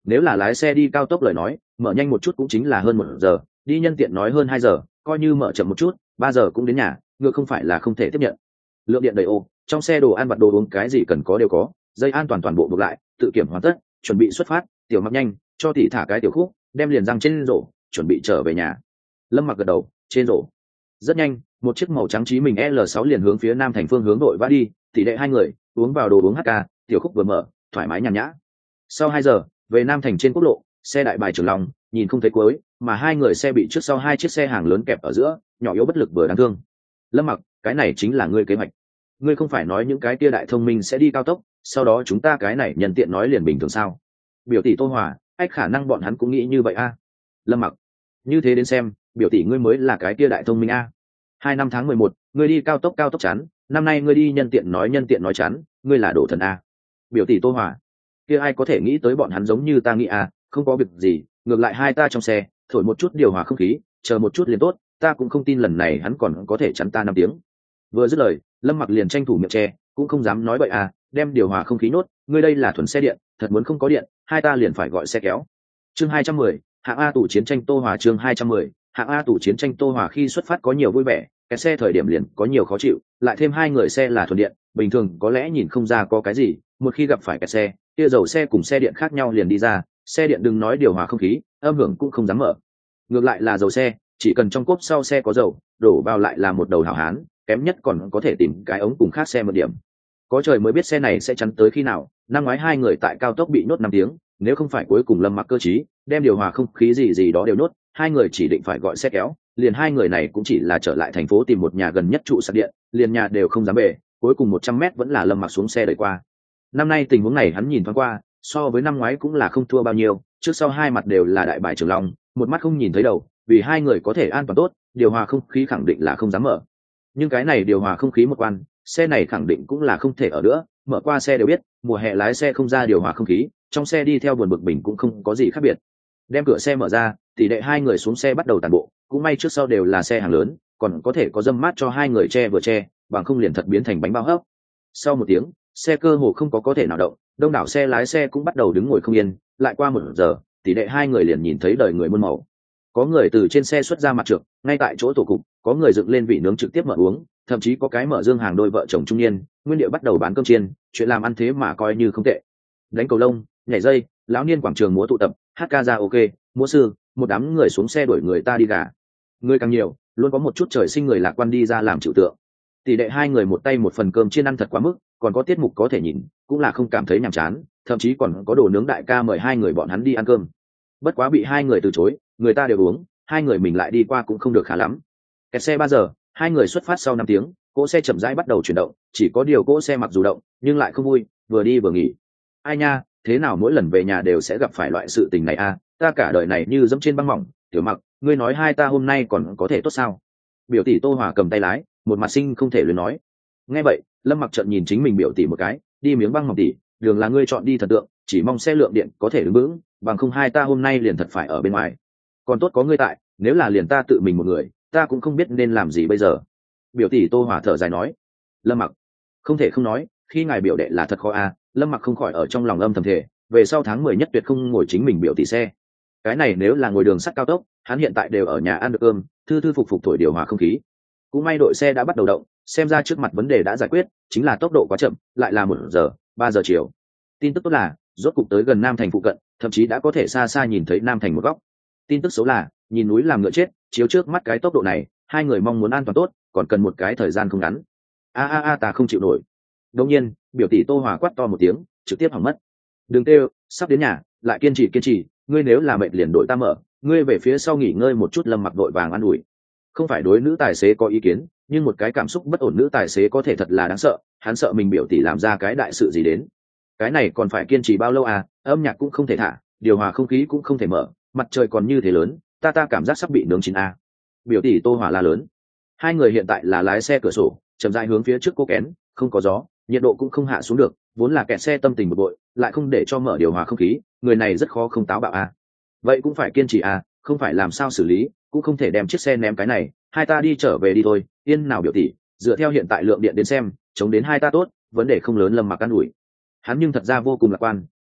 nếu là lái xe đi cao tốc lời nói mở nhanh một chút cũng chính là hơn một giờ, đi nhân tiện nói hơn hai giờ, coi như mở chậm một chút ba giờ cũng đến nhà, ngược không phải là không thể tiếp nhận. Lượng điện đầy ô, trong xe đồ ăn vặt đồ uống cái gì cần có đều có, dây an toàn toàn bộ buộc lại, tự kiểm hoàn tất, chuẩn bị xuất phát. Tiểu Mặc nhanh cho tỷ thả cái tiểu khúc, đem liền răng trên rổ, chuẩn bị trở về nhà. Lâm Mặc gật đầu, trên rổ. Rất nhanh, một chiếc màu trắng Chí Mình L sáu liền hướng phía Nam Thành phương hướng đội vã đi, tỷ đệ hai người uống vào đồ uống hát ca, tiểu khúc vừa mở, thoải mái nhàn nhã. Sau hai giờ, về Nam Thành trên quốc lộ, xe đại bài Trường Long, nhìn không thấy cuối, mà hai người xe bị trước sau hai chiếc xe hàng lớn kẹp ở giữa, nhỏ yếu bất lực vừa đáng thương. Lâm Mặc, cái này chính là ngươi kế hoạch. Ngươi không phải nói những cái kia đại thông minh sẽ đi cao tốc, sau đó chúng ta cái này nhân tiện nói liền bình thường sao? Biểu tỷ Tô Hòa, ách khả năng bọn hắn cũng nghĩ như vậy a. Lâm Mặc, như thế đến xem, biểu tỷ ngươi mới là cái kia đại thông minh a. Hai năm tháng mười một, ngươi đi cao tốc cao tốc chắn, năm nay ngươi đi nhân tiện nói nhân tiện nói chắn, ngươi là đồ thần a. Biểu tỷ Tô Hòa, kia ai có thể nghĩ tới bọn hắn giống như ta nghĩ a, không có việc gì, ngược lại hai ta trong xe, thổi một chút điều hòa không khí, chờ một chút liền tốt, ta cũng không tin lần này hắn còn có thể chắn ta năm tiếng. Vừa dứt lời, Lâm Mặc liền tranh thủ miệng che, cũng không dám nói bậy à, đem điều hòa không khí nốt, ngươi đây là thuần xe điện, thật muốn không có điện, hai ta liền phải gọi xe kéo. Chương hai trăm mười, hạng A tủ chiến tranh Tô Hòa. Chương hai trăm mười, hạng A tủ chiến tranh Tô Hòa. Khi xuất phát có nhiều vui vẻ, cái xe thời điểm liền có nhiều khó chịu, lại thêm hai người xe là thuần điện, bình thường có lẽ nhìn không ra có cái gì, một khi gặp phải cái xe, kia dầu xe cùng xe điện khác nhau liền đi ra, xe điện đừng nói điều hòa không khí, âm hưởng cũng không dám mở. Ngược lại là dầu xe, chỉ cần trong cốp sau xe có dầu, đổ vào lại là một đầu hảo hán, kém nhất còn có thể tìm cái ống cùng khác xe một điểm. Có trời mới biết xe này sẽ chắn tới khi nào, năm ngoái hai người tại cao tốc bị nhốt năm tiếng, nếu không phải cuối cùng Lâm Mặc cơ trí, đem điều hòa không khí gì gì đó đều nhốt, hai người chỉ định phải gọi xe kéo, liền hai người này cũng chỉ là trở lại thành phố tìm một nhà gần nhất trụ sạc điện, liền nhà đều không dám về, cuối cùng một trăm mét vẫn là Lâm Mặc xuống xe đẩy qua. Năm nay tình huống này hắn nhìn thoáng qua, so với năm ngoái cũng là không thua bao nhiêu, trước sau hai mặt đều là đại bài Trường Long, một mắt không nhìn thấy đầu, vì hai người có thể an toàn tốt, điều hòa không khí khẳng định là không dám mở. Nhưng cái này điều hòa không khí một quan, xe này khẳng định cũng là không thể ở nữa, mở qua xe đều biết, mùa hè lái xe không ra điều hòa không khí, trong xe đi theo buồn bực bình cũng không có gì khác biệt. Đem cửa xe mở ra, tỷ đệ hai người xuống xe bắt đầu tản bộ, cũng may trước sau đều là xe hàng lớn, còn có thể có dâm mát cho hai người che vừa che, bằng không liền thật biến thành bánh bao hấp. Sau một tiếng, xe cơ hồ không có có thể nào động, đông đảo xe lái xe cũng bắt đầu đứng ngồi không yên, lại qua một giờ, tỷ đệ hai người liền nhìn thấy đời người muôn màu. Có người từ trên xe xuất ra mặt trược, ngay tại chỗ tổ cục, có người dựng lên vị nướng trực tiếp mở uống, thậm chí có cái mở dương hàng đôi vợ chồng trung niên, nguyên địa bắt đầu bán cơm chiên, chuyện làm ăn thế mà coi như không tệ. Đánh cầu lông, nhảy dây, lão niên quảng trường múa tụ tập, hát ca ra ok, múa sư, một đám người xuống xe đuổi người ta đi gà. Người càng nhiều, luôn có một chút trời sinh người lạc quan đi ra làm chịu tượng. Tỷ đệ hai người một tay một phần cơm chiên ăn thật quá mức, còn có tiết mục có thể nhìn, cũng là không cảm thấy nhàm chán, thậm chí còn có đồ nướng đại ca mời hai người bọn hắn đi ăn cơm. Bất quá bị hai người từ chối, người ta đều uống, hai người mình lại đi qua cũng không được khá lắm. Kẹt xe ba giờ, hai người xuất phát sau năm tiếng, cỗ xe chậm rãi bắt đầu chuyển động, chỉ có điều cỗ xe mặc dù động, nhưng lại không vui, vừa đi vừa nghỉ. Ai nha, thế nào mỗi lần về nhà đều sẽ gặp phải loại sự tình này a, ta cả đời này như dẫm trên băng mỏng. Tiểu Mặc, ngươi nói hai ta hôm nay còn có thể tốt sao? Biểu tỷ Tô Hòa cầm tay lái, một mặt sinh không thể luyến nói. Nghe vậy, Lâm Mặc trợn nhìn chính mình biểu tỷ một cái, đi miếng băng mỏng tỷ, đường là ngươi chọn đi thần tượng, chỉ mong xe lượng điện có thể đứng vững, bằng không hai ta hôm nay liền thật phải ở bên ngoài. Còn tốt có ngươi tại, nếu là liền ta tự mình một người, ta cũng không biết nên làm gì bây giờ. Biểu tỷ Tô Hòa thở dài nói. Lâm Mặc, không thể không nói, khi ngài biểu đệ là thật khó a. Lâm Mặc không khỏi ở trong lòng âm thầm thề, về sau tháng mười nhất tuyệt không ngồi chính mình biểu tỷ xe. Cái này nếu là ngồi đường sắt cao tốc, hắn hiện tại đều ở nhà ăn được cơm, thư thư phục phục thổi điều hòa không khí. Cũng may đội xe đã bắt đầu động, xem ra trước mặt vấn đề đã giải quyết, chính là tốc độ quá chậm, lại là một giờ, ba giờ chiều. Tin tức tốt là, rốt cục tới gần Nam Thành phụ cận, thậm chí đã có thể xa xa nhìn thấy Nam Thành một góc. Tin tức xấu là, nhìn núi làm ngựa chết, chiếu trước mắt cái tốc độ này, hai người mong muốn an toàn tốt, còn cần một cái thời gian không ngắn. A a a ta không chịu nổi. Đương nhiên, biểu tỷ Tô Hòa quát to một tiếng, trực tiếp hỏng mất. Đừng kêu, sắp đến nhà, lại kiên trì kiên trì, ngươi nếu là mệt liền đội ta mở, ngươi về phía sau nghỉ ngơi một chút. Lâm Mặc vội vàng an ủi. Không phải đối nữ tài xế có ý kiến, nhưng một cái cảm xúc bất ổn nữ tài xế có thể thật là đáng sợ, hắn sợ mình biểu tỷ làm ra cái đại sự gì đến. Cái này còn phải kiên trì bao lâu à, âm nhạc cũng không thể thả, điều hòa không khí cũng không thể mở, mặt trời còn như thế lớn, ta ta cảm giác sắp bị nướng chín a. Biểu tỷ Tô Hòa la lớn. Hai người hiện tại là lái xe cửa sổ, chậm rãi hướng phía trước cố kén, không có gió, nhiệt độ cũng không hạ xuống được, vốn là kẹt xe tâm tình bực bội, lại không để cho mở điều hòa không khí, người này rất khó không táo bạo a. Vậy cũng phải kiên trì a, không phải làm sao xử lý, cũng không thể đem chiếc xe ném cái này, hai ta đi trở về đi thôi. Yên nào biểu tỷ, dựa theo hiện tại lượng điện đến xem, chống đến hai ta tốt, vấn đề không lớn. Lâm Mặc an ủi. Hắn nhưng thật ra vô cùng lạc quan,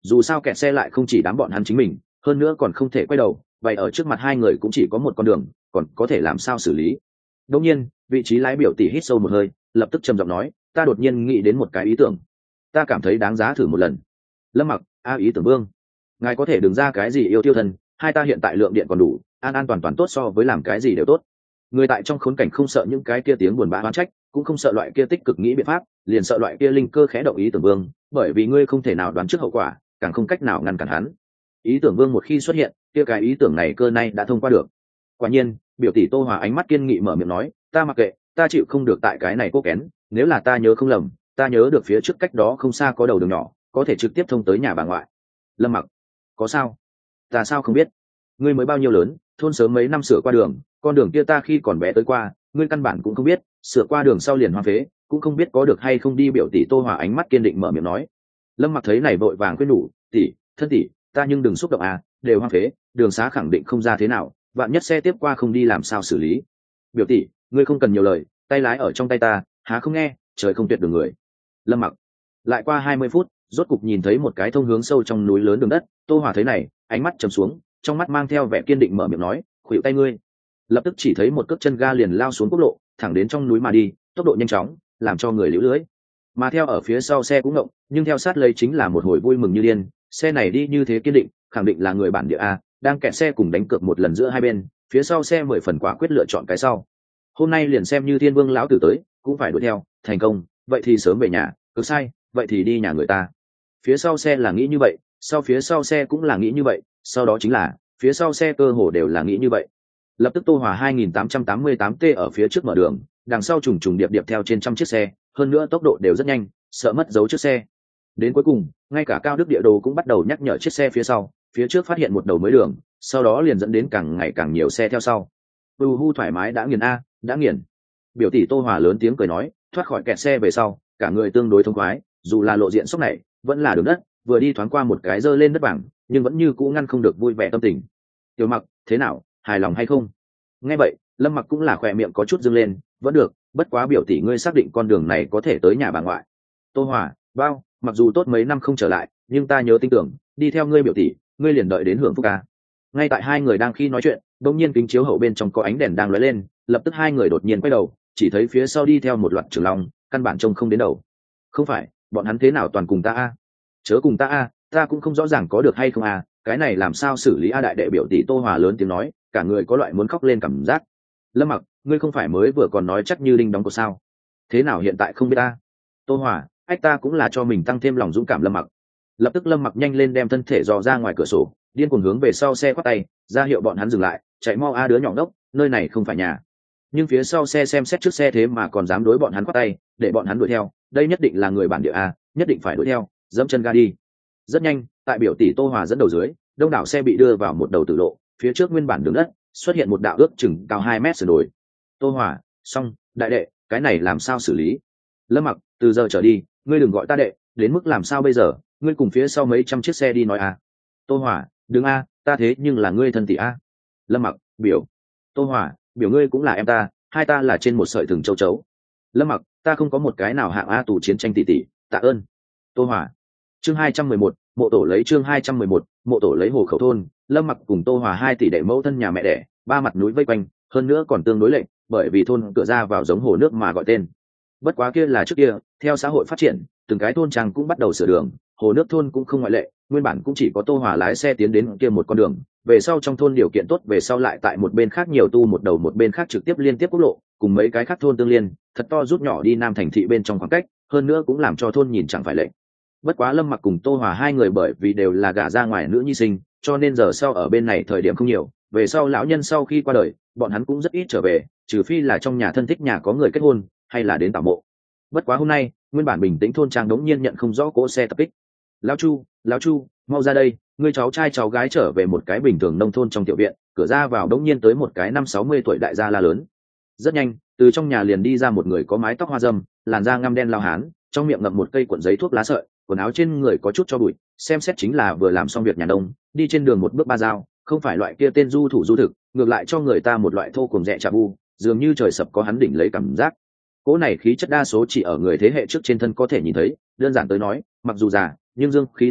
dù sao kẹt xe lại không chỉ đám bọn hắn chính mình, hơn nữa còn không thể quay đầu, vậy ở trước mặt hai người cũng chỉ có một con đường, còn có thể làm sao xử lý. Đương nhiên vị trí lái biểu tỷ hít sâu một hơi, lập tức trầm giọng nói, ta đột nhiên nghĩ đến một cái ý tưởng, ta cảm thấy đáng giá thử một lần. Lâm Mặc, a ý tưởng vương, ngài có thể đừng ra cái gì yêu tiêu thân, hai ta hiện tại lượng điện còn đủ, an an toàn toàn tốt so với làm cái gì đều tốt. Người tại trong khốn cảnh không sợ những cái kia tiếng buồn bã oán trách, cũng không sợ loại kia tích cực nghĩ biện pháp, liền sợ loại kia linh cơ khẽ động ý tưởng vương, bởi vì ngươi không thể nào đoán trước hậu quả, càng không cách nào ngăn cản hắn. Ý tưởng vương một khi xuất hiện, kia cái ý tưởng này cơ này đã thông qua được. Quả nhiên, biểu tỷ Tô Hòa ánh mắt kiên nghị mở miệng nói, ta mặc kệ, ta chịu không được tại cái này cố kén, nếu là ta nhớ không lầm, ta nhớ được phía trước cách đó không xa có đầu đường nhỏ, có thể trực tiếp thông tới nhà bà ngoại. Lâm Mặc, có sao? Ta sao không biết? Ngươi mới bao nhiêu lớn, thôn sớm mấy năm sửa qua đường, con đường kia ta khi còn bé tới qua, ngươi căn bản cũng không biết, sửa qua đường sau liền hoang phế, cũng không biết có được hay không đi. Biểu tỷ Tô Hòa ánh mắt kiên định mở miệng nói. Lâm Mặc thấy này vội vàng khuyên nhủ, tỷ, thân tỷ, ta nhưng đừng xúc động à, đều hoang phế, đường xá khẳng định không ra thế nào, vạn nhất xe tiếp qua không đi làm sao xử lý. Biểu tỷ, ngươi không cần nhiều lời, tay lái ở trong tay ta, há không nghe, trời không tuyệt đường người. Lâm Mặc. Lại qua hai mươi phút, rốt cục nhìn thấy một cái thông hướng sâu trong núi lớn đường đất. Tô Hòa thấy này, ánh mắt trầm xuống, trong mắt mang theo vẻ kiên định mở miệng nói, khuỵu tay ngươi. Lập tức chỉ thấy một cước chân ga liền lao xuống quốc lộ, thẳng đến trong núi mà đi, tốc độ nhanh chóng, làm cho người liễu lưới. Mà theo ở phía sau xe cũng ngđộng, nhưng theo sát lấy chính là một hồi vui mừng như điên. Xe này đi như thế kiên định, khẳng định là người bản địa a, đang kẹt xe cùng đánh cược một lần giữa hai bên, phía sau xe mười phần quả quyết lựa chọn cái sau. Hôm nay liền xem như Thiên Vương lão tử tới, cũng phải đuổi theo, thành công, vậy thì sớm về nhà, cực sai, vậy thì đi nhà người ta. Phía sau xe là nghĩ như vậy, sau phía sau xe cũng là nghĩ như vậy, sau đó chính là phía sau xe cơ hồ đều là nghĩ như vậy. Lập tức Tô Hòa hai nghìn tám trăm tám mươi tám T ở phía trước mở đường, đằng sau trùng trùng điệp điệp theo trên trăm chiếc xe, hơn nữa tốc độ đều rất nhanh, sợ mất dấu chiếc xe. Đến cuối cùng, ngay cả Cao Đức địa đồ cũng bắt đầu nhắc nhở chiếc xe phía sau, phía trước phát hiện một đầu mới đường, sau đó liền dẫn đến càng ngày càng nhiều xe theo sau. U hu thoải mái đã nghiền a, đã nghiền. Biểu tỷ Tô Hòa lớn tiếng cười nói, thoát khỏi kẹt xe về sau, cả người tương đối thông khoái, dù là lộ diện sốc này, vẫn là đường đất, vừa đi thoáng qua một cái giơ lên đất bằng, nhưng vẫn như cũ ngăn không được vui vẻ tâm tình. Tiểu Mặc, thế nào, hài lòng hay không? Nghe vậy, Lâm Mặc cũng là khỏe miệng có chút dâng lên, vẫn được, bất quá biểu tỷ ngươi xác định con đường này có thể tới nhà bà ngoại. Tô Hòa, bao, mặc dù tốt mấy năm không trở lại, nhưng ta nhớ tin tưởng, đi theo ngươi biểu tỷ, ngươi liền đợi đến hưởng phúc ca. Ngay tại hai người đang khi nói chuyện, đột nhiên kính chiếu hậu bên trong có ánh đèn đang lóe lên, lập tức hai người đột nhiên quay đầu, chỉ thấy phía sau đi theo một loạt trường long, căn bản trông không đến đầu. Không phải, bọn hắn thế nào toàn cùng ta a? Chớ cùng ta a, ta cũng không rõ ràng có được hay không a, cái này làm sao xử lý a? Đại đệ biểu tỷ Tô Hòa lớn tiếng nói, cả người có loại muốn khóc lên cảm giác. Lâm Mặc, ngươi không phải mới vừa còn nói chắc như đinh đóng cột sao? Thế nào hiện tại không biết ta? Tô Hòa, ách ta cũng là cho mình tăng thêm lòng dũng cảm. Lâm Mặc. Lập tức Lâm Mặc nhanh lên đem thân thể dò ra ngoài cửa sổ, điên cuồng hướng về sau xe quát tay, ra hiệu bọn hắn dừng lại, chạy mau a đứa nhỏ đốc, nơi này không phải nhà. Nhưng phía sau xe xem xét trước xe thế mà còn dám đối bọn hắn quát tay, để bọn hắn đuổi theo, đây nhất định là người bản địa a, nhất định phải đuổi theo, dẫm chân ga đi. Rất nhanh, tại biểu tỷ Tô Hòa dẫn đầu dưới, đông đảo xe bị đưa vào một đầu tử lộ, phía trước nguyên bản đường đất xuất hiện một đạo ước chừng cao hai mét sườn đồi. Tô Hòa, xong, đại đệ, cái này làm sao xử lý? Lâm Mặc, từ giờ trở đi, ngươi đừng gọi ta đệ, đến mức làm sao bây giờ, ngươi cùng phía sau mấy trăm chiếc xe đi nói a. Tô Hòa, đừng a, ta thế nhưng là ngươi thân tỷ a. Lâm Mặc, biểu. Tô Hòa, biểu ngươi cũng là em ta, hai ta là trên một sợi thừng châu chấu. Lâm Mặc, ta không có một cái nào hạng a tù chiến tranh tỷ tỷ, tạ ơn. Tô Hòa. Chương hai trăm mười một, mộ tổ lấy chương hai trăm mười một, mộ tổ lấy hồ khẩu thôn. Lâm Mặc cùng Tô Hòa hai tỷ đệ mẫu thân nhà mẹ đẻ, ba mặt núi vây quanh, hơn nữa còn tương đối lệnh, bởi vì thôn cửa ra vào giống hồ nước mà gọi tên. Bất quá kia là trước kia, theo xã hội phát triển, từng cái thôn trang cũng bắt đầu sửa đường, hồ nước thôn cũng không ngoại lệ, nguyên bản cũng chỉ có Tô Hòa lái xe tiến đến kia một con đường, về sau trong thôn điều kiện tốt, về sau lại tại một bên khác nhiều tu một đầu, một bên khác trực tiếp liên tiếp quốc lộ, cùng mấy cái khác thôn tương liên, thật to rút nhỏ đi nam thành thị bên trong khoảng cách, hơn nữa cũng làm cho thôn nhìn chẳng phải lệ. Bất quá Lâm Mặc cùng Tô Hòa hai người bởi vì đều là gả ra ngoài nữ nhi sinh, cho nên giờ sau ở bên này thời điểm không nhiều, về sau lão nhân sau khi qua đời, bọn hắn cũng rất ít trở về, trừ phi là trong nhà thân thích nhà có người kết hôn, hay là đến tảo mộ. Bất quá hôm nay, nguyên bản bình tĩnh thôn trang đống nhiên nhận không rõ cỗ xe tập kích. Lão Chu, lão Chu, mau ra đây, ngươi cháu trai cháu gái trở về một cái bình thường nông thôn trong tiểu viện, cửa ra vào đống nhiên tới một cái năm sáu mươi tuổi đại gia la lớn. Rất nhanh, từ trong nhà liền đi ra một người có mái tóc hoa râm, làn da ngăm đen lao hán, trong miệng ngậm một cây cuộn giấy thuốc lá sợi, quần áo trên người có chút cho bụi, xem xét chính là vừa làm xong việc nhà nông, đi trên đường một bước ba dao, không phải loại kia tên du thủ du thực, ngược lại cho người ta một loại thô cuồng rẻ chà bu, dường như trời sập có hắn đỉnh lấy cảm giác. Cỗ này khí chất đa số chỉ ở người thế hệ trước trên thân có thể nhìn thấy, đơn giản tới nói, mặc dù già, nhưng dương khí rất đủ,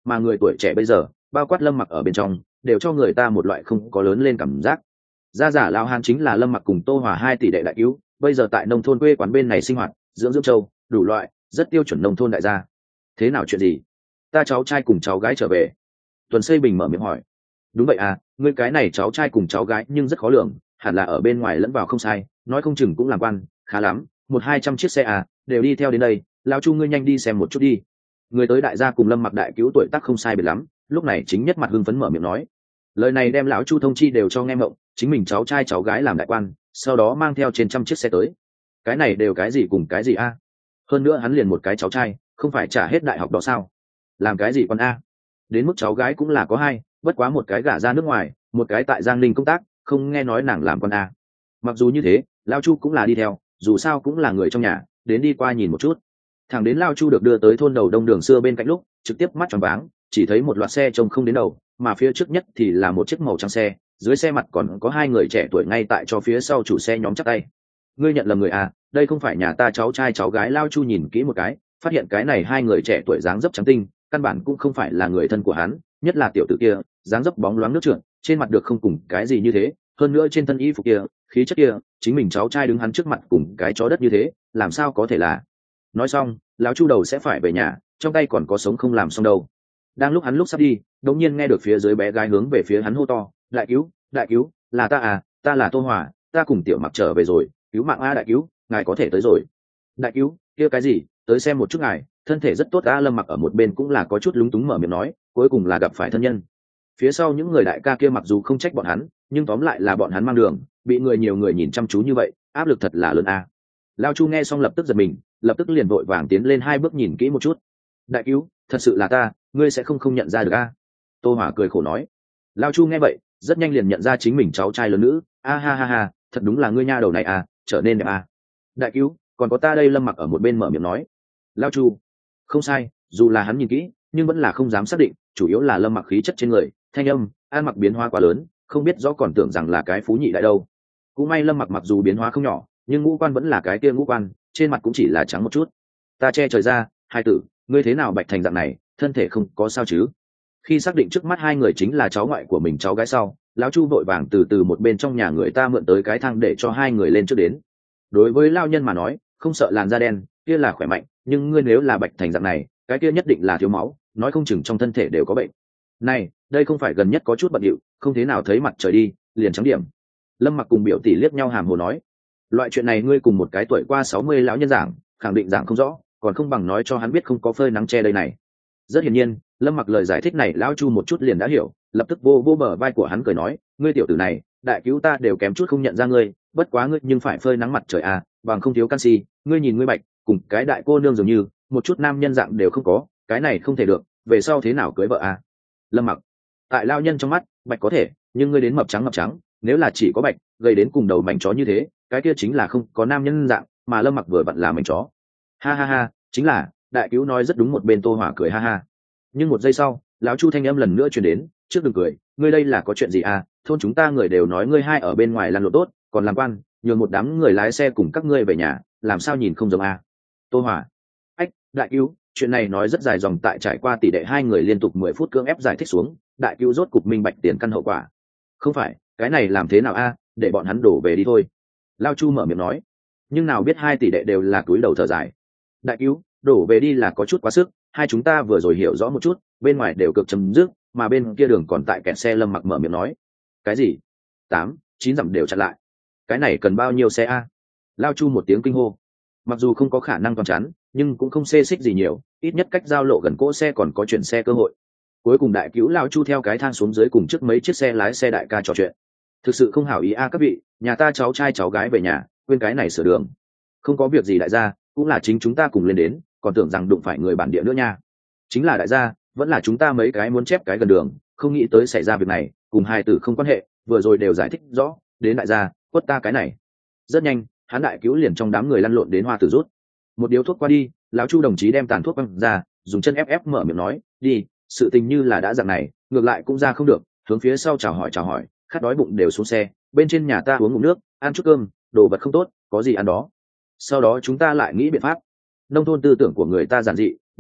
mà người tuổi trẻ bây giờ bao quát Lâm Mặc ở bên trong đều cho người ta một loại không có lớn lên cảm giác. Gia giả lão hán chính là Lâm Mặc cùng Tô Hòa hai tỷ đệ đại cứu, bây giờ tại nông thôn quê quán bên này sinh hoạt, dưỡng dưỡng trâu đủ loại, rất tiêu chuẩn nông thôn đại gia. Thế nào chuyện gì? Ta cháu trai cùng cháu gái trở về. Tuần Xây Bình mở miệng hỏi. Đúng vậy à, ngươi cái này cháu trai cùng cháu gái nhưng rất khó lường, hẳn là ở bên ngoài lẫn vào không sai, nói không chừng cũng làm quan, khá lắm, một hai trăm chiếc xe à, đều đi theo đến đây, lão Chu ngươi nhanh đi xem một chút đi. Người tới đại gia cùng Lâm Mặc đại cứu tuổi tác không sai biệt lắm, lúc này chính nhất mặt hưng phấn mở miệng nói. Lời này đem lão Chu thông chi đều cho nghe mộng, chính mình cháu trai cháu gái làm đại quan, sau đó mang theo trên trăm chiếc xe tới. Cái này đều cái gì cùng cái gì a? Hơn nữa hắn liền một cái cháu trai, không phải trả hết đại học đó sao? Làm cái gì con a? Đến mức cháu gái cũng là có hai, bất quá một cái gả ra nước ngoài, một cái tại Giang Ninh công tác, không nghe nói nàng làm con a. Mặc dù như thế, lão Chu cũng là đi theo, dù sao cũng là người trong nhà, đến đi qua nhìn một chút. Thẳng đến lão Chu được đưa tới thôn đầu đông đường xưa bên cạnh lúc, trực tiếp mắt tròn váng, chỉ thấy một loạt xe trông không đến đầu, mà phía trước nhất thì là một chiếc màu trắng xe, dưới xe mặt còn có hai người trẻ tuổi ngay tại cho phía sau chủ xe nhóm chắp tay. Ngươi nhận lầm người à, đây không phải nhà ta cháu trai cháu gái. Lao Chu nhìn kỹ một cái, phát hiện cái này hai người trẻ tuổi dáng dấp trắng tinh, căn bản cũng không phải là người thân của hắn, nhất là tiểu tử kia, dáng dấp bóng loáng nước trượt, trên mặt được không cùng cái gì như thế, hơn nữa trên thân y phục kia, khí chất kia, chính mình cháu trai đứng hắn trước mặt cùng cái chó đất như thế, làm sao có thể là. Nói xong, lão Chu đầu sẽ phải về nhà, trong tay còn có sống không làm xong đâu. Đang lúc hắn lúc sắp đi, đột nhiên nghe được phía dưới bé gái hướng về phía hắn hô to, đại cứu, đại cứu, là ta à, ta là Tô Hòa, ta cùng Tiểu Mặc trở về rồi, cứu mạng a đại cứu, ngài có thể tới rồi. Đại cứu, kia cái gì, tới xem một chút ngài, thân thể rất tốt. A Lâm Mặc ở một bên cũng là có chút lúng túng mở miệng nói, cuối cùng là gặp phải thân nhân. Phía sau những người đại ca kia mặc dù không trách bọn hắn, nhưng tóm lại là bọn hắn mang đường, bị người nhiều người nhìn chăm chú như vậy, áp lực thật là lớn a. Lao Chu nghe xong lập tức giật mình, lập tức liền vội vàng tiến lên hai bước nhìn kỹ một chút. Đại cứu, thật sự là ta, ngươi sẽ không không nhận ra được a? Tô Hòa cười khổ nói. Lao Chu nghe vậy, rất nhanh liền nhận ra chính mình cháu trai lớn nữ. A ha ha ha, thật đúng là ngươi nha đầu này à, trở nên đẹp à. Đại cứu, còn có ta đây. Lâm Mặc ở một bên mở miệng nói. Lao Chu, không sai, dù là hắn nhìn kỹ, nhưng vẫn là không dám xác định, chủ yếu là Lâm Mặc khí chất trên người, thanh âm, ăn mặc biến hóa quá lớn, không biết rõ còn tưởng rằng là cái phú nhị đại đâu. Cũng may Lâm Mặc mặc dù biến hóa không nhỏ, nhưng ngũ quan vẫn là cái kia ngũ quan, trên mặt cũng chỉ là trắng một chút. Ta che trời ra, hai tử, ngươi thế nào bạch thành dạng này, thân thể không có sao chứ? Khi xác định trước mắt hai người chính là cháu ngoại của mình cháu gái sau, lão Chu vội vàng từ từ một bên trong nhà người ta mượn tới cái thang để cho hai người lên trước đến. Đối với lao nhân mà nói, không sợ làn da đen kia là khỏe mạnh, nhưng ngươi nếu là bạch thành dạng này, cái kia nhất định là thiếu máu, nói không chừng trong thân thể đều có bệnh. Này, đây không phải gần nhất có chút bận điệu, không thế nào thấy mặt trời đi, liền trắng điểm. Lâm Mặc cùng biểu tỷ liếc nhau hàm hồ nói, loại chuyện này ngươi cùng một cái tuổi qua sáu mươi lão nhân giảng, khẳng định giảng không rõ, còn không bằng nói cho hắn biết không có phơi nắng che đây này. Rất hiển nhiên, Lâm Mặc lời giải thích này lão Chu một chút liền đã hiểu, lập tức vô vô bờ vai của hắn cười nói, ngươi tiểu tử này, đại cứu ta đều kém chút không nhận ra ngươi, bất quá ngươi nhưng phải phơi nắng mặt trời à, bằng không thiếu canxi, ngươi nhìn ngươi bạch, cùng cái đại cô nương dường như, một chút nam nhân dạng đều không có, cái này không thể được, về sau thế nào cưới vợ à? Lâm Mặc, tại lão nhân trong mắt, bạch có thể, nhưng ngươi đến mập trắng mập trắng, nếu là chỉ có bạch, gây đến cùng đầu mảnh chó như thế, cái kia chính là không có nam nhân dạng, mà Lâm Mặc vừa vặn là mảnh chó. Ha ha ha, chính là, đại cứu nói rất đúng. Một bên Tô Hỏa cười ha ha. Nhưng một giây sau, lão Chu thanh âm lần nữa truyền đến, trước đừng cười, ngươi đây là có chuyện gì à, thôn chúng ta người đều nói ngươi hai ở bên ngoài làm lộ tốt, còn làm quan, nhường một đám người lái xe cùng các ngươi về nhà, làm sao nhìn không giống à? Tô Hỏa, ách, đại cứu, chuyện này nói rất dài dòng, tại trải qua tỷ đệ hai người liên tục mười phút cưỡng ép giải thích xuống, đại cứu rốt cục minh bạch tiền căn hậu quả. Không phải, cái này làm thế nào a, để bọn hắn đổ về đi thôi. Lao Chu mở miệng nói, nhưng nào biết hai tỷ đệ đều là túi đầu thở dài. Đại cứu, đổ về đi là có chút quá sức, hai chúng ta vừa rồi hiểu rõ một chút, bên ngoài đều cực chấm dứt, mà bên kia đường còn tại kẹt xe. Lâm Mặc mở miệng nói, cái gì? Tám, chín dặm đều chặn lại, cái này cần bao nhiêu xe a? Lao Chu một tiếng kinh hô. Mặc dù không có khả năng toàn chắn, nhưng cũng không xê xích gì nhiều, ít nhất cách giao lộ gần cỗ xe còn có chuyển xe cơ hội. Cuối cùng đại cứu Lao Chu theo cái thang xuống dưới cùng trước mấy chiếc xe lái xe đại ca trò chuyện. Thực sự không hảo ý a các vị, nhà ta cháu trai cháu gái về nhà, quên cái này sửa đường. Không có việc gì đại gia, cũng là chính chúng ta cùng lên đến, còn tưởng rằng đụng phải người bản địa nữa nha. Chính là đại gia, vẫn là chúng ta mấy cái muốn chép cái gần đường, không nghĩ tới xảy ra việc này, cùng hai tử không quan hệ, vừa rồi đều giải thích rõ, đến đại gia, quất ta cái này. Rất nhanh, hắn đại cứu liền trong đám người lăn lộn đến Hoa Tử rút. Một điếu thuốc qua đi, lão Chu đồng chí đem tàn thuốc quăng ra, dùng chân ép ép mở miệng nói, đi, sự tình như là đã dạng này, ngược lại cũng ra không được, hướng phía sau chào hỏi chào hỏi, khát đói bụng đều xuống xe, bên trên nhà ta uống ngụm nước, ăn chút cơm, đồ vật không tốt, có gì ăn đó. Sau đó chúng ta lại nghĩ biện pháp. Nông thôn tư tưởng của người ta giản dị,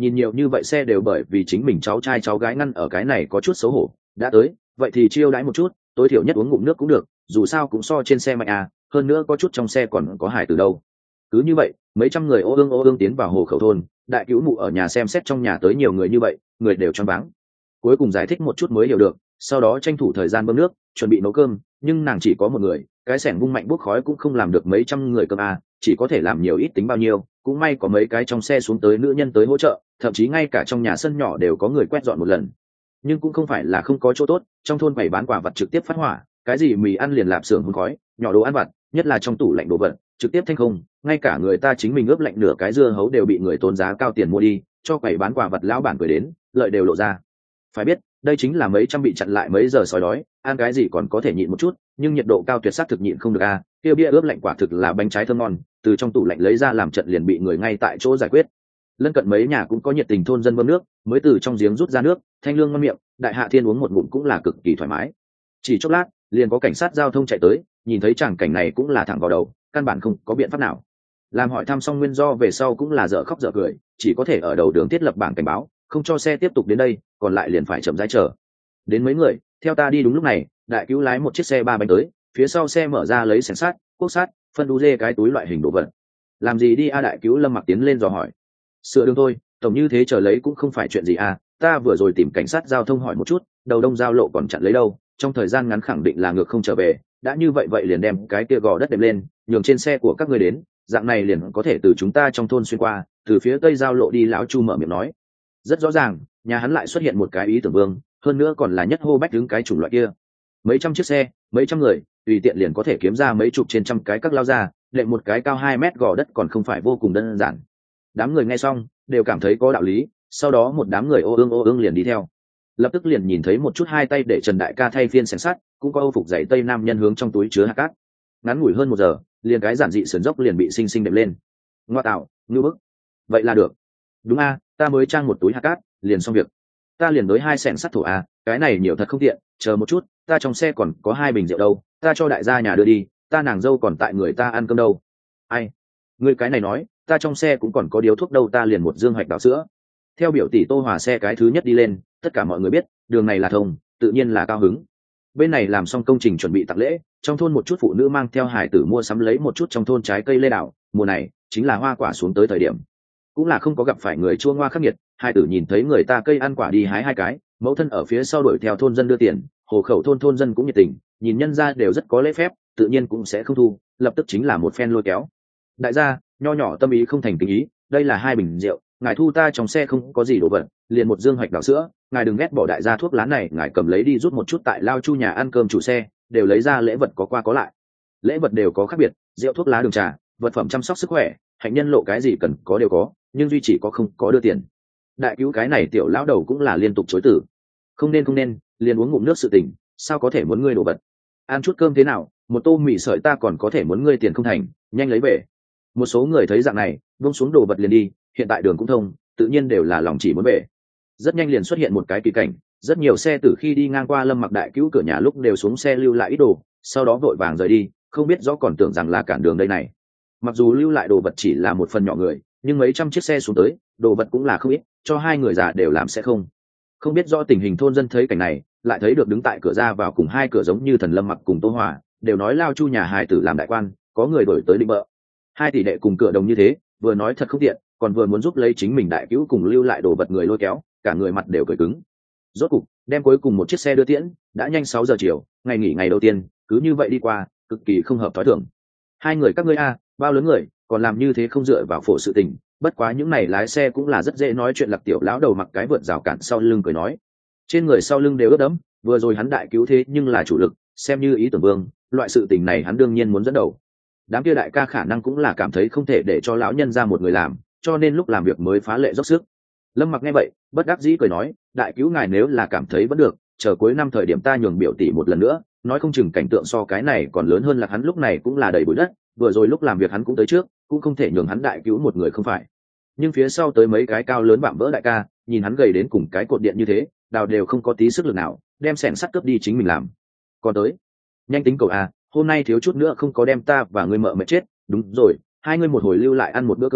nhìn nhiều như vậy xe đều bởi vì chính mình cháu trai cháu gái ngăn ở cái này có chút xấu hổ. Đã tới vậy thì chiêu đãi một chút, tối thiểu nhất uống ngụm nước cũng được, dù sao cũng so trên xe mạnh à, hơn nữa có chút trong xe còn có hải từ đâu. Cứ như vậy mấy trăm người ô ương ô ương tiến vào hồ khẩu thôn. Đại cứu mụ ở nhà xem xét trong nhà tới nhiều người như vậy, người đều choáng váng. Cuối cùng giải thích một chút mới hiểu được, sau đó tranh thủ thời gian bơm nước chuẩn bị nấu cơm, nhưng nàng chỉ có một người, cái xẻng vung mạnh bốc khói cũng không làm được mấy trăm người cơm à, chỉ có thể làm nhiều ít tính bao nhiêu. Cũng may có mấy cái trong xe xuống tới nữ nhân tới hỗ trợ, thậm chí ngay cả trong nhà sân nhỏ đều có người quét dọn một lần. Nhưng cũng không phải là không có chỗ tốt, trong thôn bày bán quả vật trực tiếp phát hỏa, cái gì mì ăn liền lạp xưởng hun khói, nhỏ đồ ăn vặt, nhất là trong tủ lạnh đồ vật trực tiếp thanh không, ngay cả người ta chính mình ướp lạnh nửa cái dưa hấu đều bị người tốn giá cao tiền mua đi, cho quầy bán quả vật lão bản cười đến lợi đều lộ ra. Phải biết đây chính là mấy trăm bị chặn lại mấy giờ sói đói, ăn cái gì còn có thể nhịn một chút, nhưng nhiệt độ cao tuyệt sắc thực nhịn không được a. À. Kia bia ướp lạnh quả thực là bánh trái thơm ngon, từ trong tủ lạnh lấy ra làm trận liền bị người ngay tại chỗ giải quyết. Lân cận mấy nhà cũng có nhiệt tình thôn dân bơm nước, mới từ trong giếng rút ra nước, thanh lương ngon miệng, đại hạ thiên uống một ngụm cũng là cực kỳ thoải mái. Chỉ chốc lát liền có cảnh sát giao thông chạy tới, nhìn thấy tràng cảnh này cũng là thẳng vào đầu, căn bản không có biện pháp nào. Làm hỏi thăm xong nguyên do về sau cũng là dở khóc dở cười, chỉ có thể ở đầu đường thiết lập bảng cảnh báo, không cho xe tiếp tục đến đây, còn lại liền phải chậm rãi chờ. Đến mấy người theo ta đi. Đúng lúc này đại cứu lái một chiếc xe ba bánh tới, phía sau xe mở ra lấy xẻng sát, cuốc sát, phân đu dê cái túi loại hình đồ vật. Làm gì đi a? Đại cứu Lâm Mặc tiến lên dò hỏi. Sửa đường thôi, tổng như thế chờ lấy cũng không phải chuyện gì à, ta vừa rồi tìm cảnh sát giao thông hỏi một chút, đầu đông giao lộ còn chặn lấy đâu, trong thời gian ngắn khẳng định là ngược không trở về. Đã như vậy vậy liền đem cái kia gò đất đệm lên, nhường trên xe của các ngươi đến, dạng này liền có thể từ chúng ta trong thôn xuyên qua, từ phía tây giao lộ đi. Lão Chu mở miệng nói. Rất rõ ràng nhà hắn lại xuất hiện một cái ý tưởng vương, hơn nữa còn là nhất hô bách đứng cái chủng loại kia. Mấy trăm chiếc xe, mấy trăm người, tùy tiện liền có thể kiếm ra mấy chục trên trăm cái các lao ra, đệm một cái cao hai mét gò đất còn không phải vô cùng đơn giản. Đám người nghe xong đều cảm thấy có đạo lý, sau đó một đám người ô ương ô ương liền đi theo. Lập tức liền nhìn thấy một chút hai tay để Trần Đại ca thay phiên xẻng sắt, cũng có âu phục dày tây nam nhân hướng trong túi chứa hạt cát. Ngắn ngủi hơn một giờ, liền cái giản dị sườn dốc liền bị xinh xinh đệm lên. Ngoa tạo, ngưu bức. Vậy là được. Đúng a, ta mới trang một túi hạt cát, liền xong việc. Ta liền đối hai xẻng sắt thổ a, cái này nhiều thật không tiện, chờ một chút, ta trong xe còn có hai bình rượu đâu, ta cho đại gia nhà đưa đi, ta nàng dâu còn tại người ta ăn cơm đâu. Ai? Ngươi cái này nói, ta trong xe cũng còn có điếu thuốc đâu, ta liền một dương hoạch đào sữa. Theo biểu tỷ Tô Hòa xe cái thứ nhất đi lên, tất cả mọi người biết đường này là thông, tự nhiên là cao hứng. Bên này làm xong công trình chuẩn bị tặng lễ, trong thôn một chút phụ nữ mang theo hải tử mua sắm lấy một chút trong thôn trái cây lê đảo, mùa này chính là hoa quả xuống tới thời điểm, cũng là không có gặp phải người chua ngoa khắc nghiệt. Hải tử nhìn thấy người ta cây ăn quả đi hái hai cái, mẫu thân ở phía sau đuổi theo thôn dân đưa tiền, hồ khẩu thôn thôn dân cũng nhiệt tình, nhìn nhân ra đều rất có lễ phép, tự nhiên cũng sẽ không thu, lập tức chính là một phen lôi kéo. Đại gia nho nhỏ tâm ý không thành tình ý, đây là hai bình rượu, ngài thu ta trong xe không có gì đồ vật, liền một dương hoạch đào sữa, ngài đừng ghét bỏ đại gia thuốc lá này, ngài cầm lấy đi rút một chút tại Lao Chu nhà ăn cơm chủ xe đều lấy ra lễ vật có qua có lại. Lễ vật đều có khác biệt, rượu thuốc lá đường trà, vật phẩm chăm sóc sức khỏe, hạnh nhân lộ cái gì cần có đều có, nhưng duy chỉ có không có đưa tiền. Đại cứu cái này tiểu lão đầu cũng là liên tục chối từ. Không nên không nên, liền uống ngụm nước sự tình, sao có thể muốn ngươi đồ vật. Ăn chút cơm thế nào, một tô mì sợi ta còn có thể muốn ngươi tiền không thành, nhanh lấy về. Một số người thấy dạng này buông xuống đồ vật liền đi, hiện tại đường cũng thông, tự nhiên đều là lòng chỉ muốn về. Rất nhanh liền xuất hiện một cái kỳ cảnh, rất nhiều xe từ khi đi ngang qua Lâm Mặc đại cứu cửa nhà lúc đều xuống xe lưu lại ít đồ, sau đó vội vàng rời đi, không biết rõ còn tưởng rằng là cản đường đây này. Mặc dù lưu lại đồ vật chỉ là một phần nhỏ người, nhưng mấy trăm chiếc xe xuống tới, đồ vật cũng là không ít, cho hai người già đều làm sẽ không. Không biết rõ tình hình thôn dân thấy cảnh này, lại thấy được đứng tại cửa ra vào cùng hai cửa giống như thần Lâm Mặc cùng Tô Hòa, đều nói Lao Chu nhà hài tử làm đại quan, có người đổi tới định bợ. Hai tỷ đệ cùng cửa đồng như thế, vừa nói thật không tiện, còn vừa muốn giúp lấy chính mình đại cứu cùng lưu lại đồ vật người lôi kéo, cả người mặt đều cười cứng. Rốt cục đem cuối cùng một chiếc xe đưa tiễn, đã nhanh sáu giờ chiều, ngày nghỉ ngày đầu tiên cứ như vậy đi qua, cực kỳ không hợp thói thường. Hai người các ngươi a, bao lớn người còn làm như thế không dựa vào phổ sự tình, bất quá những này lái xe cũng là rất dễ nói chuyện. Lạc tiểu lão đầu mặc cái vượt rào cản sau lưng cười nói, trên người sau lưng đều ướt đẫm, vừa rồi hắn đại cứu thế nhưng là chủ lực, xem như ý tưởng vương, loại sự tình này hắn đương nhiên muốn dẫn đầu. Đám kia đại ca khả năng cũng là cảm thấy không thể để cho lão nhân ra một người làm, cho nên lúc làm việc mới phá lệ dốc sức. Lâm Mặc nghe vậy bất đắc dĩ cười nói, đại cứu ngài nếu là cảm thấy vẫn được, chờ cuối năm thời điểm ta nhường biểu tỷ một lần nữa, nói không chừng cảnh tượng so cái này còn lớn hơn. Là hắn lúc này cũng là đầy bụi đất, vừa rồi lúc làm việc hắn cũng tới trước, cũng không thể nhường hắn đại cứu một người không phải. Nhưng phía sau tới mấy cái cao lớn vạm vỡ đại ca, nhìn hắn gầy đến cùng cái cột điện như thế, đào đều không có tí sức lực nào, đem xẻng sắt cướp đi chính mình làm. Còn tới nhanh tính cầu à, hôm nay thiếu chút nữa không có đem ta và ngươi mợ mệt chết. Đúng rồi, hai ngươi một hồi lưu lại ăn một bữa cơm,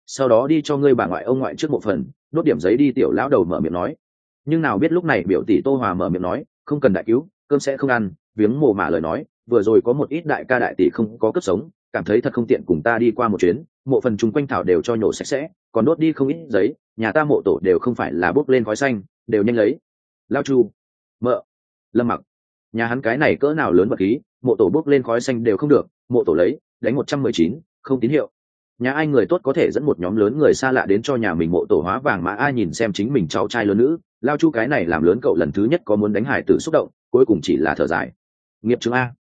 sau đó đi cho ngươi bà ngoại ông ngoại trước một phần, đốt điểm giấy đi. Tiểu lão đầu mở miệng nói. Nhưng nào biết lúc này biểu tỷ Tô Hòa mở miệng nói, không cần đại cứu, cơm sẽ không ăn. Viếng mồ mả lời nói, vừa rồi có một ít đại ca đại tỷ không có cấp sống, cảm thấy thật không tiện cùng ta đi qua một chuyến, mộ phần chung quanh thảo đều cho nhổ sạch sẽ, còn đốt đi không ít giấy, nhà ta mộ tổ đều không phải là bốc lên khói xanh, đều nhanh lấy. Lao Chu, mợ, Lâm Mặc, nhà hắn cái này cỡ nào lớn vật khí, mộ tổ bốc lên khói xanh đều không được, mộ tổ lấy, đánh một trăm mười chín, không tín hiệu. Nhà ai người tốt có thể dẫn một nhóm lớn người xa lạ đến cho nhà mình mộ tổ hóa vàng mà ai nhìn xem chính mình cháu trai lớn nữ. Lao Chu cái này làm lớn cậu lần thứ nhất có muốn đánh hải tử xúc động, cuối cùng chỉ là thở dài. Nghiệp chứng a.